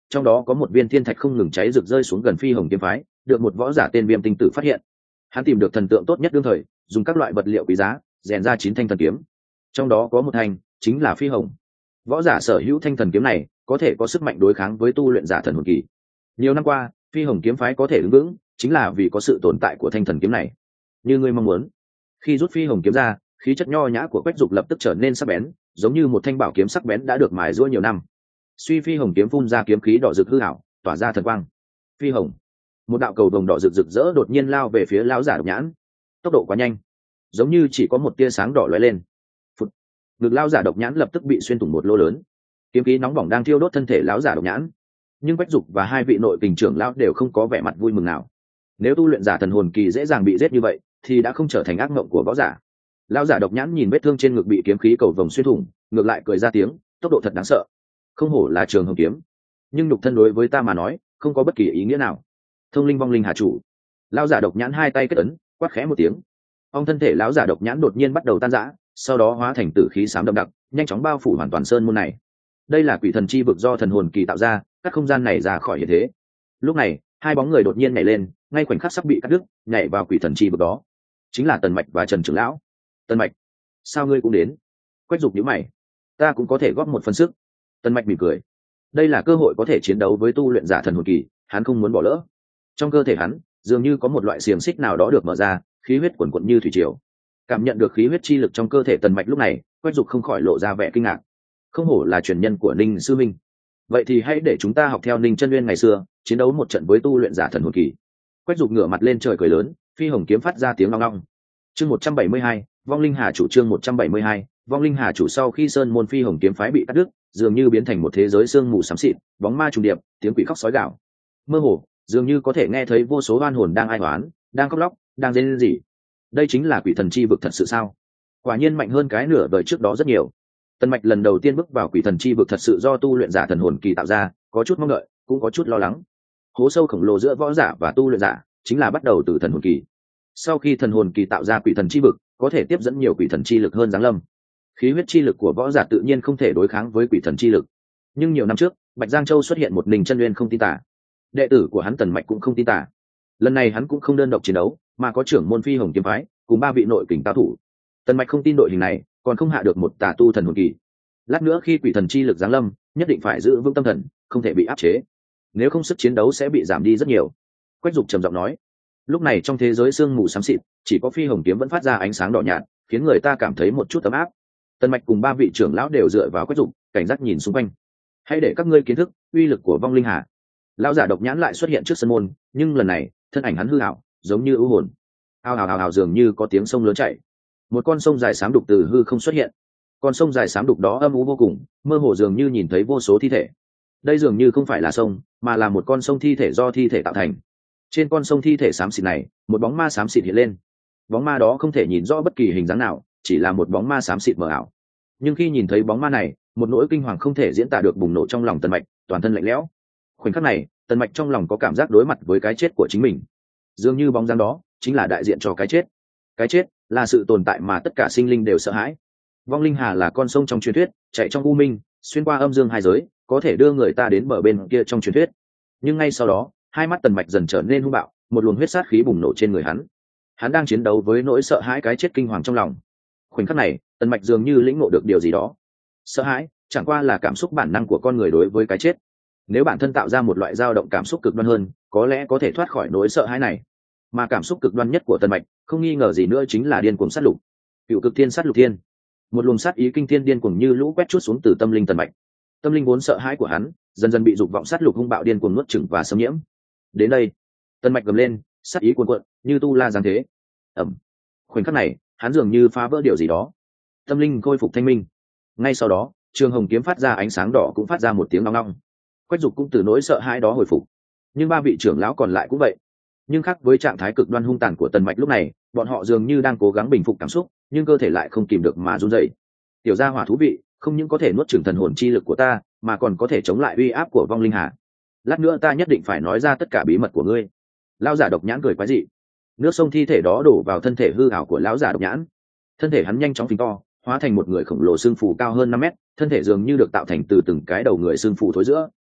trong đó có một viên thiên thạch không ngừng cháy rực rơi xuống gần phi hồng kiếm phái, được một võ giả tên Viêm Tinh Tử phát hiện. Hắn tìm được thần tượng tốt nhất đương thời, dùng các loại vật liệu quý giá rèn ra chín thanh thần kiếm, trong đó có một thanh chính là phi hồng. Võ giả sở hữu thanh thần kiếm này có thể có sức mạnh đối kháng với tu luyện giả thần hồn kỳ. Nhiều năm qua, phi hồng kiếm phái có thể đứng vững chính là vì có sự tồn tại của thanh thần kiếm này. Như ngươi mong muốn, khi rút phi hồng kiếm ra, khí chất nho nhã của Quách Dục lập tức trở nên sắc bén, giống như một thanh bảo kiếm sắc bén đã được mài giũa nhiều năm. Suy phi hồng kiếm phun ra kiếm khí đỏ rực hư ảo, tỏa ra thần quang. Phi hồng, một đạo cầu vồng đỏ rực rực rỡ đột nhiên lao về phía lão giả Độc Nhãn. Tốc độ quá nhanh, giống như chỉ có một tia sáng đỏ lóe lên. Phụt. Ngực lão giả Độc Nhãn lập tức bị xuyên thủng một lỗ lớn. Kiếm khí nóng bỏng đang thiêu đốt thân thể lão giả Độc Nhãn, nhưng Quách Dục và hai vị nội kình trưởng lão đều không có vẻ mặt vui mừng nào. Nếu tu luyện giả thần hồn kỳ dễ dàng bị giết như vậy, thì đã không trở thành ác mộng của võ giả. Lão giả Độc Nhãn nhìn vết thương trên ngực bị kiếm khí cầu vồng xuyên thủng, ngược lại cười ra tiếng, tốc độ thật đáng sợ. Không hổ là Trường Hồng kiếm, nhưng nhục thân đối với ta mà nói, không có bất kỳ ý nghĩa nào. Thông linh vong linh hà chủ. Lão giả Độc Nhãn hai tay kết ấn, quát khẽ một tiếng. Ông thân thể lão giả Độc Nhãn đột nhiên bắt đầu tan rã, sau đó hóa thành tử khí xám đậm đặc, nhanh chóng bao phủ hoàn toàn sơn môn này. Đây là quỷ thần chi vực do thần hồn kỳ tạo ra, các không gian này ra khỏi hiện thế. Lúc này, hai bóng người đột nhiên nhảy lên, ngay khoảnh khắc sắp bị cắt đứt, nhảy vào quỷ thần chi vực đó. Chính là Tần Mạch và Trần trưởng lão. Tần Mạch, sao ngươi cũng đến? Quách Dục nhíu mày. Ta cũng có thể góp một phần sức. Tần Mạch mỉm cười. Đây là cơ hội có thể chiến đấu với tu luyện giả thần hồn kỳ, hắn không muốn bỏ lỡ. Trong cơ thể hắn, dường như có một loại xiềng xích nào đó được mở ra, khí huyết quần quật như thủy triều. Cảm nhận được khí huyết chi lực trong cơ thể Tần Mạch lúc này, Quách Dục không khỏi lộ ra vẻ kinh ngạc. Không hổ là truyền nhân của Ninh sư minh. Vậy thì hãy để chúng ta học theo Ninh Chân Nguyên ngày xưa, chiến đấu một trận với tu luyện giả thần hồn kỳ. Quách Dục ngửa mặt lên trời cười lớn, phi hồng kiếm phát ra tiếng long long. Chương một trăm bảy mươi hai, Vong Linh Hà chủ. Chương một trăm bảy mươi hai, Vong Linh Hà chủ. Sau khi sơn môn phi hồng kiếm phái bị cắt đứt, dường như biến thành một thế giới sương mù xám xịt, bóng ma trùng điệp, tiếng quỷ khóc sói gào. Mơ hồ, dường như có thể nghe thấy vô số oan hồn đang ai oán, đang khóc lóc, đang rên rỉ. Đây chính là quỷ thần chi vực thật sự sao? Quả nhiên mạnh hơn cái nửa đời trước đó rất nhiều. Tần Mạch lần đầu tiên bước vào quỷ thần chi vực thật sự do tu luyện giả thần hồn kỳ tạo ra, có chút mong đợi, cũng có chút lo lắng. Hố sâu khổng lồ giữa võ giả và tu luyện giả, chính là bắt đầu từ thần hồn kỳ. Sau khi thần hồn kỳ tạo ra quỷ thần chi vực, có thể tiếp dẫn nhiều quỷ thần chi lực hơn giáng lâm. Khí huyết chi lực của võ giả tự nhiên không thể đối kháng với quỷ thần chi lực. Nhưng nhiều năm trước, Bạch Giang Châu xuất hiện một Ninh Chân Nguyên không tin tả. Đệ tử của hắn Tần Mạch cũng không tin tả. Lần này hắn cũng không đơn độc chiến đấu, mà có trưởng môn phi hồng kiếm phái cùng ba vị nội kình cao thủ. Tần Mạch không tin đội hình này còn không hạ được một tà tu thần hồn kỳ. Lát nữa khi quỷ thần chi lực giáng lâm, nhất định phải giữ vững tâm thần, không thể bị áp chế. Nếu không sức chiến đấu sẽ bị giảm đi rất nhiều. Quách Dục trầm giọng nói. Lúc này trong thế giới sương mù xám xịt, chỉ có phi hồng kiếm vẫn phát ra ánh sáng đỏ nhạt, khiến người ta cảm thấy một chút ấm áp. Tần Mạch cùng ba vị trưởng lão đều dựa vào Quách Dục, cảnh giác nhìn xung quanh. Hãy để các ngươi kiến thức uy lực của Vong Linh Hà. Lão giả Độc Nhãn lại xuất hiện trước sân môn, nhưng lần này thân ảnh hắn hư ảo, giống như ưu hồn. Ao ào ào ào, dường như có tiếng sông lớn chảy. Một con sông dài xám đục từ hư không xuất hiện. Con sông dài xám đục đó âm u vô cùng, mơ hồ dường như nhìn thấy vô số thi thể. Đây dường như không phải là sông, mà là một con sông thi thể do thi thể tạo thành. Trên con sông thi thể xám xịt này, một bóng ma xám xịt hiện lên. Bóng ma đó không thể nhìn rõ bất kỳ hình dáng nào, chỉ là một bóng ma xám xịt mờ ảo. Nhưng khi nhìn thấy bóng ma này, một nỗi kinh hoàng không thể diễn tả được bùng nổ trong lòng Tần Mạch, toàn thân lạnh lẽo. Khoảnh khắc này, Tần Mạch trong lòng có cảm giác đối mặt với cái chết của chính mình. Dường như bóng dáng đó chính là đại diện cho cái chết. Cái chết là sự tồn tại mà tất cả sinh linh đều sợ hãi. Vong Linh Hà là con sông trong truyền thuyết, chạy trong u minh, xuyên qua âm dương hai giới, có thể đưa người ta đến bờ bên kia trong truyền thuyết. Nhưng ngay sau đó, hai mắt Tần Mạch dần trở nên hung bạo, một luồng huyết sát khí bùng nổ trên người hắn. Hắn đang chiến đấu với nỗi sợ hãi cái chết kinh hoàng trong lòng. Khoảnh khắc này, Tần Mạch dường như lĩnh ngộ được điều gì đó. Sợ hãi chẳng qua là cảm xúc bản năng của con người đối với cái chết. Nếu bản thân tạo ra một loại dao động cảm xúc cực đoan hơn, có lẽ có thể thoát khỏi nỗi sợ hãi này. Mà cảm xúc cực đoan nhất của Tần Mạch, không nghi ngờ gì nữa chính là điên cuồng sát lục. Cựu cực thiên sát lục thiên. Một luồng sát ý kinh thiên điên cuồng như lũ quét trút xuống từ tâm linh Tần Mạch. Tâm linh vốn sợ hãi của hắn, dần dần bị dục vọng sát lục hung bạo điên cuồng nuốt chửng và xâm nhiễm. Đến đây, Tần Mạch gầm lên, sát ý cuồn cuộn, như tu la giáng thế. Ầm. Khoảnh khắc này, hắn dường như phá vỡ điều gì đó. Tâm linh khôi phục thanh minh. Ngay sau đó, Trường Hồng kiếm phát ra ánh sáng đỏ cũng phát ra một tiếng long long. Quách Dục cũng từ nỗi sợ hãi đó hồi phục. Nhưng ba vị trưởng lão còn lại cũng vậy. Nhưng khác với trạng thái cực đoan hung tàn của Tần Mạch lúc này, bọn họ dường như đang cố gắng bình phục cảm xúc, nhưng cơ thể lại không kìm được mà run rẩy. Tiểu gia hỏa thú vị, không những có thể nuốt chửng thần hồn chi lực của ta, mà còn có thể chống lại uy áp của Vong Linh Hà. Lát nữa ta nhất định phải nói ra tất cả bí mật của ngươi. Lão giả Độc Nhãn cười quái dị. Nước sông thi thể đó đổ vào thân thể hư ảo của lão giả Độc Nhãn. Thân thể hắn nhanh chóng phình to, hóa thành một người khổng lồ xương phù cao hơn năm mét, thân thể dường như được tạo thành từ từng cái đầu người xương phù thối giữa,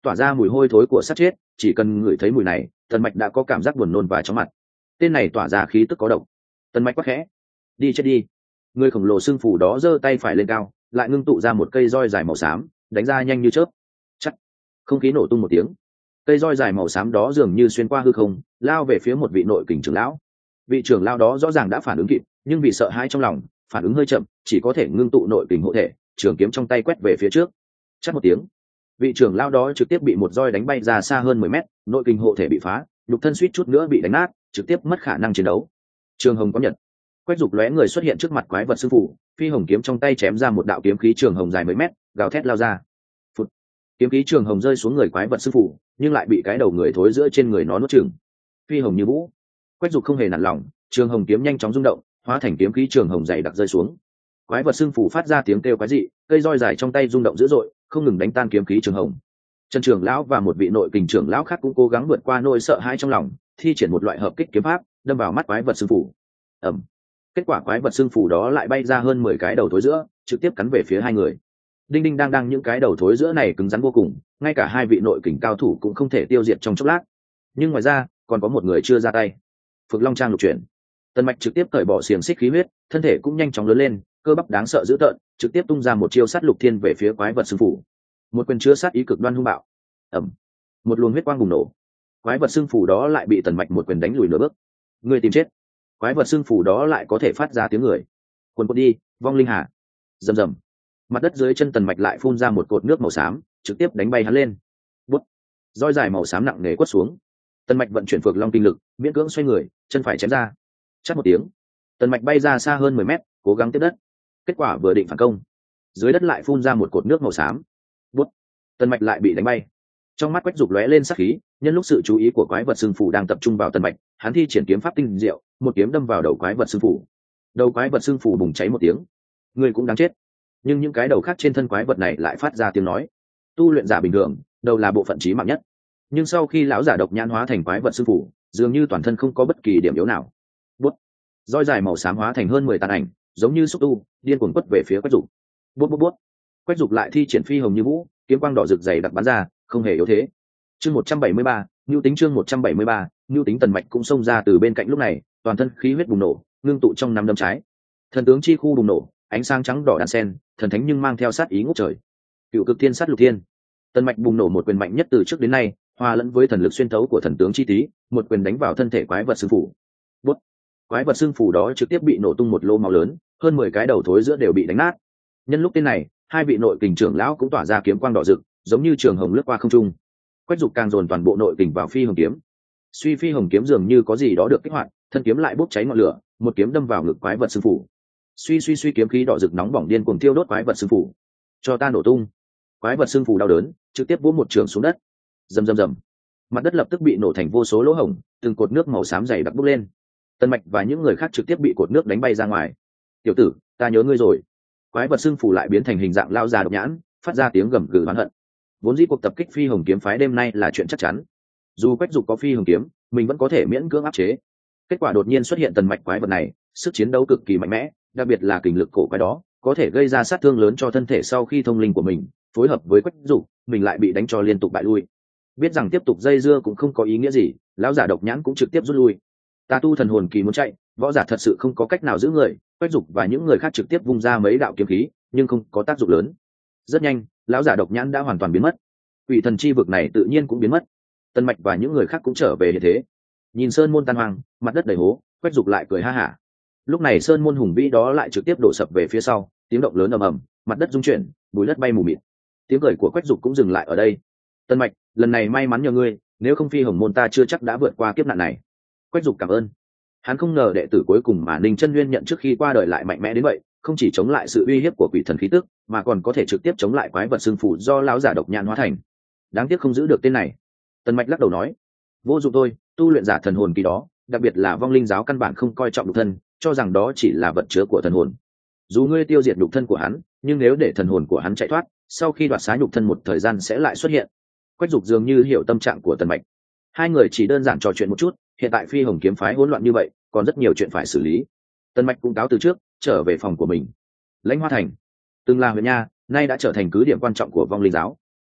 tỏa ra mùi hôi thối của sát chết, chỉ cần ngửi thấy mùi này tần mạch đã có cảm giác buồn nôn và chóng mặt. Tên này tỏa ra khí tức có độc. Tần mạch quắc khẽ: đi chết đi. Người khổng lồ xương phủ đó giơ tay phải lên cao, lại ngưng tụ ra một cây roi dài màu xám, đánh ra nhanh như chớp. Chắc. Không khí nổ tung một tiếng, cây roi dài màu xám đó dường như xuyên qua hư không, lao về phía một vị nội kình trưởng lão. Vị trưởng lão đó rõ ràng đã phản ứng kịp, nhưng vì sợ hãi trong lòng, phản ứng hơi chậm, chỉ có thể ngưng tụ nội kình hộ thể, trường kiếm trong tay quét về phía trước. Chắc một tiếng, vị trưởng lão đó trực tiếp bị một roi đánh bay ra xa hơn mười mét, nội kình hộ thể bị phá, nhục thân suýt chút nữa bị đánh nát, trực tiếp mất khả năng chiến đấu. Trường hồng có nhật. Quách Dục lóe người xuất hiện trước mặt quái vật sư phụ, phi hồng kiếm trong tay chém ra một đạo kiếm khí trường hồng dài mấy mét, gào thét lao ra. Phụt. Kiếm khí trường hồng rơi xuống người quái vật sư phụ, nhưng lại bị cái đầu người thối giữa trên người nó nuốt chửng. Phi hồng như vũ. Quách Dục không hề nản lòng, trường hồng kiếm nhanh chóng rung động, hóa thành kiếm khí trường hồng dày đặc rơi xuống. Quái vật xương phủ phát ra tiếng kêu quái dị, cây roi dài trong tay rung động dữ dội, không ngừng đánh tan kiếm khí trường hồng. Trần trưởng lão và một vị nội kình trưởng lão khác cũng cố gắng vượt qua nỗi sợ hãi trong lòng, thi triển một loại hợp kích kiếm pháp, đâm vào mắt quái vật xương phủ. Ầm. Kết quả quái vật xương phủ đó lại bay ra hơn mười cái đầu thối giữa, trực tiếp cắn về phía hai người. Đinh đinh đang đang những cái đầu thối giữa này cứng rắn vô cùng, ngay cả hai vị nội kình cao thủ cũng không thể tiêu diệt trong chốc lát. Nhưng ngoài ra, còn có một người chưa ra tay. Phực Long Trang lục chuyển. Tần Mạch trực tiếp cởi bỏ xiềng xích khí huyết, thân thể cũng nhanh chóng lớn lên, cơ bắp đáng sợ dữ tợn, trực tiếp tung ra một chiêu sát lục thiên về phía quái vật xương phủ. Một quyền chứa sát ý cực đoan hung bạo. Ầm. Một luồng huyết quang bùng nổ. Quái vật xương phủ đó lại bị Tần Mạch một quyền đánh lùi nửa bước. Người tìm chết. Quái vật xương phủ đó lại có thể phát ra tiếng người. Quần quật đi, vong linh hà. Rầm rầm. Mặt đất dưới chân Tần Mạch lại phun ra một cột nước màu xám, trực tiếp đánh bay hắn lên. Bút. Roi dài màu xám nặng nề quất xuống. Tần Mạch vận chuyển Phược Long kinh lực, miễn cưỡng xoay người, chân phải chém ra. Chát một tiếng, Tần Mạch bay ra xa hơn mười mét, cố gắng tiếp đất. Kết quả vừa định phản công, dưới đất lại phun ra một cột nước màu xám. Bút. Tần Mạch lại bị đánh bay. Trong mắt Quách Dục lóe lên sắc khí, nhân lúc sự chú ý của quái vật xương phủ đang tập trung vào Tần Mạch, hắn thi triển kiếm pháp tinh diệu, một kiếm đâm vào đầu quái vật xương phủ. Đầu quái vật xương phủ bùng cháy một tiếng. Người cũng đáng chết. Nhưng những cái đầu khác trên thân quái vật này lại phát ra tiếng nói. Tu luyện giả bình thường, đầu là bộ phận chí mạng nhất. Nhưng sau khi lão giả độc nhãn hóa thành quái vật xương phủ, dường như toàn thân không có bất kỳ điểm yếu nào. Bút. Roi dài màu xám hóa thành hơn mười tàn ảnh, giống như xúc tu, điên cuồng quất về phía Quách Dục. Bút bút bút. Quách Dục lại thi triển phi hồng như vũ, kiếm quang đỏ rực dày đặc bắn ra, không hề yếu thế. Chương một trăm bảy mươi ba, Nưu Tính chương một trăm bảy mươi ba, Nưu Tính. Tần Mạch cũng xông ra từ bên cạnh lúc này, toàn thân khí huyết bùng nổ, ngưng tụ trong năm đấm trái. Thần tướng chi khu bùng nổ, ánh sáng trắng đỏ đan sen, thần thánh nhưng mang theo sát ý ngút trời. Cựu cực thiên sát lục thiên. Tần Mạch bùng nổ một quyền mạnh nhất từ trước đến nay, hòa lẫn với thần lực xuyên thấu của thần tướng chi tý, một quyền đánh vào thân thể quái vật xương phủ. Bút. Quái vật xương phủ đó trực tiếp bị nổ tung một lô máu lớn, hơn mười cái đầu thối giữa đều bị đánh nát. Nhân lúc tên này, hai vị nội kình trưởng lão cũng tỏa ra kiếm quang đỏ rực, giống như trường hồng lướt qua không trung. Quách Dục càng dồn toàn bộ nội kình vào phi hồng kiếm. Suy phi hồng kiếm dường như có gì đó được kích hoạt, thân kiếm lại bốc cháy ngọn lửa, một kiếm đâm vào ngực quái vật xương phủ. Suy suy suy kiếm khí đỏ rực nóng bỏng điên cuồng thiêu đốt quái vật xương phủ. Cho ta nổ tung. Quái vật xương phủ đau đớn, trực tiếp vỗ một trường xuống đất. Rầm rầm rầm. Mặt đất lập tức bị nổ thành vô số lỗ hổng, từng cột nước màu xám dày đặc bốc lên. Tần Mạch và những người khác trực tiếp bị cột nước đánh bay ra ngoài. Tiểu tử, ta nhớ ngươi rồi. Quái vật xương phủ lại biến thành hình dạng lao già độc nhãn, phát ra tiếng gầm gừ oán hận. Vốn dĩ cuộc tập kích phi hồng kiếm phái đêm nay là chuyện chắc chắn. Dù Quách Dục có phi hồng kiếm, mình vẫn có thể miễn cưỡng áp chế. Kết quả đột nhiên xuất hiện Tần Mạch quái vật này, sức chiến đấu cực kỳ mạnh mẽ, đặc biệt là kình lực cổ quái đó, có thể gây ra sát thương lớn cho thân thể sau khi thông linh của mình, phối hợp với Quách Dục, mình lại bị đánh cho liên tục bại lui. Biết rằng tiếp tục dây dưa cũng không có ý nghĩa gì, lão giả độc nhãn cũng trực tiếp rút lui. Ta tu thần hồn kỳ muốn chạy, võ giả thật sự không có cách nào giữ người. Quách Dục và những người khác trực tiếp vung ra mấy đạo kiếm khí, nhưng không có tác dụng lớn. Rất nhanh, lão giả độc nhãn đã hoàn toàn biến mất. Quỷ thần chi vực này tự nhiên cũng biến mất. Tần Mạch và những người khác cũng trở về hiện thế. Nhìn sơn môn tan hoang, mặt đất đầy hố, Quách Dục lại cười ha hả. Lúc này sơn môn hùng vĩ đó lại trực tiếp đổ sập về phía sau, tiếng động lớn ầm ầm, mặt đất rung chuyển, bụi đất bay mù mịt. Tiếng cười của Quách Dục cũng dừng lại ở đây. Tần Mạch, lần này may mắn nhờ ngươi, nếu không phi hồng môn ta chưa chắc đã vượt qua kiếp nạn này. Quách Dục cảm ơn. Hắn không ngờ đệ tử cuối cùng mà Ninh Chân Nguyên nhận trước khi qua đời lại mạnh mẽ đến vậy, không chỉ chống lại sự uy hiếp của quỷ thần khí tức, mà còn có thể trực tiếp chống lại quái vật xương phủ do lão giả độc nhãn hóa thành. Đáng tiếc không giữ được tên này. Tần Mạch lắc đầu nói, vô dụng thôi, tu luyện giả thần hồn kỳ đó, đặc biệt là vong linh giáo căn bản không coi trọng nhục thân, cho rằng đó chỉ là vật chứa của thần hồn. Dù ngươi tiêu diệt nhục thân của hắn, nhưng nếu để thần hồn của hắn chạy thoát, sau khi đoạt xá nhục thân một thời gian sẽ lại xuất hiện. Quách Dục dường như hiểu tâm trạng của Tần Mạch. Hai người chỉ đơn giản trò chuyện một chút, hiện tại phi hồng kiếm phái hỗn loạn như vậy, còn rất nhiều chuyện phải xử lý. Tần Mạch cũng cáo từ trước, trở về phòng của mình. Lãnh Hoa Thành từng là huyện nha, nay đã trở thành cứ điểm quan trọng của vong linh giáo.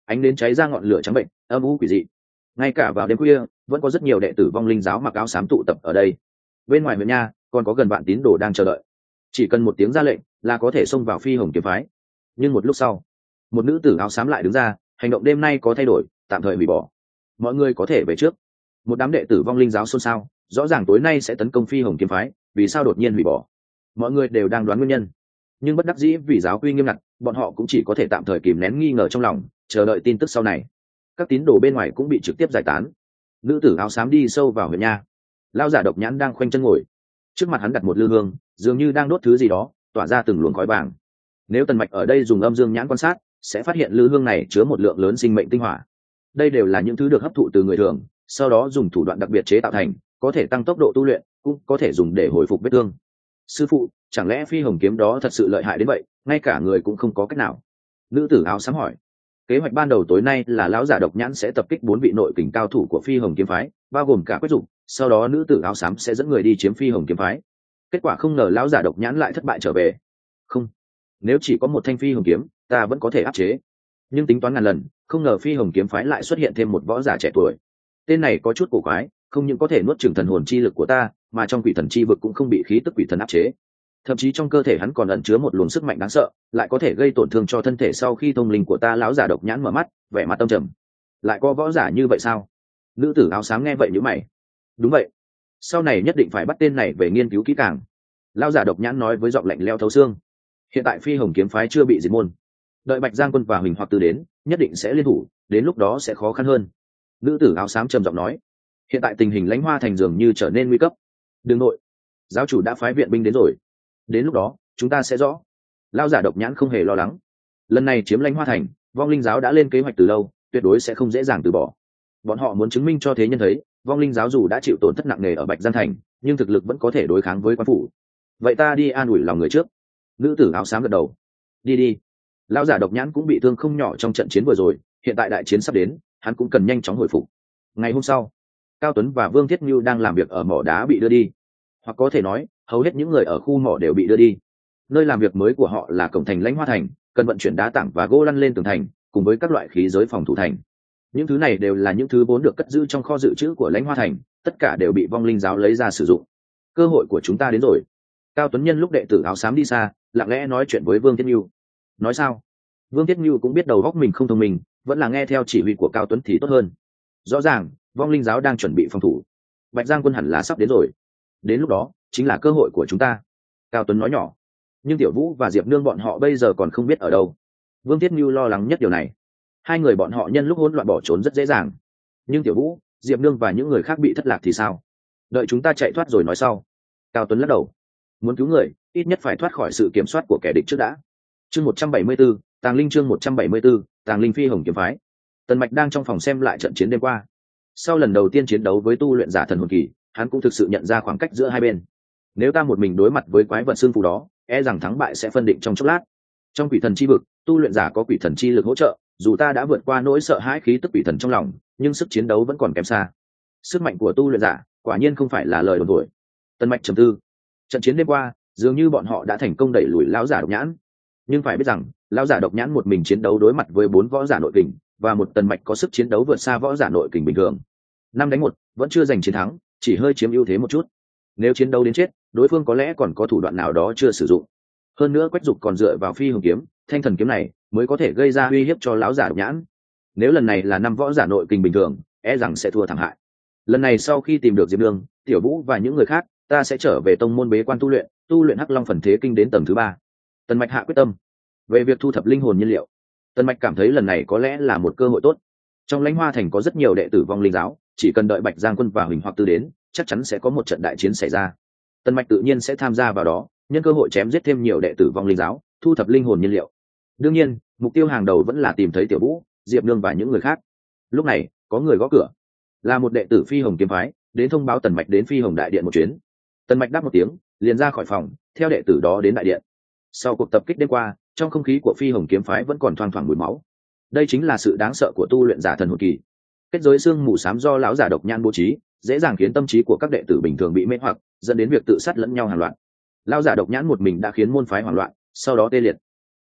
ánh đến cháy ra ngọn lửa trắng bệnh âm u quỷ dị. Ngay cả vào đêm khuya vẫn có rất nhiều đệ tử vong linh giáo mặc áo xám tụ tập ở đây. Bên ngoài huyện nha còn có gần vạn tín đồ đang chờ đợi, chỉ cần một tiếng ra lệnh là có thể xông vào Phi Hồng kiếm phái. Nhưng một lúc sau, một nữ tử áo xám lại đứng ra, hành động đêm nay có thay đổi, tạm thời hủy bỏ, mọi người có thể về trước. Một đám đệ tử vong linh giáo xôn xao, rõ ràng tối nay sẽ tấn công Phi Hồng kiếm phái, vì sao đột nhiên hủy bỏ? Mọi người đều đang đoán nguyên nhân, nhưng bất đắc dĩ vì giáo quy nghiêm ngặt, bọn họ cũng chỉ có thể tạm thời kìm nén nghi ngờ trong lòng, chờ đợi tin tức sau này. Các tín đồ bên ngoài cũng bị trực tiếp giải tán. Nữ tử áo xám đi sâu vào huyện nha. Lão giả độc nhãn đang khoanh chân ngồi, trước mặt hắn đặt một lư hương, dường như đang đốt thứ gì đó, tỏa ra từng luồng khói vàng. Nếu Tần Mạch ở đây dùng âm dương nhãn quan sát, sẽ phát hiện lư hương này chứa một lượng lớn sinh mệnh tinh hỏa. Đây đều là những thứ được hấp thụ từ người thường, sau đó dùng thủ đoạn đặc biệt chế tạo thành, có thể tăng tốc độ tu luyện, cũng có thể dùng để hồi phục vết thương. Sư phụ, chẳng lẽ Phi Hồng kiếm đó thật sự lợi hại đến vậy, ngay cả người cũng không có cách nào? Nữ tử áo xám hỏi. Kế hoạch ban đầu tối nay là lão giả độc nhãn sẽ tập kích bốn vị nội kình cao thủ của Phi Hồng kiếm phái, bao gồm cả Quách Dục, sau đó nữ tử áo xám sẽ dẫn người đi chiếm Phi Hồng kiếm phái. Kết quả không ngờ lão giả độc nhãn lại thất bại trở về. Không, nếu chỉ có một thanh Phi Hồng kiếm, ta vẫn có thể áp chế. Nhưng tính toán ngàn lần, không ngờ Phi Hồng kiếm phái lại xuất hiện thêm một võ giả trẻ tuổi. Tên này có chút cổ quái, không những có thể nuốt chửng thần hồn chi lực của ta, mà trong quỷ thần chi vực cũng không bị khí tức quỷ thần áp chế. Thậm chí trong cơ thể hắn còn ẩn chứa một luồng sức mạnh đáng sợ, lại có thể gây tổn thương cho thân thể. Sau khi thông linh của ta, lão giả độc nhãn mở mắt, vẻ mặt tâm trầm. Lại có võ giả như vậy sao? Nữ tử áo xám nghe vậy nhíu mày. Đúng vậy, sau này nhất định phải bắt tên này về nghiên cứu kỹ càng. Lão giả độc nhãn nói với giọng lạnh lẽo thấu xương. Hiện tại Phi Hồng kiếm phái chưa bị diệt môn, đợi Bạch Giang Quân và Huỳnh Hoặc Tư đến, nhất định sẽ liên thủ, đến lúc đó sẽ khó khăn hơn. Nữ tử áo xám trầm giọng nói. Hiện tại tình hình Lãnh Hoa thành dường như trở nên nguy cấp. Đừng nội, giáo chủ đã phái viện binh đến rồi, đến lúc đó chúng ta sẽ rõ. Lão giả độc nhãn không hề lo lắng. Lần này chiếm Lãnh Hoa thành, vong linh giáo đã lên kế hoạch từ lâu, tuyệt đối sẽ không dễ dàng từ bỏ. Bọn họ muốn chứng minh cho thế nhân thấy, vong linh giáo dù đã chịu tổn thất nặng nề ở Bạch Giang thành, nhưng thực lực vẫn có thể đối kháng với quan phủ. Vậy ta đi an ủi lòng người trước. Nữ tử áo xám gật đầu. Đi đi. Lão giả độc nhãn cũng bị thương không nhỏ trong trận chiến vừa rồi, hiện tại đại chiến sắp đến, hắn cũng cần nhanh chóng hồi phục. Ngày hôm sau, Cao Tuấn và Vương Thiết Nhu đang làm việc ở mỏ đá bị đưa đi, hoặc có thể nói hầu hết những người ở khu mỏ đều bị đưa đi. Nơi làm việc mới của họ là cổng thành Lãnh Hoa thành, cần vận chuyển đá tảng và gỗ lăn lên tường thành, cùng với các loại khí giới phòng thủ thành. Những thứ này đều là những thứ vốn được cất giữ trong kho dự trữ của Lãnh Hoa thành, tất cả đều bị vong linh giáo lấy ra sử dụng. Cơ hội của chúng ta đến rồi. Cao Tuấn nhân lúc đệ tử áo xám đi xa, lặng lẽ nói chuyện với Vương Thiết Nhu. Nói sao? Vương Thiết Nhu cũng biết đầu óc mình không thông minh, vẫn là nghe theo chỉ huy của Cao Tuấn thì tốt hơn. Rõ ràng vong linh giáo đang chuẩn bị phòng thủ, Bạch Giang Quân hẳn là sắp đến rồi, đến lúc đó chính là cơ hội của chúng ta. Cao Tuấn nói nhỏ. Nhưng Tiểu Vũ và Diệp Nương bọn họ bây giờ còn không biết ở đâu. Vương Thiết Nhu lo lắng nhất điều này. Hai người bọn họ nhân lúc hỗn loạn bỏ trốn rất dễ dàng, nhưng Tiểu Vũ, Diệp Nương và những người khác bị thất lạc thì sao? Đợi chúng ta chạy thoát rồi nói sau. Cao Tuấn lắc đầu. Muốn cứu người, ít nhất phải thoát khỏi sự kiểm soát của kẻ địch trước đã. Chương một trăm bảy mươi 74, Tàng Linh chương một trăm bảy mươi 74, Tàng Linh Phi Hồng kiếm phái. Tần Mạch đang trong phòng xem lại trận chiến đêm qua. Sau lần đầu tiên chiến đấu với tu luyện giả thần hồn kỳ, hắn cũng thực sự nhận ra khoảng cách giữa hai bên. Nếu ta một mình đối mặt với quái vật xương phù đó, e rằng thắng bại sẽ phân định trong chốc lát. Trong quỷ thần chi vực, tu luyện giả có quỷ thần chi lực hỗ trợ, dù ta đã vượt qua nỗi sợ hãi khí tức quỷ thần trong lòng, nhưng sức chiến đấu vẫn còn kém xa. Sức mạnh của tu luyện giả quả nhiên không phải là lời đồn thổi. Tần Mạch trầm tư. Trận chiến đêm qua, dường như bọn họ đã thành công đẩy lùi lão giả độc nhãn, nhưng phải biết rằng lão giả độc nhãn một mình chiến đấu đối mặt với bốn võ giả nội kình, và một Tần Mạch có sức chiến đấu vượt xa võ giả nội kình bình thường. Năm đánh một vẫn chưa giành chiến thắng, chỉ hơi chiếm ưu thế một chút. Nếu chiến đấu đến chết, đối phương có lẽ còn có thủ đoạn nào đó chưa sử dụng. Hơn nữa Quách Dục còn dựa vào Phi Hồng kiếm, thanh thần kiếm này mới có thể gây ra uy hiếp cho lão giả độc nhãn. Nếu lần này là năm võ giả nội kình bình thường, e rằng sẽ thua thảm hại. Lần này sau khi tìm được Diệp Nương, Tiểu Vũ và những người khác, ta sẽ trở về tông môn bế quan tu luyện, tu luyện Hắc Long phần thế kinh đến tầng thứ ba. Tần Mạch hạ quyết tâm. Về việc thu thập linh hồn nhiên liệu, Tần Mạch cảm thấy lần này có lẽ là một cơ hội tốt. Trong Lãnh Hoa thành có rất nhiều đệ tử vong linh giáo, chỉ cần đợi Bạch Giang Quân và Huỳnh Hoặc Tư đến, chắc chắn sẽ có một trận đại chiến xảy ra. Tần Mạch tự nhiên sẽ tham gia vào đó, nhân cơ hội chém giết thêm nhiều đệ tử vong linh giáo, thu thập linh hồn nhiên liệu. Đương nhiên, mục tiêu hàng đầu vẫn là tìm thấy Tiểu Vũ, Diệp Nương và những người khác. Lúc này, có người gõ cửa. Là một đệ tử Phi Hồng kiếm phái, đến thông báo Tần Mạch đến Phi Hồng đại điện một chuyến. Tần Mạch đáp một tiếng, liền ra khỏi phòng, theo đệ tử đó đến đại điện. Sau cuộc tập kích đêm qua, trong không khí của Phi Hồng kiếm phái vẫn còn thoang thoảng mùi máu. Đây chính là sự đáng sợ của tu luyện giả thần hồn kỳ. Kết giới xương mù xám do lão giả độc nhãn bố trí, dễ dàng khiến tâm trí của các đệ tử bình thường bị mê hoặc, dẫn đến việc tự sát lẫn nhau hàng loạt. Lão giả độc nhãn một mình đã khiến môn phái hoảng loạn, sau đó tê liệt.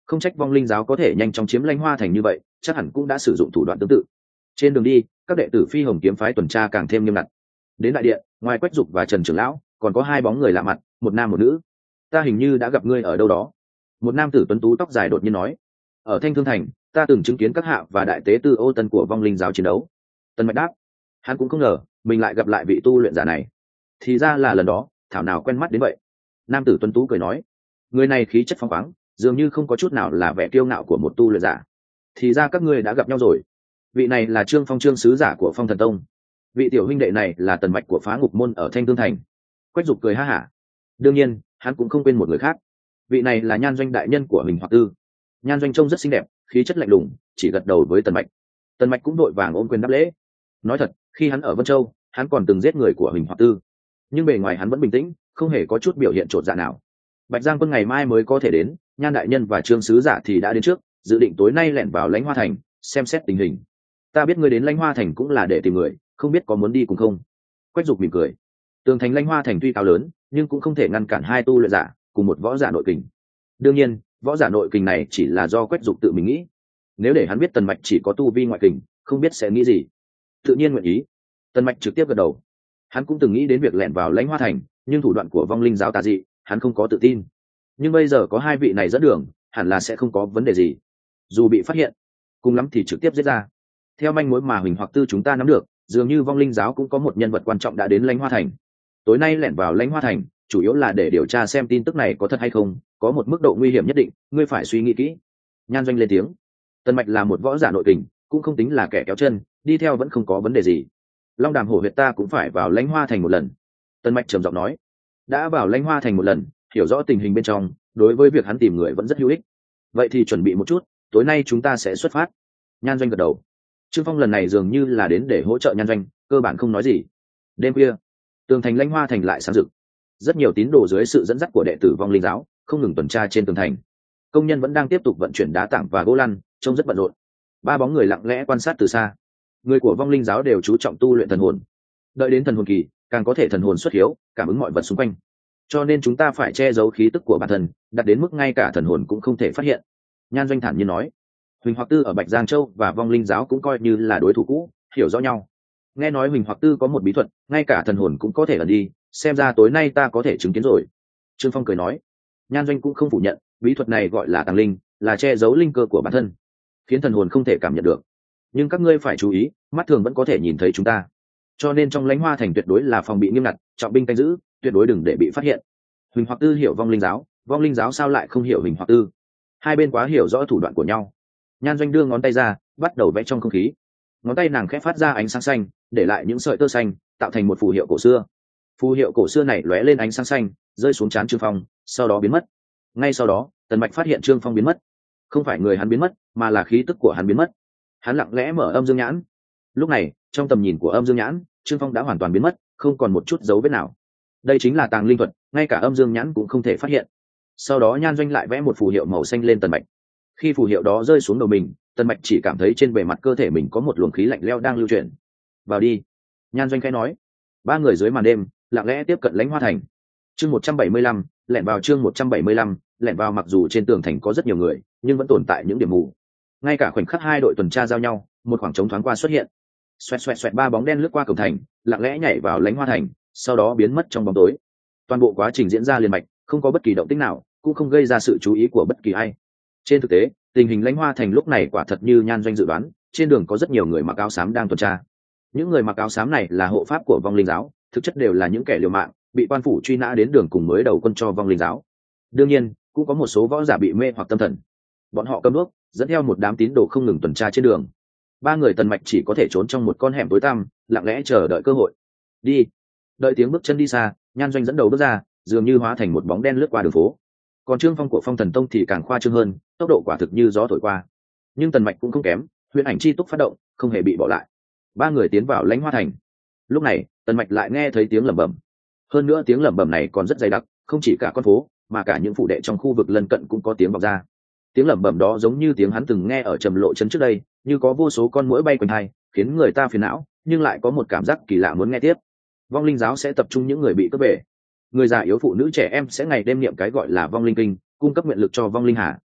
Không trách vong linh giáo có thể nhanh chóng chiếm lãnh hoa thành như vậy, chắc hẳn cũng đã sử dụng thủ đoạn tương tự. Trên đường đi, các đệ tử phi hồng kiếm phái tuần tra càng thêm nghiêm ngặt. Đến đại điện, ngoài Quách Dục và Trần trưởng lão, còn có hai bóng người lạ mặt, một nam một nữ. Ta hình như đã gặp ngươi ở đâu đó. Một nam tử tuấn tú tóc dài đột nhiên nói. Ở Thanh Thương Thành, ta từng chứng kiến các hạ và đại tế tư Ô Tân của vong linh giáo chiến đấu. Tần Mạch đáp. Hắn cũng không ngờ mình lại gặp lại vị tu luyện giả này. Thì ra là lần đó, thảo nào quen mắt đến vậy. Nam tử tuấn tú cười nói. Người này khí chất phóng khoáng, dường như không có chút nào là vẻ kiêu ngạo của một tu luyện giả. Thì ra các ngươi đã gặp nhau rồi. Vị này là Trương Phong, Trương sứ giả của Phong Thần Tông. Vị tiểu huynh đệ này là Tần Mạch của Phá Ngục Môn ở Thanh Thương Thành. Quách Dục cười ha hả. Đương nhiên, hắn cũng không quên một người khác. Vị này là Nhan Doanh đại nhân của Huỳnh Hoặc Tư. Nhan Doanh trông rất xinh đẹp, khí chất lạnh lùng, chỉ gật đầu với Tần Mạch. Tần Mạch cũng đội vàng ôm quyền đáp lễ. Nói thật, khi hắn ở Vân Châu, hắn còn từng giết người của Huỳnh Hoặc Tư, nhưng bề ngoài hắn vẫn bình tĩnh, không hề có chút biểu hiện trột dạ nào. Bạch Giang Quân ngày mai mới có thể đến, Nhan đại nhân và Trương sứ giả thì đã đến trước, dự định tối nay lẻn vào Lãnh Hoa Thành, xem xét tình hình. Ta biết ngươi đến Lãnh Hoa Thành cũng là để tìm người, không biết có muốn đi cùng không? Quách Dục mỉm cười. Tường thành Lãnh Hoa Thành tuy cao lớn, nhưng cũng không thể ngăn cản hai tu luyện giả cùng một võ giả nội kình. Đương nhiên, võ giả nội kình này chỉ là do Quách Dục tự mình nghĩ. Nếu để hắn biết Tần Mạch chỉ có tu vi ngoại kình, không biết sẽ nghĩ gì. Tự nhiên nguyện ý. Tần Mạch trực tiếp gật đầu. Hắn cũng từng nghĩ đến việc lẻn vào Lãnh Hoa Thành, nhưng thủ đoạn của vong linh giáo tà dị, hắn không có tự tin. Nhưng bây giờ có hai vị này dẫn đường, hẳn là sẽ không có vấn đề gì. Dù bị phát hiện, cùng lắm thì trực tiếp giết ra. Theo manh mối mà Huỳnh Hoặc Tư chúng ta nắm được, dường như vong linh giáo cũng có một nhân vật quan trọng đã đến Lãnh Hoa Thành. Tối nay lẻn vào Lãnh Hoa Thành, chủ yếu là để điều tra xem tin tức này có thật hay không, có một mức độ nguy hiểm nhất định, ngươi phải suy nghĩ kỹ. Nhan Doanh lên tiếng. Tần Mạch là một võ giả nội kình, cũng không tính là kẻ kéo chân, đi theo vẫn không có vấn đề gì. Long Đàm Hổ huyệt ta cũng phải vào Lãnh Hoa Thành một lần. Tần Mạch trầm giọng nói. Đã vào Lãnh Hoa Thành một lần, hiểu rõ tình hình bên trong, đối với việc hắn tìm người vẫn rất hữu ích. Vậy thì chuẩn bị một chút, tối nay chúng ta sẽ xuất phát. Nhan Doanh gật đầu. Trương Phong lần này dường như là đến để hỗ trợ Nhan Doanh, cơ bản không nói gì. Đêm khuya, tường thành Lãnh Hoa Thành lại sáng rực. Rất nhiều tín đồ dưới sự dẫn dắt của đệ tử vong linh giáo không ngừng tuần tra trên tường thành. Công nhân vẫn đang tiếp tục vận chuyển đá tảng và gỗ lăn, trông rất bận rộn. Ba bóng người lặng lẽ quan sát từ xa. Người của vong linh giáo đều chú trọng tu luyện thần hồn. Đợi đến thần hồn kỳ, càng có thể thần hồn xuất hiếu, cảm ứng mọi vật xung quanh. Cho nên chúng ta phải che giấu khí tức của bản thân, đặt đến mức ngay cả thần hồn cũng không thể phát hiện. Nhan Doanh thản nhiên nói. Huỳnh Hoặc Tư ở Bạch Giang Châu và vong linh giáo cũng coi như là đối thủ cũ, hiểu rõ nhau. Nghe nói Huỳnh Hoặc Tư có một bí thuật, ngay cả thần hồn cũng có thể ẩn đi, xem ra tối nay ta có thể chứng kiến rồi. Trương Phong cười nói. Nhan Doanh cũng không phủ nhận, bí thuật này gọi là tàng linh, là che giấu linh cơ của bản thân, khiến thần hồn không thể cảm nhận được. Nhưng các ngươi phải chú ý, mắt thường vẫn có thể nhìn thấy chúng ta. Cho nên trong Lãnh Hoa Thành tuyệt đối là phòng bị nghiêm ngặt, trọng binh canh giữ, tuyệt đối đừng để bị phát hiện. Huỳnh Hoặc Tư hiểu vong linh giáo, vong linh giáo sao lại không hiểu Huỳnh Hoặc Tư? Hai bên quá hiểu rõ thủ đoạn của nhau. Nhan Doanh đưa ngón tay ra, bắt đầu vẽ trong không khí. Ngón tay nàng khẽ phát ra ánh sáng xanh, để lại những sợi tơ xanh, tạo thành một phù hiệu cổ xưa. Phù hiệu cổ xưa này lóe lên ánh sáng xanh, rơi xuống trán Trương Phong, sau đó biến mất. Ngay sau đó, Tần Mạch phát hiện Trương Phong biến mất. Không phải người hắn biến mất, mà là khí tức của hắn biến mất. Hắn lặng lẽ mở âm dương nhãn. Lúc này, trong tầm nhìn của âm dương nhãn, Trương Phong đã hoàn toàn biến mất, không còn một chút dấu vết nào. Đây chính là tàng linh thuật, ngay cả âm dương nhãn cũng không thể phát hiện. Sau đó Nhan Doanh lại vẽ một phù hiệu màu xanh lên Tần Mạch. Khi phù hiệu đó rơi xuống đầu mình, Tần Mạch chỉ cảm thấy trên bề mặt cơ thể mình có một luồng khí lạnh lẽo đang lưu chuyển. Vào đi. Nhan Doanh khẽ nói. Ba người dưới màn đêm lặng lẽ tiếp cận Lãnh Hoa Thành. Chương một trăm bảy mươi lăm, lẻn vào chương một trăm bảy mươi lăm, lẻn vào. Mặc dù trên tường thành có rất nhiều người, nhưng vẫn tồn tại những điểm mù. Ngay cả khoảnh khắc hai đội tuần tra giao nhau, một khoảng trống thoáng qua xuất hiện. Xoẹt xoẹt xoẹt, ba bóng đen lướt qua cổng thành, lặng lẽ nhảy vào Lãnh Hoa Thành, sau đó biến mất trong bóng tối. Toàn bộ quá trình diễn ra liền mạch, không có bất kỳ động tĩnh nào, cũng không gây ra sự chú ý của bất kỳ ai. Trên thực tế, tình hình Lãnh Hoa Thành lúc này quả thật như Nhan Doanh dự đoán, trên đường có rất nhiều người mặc áo xám đang tuần tra. Những người mặc áo xám này là hộ pháp của vong linh giáo, thực chất đều là những kẻ liều mạng, bị quan phủ truy nã đến đường cùng mới đầu quân cho vong linh giáo. Đương nhiên, cũng có một số võ giả bị mê hoặc tâm thần. Bọn họ cầm đuốc, dẫn theo một đám tín đồ không ngừng tuần tra trên đường. Ba người Tần Mạch chỉ có thể trốn trong một con hẻm tối tăm, lặng lẽ chờ đợi cơ hội. Đi. Đợi tiếng bước chân đi xa, Nhan Doanh dẫn đầu bước ra, dường như hóa thành một bóng đen lướt qua đường phố. Còn Trương Phong của Phong Thần Tông thì càng khoa trương hơn, tốc độ quả thực như gió thổi qua. Nhưng Tần Mạch cũng không kém, huyền ảnh chi túc phát động, không hề bị bỏ lại. Ba người tiến vào Lãnh Hoa Thành. Lúc này, Tần Mạch lại nghe thấy tiếng lẩm bẩm. Hơn nữa tiếng lẩm bẩm này còn rất dày đặc, không chỉ cả con phố, mà cả những phủ đệ trong khu vực lân cận cũng có tiếng vọng ra. Tiếng lẩm bẩm đó giống như tiếng hắn từng nghe ở Trầm Lộ trấn trước đây, như có vô số con muỗi bay quanh tai, khiến người ta phiền não, nhưng lại có một cảm giác kỳ lạ muốn nghe tiếp. Vong linh giáo sẽ tập trung những người bị cướp về. Người già yếu phụ nữ trẻ em sẽ ngày đêm niệm cái gọi là vong linh kinh, cung cấp nguyện lực cho vong linh hà,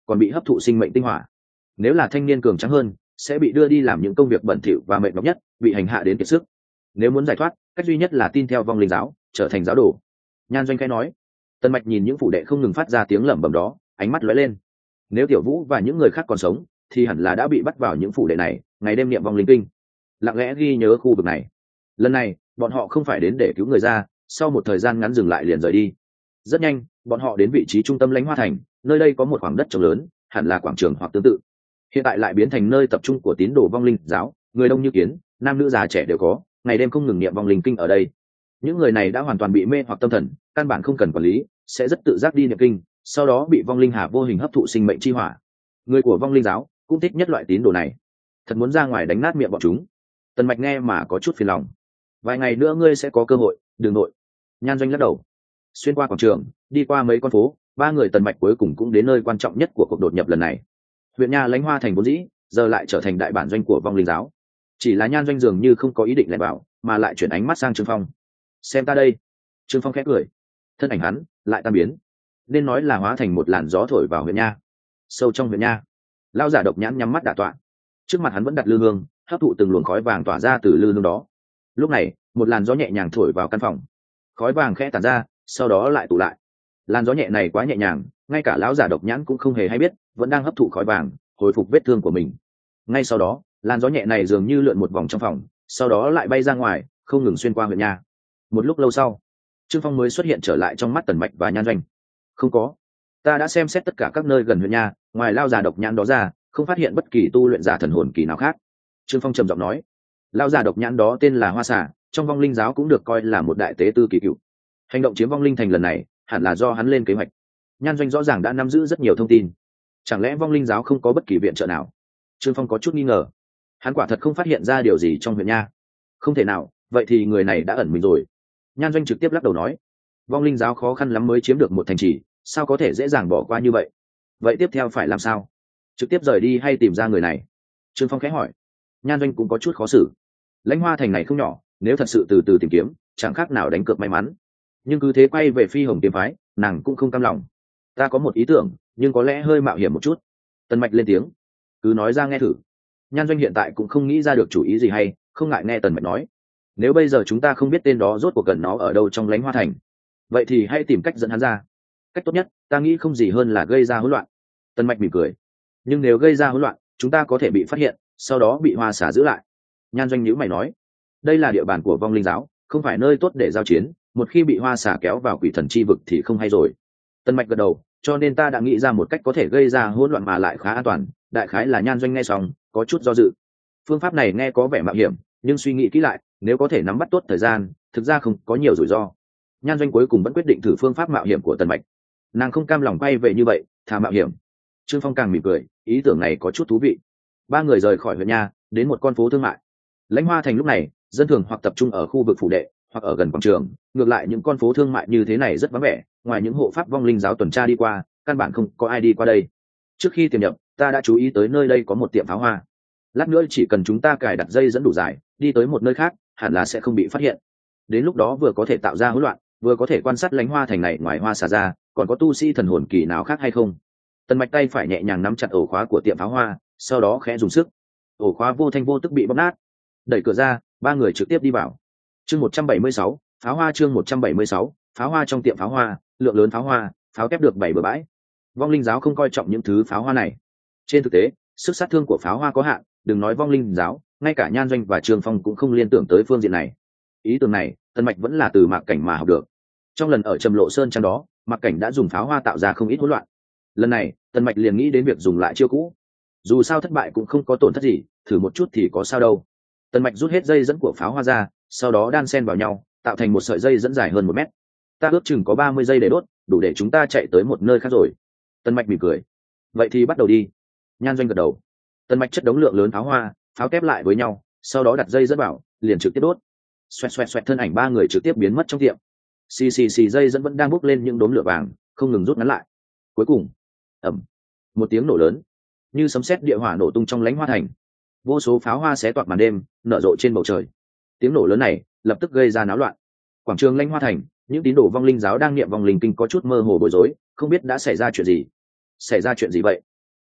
còn bị hấp thụ sinh mệnh tinh hỏa. Nếu là thanh niên cường tráng hơn, sẽ bị đưa đi làm những công việc bẩn thỉu và mệt nhọc nhất, bị hành hạ đến kiệt sức. Nếu muốn giải thoát, cách duy nhất là tin theo vong linh giáo, trở thành giáo đồ. Nhan Doanh khẽ nói. Tần Mạch nhìn những phủ đệ không ngừng phát ra tiếng lẩm bẩm đó, ánh mắt lóe lên. Nếu Tiểu Vũ và những người khác còn sống, thì hẳn là đã bị bắt vào những phủ đệ này, ngày đêm niệm vong linh kinh, lặng lẽ ghi nhớ khu vực này. Lần này, bọn họ không phải đến để cứu người ra, sau một thời gian ngắn dừng lại liền rời đi. Rất nhanh, bọn họ đến vị trí trung tâm Lãnh Hoa Thành, nơi đây có một khoảng đất trống lớn, hẳn là quảng trường hoặc tương tự. Hiện tại lại biến thành nơi tập trung của tín đồ vong linh giáo, người đông như kiến, nam nữ già trẻ đều có, ngày đêm không ngừng niệm vong linh kinh ở đây. Những người này đã hoàn toàn bị mê hoặc tâm thần, căn bản không cần quản lý, sẽ rất tự giác đi niệm kinh, sau đó bị vong linh hà vô hình hấp thụ sinh mệnh chi hỏa. Người của vong linh giáo cũng thích nhất loại tín đồ này, thật muốn ra ngoài đánh nát miệng bọn chúng. Tần Mạch nghe mà có chút phiền lòng. Vài ngày nữa ngươi sẽ có cơ hội, đừng nội. Nhan Doanh lắc đầu. Xuyên qua quảng trường, đi qua mấy con phố, ba người Tần Mạch cuối cùng cũng đến nơi quan trọng nhất của cuộc đột nhập lần này. Huyện Nha Lãnh Hoa Thành vốn dĩ giờ lại trở thành đại bản doanh của vong linh giáo. Chỉ là Nhan Doanh dường như không có ý định lẻn vào, mà lại chuyển ánh mắt sang Trương Phong. Xem ta đây. Trương Phong khẽ cười, thân ảnh hắn lại tan biến, nên nói là hóa thành một làn gió thổi vào huyện Nha. Sâu trong huyện Nha, lão giả độc nhãn nhắm mắt đả tọa, trước mặt hắn vẫn đặt lư hương, hấp thụ từng luồng khói vàng tỏa ra từ lư hương đó. Lúc này, một làn gió nhẹ nhàng thổi vào căn phòng, khói vàng khẽ tản ra, sau đó lại tụ lại. Làn gió nhẹ này quá nhẹ nhàng, ngay cả lão giả độc nhãn cũng không hề hay biết, vẫn đang hấp thụ khói vàng, hồi phục vết thương của mình. Ngay sau đó, làn gió nhẹ này dường như lượn một vòng trong phòng, sau đó lại bay ra ngoài, không ngừng xuyên qua huyện Nha. Một lúc lâu sau, Trương Phong mới xuất hiện trở lại trong mắt Tần Mạch và Nhan Doanh. Không có, ta đã xem xét tất cả các nơi gần huyện Nha, ngoài lao già độc nhãn đó ra, không phát hiện bất kỳ tu luyện giả thần hồn kỳ nào khác. Trương Phong trầm giọng nói. Lao già độc nhãn đó tên là Hoa Xà, trong vong linh giáo cũng được coi là một đại tế tư kỳ cựu. Hành động chiếm vong linh thành lần này hẳn là do hắn lên kế hoạch. Nhan Doanh rõ ràng đã nắm giữ rất nhiều thông tin, chẳng lẽ vong linh giáo không có bất kỳ viện trợ nào? Trương Phong có chút nghi ngờ. Hắn quả thật không phát hiện ra điều gì trong huyện Nha. Không thể nào, vậy thì người này đã ẩn mình rồi. Nhan Doanh trực tiếp lắc đầu nói. Vong linh giáo khó khăn lắm mới chiếm được một thành trì, sao có thể dễ dàng bỏ qua như vậy? Vậy tiếp theo phải làm sao? Trực tiếp rời đi hay tìm ra người này? Trương Phong khẽ hỏi. Nhan Doanh cũng có chút khó xử. Lãnh Hoa Thành này không nhỏ, nếu thật sự từ từ tìm kiếm, chẳng khác nào đánh cược may mắn. Nhưng cứ thế quay về Phi Hồng kiếm phái, nàng cũng không cam lòng. Ta có một ý tưởng, nhưng có lẽ hơi mạo hiểm một chút. Tần Mạch lên tiếng. Cứ nói ra nghe thử. Nhan Doanh hiện tại cũng không nghĩ ra được chủ ý gì hay, không ngại nghe Tần Mạch nói. Nếu bây giờ chúng ta không biết tên đó rốt cuộc gần nó ở đâu trong Lãnh Hoa Thành, vậy thì hãy tìm cách dẫn hắn ra. Cách tốt nhất, ta nghĩ không gì hơn là gây ra hỗn loạn. Tần Mạch mỉm cười. Nhưng nếu gây ra hỗn loạn, chúng ta có thể bị phát hiện, sau đó bị Hoa Xà giữ lại. Nhan Doanh nhíu mày nói. Đây là địa bàn của vong linh giáo, không phải nơi tốt để giao chiến, một khi bị Hoa Xà kéo vào quỷ thần chi vực thì không hay rồi. Tần Mạch gật đầu, cho nên ta đã nghĩ ra một cách có thể gây ra hỗn loạn mà lại khá an toàn. Đại khái là Nhan Doanh nghe xong có chút do dự. Phương pháp này nghe có vẻ mạo hiểm, nhưng suy nghĩ kỹ lại, nếu có thể nắm bắt tốt thời gian, thực ra không có nhiều rủi ro. Nhan Doanh cuối cùng vẫn quyết định thử phương pháp mạo hiểm của Tần Mạch. Nàng không cam lòng quay về như vậy, thà mạo hiểm. Trương Phong càng mỉm cười, ý tưởng này có chút thú vị. Ba người rời khỏi huyện Nha, đến một con phố thương mại. Lãnh Hoa Thành lúc này, dân thường hoặc tập trung ở khu vực phủ đệ, hoặc ở gần quảng trường. Ngược lại những con phố thương mại như thế này rất vắng vẻ, ngoài những hộ pháp vong linh giáo tuần tra đi qua, căn bản không có ai đi qua đây. Trước khi tiềm nhập, ta đã chú ý tới nơi đây có một tiệm pháo hoa. Lát nữa chỉ cần chúng ta cài đặt dây dẫn đủ dài, đi tới một nơi khác, hẳn là sẽ không bị phát hiện. Đến lúc đó vừa có thể tạo ra hỗn loạn, vừa có thể quan sát Lãnh Hoa Thành này ngoài Hoa Xà ra, còn có tu sĩ thần hồn kỳ nào khác hay không. Tần Mạch tay phải nhẹ nhàng nắm chặt ổ khóa của tiệm pháo hoa, sau đó khẽ dùng sức, ổ khóa vô thanh vô tức bị bóp nát. Đẩy cửa ra, ba người trực tiếp đi vào. Chương một trăm bảy mươi sáu, pháo hoa. Chương một trăm bảy mươi sáu, pháo hoa. Trong tiệm pháo hoa, lượng lớn pháo hoa, pháo kép được bày bừa bãi. Vong linh giáo không coi trọng những thứ pháo hoa này. Trên thực tế, sức sát thương của pháo hoa có hạn, đừng nói vong linh giáo, ngay cả Nhan Doanh và Trương Phong cũng không liên tưởng tới phương diện này. Ý tưởng này, Tần Mạch vẫn là từ Mạc Cảnh mà học được. Trong lần ở Trầm Lộ Sơn trang đó, Mạc Cảnh đã dùng pháo hoa tạo ra không ít hỗn loạn. Lần này, Tần Mạch liền nghĩ đến việc dùng lại chiêu cũ. Dù sao thất bại cũng không có tổn thất gì, thử một chút thì có sao đâu. Tần Mạch rút hết dây dẫn của pháo hoa ra, sau đó đan xen vào nhau, tạo thành một sợi dây dẫn dài hơn một mét. Ta ước chừng có ba mươi giây để đốt, đủ để chúng ta chạy tới một nơi khác rồi. Tần Mạch mỉm cười. Vậy thì bắt đầu đi. Nhan Doanh gật đầu. Tần Mạch chất đống lượng lớn pháo hoa, pháo kép lại với nhau, sau đó đặt dây dẫn vào, liền trực tiếp đốt. Xoẹt xoẹt xoẹt, thân ảnh ba người trực tiếp biến mất trong tiệm. Xì xì xì, dây dẫn vẫn đang bốc lên những đốm lửa vàng, không ngừng rút ngắn lại. Cuối cùng, ầm, một tiếng nổ lớn, như sấm sét địa hỏa nổ tung trong Lãnh Hoa Thành. Vô số pháo hoa xé toạc màn đêm, nở rộ trên bầu trời. Tiếng nổ lớn này lập tức gây ra náo loạn. Quảng trường Lãnh Hoa Thành, những tín đồ vong linh giáo đang niệm vong linh kinh có chút mơ hồ bối rối, không biết đã xảy ra chuyện gì. Xảy ra chuyện gì vậy?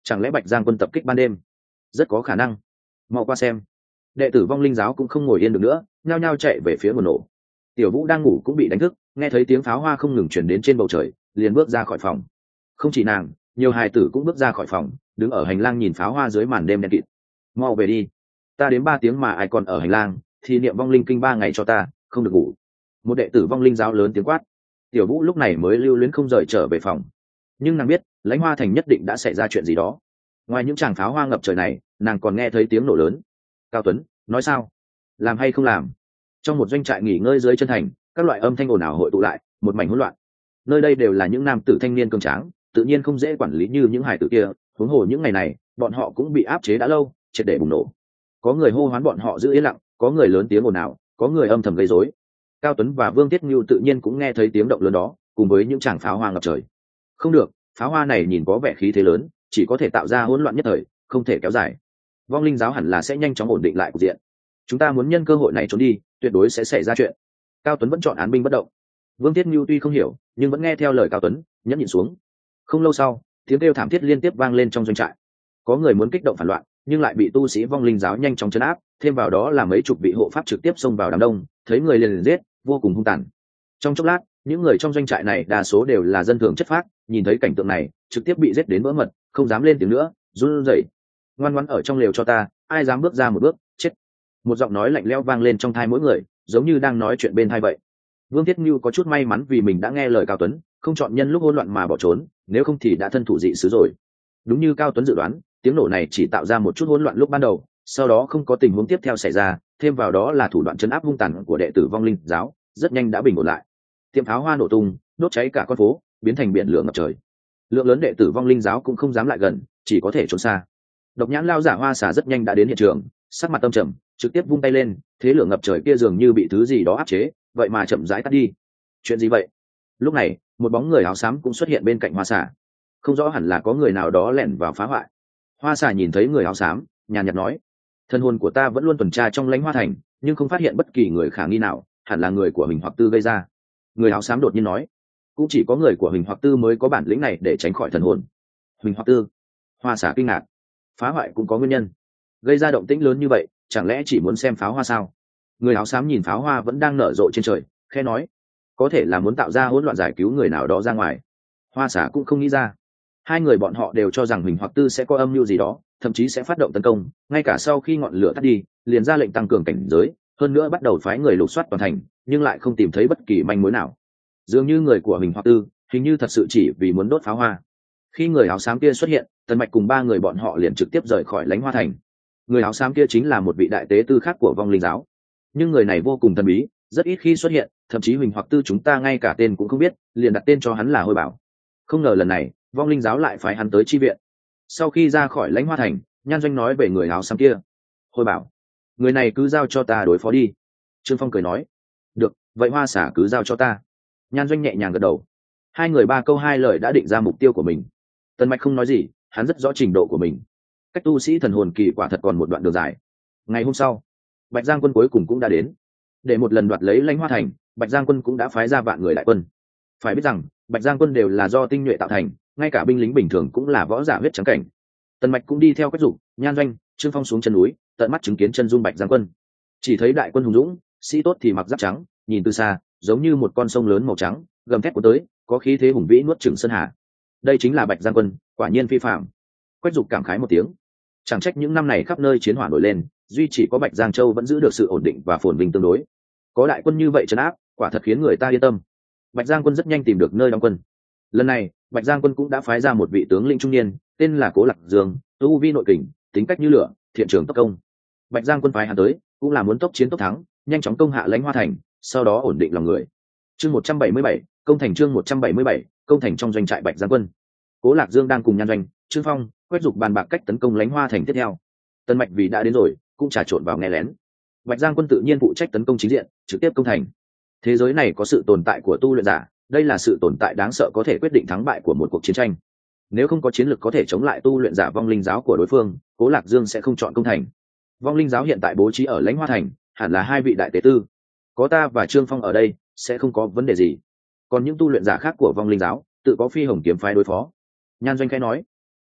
Chẳng lẽ Bạch Giang quân tập kích ban đêm? Rất có khả năng. Mau qua xem. Đệ tử vong linh giáo cũng không ngồi yên được nữa, nhao nhao chạy về phía nguồn nổ. Tiểu Vũ đang ngủ cũng bị đánh thức, nghe thấy tiếng pháo hoa không ngừng truyền đến trên bầu trời, liền bước ra khỏi phòng. Không chỉ nàng, nhiều hài tử cũng bước ra khỏi phòng, đứng ở hành lang nhìn pháo hoa dưới màn đêm đen kịt. Mau về đi, ta đến ba tiếng mà ai còn ở hành lang, thì niệm vong linh kinh ba ngày cho ta, không được ngủ. Một đệ tử vong linh giáo lớn tiếng quát. Tiểu Vũ lúc này mới lưu luyến không rời trở về phòng. Nhưng nàng biết, Lãnh Hoa Thành nhất định đã xảy ra chuyện gì đó. Ngoài những tràng pháo hoa ngập trời này, nàng còn nghe thấy tiếng nổ lớn. Cao Tuấn, nói sao? Làm hay không làm? Trong một doanh trại nghỉ ngơi dưới chân thành, các loại âm thanh ồn ào hội tụ lại, một mảnh hỗn loạn. Nơi đây đều là những nam tử thanh niên cường tráng, tự nhiên không dễ quản lý như những hải tử kia. Huống hồ những ngày này, bọn họ cũng bị áp chế đã lâu, triệt để bùng nổ. Có người hô hoán bọn họ giữ yên lặng, có người lớn tiếng ồn ào, có người âm thầm gây rối. Cao Tuấn và Vương Tiết Nhu tự nhiên cũng nghe thấy tiếng động lớn đó, cùng với những tràng pháo hoa ngập trời. Không được, pháo hoa này nhìn có vẻ khí thế lớn, chỉ có thể tạo ra hỗn loạn nhất thời, không thể kéo dài. Vong linh giáo hẳn là sẽ nhanh chóng ổn định lại cục diện. Chúng ta muốn nhân cơ hội này trốn đi, tuyệt đối sẽ xảy ra chuyện. Cao Tuấn vẫn chọn án binh bất động. Vương Tiết Nhu tuy không hiểu, nhưng vẫn nghe theo lời Cao Tuấn, nhẫn nhịn xuống. Không lâu sau, tiếng kêu thảm thiết liên tiếp vang lên trong doanh trại. Có người muốn kích động phản loạn, nhưng lại bị tu sĩ vong linh giáo nhanh chóng trấn áp, thêm vào đó là mấy chục vị hộ pháp trực tiếp xông vào đám đông, thấy người liền liền giết, vô cùng hung tàn. Trong chốc lát, những người trong doanh trại này đa số đều là dân thường chất phác, nhìn thấy cảnh tượng này, trực tiếp bị giết đến vỡ mật, không dám lên tiếng nữa, run rẩy. Ngoan ngoãn ở trong lều cho ta, ai dám bước ra một bước, chết. Một giọng nói lạnh lẽo vang lên trong tai mỗi người, giống như đang nói chuyện bên tai vậy. Vương Thiết Nhu có chút may mắn vì mình đã nghe lời Cao Tuấn, không chọn nhân lúc hỗn loạn mà bỏ trốn, nếu không thì đã thân thủ dị sứ rồi. Đúng như Cao Tuấn dự đoán, tiếng nổ này chỉ tạo ra một chút hỗn loạn lúc ban đầu, sau đó không có tình huống tiếp theo xảy ra, thêm vào đó là thủ đoạn trấn áp hung tàn của đệ tử vong linh giáo, rất nhanh đã bình ổn lại. Tiệm pháo hoa nổ tung, đốt cháy cả con phố, biến thành biển lửa ngập trời. Lượng lớn đệ tử vong linh giáo cũng không dám lại gần, chỉ có thể trốn xa. Độc Nhãn Lao Giả Hoa Xà rất nhanh đã đến hiện trường, sắc mặt tâm trầm, trực tiếp vung tay lên, thế lửa ngập trời kia dường như bị thứ gì đó áp chế, vậy mà chậm rãi tắt đi. Chuyện gì vậy? Lúc này, một bóng người áo xám cũng xuất hiện bên cạnh Hoa Xà. Không rõ hẳn là có người nào đó lẻn vào phá hoại. Hoa Xà nhìn thấy người áo xám, nhàn nhạt nói: thân hồn của ta vẫn luôn tuần tra trong Lãnh Hoa Thành, nhưng không phát hiện bất kỳ người khả nghi nào, hẳn là người của Huỳnh Hoặc Tư gây ra. Người áo xám đột nhiên nói: cũng chỉ có người của Huỳnh Hoặc Tư mới có bản lĩnh này để tránh khỏi thần hồn. Huỳnh Hoặc Tư? Hoa Xà kinh ngạc. Phá hoại cũng có nguyên nhân, gây ra động tĩnh lớn như vậy, chẳng lẽ chỉ muốn xem pháo hoa sao? Người áo xám nhìn pháo hoa vẫn đang nở rộ trên trời, khẽ nói: có thể là muốn tạo ra hỗn loạn, giải cứu người nào đó ra ngoài. Hoa Xà cũng không nghĩ ra. Hai người bọn họ đều cho rằng Huỳnh Hoặc Tư sẽ có âm mưu gì đó, thậm chí sẽ phát động tấn công, ngay cả sau khi ngọn lửa tắt đi, liền ra lệnh tăng cường cảnh giới, hơn nữa bắt đầu phái người lục soát toàn thành, nhưng lại không tìm thấy bất kỳ manh mối nào. Dường như người của Huỳnh Hoặc Tư hình như thật sự chỉ vì muốn đốt pháo hoa. Khi người áo xám kia xuất hiện, Tần Mạch cùng ba người bọn họ liền trực tiếp rời khỏi Lãnh Hoa Thành. Người áo xám kia chính là một vị đại tế tư khác của vong linh giáo, nhưng người này vô cùng thần bí, rất ít khi xuất hiện, thậm chí Huỳnh Hoặc Tư chúng ta ngay cả tên cũng không biết, liền đặt tên cho hắn là Hôi Bảo. Không ngờ lần này vong linh giáo lại phái hắn tới chi viện. Sau khi ra khỏi Lãnh Hoa Thành, Nhan Doanh nói về người áo xám kia. Hôi Bảo, người này cứ giao cho ta đối phó đi. Trương Phong cười nói: được, vậy Hoa Xả cứ giao cho ta. Nhan Doanh nhẹ nhàng gật đầu. Hai người ba câu hai lời đã định ra mục tiêu của mình. Tần Mạch không nói gì, hắn rất rõ trình độ của mình. Cách tu sĩ thần hồn kỳ quả thật còn một đoạn đường dài. Ngày hôm sau, Bạch Giang quân cuối cùng cũng đã đến. Để một lần đoạt lấy Lãnh Hoa Thành, Bạch Giang quân cũng đã phái ra vạn người đại quân. Phải biết rằng, Bạch Giang quân đều là do tinh nhuệ tạo thành, ngay cả binh lính bình thường cũng là võ giả huyết trắng cảnh. Tần Mạch cũng đi theo Quách Dục, Nhan Doanh, Trương Phong xuống chân núi, tận mắt chứng kiến chân dung Bạch Giang quân. Chỉ thấy đại quân hùng dũng, sĩ tốt thì mặc giáp trắng, nhìn từ xa, giống như một con sông lớn màu trắng, gầm thét của tới, có khí thế hùng vĩ nuốt chửng sơn hà. Đây chính là Bạch Giang quân, quả nhiên phi phàm. Quách Dục cảm khái một tiếng. Chẳng trách những năm này khắp nơi chiến hỏa nổi lên, duy chỉ có Bạch Giang Châu vẫn giữ được sự ổn định và phồn vinh tương đối. Có đại quân như vậy trấn áp, quả thật khiến người ta yên tâm. Bạch Giang quân rất nhanh tìm được nơi đóng quân. Lần này, Bạch Giang quân cũng đã phái ra một vị tướng lĩnh trung niên, tên là Cố Lạc Dương, tu vi nội kình, tính cách như lửa, thiện trường tốc công. Bạch Giang quân phái hắn tới, cũng là muốn tốc chiến tốc thắng, nhanh chóng công hạ Lãnh Hoa Thành, sau đó ổn định lòng người. Chương một trăm bảy mươi bảy, công thành chương một trăm bảy mươi bảy, công thành trong doanh trại Bạch Giang quân. Cố Lạc Dương đang cùng Nhan Doanh, Trương Phong, Quách Dục bàn bạc cách tấn công Lãnh Hoa Thành tiếp theo. Tần Mạch vì đã đến rồi, cũng trà trộn vào nghe lén. Bạch Giang quân tự nhiên phụ trách tấn công chính diện, trực tiếp công thành. Thế giới này có sự tồn tại của tu luyện giả, đây là sự tồn tại đáng sợ có thể quyết định thắng bại của một cuộc chiến tranh. Nếu không có chiến lược có thể chống lại tu luyện giả vong linh giáo của đối phương, Cố Lạc Dương sẽ không chọn công thành. Vong linh giáo hiện tại bố trí ở Lãnh Hoa Thành, hẳn là hai vị đại tế tư. Có ta và Trương Phong ở đây, sẽ không có vấn đề gì. Còn những tu luyện giả khác của vong linh giáo, tự có Phi Hồng kiếm phái đối phó. Nhan Doanh khẽ nói.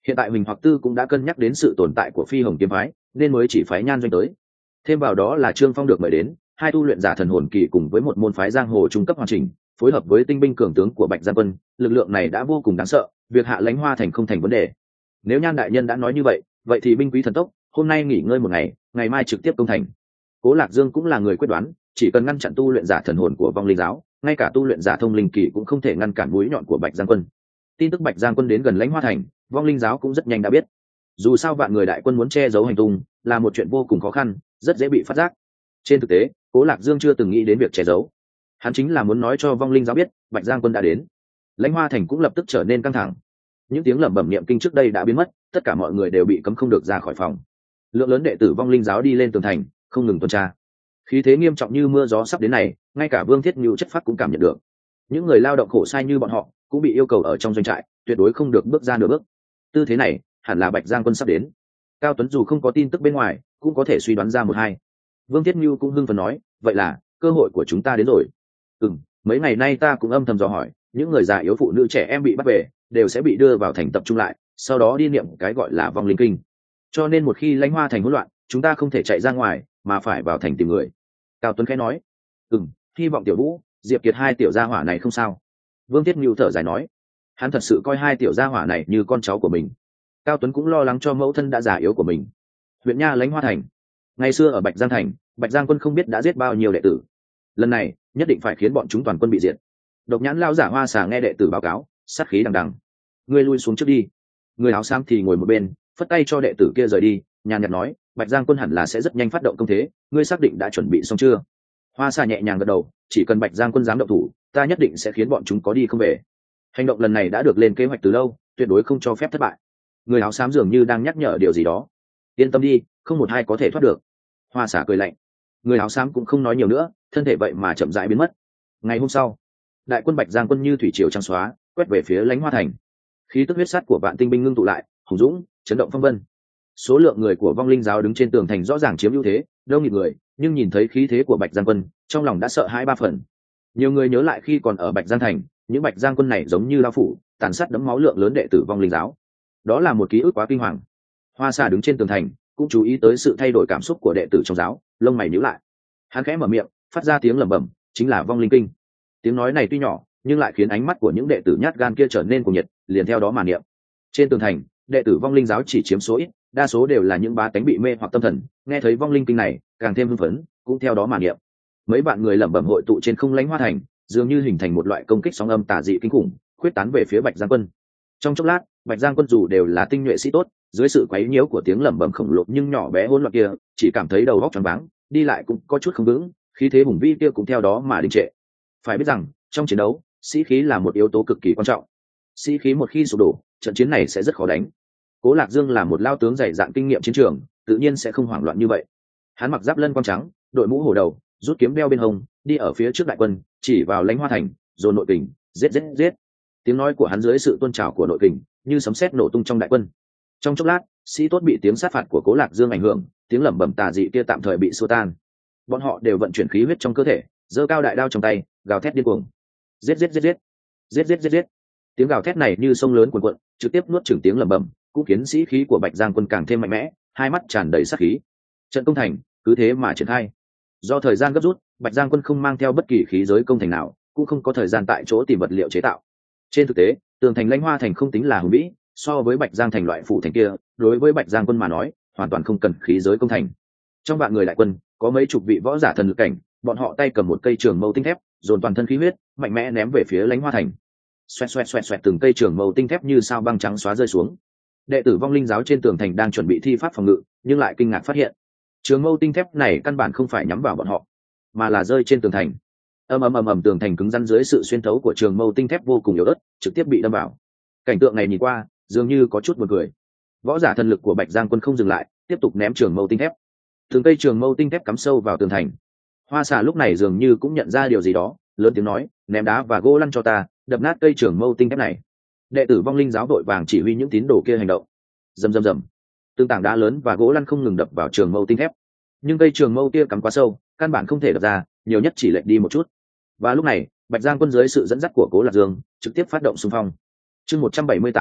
Hiện tại Huỳnh Hoặc Tư cũng đã cân nhắc đến sự tồn tại của Phi Hồng kiếm phái, nên mới chỉ phái Nhan Doanh tới. Thêm vào đó là Trương Phong được mời đến, hai tu luyện giả thần hồn kỳ cùng với một môn phái giang hồ trung cấp hoàn chỉnh, phối hợp với tinh binh cường tướng của Bạch Giang Quân, lực lượng này đã vô cùng đáng sợ, việc hạ Lãnh Hoa Thành không thành vấn đề. Nếu Nhan đại nhân đã nói như vậy, vậy thì binh quý thần tốc, hôm nay nghỉ ngơi một ngày, ngày mai trực tiếp công thành. Cố Lạc Dương cũng là người quyết đoán, chỉ cần ngăn chặn tu luyện giả thần hồn của vong linh giáo, ngay cả tu luyện giả thông linh kỳ cũng không thể ngăn cản mũi nhọn của Bạch Giang Quân. Tin tức Bạch Giang Quân đến gần Lãnh Hoa Thành, vong linh giáo cũng rất nhanh đã biết. Dù sao vạn người đại quân muốn che giấu hành tung là một chuyện vô cùng khó khăn, rất dễ bị phát giác. Trên thực tế, Cố Lạc Dương chưa từng nghĩ đến việc che giấu, hắn chính là muốn nói cho vong linh giáo biết Bạch Giang Quân đã đến. Lãnh Hoa Thành cũng lập tức trở nên căng thẳng. Những tiếng lẩm bẩm niệm kinh trước đây đã biến mất, tất cả mọi người đều bị cấm không được ra khỏi phòng. Lượng lớn đệ tử vong linh giáo đi lên tường thành, không ngừng tuần tra. Khí thế nghiêm trọng như mưa gió sắp đến này, ngay cả Vương Thiết Nhu chất phát cũng cảm nhận được. Những người lao động khổ sai như bọn họ cũng bị yêu cầu ở trong doanh trại, tuyệt đối không được bước ra nửa bước. Tư thế này, hẳn là Bạch Giang Quân sắp đến. Cao Tuấn dù không có tin tức bên ngoài, cũng có thể suy đoán ra một hai. Vương Thiết Nhu cũng hưng phấn nói, vậy là cơ hội của chúng ta đến rồi. Ừm, mấy ngày nay ta cũng âm thầm dò hỏi, những người già yếu phụ nữ trẻ em bị bắt về, đều sẽ bị đưa vào thành tập trung lại, sau đó đi niệm cái gọi là vong linh kinh. Cho nên một khi Lãnh Hoa Thành hỗn loạn, chúng ta không thể chạy ra ngoài, mà phải vào thành tìm người. Cao Tuấn khẽ nói, ừm, hy vọng Tiểu Vũ, Diệp Kiệt hai tiểu gia hỏa này không sao. Vương Thiết Nhu thở dài nói, hắn thật sự coi hai tiểu gia hỏa này như con cháu của mình. Cao Tuấn cũng lo lắng cho mẫu thân đã già yếu của mình. Huyện nha Lãnh Hoa Thành, ngày xưa ở Bạch Giang Thành, Bạch Giang Quân không biết đã giết bao nhiêu đệ tử. Lần này nhất định phải khiến bọn chúng toàn quân bị diệt. Độc Nhãn lao giả Hoa Xà nghe đệ tử báo cáo, sát khí đằng đằng. Ngươi lui xuống trước đi. Người áo xám thì ngồi một bên, phất tay cho đệ tử kia rời đi, nhàn nhạt nói, Bạch Giang Quân hẳn là sẽ rất nhanh phát động công thế, ngươi xác định đã chuẩn bị xong chưa? Hoa Xà nhẹ nhàng gật đầu, chỉ cần Bạch Giang Quân dám động thủ, ta nhất định sẽ khiến bọn chúng có đi không về. Hành động lần này đã được lên kế hoạch từ lâu, tuyệt đối không cho phép thất bại. Người áo xám dường như đang nhắc nhở điều gì đó. Yên tâm đi, không một ai có thể thoát được. Hoa Xà cười lạnh. Người áo xám cũng không nói nhiều nữa, thân thể vậy mà chậm rãi biến mất. Ngày hôm sau, đại quân Bạch Giang Quân như thủy triều trắng xóa, quét về phía Lãnh Hoa Thành. Khí tức huyết sát của vạn tinh binh ngưng tụ lại, hùng dũng, chấn động phong vân. Số lượng người của vong linh giáo đứng trên tường thành rõ ràng chiếm ưu thế, đông nghịt người, nhưng nhìn thấy khí thế của Bạch Giang Quân, trong lòng đã sợ hãi ba phần. Nhiều người nhớ lại khi còn ở Bạch Giang Thành, những Bạch Giang Quân này giống như lao phủ, tàn sát đẫm máu lượng lớn đệ tử vong linh giáo. Đó là một ký ức quá kinh hoàng. Hoa Xà đứng trên tường thành, cũng chú ý tới sự thay đổi cảm xúc của đệ tử trong giáo, lông mày nhíu lại. Hắn khẽ mở miệng, phát ra tiếng lẩm bẩm, chính là vong linh kinh. Tiếng nói này tuy nhỏ, nhưng lại khiến ánh mắt của những đệ tử nhát gan kia trở nên cuồng nhiệt, liền theo đó mà niệm. Trên tường thành, đệ tử vong linh giáo chỉ chiếm số ít, đa số đều là những bá tánh bị mê hoặc tâm thần, nghe thấy vong linh kinh này, càng thêm hưng phấn, cũng theo đó mà niệm. Mấy bạn người lẩm bẩm hội tụ trên không Lãnh Hoa Thành, dường như hình thành một loại công kích sóng âm tà dị kinh khủng, khuyết tán về phía Bạch Giang Quân. Trong chốc lát, Bạch Giang Quân dù đều là tinh nhuệ sĩ tốt, dưới sự quấy nhiễu của tiếng lẩm bẩm khổng lồ nhưng nhỏ bé hỗn loạn kia, chỉ cảm thấy đầu óc choáng váng, đi lại cũng có chút không vững, khí thế hùng vĩ kia cũng theo đó mà đình trệ. Phải biết rằng, trong chiến đấu, sĩ khí là một yếu tố cực kỳ quan trọng. Sĩ khí một khi sụp đổ, trận chiến này sẽ rất khó đánh. Cố Lạc Dương là một lao tướng dày dạn kinh nghiệm chiến trường, tự nhiên sẽ không hoảng loạn như vậy. Hắn mặc giáp lân quang trắng, đội mũ hổ đầu, rút kiếm đeo bên hông, đi ở phía trước đại quân, chỉ vào Lãnh Hoa Thành, dồn nội kình, giết giết giết. Tiếng nói của hắn dưới sự tôn trào của nội kình, như sấm sét nổ tung trong đại quân. Trong chốc lát, sĩ tốt bị tiếng sát phạt của Cố Lạc Dương ảnh hưởng, tiếng lẩm bẩm tà dị kia tạm thời bị xua tan. Bọn họ đều vận chuyển khí huyết trong cơ thể, giơ cao đại đao trong tay, gào thét điên cuồng. Giết giết giết giết. Giết giết giết giết. Tiếng gào thét này như sông lớn cuồn cuộn, trực tiếp nuốt chửng tiếng lẩm bẩm, cũng khiến sĩ khí của Bạch Giang Quân càng thêm mạnh mẽ, hai mắt tràn đầy sát khí. Trận công thành cứ thế mà triển khai. Do thời gian gấp rút, Bạch Giang Quân không mang theo bất kỳ khí giới công thành nào, cũng không có thời gian tại chỗ tìm vật liệu chế tạo. Trên thực tế, tường thành Lãnh Hoa Thành không tính là hùng vĩ, so với Bạch Giang Thành loại phủ thành kia, đối với Bạch Giang Quân mà nói, hoàn toàn không cần khí giới công thành. Trong vạn người đại quân, có mấy chục vị võ giả thần lực cảnh, bọn họ tay cầm một cây trường mâu tinh thép, dồn toàn thân khí huyết, mạnh mẽ ném về phía Lãnh Hoa Thành. Xoẹt xoẹt xoẹt xoẹt, từng cây trường mâu tinh thép như sao băng trắng xóa rơi xuống. Đệ tử vong linh giáo trên tường thành đang chuẩn bị thi pháp phòng ngự, nhưng lại kinh ngạc phát hiện, trường mâu tinh thép này căn bản không phải nhắm vào bọn họ, mà là rơi trên tường thành. Ầm ầm ầm ầm, tường thành cứng rắn dưới sự xuyên thấu của trường mâu tinh thép vô cùng yếu ớt, trực tiếp bị đâm vào. Cảnh tượng này nhìn qua, dường như có chút buồn cười. Võ giả thần lực của Bạch Giang Quân không dừng lại, tiếp tục ném trường mâu tinh thép. Từng cây trường mâu tinh thép cắm sâu vào tường thành. Hoa Xà lúc này dường như cũng nhận ra điều gì đó, lớn tiếng nói, ném đá và gỗ lăn cho ta, đập nát cây trường mâu tinh thép này. Đệ tử vong linh giáo đội vàng chỉ huy những tín đồ kia hành động. Rầm rầm rầm, từng tảng đá lớn và gỗ lăn không ngừng đập vào trường mâu tinh thép. Nhưng cây trường mâu kia cắm quá sâu, căn bản không thể đập ra, nhiều nhất chỉ lệch đi một chút. Và lúc này, Bạch Giang Quân dưới sự dẫn dắt của Cố Lạc Dương trực tiếp phát động xung phong. Chương một trăm bảy mươi tám,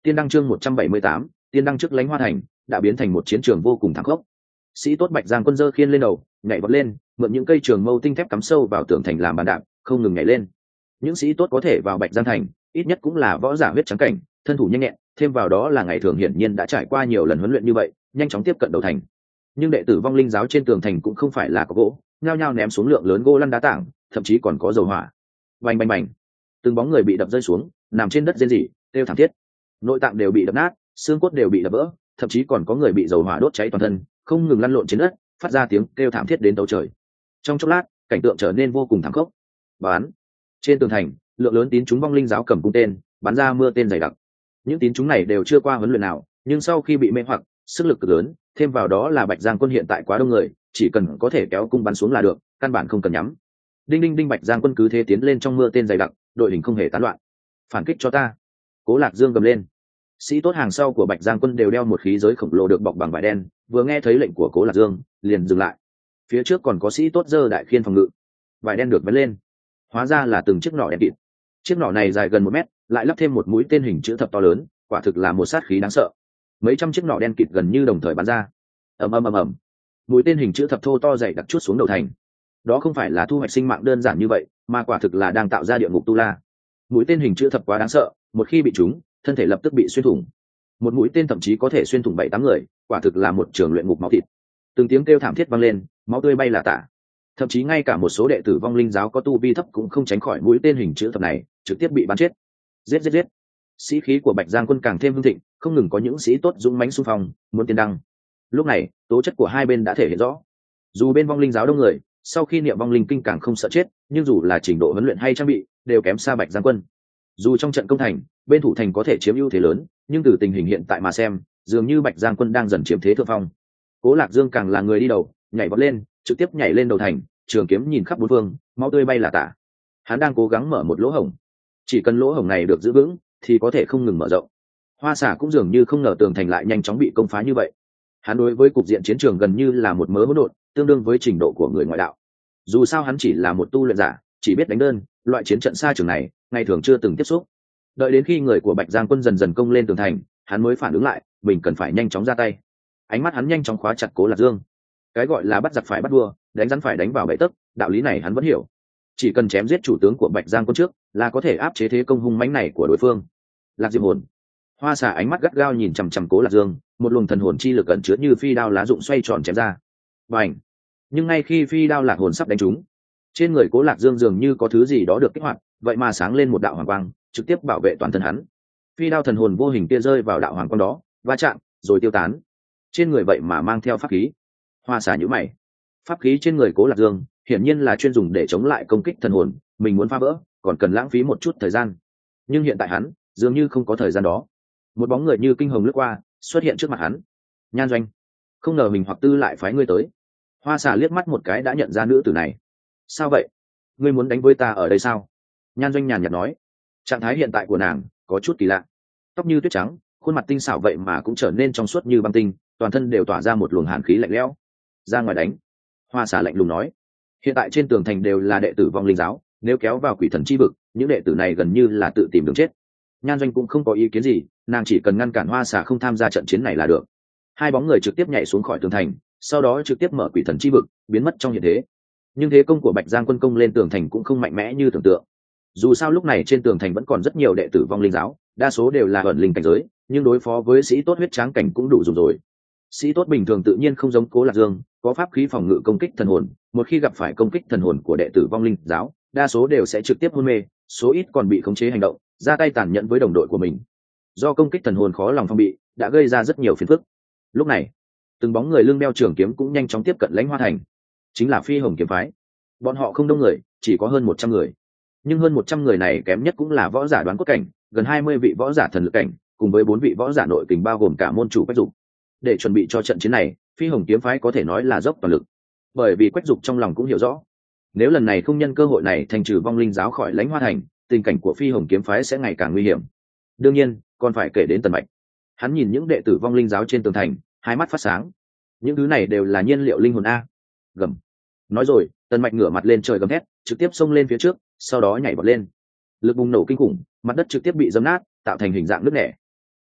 Tiên đăng chương một trăm bảy mươi tám, tiên đăng trước Lánh Hoa Thành đã biến thành một chiến trường vô cùng thảm khốc. Sĩ tốt Bạch Giang Quân giơ khiên lên đầu, nhảy vọt lên, mượn những cây trường mâu tinh thép cắm sâu vào tường thành làm bàn đạp, không ngừng nhảy lên. Những sĩ tốt có thể vào Bạch Giang Thành, ít nhất cũng là võ giả huyết trắng cảnh, thân thủ nhanh nhẹn, thêm vào đó là ngày thường hiển nhiên đã trải qua nhiều lần huấn luyện như vậy, nhanh chóng tiếp cận đầu thành. Nhưng đệ tử vong linh giáo trên tường thành cũng không phải là có gỗ, nhao nhao ném xuống lượng lớn gỗ lăn đá tảng, thậm chí còn có dầu hỏa. Bành bành bành, từng bóng người bị đập rơi xuống, nằm trên đất rên rỉ, kêu thảm thiết. Nội tạng đều bị đập nát, xương cốt đều bị đập vỡ, thậm chí còn có người bị dầu hỏa đốt cháy toàn thân, không ngừng lăn lộn trên đất, phát ra tiếng kêu thảm thiết đến tấu trời. Trong chốc lát, cảnh tượng trở nên vô cùng thảm khốc. Bán trên tường thành, lượng lớn tín chúng vong linh giáo cầm cung tên, bắn ra mưa tên dày đặc. Những tín chúng này đều chưa qua huấn luyện nào, nhưng sau khi bị mê hoặc, sức lực cực lớn, thêm vào đó là Bạch Giang Quân hiện tại quá đông người, chỉ cần có thể kéo cung bắn xuống là được, căn bản không cần nhắm. Đinh đinh đinh, Bạch Giang Quân cứ thế tiến lên trong mưa tên dày đặc, đội hình không hề tán loạn. Phản kích cho ta! Cố Lạc Dương gầm lên. Sĩ tốt hàng sau của Bạch Giang Quân đều đeo một khí giới khổng lồ được bọc bằng vải đen, vừa nghe thấy lệnh của Cố Lạc Dương, liền dừng lại. Phía trước còn có sĩ tốt giơ đại khiên phòng ngự, vải đen được vén lên, hóa ra là từng chiếc nỏ đen kịt. Chiếc nỏ này dài gần một mét, lại lắp thêm một mũi tên hình chữ thập to lớn, quả thực là một sát khí đáng sợ. Mấy trăm chiếc nỏ đen kịt gần như đồng thời bắn ra. Ầm ầm ầm ầm, mũi tên hình chữ thập thô to dày đặc chuốt xuống đầu thành. Đó không phải là thu hoạch sinh mạng đơn giản như vậy, mà quả thực là đang tạo ra địa ngục tu la. Mũi tên hình chữ thập quá đáng sợ, một khi bị trúng, thân thể lập tức bị xuyên thủng. Một mũi tên thậm chí có thể xuyên thủng bảy tám người, quả thực là một trường luyện ngục máu thịt. Từng tiếng kêu thảm thiết vang lên, máu tươi bay là tả. Thậm chí ngay cả một số đệ tử vong linh giáo có tu vi thấp cũng không tránh khỏi mũi tên hình chữ thập này, trực tiếp bị bắn chết. Giết giết giết! Sĩ khí của Bạch Giang Quân càng thêm hưng thịnh, không ngừng có những sĩ tốt dũng mãnh xung phong, muốn tiến đăng. Lúc này, tố chất của hai bên đã thể hiện rõ. Dù bên vong linh giáo đông người, sau khi niệm vong linh kinh càng không sợ chết, nhưng dù là trình độ huấn luyện hay trang bị, đều kém xa Bạch Giang Quân. Dù trong trận công thành, bên thủ thành có thể chiếm ưu thế lớn, nhưng từ tình hình hiện tại mà xem, dường như Bạch Giang Quân đang dần chiếm thế thượng phong. Cố Lạc Dương càng là người đi đầu, nhảy vọt lên, trực tiếp nhảy lên đầu thành, trường kiếm nhìn khắp bốn phương, máu tươi bay là tả. Hắn đang cố gắng mở một lỗ hổng, chỉ cần lỗ hổng này được giữ vững, thì có thể không ngừng mở rộng. Hoa Xà cũng dường như không ngờ tường thành lại nhanh chóng bị công phá như vậy. Hắn đối với cục diện chiến trường gần như là một mớ hỗn độn, tương đương với trình độ của người ngoại đạo. Dù sao hắn chỉ là một tu luyện giả, chỉ biết đánh đơn, loại chiến trận xa trường này, ngày thường chưa từng tiếp xúc. Đợi đến khi người của Bạch Giang Quân dần dần công lên tường thành, hắn mới phản ứng lại, mình cần phải nhanh chóng ra tay. Ánh mắt hắn nhanh chóng khóa chặt Cố Lạc Dương. Cái gọi là bắt giặc phải bắt vua, đánh rắn phải đánh vào bẫy tấc, đạo lý này hắn vẫn hiểu. Chỉ cần chém giết chủ tướng của Bạch Giang Quân trước, là có thể áp chế thế công hung mãnh này của đối phương. Lạc Diệp hồn. Hoa Xà ánh mắt gắt gao nhìn chằm chằm Cố Lạc Dương, một luồng thần hồn chi lực ẩn chứa như phi đao lá dụng xoay tròn chém ra. Bành! Nhưng ngay khi phi đao lạc hồn sắp đánh trúng, trên người Cố Lạc Dương dường như có thứ gì đó được kích hoạt, vậy mà sáng lên một đạo hoàng quang, trực tiếp bảo vệ toàn thân hắn. Phi đao thần hồn vô hình kia rơi vào đạo hoàng quang đó, va chạm, rồi tiêu tán. Trên người vậy mà mang theo pháp khí. Hoa Xà nhíu mày. Pháp khí trên người Cố Lạc Dương, hiển nhiên là chuyên dùng để chống lại công kích thần hồn, mình muốn phá vỡ, còn cần lãng phí một chút thời gian. Nhưng hiện tại hắn, dường như không có thời gian đó. Một bóng người như kinh hồng lướt qua, xuất hiện trước mặt hắn. Nhan Doanh, không ngờ mình hoặc tư lại phái ngươi tới. Hoa Xà liếc mắt một cái đã nhận ra nữ tử này. Sao vậy? Ngươi muốn đánh với ta ở đây sao? Nhan Doanh nhàn nhạt nói. Trạng thái hiện tại của nàng có chút kỳ lạ. Tóc như tuyết trắng, khuôn mặt tinh xảo vậy mà cũng trở nên trong suốt như băng tinh, toàn thân đều tỏa ra một luồng hàn khí lạnh lẽo. Ra ngoài đánh. Hoa Xà lạnh lùng nói. Hiện tại trên tường thành đều là đệ tử vong linh giáo, nếu kéo vào quỷ thần chi vực, những đệ tử này gần như là tự tìm đường chết. Nhan Doanh cũng không có ý kiến gì, nàng chỉ cần ngăn cản Hoa Xà không tham gia trận chiến này là được. Hai bóng người trực tiếp nhảy xuống khỏi tường thành, sau đó trực tiếp mở quỷ thần chi vực, biến mất trong hiện thế. Nhưng thế công của Bạch Giang Quân công lên tường thành cũng không mạnh mẽ như tưởng tượng. Dù sao lúc này trên tường thành vẫn còn rất nhiều đệ tử vong linh giáo, đa số đều là ẩn linh cảnh giới, nhưng đối phó với sĩ tốt huyết tráng cảnh cũng đủ dùng rồi. Sĩ tốt bình thường tự nhiên không giống Cố Lạc Dương, có pháp khí phòng ngự công kích thần hồn, một khi gặp phải công kích thần hồn của đệ tử vong linh giáo, đa số đều sẽ trực tiếp hôn mê, số ít còn bị khống chế hành động, ra tay tàn nhẫn với đồng đội của mình. Do công kích thần hồn khó lòng phòng bị, đã gây ra rất nhiều phiền phức. Lúc này, từng bóng người lưng đeo trường kiếm cũng nhanh chóng tiếp cận Lãnh Hoa Thành, chính là Phi Hồng kiếm phái. Bọn họ không đông người, chỉ có hơn một trăm người, nhưng hơn một trăm người này kém nhất cũng là võ giả đoán cốt cảnh, gần hai mươi vị võ giả thần lực cảnh, cùng với bốn vị võ giả nội kình bao gồm cả môn chủ Quách Dục. Để chuẩn bị cho trận chiến này, Phi Hồng kiếm phái có thể nói là dốc toàn lực, bởi vì Quách Dục trong lòng cũng hiểu rõ, nếu lần này không nhân cơ hội này thành trừ vong linh giáo khỏi Lãnh Hoa Thành, tình cảnh của Phi Hồng kiếm phái sẽ ngày càng nguy hiểm. Đương nhiên, còn phải kể đến Tần Mạch. Hắn nhìn những đệ tử vong linh giáo trên tường thành, hai mắt phát sáng. Những thứ này đều là nhiên liệu linh hồn a. Gầm. Nói rồi, Tần Mạch ngửa mặt lên trời gầm thét, trực tiếp xông lên phía trước, sau đó nhảy bật lên. Lực bùng nổ kinh khủng, mặt đất trực tiếp bị dấm nát, tạo thành hình dạng nứt nẻ.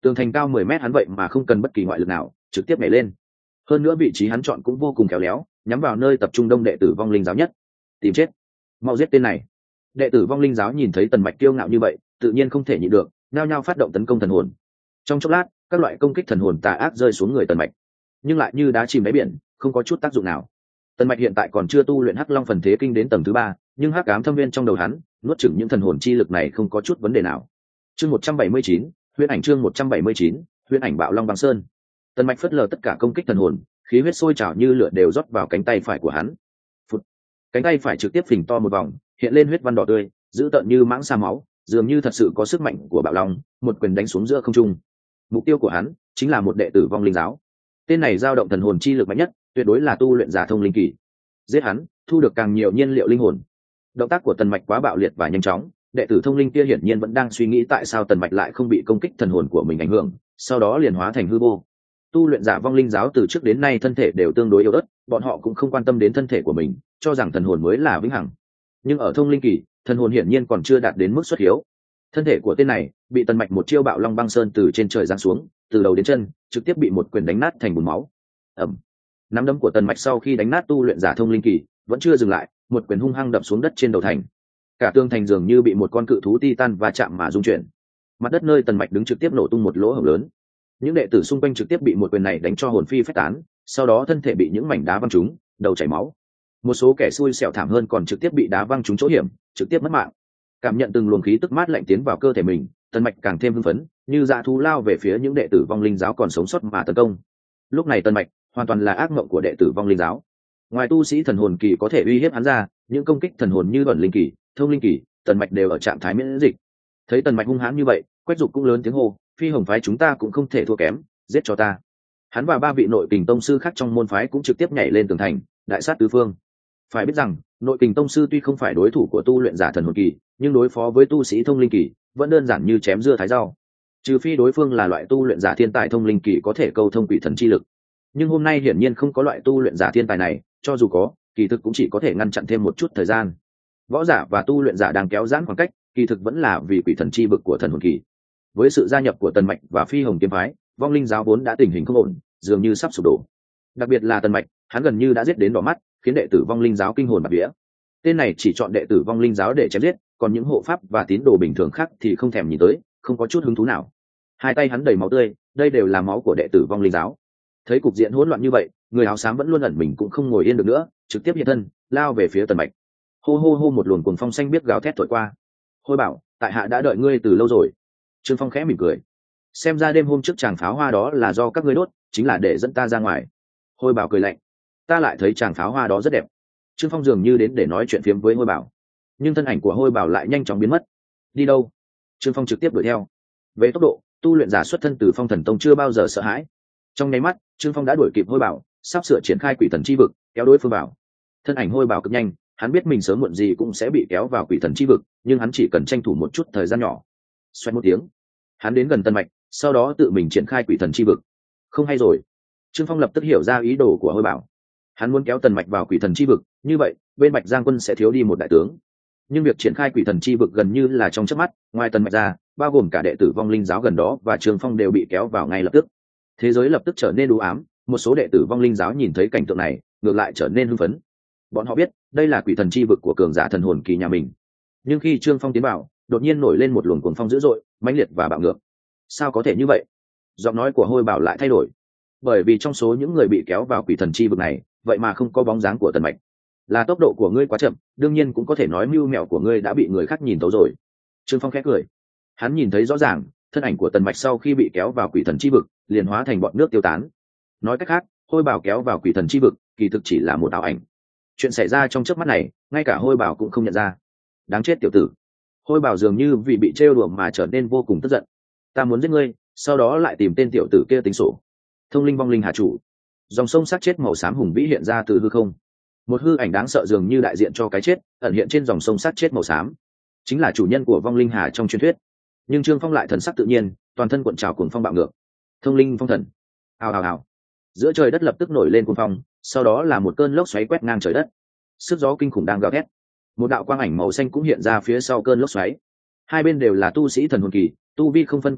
tường thành cao mười mét hắn vậy mà không cần bất kỳ ngoại lực nào trực tiếp nhảy lên. Hơn nữa vị trí hắn chọn cũng vô cùng khéo léo, nhắm vào nơi tập trung đông đệ tử vong linh giáo nhất. Tìm chết, mau giết tên này. Đệ tử vong linh giáo nhìn thấy Tần Mạch kiêu ngạo như vậy, tự nhiên không thể nhịn được, nhao nhao phát động tấn công thần hồn. Trong chốc lát, các loại công kích thần hồn tà ác rơi xuống người Tần Mạch, nhưng lại như đá chìm đáy biển, không có chút tác dụng nào. Tần Mạch hiện tại còn chưa tu luyện Hắc Long phần thế kinh đến tầng thứ ba, nhưng hắc ám thâm viên trong đầu hắn, nuốt chửng những thần hồn chi lực này không có chút vấn đề nào. Chương một trăm bảy mươi chín, huyễn ảnh chương một trăm bảy mươi chín, huyễn ảnh bạo long băng sơn. Tần Mạch phất lờ tất cả công kích thần hồn, khí huyết sôi trào như lửa đều rót vào cánh tay phải của hắn. Phụt. Cánh tay phải trực tiếp phình to một vòng, hiện lên huyết văn đỏ tươi, dữ tợn như mãng sa máu, dường như thật sự có sức mạnh của bạo long, một quyền đánh xuống giữa không trung. Mục tiêu của hắn chính là một đệ tử vong linh giáo. Tên này dao động thần hồn chi lực mạnh nhất, tuyệt đối là tu luyện giả thông linh kỳ. Giết hắn, thu được càng nhiều nhiên liệu linh hồn. Động tác của Tần Mạch quá bạo liệt và nhanh chóng, đệ tử thông linh kia hiển nhiên vẫn đang suy nghĩ tại sao Tần Mạch lại không bị công kích thần hồn của mình ảnh hưởng, sau đó liền hóa thành hư vô. Tu luyện giả vong linh giáo từ trước đến nay thân thể đều tương đối yếu ớt, bọn họ cũng không quan tâm đến thân thể của mình, cho rằng thần hồn mới là vĩnh hằng. Nhưng ở thông linh kỳ, thần hồn hiển nhiên còn chưa đạt đến mức xuất hiếu. Thân thể của tên này bị Tần Mạch một chiêu bạo long băng sơn từ trên trời giáng xuống, từ đầu đến chân trực tiếp bị một quyền đánh nát thành bùn máu. Ầm. Nắm đấm của Tần Mạch sau khi đánh nát tu luyện giả thông linh kỳ, vẫn chưa dừng lại, một quyền hung hăng đập xuống đất trên đầu thành. Cả tường thành dường như bị một con cự thú titan va chạm mà rung chuyển. Mặt đất nơi Tần Mạch đứng trực tiếp nổ tung một lỗ hổng lớn. Những đệ tử xung quanh trực tiếp bị một quyền này đánh cho hồn phi phách tán, sau đó thân thể bị những mảnh đá văng trúng, đầu chảy máu. Một số kẻ xui xẻo thảm hơn còn trực tiếp bị đá văng trúng chỗ hiểm, trực tiếp mất mạng. Cảm nhận từng luồng khí tức mát lạnh tiến vào cơ thể mình, Tần Mạch càng thêm hưng phấn, như dã thú lao về phía những đệ tử vong linh giáo còn sống sót mà tấn công. Lúc này Tần Mạch hoàn toàn là ác mộng của đệ tử vong linh giáo. Ngoài tu sĩ thần hồn kỳ có thể uy hiếp hắn ra, những công kích thần hồn như ẩn linh kỳ, thông linh kỳ, Tần Mạch đều ở trạng thái miễn dịch. Thấy Tần Mạch hung hãn như vậy, Quách Dục cũng lớn tiếng hô, Phi Hồng phái chúng ta cũng không thể thua kém, giết cho ta. Hắn và ba vị nội kình tông sư khác trong môn phái cũng trực tiếp nhảy lên tường thành, đại sát tứ phương. Phải biết rằng, nội kình tông sư tuy không phải đối thủ của tu luyện giả thần hồn kỳ, nhưng đối phó với tu sĩ thông linh kỳ vẫn đơn giản như chém dưa thái rau. Trừ phi đối phương là loại tu luyện giả thiên tài thông linh kỳ có thể câu thông quỷ thần chi lực. Nhưng hôm nay hiển nhiên không có loại tu luyện giả thiên tài này, cho dù có, kỳ thực cũng chỉ có thể ngăn chặn thêm một chút thời gian. Võ giả và tu luyện giả đang kéo giãn khoảng cách, kỳ thực vẫn là vì quỷ thần chi vực của thần hồn kỳ. Với sự gia nhập của Tần Mạch và Phi Hồng kiếm phái, vong linh giáo vốn đã tình hình không ổn, dường như sắp sụp đổ. Đặc biệt là Tần Mạch, hắn gần như đã giết đến đỏ mắt, khiến đệ tử vong linh giáo kinh hồn bạt vía. Tên này chỉ chọn đệ tử vong linh giáo để chém giết, còn những hộ pháp và tín đồ bình thường khác thì không thèm nhìn tới, không có chút hứng thú nào. Hai tay hắn đầy máu tươi, đây đều là máu của đệ tử vong linh giáo. Thấy cục diện hỗn loạn như vậy, người áo xám vẫn luôn ẩn mình cũng không ngồi yên được nữa, trực tiếp hiện thân, lao về phía Tần Mạch. Hô hô hô, một luồng cuồng phong xanh biết gào thét thổi qua. Hôi bảo, tại hạ đã đợi ngươi từ lâu rồi. Trương Phong khẽ mỉm cười. Xem ra đêm hôm trước chàng pháo hoa đó là do các ngươi đốt, chính là để dẫn ta ra ngoài. Hôi bảo cười lạnh. Ta lại thấy chàng pháo hoa đó rất đẹp. Trương Phong dường như đến để nói chuyện phiếm với Hôi bảo, nhưng thân ảnh của Hôi bảo lại nhanh chóng biến mất. Đi đâu? Trương Phong trực tiếp đuổi theo. Về tốc độ, tu luyện giả xuất thân từ Phong Thần Tông chưa bao giờ sợ hãi. Trong nháy mắt, Trương Phong đã đuổi kịp Hôi bảo, sắp sửa triển khai quỷ thần chi vực, kéo đối phương vào. Thân ảnh Hôi bảo cực nhanh, hắn biết mình sớm muộn gì cũng sẽ bị kéo vào quỷ thần chi vực, nhưng hắn chỉ cần tranh thủ một chút thời gian nhỏ. Xoẹt một tiếng, hắn đến gần Tần Mạch, sau đó tự mình triển khai quỷ thần chi vực. Không hay rồi. Trương Phong lập tức hiểu ra ý đồ của Hôi bảo. Hắn muốn kéo Tần Mạch vào quỷ thần chi vực, như vậy bên Bạch Giang quân sẽ thiếu đi một đại tướng. Nhưng việc triển khai quỷ thần chi vực gần như là trong chớp mắt, ngoài Tần Mạch ra, bao gồm cả đệ tử vong linh giáo gần đó và Trương Phong đều bị kéo vào ngay lập tức. Thế giới lập tức trở nên u ám, một số đệ tử vong linh giáo nhìn thấy cảnh tượng này, ngược lại trở nên hưng phấn. Bọn họ biết, đây là quỷ thần chi vực của cường giả thần hồn kỳ nhà mình. Nhưng khi Trương Phong tiến vào, đột nhiên nổi lên một luồng cuồng phong dữ dội, mãnh liệt và bạo ngược. Sao có thể như vậy? Giọng nói của Hôi bảo lại thay đổi. Bởi vì trong số những người bị kéo vào quỷ thần chi vực này, vậy mà không có bóng dáng của Tần Mạch. Là tốc độ của ngươi quá chậm, đương nhiên cũng có thể nói mưu mẹo của ngươi đã bị người khác nhìn tấu rồi. Trương Phong khẽ cười. Hắn nhìn thấy rõ ràng, thân ảnh của Tần Mạch sau khi bị kéo vào quỷ thần chi vực, liền hóa thành bọn nước tiêu tán. Nói cách khác, Hôi bảo kéo vào quỷ thần chi vực, kỳ thực chỉ là một ảo ảnh. Chuyện xảy ra trong chớp mắt này, ngay cả Hôi bảo cũng không nhận ra. Đáng chết tiểu tử. Hôi bảo dường như vì bị trêu đùa mà trở nên vô cùng tức giận. Ta muốn giết ngươi, sau đó lại tìm tên tiểu tử kia tính sổ. Thông linh vong linh hà chủ. Dòng sông sát chết màu xám hùng vĩ hiện ra từ hư không. Một hư ảnh đáng sợ dường như đại diện cho cái chết, ẩn hiện trên dòng sông sát chết màu xám, chính là chủ nhân của vong linh hà trong truyền thuyết. Nhưng Trương Phong lại thần sắc tự nhiên, toàn thân cuộn trào cuồng phong bạo ngược. Thông linh phong thần. Ào ào ào. Giữa trời đất lập tức nổi lên cuồng phong, sau đó là một cơn lốc xoáy quét ngang trời đất. Sức gió kinh khủng đang gào thét. Một đạo quang ảnh màu xanh cũng hiện ra phía sau cơn lốc xoáy. Hai bên đều là tu sĩ thần hồn kỳ, tu vi không phân cao thấp,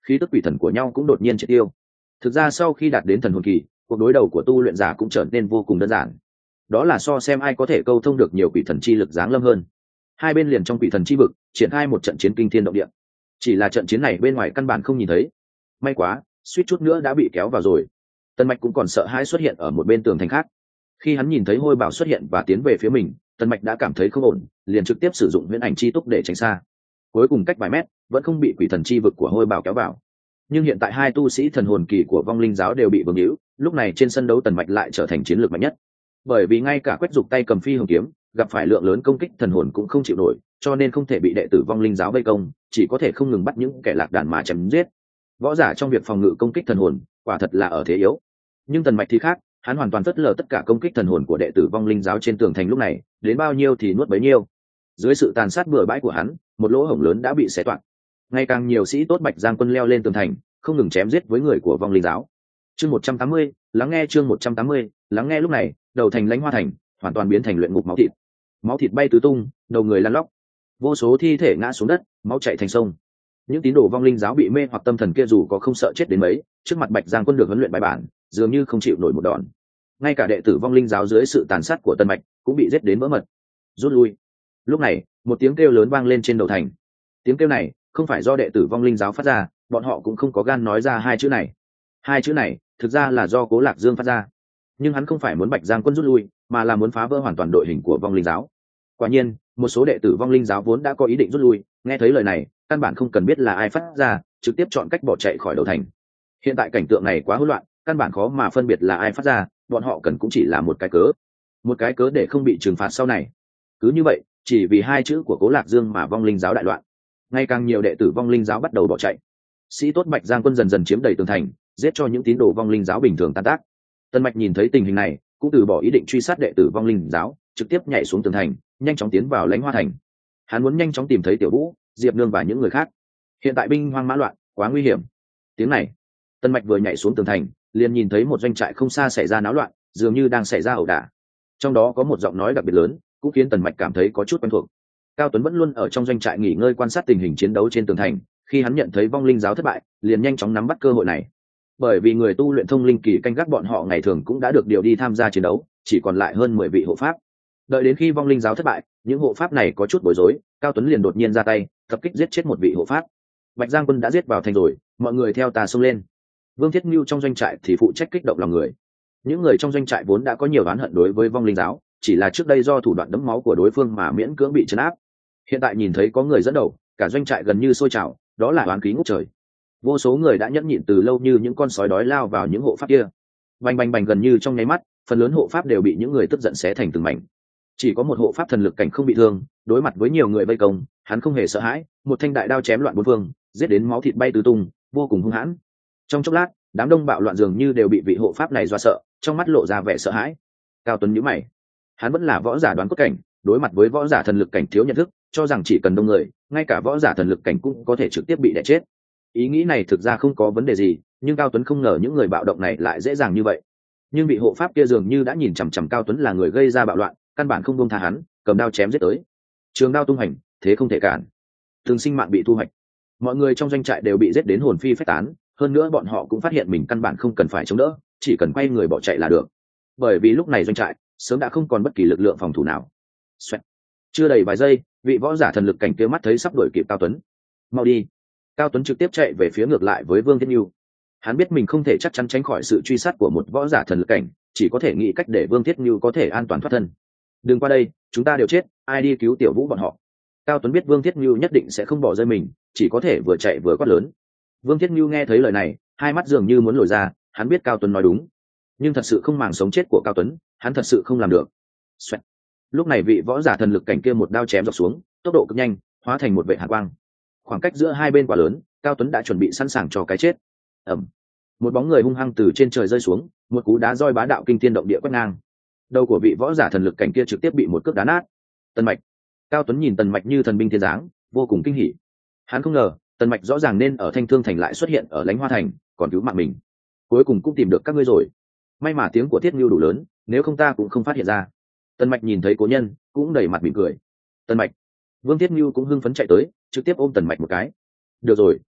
khí tức quỷ thần của nhau cũng đột nhiên triệt tiêu. Thực ra sau khi đạt đến thần hồn kỳ, cuộc đối đầu của tu luyện giả cũng trở nên vô cùng đơn giản, đó là so xem ai có thể câu thông được nhiều quỷ thần chi lực giáng lâm hơn. Hai bên liền trong quỷ thần chi vực triển khai một trận chiến kinh thiên động địa. Chỉ là trận chiến này bên ngoài căn bản không nhìn thấy, may quá suýt chút nữa đã bị kéo vào rồi. Tần Mạch cũng còn sợ hãi xuất hiện ở một bên tường thành khác. Khi hắn nhìn thấy hôi bào xuất hiện và tiến về phía mình, Tần Mạch đã cảm thấy không ổn, liền trực tiếp sử dụng huyễn ảnh chi túc để tránh xa. Cuối cùng cách vài mét vẫn không bị quỷ thần chi vực của hôi bào kéo vào. Nhưng hiện tại hai tu sĩ thần hồn kỳ của vong linh giáo đều bị vương hữu, lúc này trên sân đấu Tần Mạch lại trở thành chiến lược mạnh nhất. Bởi vì ngay cả quét dục tay cầm phi hồng kiếm gặp phải lượng lớn công kích thần hồn cũng không chịu nổi, cho nên không thể bị đệ tử vong linh giáo vây công, chỉ có thể không ngừng bắt những kẻ lạc đàn mà chém giết. Võ giả trong việc phòng ngự công kích thần hồn quả thật là ở thế yếu. Nhưng Tần Mạch thì khác, hắn hoàn toàn phớt lờ tất cả công kích thần hồn của đệ tử vong linh giáo trên tường thành lúc này, đến bao nhiêu thì nuốt bấy nhiêu. Dưới sự tàn sát bừa bãi của hắn, một lỗ hổng lớn đã bị xé toạc. Ngày càng nhiều sĩ tốt Bạch Giang quân leo lên tường thành, không ngừng chém giết với người của vong linh giáo. Chương một trăm tám mươi, lắng nghe chương một trăm tám mươi, lắng nghe lúc này, đầu thành Lãnh Hoa thành hoàn toàn biến thành luyện ngục máu thịt. Máu thịt bay tứ tung, đầu người lăn lóc. Vô số thi thể ngã xuống đất, máu chảy thành sông. Những tín đồ vong linh giáo bị mê hoặc tâm thần kia dù có không sợ chết đến mấy, trước mặt Bạch Giang quân được huấn luyện bài bản, dường như không chịu nổi một đòn. Ngay cả đệ tử vong linh giáo dưới sự tàn sát của Tần Mạch cũng bị giết đến vỡ mật. Rút lui. Lúc này, một tiếng kêu lớn vang lên trên đầu thành. Tiếng kêu này không phải do đệ tử vong linh giáo phát ra, bọn họ cũng không có gan nói ra hai chữ này. Hai chữ này thực ra là do Cố Lạc Dương phát ra, nhưng hắn không phải muốn Bạch Giang quân rút lui, mà là muốn phá vỡ hoàn toàn đội hình của vong linh giáo. Quả nhiên, một số đệ tử vong linh giáo vốn đã có ý định rút lui, nghe thấy lời này, căn bản không cần biết là ai phát ra, trực tiếp chọn cách bỏ chạy khỏi đầu thành. Hiện tại cảnh tượng này quá hỗn loạn, căn bản khó mà phân biệt là ai phát ra, bọn họ cần cũng chỉ là một cái cớ, một cái cớ để không bị trừng phạt sau này. Cứ như vậy, chỉ vì hai chữ của Cố Lạc Dương mà vong linh giáo đại loạn. Ngày càng nhiều đệ tử vong linh giáo bắt đầu bỏ chạy. Sĩ tốt Bạch Giang quân dần dần chiếm đầy tường thành, giết cho những tín đồ vong linh giáo bình thường tan tác. Tần Mạch nhìn thấy tình hình này, cũng từ bỏ ý định truy sát đệ tử vong linh giáo, trực tiếp nhảy xuống tường thành, nhanh chóng tiến vào Lãnh Hoa thành. Hắn muốn nhanh chóng tìm thấy Tiểu Vũ, Diệp Nương và những người khác. Hiện tại binh hoang mã loạn, quá nguy hiểm. Tiếng này, Tần Mạch vừa nhảy xuống tường thành, liền nhìn thấy một doanh trại không xa xảy ra náo loạn, dường như đang xảy ra ẩu đả. Trong đó có một giọng nói đặc biệt lớn, cũng khiến Tần Mạch cảm thấy có chút quen thuộc. Cao Tuấn vẫn luôn ở trong doanh trại nghỉ ngơi quan sát tình hình chiến đấu trên tường thành, khi hắn nhận thấy vong linh giáo thất bại, liền nhanh chóng nắm bắt cơ hội này. Bởi vì người tu luyện thông linh kỳ canh gác bọn họ ngày thường cũng đã được điều đi tham gia chiến đấu, chỉ còn lại hơn mười vị hộ pháp. Đợi đến khi vong linh giáo thất bại, những hộ pháp này có chút bối rối, Cao Tuấn liền đột nhiên ra tay, tập kích giết chết một vị hộ pháp. Bạch Giang quân đã giết vào thành rồi, mọi người theo tà xông lên. Vương Thiết Nưu trong doanh trại thì phụ trách kích động lòng người. Những người trong doanh trại vốn đã có nhiều oán hận đối với vong linh giáo, chỉ là trước đây do thủ đoạn đẫm máu của đối phương mà miễn cưỡng bị trấn áp. Hiện tại nhìn thấy có người dẫn đầu, cả doanh trại gần như sôi trào, đó là oán khí ngút trời. Vô số người đã nhẫn nhịn từ lâu như những con sói đói lao vào những hộ pháp kia. Bành bành bành, gần như trong nháy mắt, phần lớn hộ pháp đều bị những người tức giận xé thành từng mảnh. Chỉ có một hộ pháp thần lực cảnh không bị thương, đối mặt với nhiều người vây công, hắn không hề sợ hãi, một thanh đại đao chém loạn bốn phương, giết đến máu thịt bay tứ tung, vô cùng hung hãn. Trong chốc lát, đám đông bạo loạn dường như đều bị vị hộ pháp này dọa sợ, trong mắt lộ ra vẻ sợ hãi. Cao Tuấn nhíu mày, hắn vẫn là võ giả đoán cốt cảnh, đối mặt với võ giả thần lực cảnh thiếu nhận thức, cho rằng chỉ cần đông người, ngay cả võ giả thần lực cảnh cũng có thể trực tiếp bị đè chết. Ý nghĩ này thực ra không có vấn đề gì, nhưng Cao Tuấn không ngờ những người bạo động này lại dễ dàng như vậy. Nhưng vị hộ pháp kia dường như đã nhìn chằm chằm Cao Tuấn là người gây ra bạo loạn, căn bản không buông tha hắn, cầm đao chém giết tới. Trường đao tung hành, thế không thể cản. Từng sinh mạng bị thu hoạch. Mọi người trong doanh trại đều bị giết đến hồn phi phách tán, hơn nữa bọn họ cũng phát hiện mình căn bản không cần phải chống đỡ, chỉ cần quay người bỏ chạy là được. Bởi vì lúc này doanh trại sớm đã không còn bất kỳ lực lượng phòng thủ nào. Xoẹt. Chưa đầy vài giây, vị võ giả thần lực cảnh kia mắt thấy sắp đuổi kịp Cao Tuấn. Mau đi. Cao Tuấn trực tiếp chạy về phía ngược lại với Vương Thiết Nưu. Hắn biết mình không thể chắc chắn tránh khỏi sự truy sát của một võ giả thần lực cảnh, chỉ có thể nghĩ cách để Vương Thiết Nưu có thể an toàn thoát thân. Đừng qua đây, chúng ta đều chết, ai đi cứu Tiểu Vũ bọn họ? Cao Tuấn biết Vương Thiết Nưu nhất định sẽ không bỏ rơi mình, chỉ có thể vừa chạy vừa quát lớn. Vương Thiết Nưu nghe thấy lời này, hai mắt dường như muốn lồi ra, hắn biết Cao Tuấn nói đúng, nhưng thật sự không màng sống chết của Cao Tuấn, hắn thật sự không làm được. Xoẹt. Lúc này vị võ giả thần lực cảnh kia một đao chém dọc xuống, tốc độ cực nhanh, hóa thành một vệ hàn quang. Khoảng cách giữa hai bên quá lớn, Cao Tuấn đã chuẩn bị sẵn sàng cho cái chết. Ầm. Một bóng người hung hăng từ trên trời rơi xuống, một cú đá roi bá đạo kinh thiên động địa quét ngang. Đầu của vị võ giả thần lực cảnh kia trực tiếp bị một cước đá nát. Tần Mạch. Cao Tuấn nhìn Tần Mạch như thần binh thiên giáng, vô cùng kinh hỉ. Hắn không ngờ, Tần Mạch rõ ràng nên ở Thanh Thương thành lại xuất hiện ở Lãnh Hoa thành, còn cứu mạng mình. Cuối cùng cũng tìm được các ngươi rồi. May mà tiếng của Thiết Nưu đủ lớn, nếu không ta cũng không phát hiện ra. Tần Mạch nhìn thấy cố nhân, cũng đầy mặt mỉm cười. Tần Mạch. Vương Thiết Nưu cũng hưng phấn chạy tới, trực tiếp ôm Tần Mạch một cái. Được rồi,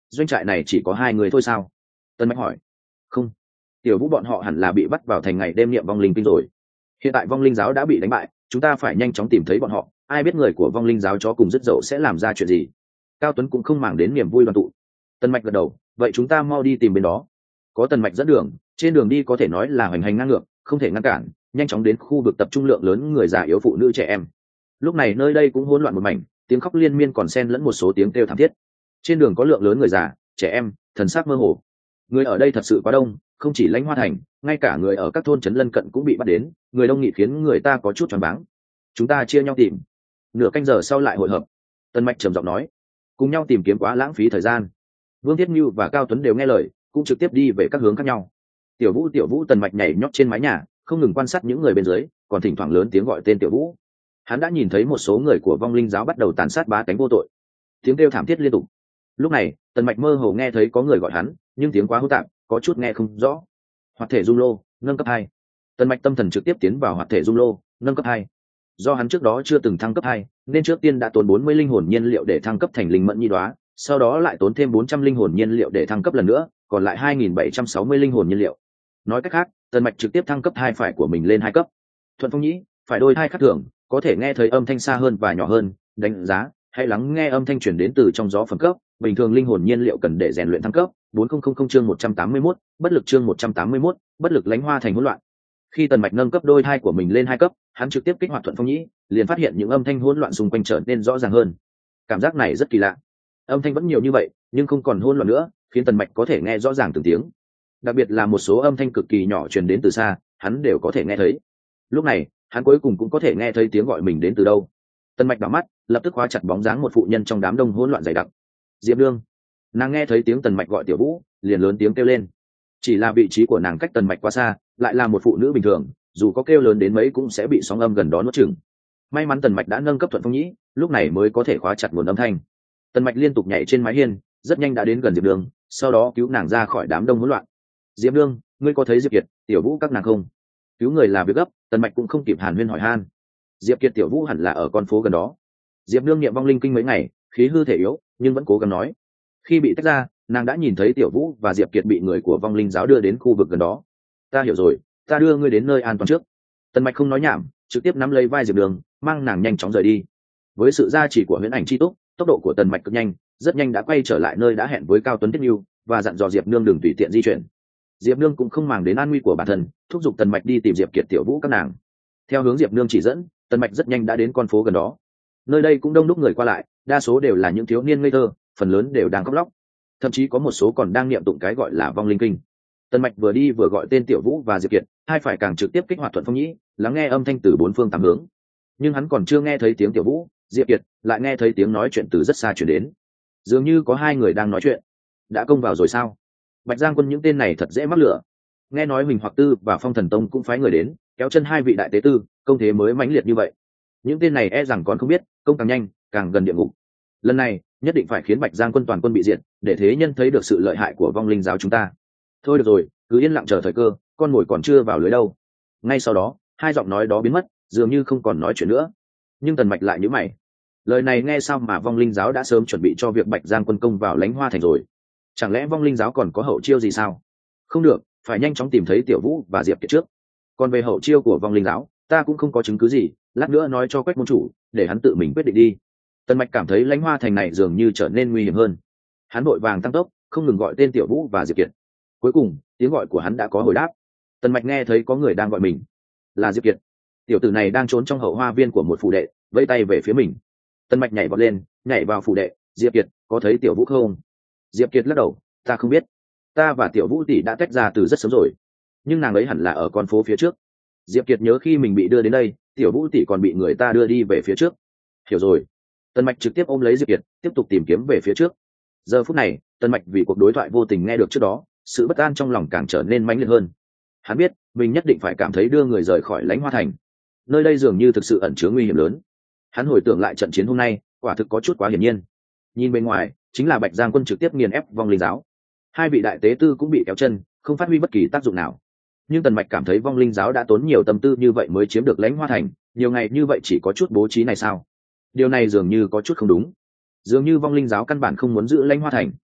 doanh trại này chỉ có hai người thôi sao? Tân Mạch hỏi. Không, tiểu vũ bọn họ hẳn là bị bắt vào thành ngày đêm niệm vong linh kinh rồi. Hiện tại vong linh giáo đã bị đánh bại, chúng ta phải nhanh chóng tìm thấy bọn họ, ai biết người của vong linh giáo chó cùng rất dậu sẽ làm ra chuyện gì. Cao Tuấn cũng không màng đến niềm vui đoàn tụ. Tân Mạch gật đầu, vậy chúng ta mau đi tìm bên đó. Có Tần Mạch dẫn đường, trên đường đi có thể nói là hoành hành ngang ngược, không thể ngăn cản, nhanh chóng đến khu vực tập trung lượng lớn người già yếu phụ nữ trẻ em. Lúc này nơi đây cũng hỗn loạn một mảnh, tiếng khóc liên miên còn xen lẫn một số tiếng kêu thảm thiết. Trên đường có lượng lớn người già, trẻ em, thần sắc mơ hồ. Người ở đây thật sự quá đông, không chỉ Lãnh Hoa Thành, ngay cả người ở các thôn trấn lân cận cũng bị bắt đến, người đông nghịt khiến người ta có chút choáng váng. Chúng ta chia nhau tìm, nửa canh giờ sau lại hội hợp. Tần Mạch trầm giọng nói, cùng nhau tìm kiếm quá lãng phí thời gian. Vương Thiết Nhu và Cao Tuấn đều nghe lời, cũng trực tiếp đi về các hướng khác nhau. Tiểu Vũ, Tiểu Vũ, Tần Mạch nhảy nhót trên mái nhà, không ngừng quan sát những người bên dưới, còn thỉnh thoảng lớn tiếng gọi tên Tiểu Vũ. Hắn đã nhìn thấy một số người của vong linh giáo bắt đầu tàn sát bá tánh vô tội, tiếng kêu thảm thiết liên tục. Lúc này, Tần Mạch mơ hồ nghe thấy có người gọi hắn, nhưng tiếng quá hỗn tạp, có chút nghe không rõ. Hoạt thể dung lô, nâng cấp hai. Tần Mạch tâm thần trực tiếp tiến vào hoạt thể dung lô, nâng cấp hai. Do hắn trước đó chưa từng thăng cấp hai, nên trước tiên đã tốn bốn mươi linh hồn nhiên liệu để thăng cấp thành linh mẫn nhi đoá, sau đó lại tốn thêm bốn trăm linh hồn nhiên liệu để thăng cấp lần nữa, còn lại hai nghìn bảy trăm sáu mươi linh hồn nhiên liệu. Nói cách khác, Tần Mạch trực tiếp thăng cấp hai phải của mình lên hai cấp. Thuận Phong Nhĩ, phải đôi hai khắc thường, có thể nghe thấy âm thanh xa hơn và nhỏ hơn, đánh giá, hãy lắng nghe âm thanh truyền đến từ trong gió phẩm cấp, bình thường linh hồn nhiên liệu cần để rèn luyện thăng cấp. bốn nghìn chương một trăm tám mươi mốt, bất lực chương một trăm tám mươi mốt, bất lực Lãnh Hoa Thành hỗn loạn. Khi Tần Mạch nâng cấp đôi hai của mình lên hai cấp, hắn trực tiếp kích hoạt Thuận Phong Nhĩ, liền phát hiện những âm thanh hỗn loạn xung quanh trở nên rõ ràng hơn. Cảm giác này rất kỳ lạ. Âm thanh vẫn nhiều như vậy, nhưng không còn hỗn loạn nữa, khiến Tần Mạch có thể nghe rõ ràng từng tiếng. Đặc biệt là một số âm thanh cực kỳ nhỏ truyền đến từ xa, hắn đều có thể nghe thấy. Lúc này, hắn cuối cùng cũng có thể nghe thấy tiếng gọi mình đến từ đâu. Tần Mạch đảo mắt, lập tức khóa chặt bóng dáng một phụ nhân trong đám đông hỗn loạn dày đặc. Diệp Nương. Nàng nghe thấy tiếng Tần Mạch gọi Tiểu Vũ, liền lớn tiếng kêu lên. Chỉ là vị trí của nàng cách Tần Mạch quá xa, lại là một phụ nữ bình thường, dù có kêu lớn đến mấy cũng sẽ bị sóng âm gần đó nuốt chửng. May mắn Tần Mạch đã nâng cấp Thuận Phong Nhĩ, lúc này mới có thể khóa chặt nguồn âm thanh. Tần Mạch liên tục nhảy trên mái hiên, rất nhanh đã đến gần Diệp Nương, sau đó cứu nàng ra khỏi đám đông hỗn loạn. Diệp Nương, ngươi có thấy Diệp Kiệt, Tiểu Vũ các nàng không? Cứu người là việc gấp, Tần Mạch cũng không kịp hàn huyên hỏi han. Diệp Kiệt, Tiểu Vũ hẳn là ở con phố gần đó. Diệp Nương niệm vong linh kinh mấy ngày, khí hư thể yếu, nhưng vẫn cố gắng nói. Khi bị tách ra, nàng đã nhìn thấy Tiểu Vũ và Diệp Kiệt bị người của vong linh giáo đưa đến khu vực gần đó. Ta hiểu rồi, ta đưa ngươi đến nơi an toàn trước. Tần Mạch không nói nhảm, trực tiếp nắm lấy vai Diệp Nương, mang nàng nhanh chóng rời đi. Với sự gia trì của huyễn ảnh chi túc, tốc độ của Tần Mạch cực nhanh, rất nhanh đã quay trở lại nơi đã hẹn với Cao Tuấn Tiết Nhu, và dặn dò Diệp Nương đừng tùy tiện di chuyển. Diệp Nương cũng không màng đến an nguy của bản thân, thúc giục Tần Mạch đi tìm Diệp Kiệt, Tiểu Vũ các nàng. Theo hướng Diệp Nương chỉ dẫn, Tần Mạch rất nhanh đã đến con phố gần đó. Nơi đây cũng đông đúc người qua lại, đa số đều là những thiếu niên ngây thơ, phần lớn đều đang khóc lóc, thậm chí có một số còn đang niệm tụng cái gọi là vong linh kinh. Tần Mạch vừa đi vừa gọi tên Tiểu Vũ và Diệp Kiệt, hai phải càng trực tiếp kích hoạt Thuận Phong Nhĩ, lắng nghe âm thanh từ bốn phương tám hướng. Nhưng hắn còn chưa nghe thấy tiếng Tiểu Vũ, Diệp Kiệt lại nghe thấy tiếng nói chuyện từ rất xa truyền đến. Dường như có hai người đang nói chuyện. Đã công vào rồi sao? Bạch Giang Quân những tên này thật dễ mắc lửa. Nghe nói Huỳnh Hoặc Tư và Phong Thần Tông cũng phái người đến, kéo chân hai vị đại tế tư, công thế mới mãnh liệt như vậy. Những tên này e rằng còn không biết, công càng nhanh, càng gần địa ngục. Lần này, nhất định phải khiến Bạch Giang Quân toàn quân bị diệt, để thế nhân thấy được sự lợi hại của vong linh giáo chúng ta. Thôi được rồi, cứ yên lặng chờ thời cơ, con mồi còn chưa vào lưới đâu. Ngay sau đó, hai giọng nói đó biến mất, dường như không còn nói chuyện nữa. Nhưng Tần Mạch lại nhíu mày. Lời này nghe sao mà vong linh giáo đã sớm chuẩn bị cho việc Bạch Giang Quân công vào Lãnh Hoa Thành rồi? Chẳng lẽ vong linh giáo còn có hậu chiêu gì sao? Không được, phải nhanh chóng tìm thấy Tiểu Vũ và Diệp Kiệt trước. Còn về hậu chiêu của vong linh giáo, ta cũng không có chứng cứ gì, lát nữa nói cho Quách môn chủ, để hắn tự mình quyết định đi. Tần Mạch cảm thấy Lãnh Hoa Thành này dường như trở nên nguy hiểm hơn. Hắn vội vàng tăng tốc, không ngừng gọi tên Tiểu Vũ và Diệp Kiệt. Cuối cùng, tiếng gọi của hắn đã có hồi đáp. Tần Mạch nghe thấy có người đang gọi mình. Là Diệp Kiệt. Tiểu tử này đang trốn trong hậu hoa viên của một phủ đệ, vẫy tay về phía mình. Tần Mạch nhảy vọt lên, nhảy vào phủ đệ. Diệp Kiệt, có thấy Tiểu Vũ không? Diệp Kiệt lắc đầu, ta không biết. Ta và Tiểu Vũ tỷ đã tách ra từ rất sớm rồi, nhưng nàng ấy hẳn là ở con phố phía trước. Diệp Kiệt nhớ khi mình bị đưa đến đây, Tiểu Vũ tỷ còn bị người ta đưa đi về phía trước. Hiểu rồi. Tần Mạch trực tiếp ôm lấy Diệp Kiệt, tiếp tục tìm kiếm về phía trước. Giờ phút này, Tần Mạch vì cuộc đối thoại vô tình nghe được trước đó, sự bất an trong lòng càng trở nên mãnh liệt hơn. Hắn biết, mình nhất định phải cảm thấy đưa người rời khỏi Lãnh Hoa Thành. Nơi đây dường như thực sự ẩn chứa nguy hiểm lớn. Hắn hồi tưởng lại trận chiến hôm nay, quả thực có chút quá hiển nhiên. Nhìn bên ngoài, chính là Bạch Giang Quân trực tiếp nghiền ép vong linh giáo. Hai vị đại tế tư cũng bị kéo chân, không phát huy bất kỳ tác dụng nào. Nhưng Tần Mạch cảm thấy vong linh giáo đã tốn nhiều tâm tư như vậy mới chiếm được Lãnh Hoa Thành, nhiều ngày như vậy chỉ có chút bố trí này sao? Điều này dường như có chút không đúng. Dường như vong linh giáo căn bản không muốn giữ Lãnh Hoa Thành.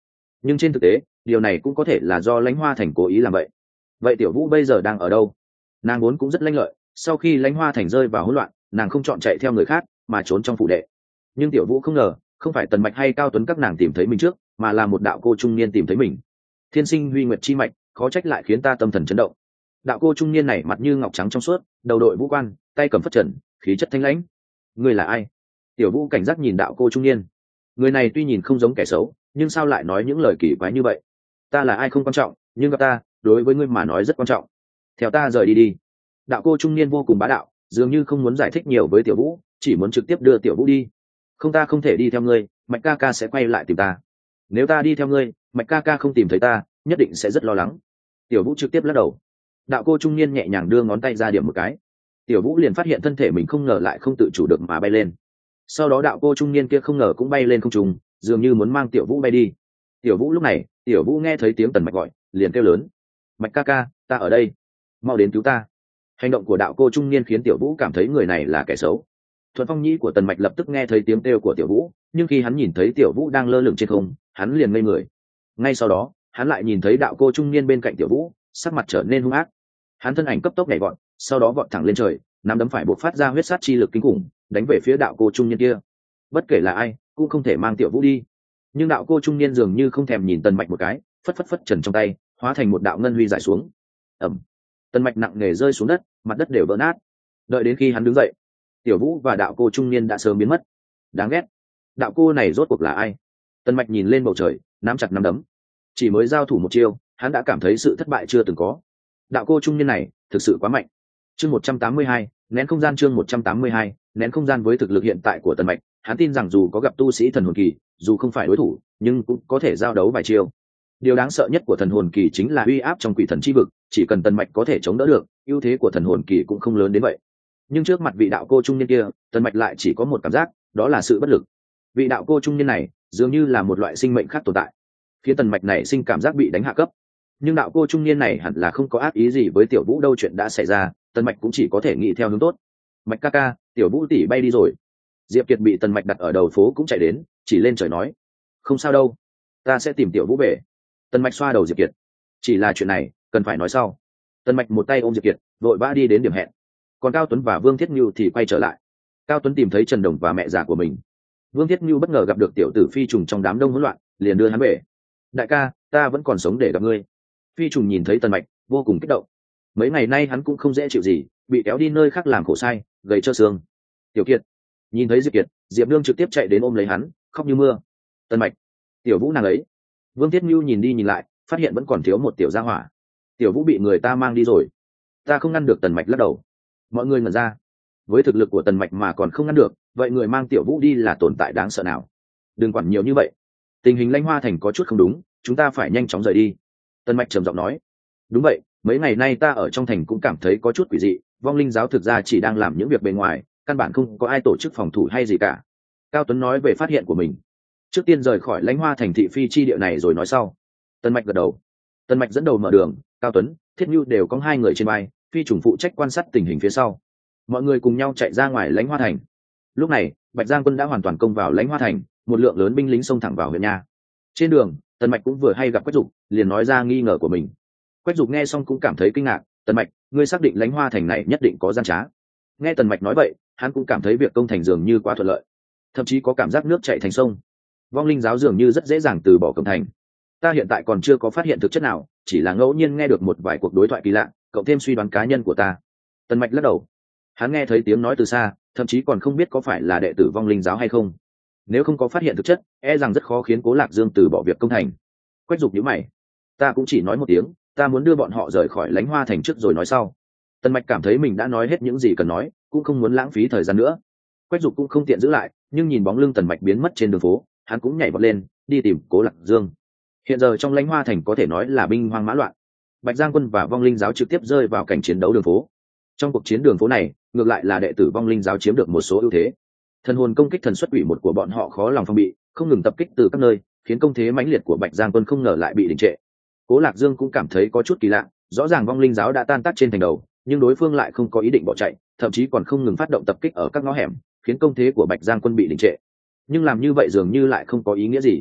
nhưng trên thực tế điều này cũng có thể là do lãnh hoa thành cố ý làm vậy. Vậy tiểu vũ bây giờ đang ở đâu? Nàng vốn cũng rất lanh lợi, sau khi lãnh hoa thành rơi vào hỗn loạn, nàng không chọn chạy theo người khác mà trốn trong phủ đệ. Nhưng tiểu vũ không ngờ, không phải Tần Mạch hay Cao Tuấn các nàng tìm thấy mình trước, mà là một đạo cô trung niên tìm thấy mình. Thiên sinh huy nguyệt chi mạch, khó trách lại khiến ta tâm thần chấn động. Đạo cô trung niên này mặt như ngọc trắng trong suốt, đầu đội vũ quan, tay cầm phất trần, khí chất thanh lãnh. Người là ai? Tiểu vũ cảnh giác nhìn đạo cô trung niên. Người này tuy nhìn không giống kẻ xấu, nhưng sao lại nói những lời kỳ quái như vậy? Ta là ai không quan trọng, nhưng gặp ta, đối với ngươi mà nói rất quan trọng. Theo ta rời đi đi. Đạo cô trung niên vô cùng bá đạo, dường như không muốn giải thích nhiều với tiểu vũ, chỉ muốn trực tiếp đưa tiểu vũ đi. Không, ta không thể đi theo ngươi, Mạch ca ca sẽ quay lại tìm ta. Nếu ta đi theo ngươi, Mạch ca ca không tìm thấy ta, nhất định sẽ rất lo lắng. Tiểu vũ trực tiếp lắc đầu. Đạo cô trung niên nhẹ nhàng đưa ngón tay ra điểm một cái, tiểu vũ liền phát hiện thân thể mình không ngờ lại không tự chủ được mà bay lên. Sau đó đạo cô trung niên kia không ngờ cũng bay lên không trung, dường như muốn mang tiểu vũ bay đi. Tiểu vũ lúc này, tiểu vũ nghe thấy tiếng Tần Mạch gọi, liền kêu lớn: Mạch ca ca, ta ở đây, mau đến cứu ta. Hành động của đạo cô trung niên khiến tiểu vũ cảm thấy người này là kẻ xấu. Thuận phong nhĩ của Tần Mạch lập tức nghe thấy tiếng kêu của tiểu vũ, nhưng khi hắn nhìn thấy tiểu vũ đang lơ lửng trên không, hắn liền ngây người. Ngay sau đó, hắn lại nhìn thấy đạo cô trung niên bên cạnh tiểu vũ, sắc mặt trở nên hung ác. Hắn thân ảnh cấp tốc nhảy vọt, sau đó vọt thẳng lên trời, nắm đấm phải buộc phát ra huyết sát chi lực kinh khủng, đánh về phía đạo cô trung niên kia. Bất kể là ai, cũng không thể mang tiểu vũ đi. Nhưng đạo cô trung niên dường như không thèm nhìn Tần Mạch một cái, phất phất phất trần trong tay, hóa thành một đạo ngân huy giải xuống. Ầm! Tần Mạch nặng nề rơi xuống đất, mặt đất đều vỡ nát. Đợi đến khi hắn đứng dậy, tiểu vũ và đạo cô trung niên đã sớm biến mất. Đáng ghét! Đạo cô này rốt cuộc là ai? Tần Mạch nhìn lên bầu trời, nắm chặt nắm đấm. Chỉ mới giao thủ một chiêu, hắn đã cảm thấy sự thất bại chưa từng có. Đạo cô trung niên này thực sự quá mạnh. Chương một trăm tám mươi hai, nén không gian. Chương một trăm tám mươi hai, nén không gian. Với thực lực hiện tại của Tần Mạch, hắn tin rằng dù có gặp tu sĩ thần hồn kỳ, dù không phải đối thủ, nhưng cũng có thể giao đấu vài chiêu. Điều đáng sợ nhất của thần hồn kỳ chính là uy áp trong quỷ thần chi vực, chỉ cần Tần Mạch có thể chống đỡ được, ưu thế của thần hồn kỳ cũng không lớn đến vậy. Nhưng trước mặt vị đạo cô trung niên kia, Tần Mạch lại chỉ có một cảm giác, đó là sự bất lực. Vị đạo cô trung niên này dường như là một loại sinh mệnh khác tồn tại, khiến Tần Mạch này sinh cảm giác bị đánh hạ cấp. Nhưng đạo cô trung niên này hẳn là không có ác ý gì với tiểu vũ đâu, chuyện đã xảy ra, Tần Mạch cũng chỉ có thể nghĩ theo hướng tốt. Mạch ca ca, tiểu vũ tỷ bay đi rồi. Diệp Kiệt bị Tần Mạch đặt ở đầu phố cũng chạy đến, chỉ lên trời nói: không sao đâu, ta sẽ tìm tiểu vũ về. Tần Mạch xoa đầu Diệp Kiệt: chỉ là chuyện này cần phải nói sau. Tần Mạch một tay ôm Diệp Kiệt, vội vã đi đến điểm hẹn. Còn Cao Tuấn và Vương Thiết Nhu thì quay trở lại. Cao Tuấn tìm thấy Trần Đồng và mẹ già của mình. Vương Thiết Nhu bất ngờ gặp được tiểu tử Phi Trùng trong đám đông hỗn loạn, liền đưa hắn về. Đại ca, ta vẫn còn sống để gặp ngươi. Phi Trùng nhìn thấy Tần Mạch, vô cùng kích động. Mấy ngày nay hắn cũng không dễ chịu gì, bị kéo đi nơi khác làm khổ sai, gầy trơ xương. Tiểu Kiệt. Nhìn thấy Diệp Kiệt, Diệp Nương trực tiếp chạy đến ôm lấy hắn, khóc như mưa. Tần Mạch, tiểu vũ nàng ấy. Vương Thiết Nhu nhìn đi nhìn lại, phát hiện vẫn còn thiếu một tiểu gia hỏa. Tiểu vũ bị người ta mang đi rồi. Ta không ngăn được. Tần Mạch lắc đầu. Mọi người ngẩn ra. Với thực lực của Tần Mạch mà còn không ngăn được, vậy người mang tiểu vũ đi là tồn tại đáng sợ nào? Đừng quản nhiều như vậy. Tình hình Lãnh Hoa Thành có chút không đúng, chúng ta phải nhanh chóng rời đi. Tần Mạch trầm giọng nói. Đúng vậy, mấy ngày nay ta ở trong thành cũng cảm thấy có chút quỷ dị, vong linh giáo thực ra chỉ đang làm những việc bên ngoài, căn bản không có ai tổ chức phòng thủ hay gì cả. Cao Tuấn nói về phát hiện của mình. Trước tiên rời khỏi Lãnh Hoa Thành thị phi chi địa này rồi nói sau. Tần Mạch gật đầu. Tần Mạch dẫn đầu mở đường, Cao Tuấn, Thiết Nhu đều có hai người trên vai, Phi Trùng phụ trách quan sát tình hình phía sau. Mọi người cùng nhau chạy ra ngoài Lãnh Hoa Thành. Lúc này, Bạch Giang quân đã hoàn toàn công vào Lãnh Hoa Thành, một lượng lớn binh lính xông thẳng vào huyện nha. Trên đường, Tần Mạch cũng vừa hay gặp Quách Dục, liền nói ra nghi ngờ của mình. Quách Dục nghe xong cũng cảm thấy kinh ngạc. Tần Mạch, ngươi xác định Lãnh Hoa Thành này nhất định có gian trá? Nghe Tần Mạch nói vậy, hắn cũng cảm thấy việc công thành dường như quá thuận lợi, thậm chí có cảm giác nước chảy thành sông. Vong linh giáo dường như rất dễ dàng từ bỏ công thành. Ta hiện tại còn chưa có phát hiện thực chất nào, chỉ là ngẫu nhiên nghe được một vài cuộc đối thoại kỳ lạ, cộng thêm suy đoán cá nhân của ta. Tần Mạch lắc đầu. Hắn nghe thấy tiếng nói từ xa, thậm chí còn không biết có phải là đệ tử vong linh giáo hay không. Nếu không có phát hiện thực chất, e rằng rất khó khiến Cố Lạc Dương từ bỏ việc công thành. Quách Dục nhíu mày. Ta cũng chỉ nói một tiếng, ta muốn đưa bọn họ rời khỏi Lãnh Hoa Thành trước rồi nói sau. Tần Mạch cảm thấy mình đã nói hết những gì cần nói, cũng không muốn lãng phí thời gian nữa. Quách Dục cũng không tiện giữ lại, nhưng nhìn bóng lưng Tần Mạch biến mất trên đường phố, hắn cũng nhảy vọt lên, đi tìm Cố Lạc Dương. Hiện giờ trong Lãnh Hoa Thành có thể nói là binh hoang mã loạn. Bạch Giang quân và vong linh giáo trực tiếp rơi vào cảnh chiến đấu đường phố. Trong cuộc chiến đường phố này, ngược lại là đệ tử vong linh giáo chiếm được một số ưu thế. Thần hồn công kích thần xuất quỷ một của bọn họ khó lòng phòng bị, không ngừng tập kích từ các nơi, khiến công thế mãnh liệt của Bạch Giang quân không ngờ lại bị đình trệ. Cố Lạc Dương cũng cảm thấy có chút kỳ lạ, rõ ràng vong linh giáo đã tan tác trên thành đầu, nhưng đối phương lại không có ý định bỏ chạy, thậm chí còn không ngừng phát động tập kích ở các ngõ hẻm, khiến công thế của Bạch Giang quân bị đình trệ. Nhưng làm như vậy dường như lại không có ý nghĩa gì.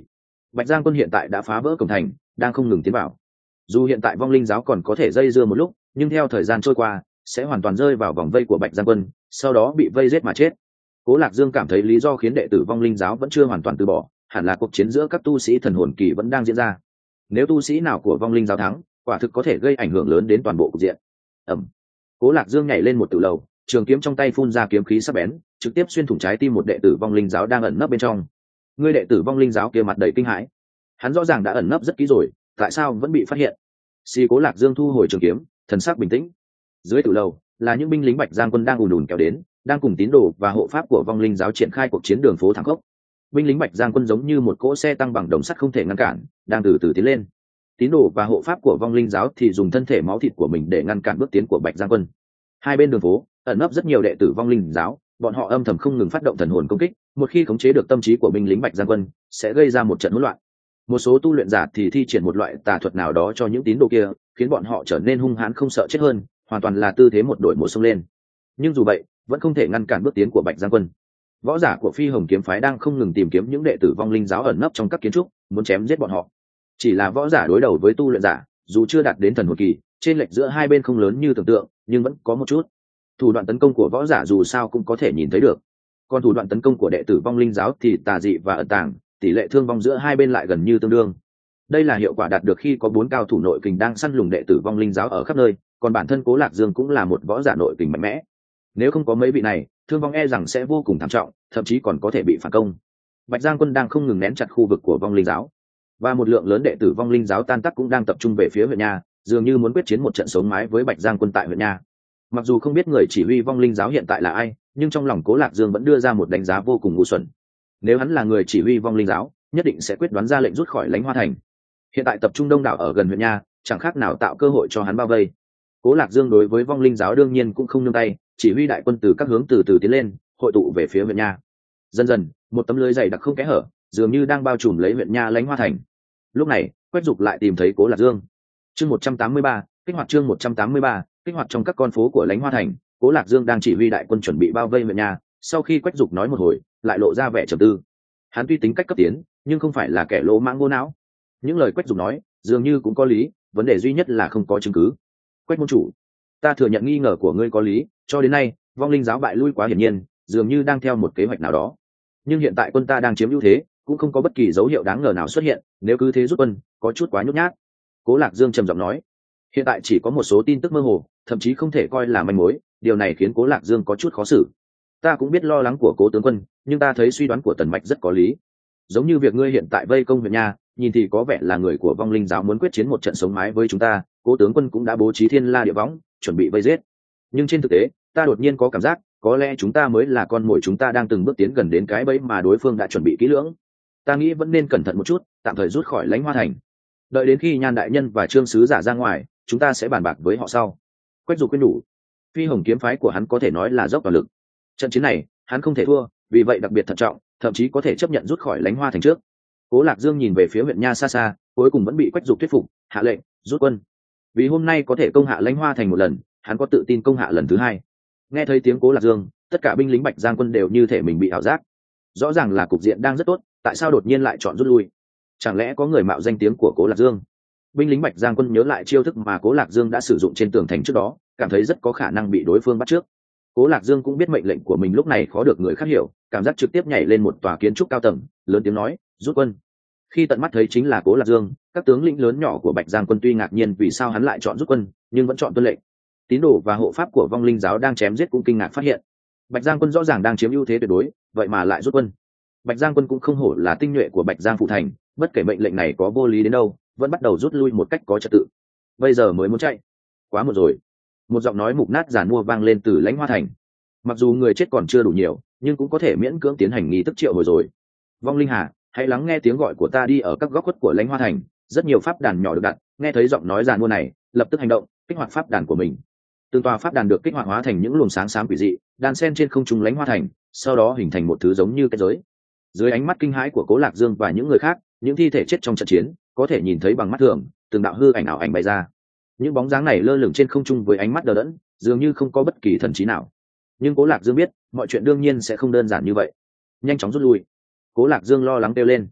Bạch Giang quân hiện tại đã phá vỡ cổng thành, đang không ngừng tiến vào. Dù hiện tại vong linh giáo còn có thể dây dưa một lúc, nhưng theo thời gian trôi qua sẽ hoàn toàn rơi vào vòng vây của Bạch Giang quân, sau đó bị vây giết mà chết. Cố Lạc Dương cảm thấy lý do khiến đệ tử vong linh giáo vẫn chưa hoàn toàn từ bỏ, hẳn là cuộc chiến giữa các tu sĩ thần hồn kỳ vẫn đang diễn ra. Nếu tu sĩ nào của vong linh giáo thắng, quả thực có thể gây ảnh hưởng lớn đến toàn bộ cục diện. Ẩm. Cố Lạc Dương nhảy lên một tự lầu, trường kiếm trong tay phun ra kiếm khí sắc bén, trực tiếp xuyên thủng trái tim một đệ tử vong linh giáo đang ẩn nấp bên trong. Người đệ tử vong linh giáo kia mặt đầy kinh hãi. Hắn rõ ràng đã ẩn nấp rất kỹ rồi, tại sao vẫn bị phát hiện? Xì Cố Lạc Dương thu hồi trường kiếm, thần sắc bình tĩnh. Dưới tự lầu là những binh lính Bạch Giang quân đang ùn ùn kéo đến, đang cùng tín đồ và hộ pháp của vong linh giáo triển khai cuộc chiến đường phố thẳng khốc. Binh lính Bạch Giang quân giống như một cỗ xe tăng bằng đồng sắt không thể ngăn cản, đang từ từ tiến lên. Tín đồ và hộ pháp của vong linh giáo thì dùng thân thể máu thịt của mình để ngăn cản bước tiến của Bạch Giang quân. Hai bên đường phố ẩn nấp rất nhiều đệ tử vong linh giáo, bọn họ âm thầm không ngừng phát động thần hồn công kích, một khi khống chế được tâm trí của binh lính Bạch Giang quân sẽ gây ra một trận hỗn loạn. Một số tu luyện giả thì thi triển một loại tà thuật nào đó cho những tín đồ kia, khiến bọn họ trở nên hung hãn không sợ chết hơn, hoàn toàn là tư thế một đội một xông lên. Nhưng dù vậy vẫn không thể ngăn cản bước tiến của Bạch Giang quân. Võ giả của Phi Hồng kiếm phái đang không ngừng tìm kiếm những đệ tử vong linh giáo ẩn nấp trong các kiến trúc, muốn chém giết bọn họ. Chỉ là võ giả đối đầu với tu luyện giả, dù chưa đạt đến thần hồn kỳ, trên lệch giữa hai bên không lớn như tưởng tượng, nhưng vẫn có một chút. Thủ đoạn tấn công của võ giả dù sao cũng có thể nhìn thấy được, còn thủ đoạn tấn công của đệ tử vong linh giáo thì tà dị và ẩn tàng, tỷ lệ thương vong giữa hai bên lại gần như tương đương. Đây là hiệu quả đạt được khi có bốn cao thủ nội kình đang săn lùng đệ tử vong linh giáo ở khắp nơi, còn bản thân Cố Lạc Dương cũng là một võ giả nội kình mạnh mẽ. Nếu không có mấy vị này, thương vong e rằng sẽ vô cùng thảm trọng, thậm chí còn có thể bị phản công. Bạch Giang quân đang không ngừng nén chặt khu vực của vong linh giáo, và một lượng lớn đệ tử vong linh giáo tan tác cũng đang tập trung về phía huyện nha, dường như muốn quyết chiến một trận sống mái với Bạch Giang quân tại huyện nha. Mặc dù không biết người chỉ huy vong linh giáo hiện tại là ai, nhưng trong lòng Cố Lạc Dương vẫn đưa ra một đánh giá vô cùng ngu xuẩn. Nếu hắn là người chỉ huy vong linh giáo, nhất định sẽ quyết đoán ra lệnh rút khỏi Lãnh Hoa thành. Hiện tại tập trung đông đảo ở gần huyện nha, chẳng khác nào tạo cơ hội cho hắn bao vây. Cố Lạc Dương đối với vong linh giáo đương nhiên cũng không nương tay, chỉ huy đại quân từ các hướng từ từ tiến lên, hội tụ về phía huyện nha. Dần dần, một tấm lưới dày đặc không kẽ hở, dường như đang bao trùm lấy huyện nha Lãnh Hoa thành. Lúc này, Quách Dục lại tìm thấy Cố Lạc Dương. Chương một trăm tám mươi ba, kích hoạt chương một trăm tám mươi ba, kích hoạt trong các con phố của Lãnh Hoa thành, Cố Lạc Dương đang chỉ huy đại quân chuẩn bị bao vây huyện nha. Sau khi Quách Dục nói một hồi, lại lộ ra vẻ trầm tư. Hắn tuy tính cách cấp tiến, nhưng không phải là kẻ lỗ mãng vô não. Những lời Quách Dục nói, dường như cũng có lý, vấn đề duy nhất là không có chứng cứ. Quách môn chủ, ta thừa nhận nghi ngờ của ngươi có lý, cho đến nay vong linh giáo bại lui quá hiển nhiên, dường như đang theo một kế hoạch nào đó. Nhưng hiện tại quân ta đang chiếm ưu thế, cũng không có bất kỳ dấu hiệu đáng ngờ nào xuất hiện, nếu cứ thế rút quân có chút quá nhút nhát. Cố Lạc Dương trầm giọng nói. Hiện tại chỉ có một số tin tức mơ hồ, thậm chí không thể coi là manh mối, điều này khiến Cố Lạc Dương có chút khó xử. Ta cũng biết lo lắng của Cố tướng quân, nhưng ta thấy suy đoán của Tần Mạch rất có lý. Giống như việc ngươi hiện tại vây công huyện nha, nhìn thì có vẻ là người của vong linh giáo muốn quyết chiến một trận sống mái với chúng ta. Cố tướng quân cũng đã bố trí thiên la địa võng, chuẩn bị vây giết. Nhưng trên thực tế, ta đột nhiên có cảm giác, có lẽ chúng ta mới là con mồi, chúng ta đang từng bước tiến gần đến cái bẫy mà đối phương đã chuẩn bị kỹ lưỡng. Ta nghĩ vẫn nên cẩn thận một chút, tạm thời rút khỏi Lãnh Hoa thành. Đợi đến khi Nhan đại nhân và Trương sứ giả ra ngoài, chúng ta sẽ bàn bạc với họ sau. Quách Dục khuyên nhủ. Phi Hồng kiếm phái của hắn có thể nói là dốc toàn lực. Trận chiến này, hắn không thể thua, vì vậy đặc biệt thận trọng, thậm chí có thể chấp nhận rút khỏi Lãnh Hoa thành trước. Cố Lạc Dương nhìn về phía huyện nha xa xa, cuối cùng vẫn bị Quách Dục thuyết phục, hạ lệnh rút quân. Vì hôm nay có thể công hạ Lãnh Hoa thành một lần, hắn có tự tin công hạ lần thứ hai. Nghe thấy tiếng Cố Lạc Dương, tất cả binh lính Bạch Giang quân đều như thể mình bị ảo giác. Rõ ràng là cục diện đang rất tốt, tại sao đột nhiên lại chọn rút lui? Chẳng lẽ có người mạo danh tiếng của Cố Lạc Dương? Binh lính Bạch Giang quân nhớ lại chiêu thức mà Cố Lạc Dương đã sử dụng trên tường thành trước đó, cảm thấy rất có khả năng bị đối phương bắt trước. Cố Lạc Dương cũng biết mệnh lệnh của mình lúc này khó được người khác hiểu, cảm giác trực tiếp nhảy lên một tòa kiến trúc cao tầng, lớn tiếng nói, rút quân. Khi tận mắt thấy chính là Cố Lạc Dương, các tướng lĩnh lớn nhỏ của Bạch Giang quân tuy ngạc nhiên vì sao hắn lại chọn rút quân, nhưng vẫn chọn tuân lệnh. Tín đồ và hộ pháp của vong linh giáo đang chém giết cũng kinh ngạc phát hiện, Bạch Giang quân rõ ràng đang chiếm ưu thế tuyệt đối, vậy mà lại rút quân. Bạch Giang quân cũng không hổ là tinh nhuệ của Bạch Giang phụ thành, bất kể mệnh lệnh này có vô lý đến đâu, vẫn bắt đầu rút lui một cách có trật tự. Bây giờ mới muốn chạy, quá muộn rồi. Một giọng nói mục nát giàn mua vang lên từ Lãnh Hoa thành. Mặc dù người chết còn chưa đủ nhiều, nhưng cũng có thể miễn cưỡng tiến hành nghi thức triệu hồi rồi. Vong linh hà, hãy lắng nghe tiếng gọi của ta đi. Ở các góc khuất của Lãnh Hoa thành, rất nhiều pháp đàn nhỏ được đặt. Nghe thấy giọng nói giàn mua này, lập tức hành động, kích hoạt pháp đàn của mình. Từng tòa pháp đàn được kích hoạt hóa thành những luồng sáng xám quỷ dị, đan xen trên không trung Lãnh Hoa thành, sau đó hình thành một thứ giống như cái giới. Dưới ánh mắt kinh hãi của Cố Lạc Dương và những người khác, những thi thể chết trong trận chiến có thể nhìn thấy bằng mắt thường, từng đạo hư ảnh ảo ảnh bay ra. Những bóng dáng này lơ lửng trên không trung với ánh mắt đờ đẫn, dường như không có bất kỳ thần trí nào. Nhưng Cố Lạc Dương biết, mọi chuyện đương nhiên sẽ không đơn giản như vậy. Nhanh chóng rút lui. Cố Lạc Dương lo lắng kêu lên.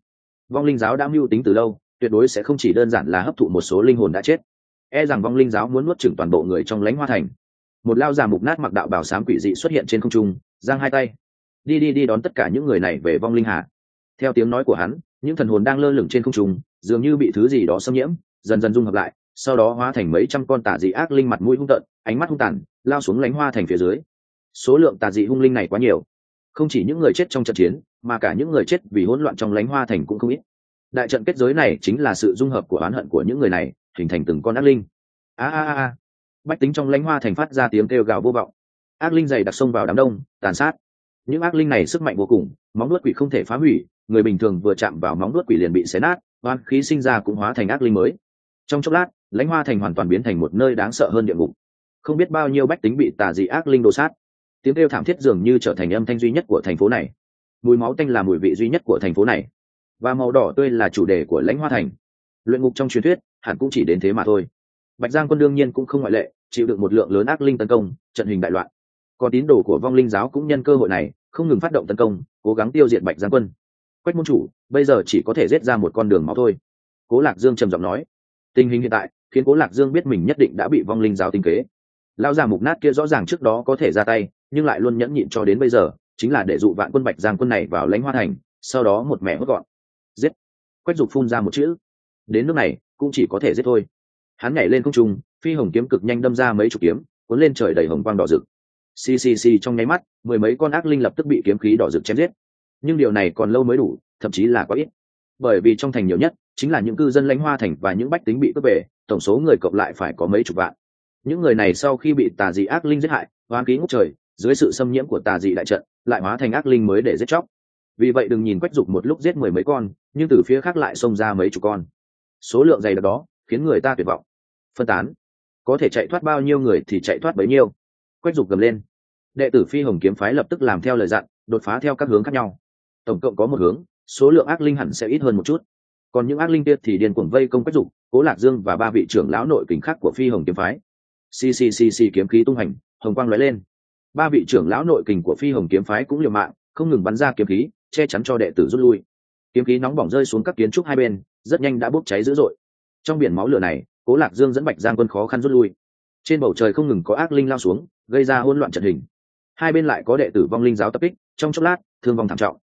Vong linh giáo đã mưu tính từ lâu, tuyệt đối sẽ không chỉ đơn giản là hấp thụ một số linh hồn đã chết, e rằng vong linh giáo muốn nuốt chửng toàn bộ người trong lãnh hoa thành. Một lao già mục nát mặc đạo bào xám quỷ dị xuất hiện trên không trung, giang hai tay, đi đi đi đón tất cả những người này về vong linh hà. Theo tiếng nói của hắn, những thần hồn đang lơ lửng trên không trung dường như bị thứ gì đó xâm nhiễm, dần dần dung hợp lại, sau đó hóa thành mấy trăm con tà dị ác linh, mặt mũi hung tợn, ánh mắt hung tàn, lao xuống lãnh hoa thành phía dưới. Số lượng tà dị hung linh này quá nhiều, không chỉ những người chết trong trận chiến, mà cả những người chết vì hỗn loạn trong lãnh hoa thành cũng không ít. Đại trận kết giới này chính là sự dung hợp của oán hận của những người này, hình thành từng con ác linh. A a a! Bách tính trong lãnh hoa thành phát ra tiếng kêu gào vô vọng. Ác linh dày đặc xông vào đám đông, tàn sát. Những ác linh này sức mạnh vô cùng, móng vuốt quỷ không thể phá hủy, người bình thường vừa chạm vào móng vuốt quỷ liền bị xé nát, oán khí sinh ra cũng hóa thành ác linh mới. Trong chốc lát, lãnh hoa thành hoàn toàn biến thành một nơi đáng sợ hơn địa ngục. Không biết bao nhiêu bách tính bị tà dị ác linh đồ sát. Tiếng kêu thảm thiết dường như trở thành âm thanh duy nhất của thành phố này. Mùi máu tanh là mùi vị duy nhất của thành phố này, và màu đỏ tươi là chủ đề của lãnh hoa thành. Luyện ngục trong truyền thuyết hẳn cũng chỉ đến thế mà thôi. Bạch Giang Quân đương nhiên cũng không ngoại lệ, chịu đựng một lượng lớn ác linh tấn công, trận hình đại loạn. Còn tín đồ của vong linh giáo cũng nhân cơ hội này không ngừng phát động tấn công, cố gắng tiêu diệt Bạch Giang Quân. Quách môn chủ, bây giờ chỉ có thể giết ra một con đường máu thôi. Cố Lạc Dương trầm giọng nói. Tình hình hiện tại khiến Cố Lạc Dương biết mình nhất định đã bị vong linh giáo tính kế. Lão già mục nát kia rõ ràng trước đó có thể ra tay, nhưng lại luôn nhẫn nhịn cho đến bây giờ, chính là để dụ vạn quân Bạch Giang Quân này vào lãnh hoa thành, sau đó một mẻ hốt gọn. Giết! Quách Dục phun ra một chữ. Đến nước này cũng chỉ có thể giết thôi. Hắn nhảy lên không trung, phi hồng kiếm cực nhanh đâm ra mấy chục kiếm, cuốn lên trời đầy hồng quang đỏ rực. Xì xì xì, trong nháy mắt, mười mấy con ác linh lập tức bị kiếm khí đỏ rực chém giết. Nhưng điều này còn lâu mới đủ, thậm chí là quá ít. Bởi vì trong thành nhiều nhất chính là những cư dân lãnh hoa thành và những bách tính bị cướp về, tổng số người cộng lại phải có mấy chục vạn. Những người này sau khi bị tà dị ác linh giết hại, oán khí ngút trời, dưới sự xâm nhiễm của tà dị đại trận, lại hóa thành ác linh mới để giết chóc. Vì vậy đừng nhìn Quách Dục một lúc giết mười mấy con, nhưng từ phía khác lại xông ra mấy chục con. Số lượng dày đặc đó khiến người ta tuyệt vọng. Phân tán, có thể chạy thoát bao nhiêu người thì chạy thoát bấy nhiêu. Quách Dục gầm lên. Đệ tử Phi Hồng kiếm phái lập tức làm theo lời dặn, đột phá theo các hướng khác nhau. Tổng cộng có một hướng, số lượng ác linh hẳn sẽ ít hơn một chút. Còn những ác linh kia thì điên cuồng vây công Quách Dục, Cố Lạc Dương và ba vị trưởng lão nội kình khác của Phi Hồng kiếm phái. Xì xì xì xì, kiếm khí tung hành, hồng quang lóe lên. Ba vị trưởng lão nội kình của Phi Hồng kiếm phái cũng liều mạng, không ngừng bắn ra kiếm khí, che chắn cho đệ tử rút lui. Kiếm khí nóng bỏng rơi xuống các kiến trúc hai bên, rất nhanh đã bốc cháy dữ dội. Trong biển máu lửa này, Cố Lạc Dương dẫn Bạch Giang Quân khó khăn rút lui. Trên bầu trời không ngừng có ác linh lao xuống, gây ra hỗn loạn trận hình. Hai bên lại có đệ tử vong linh giáo tập kích, trong chốc lát thương vong thảm trọng.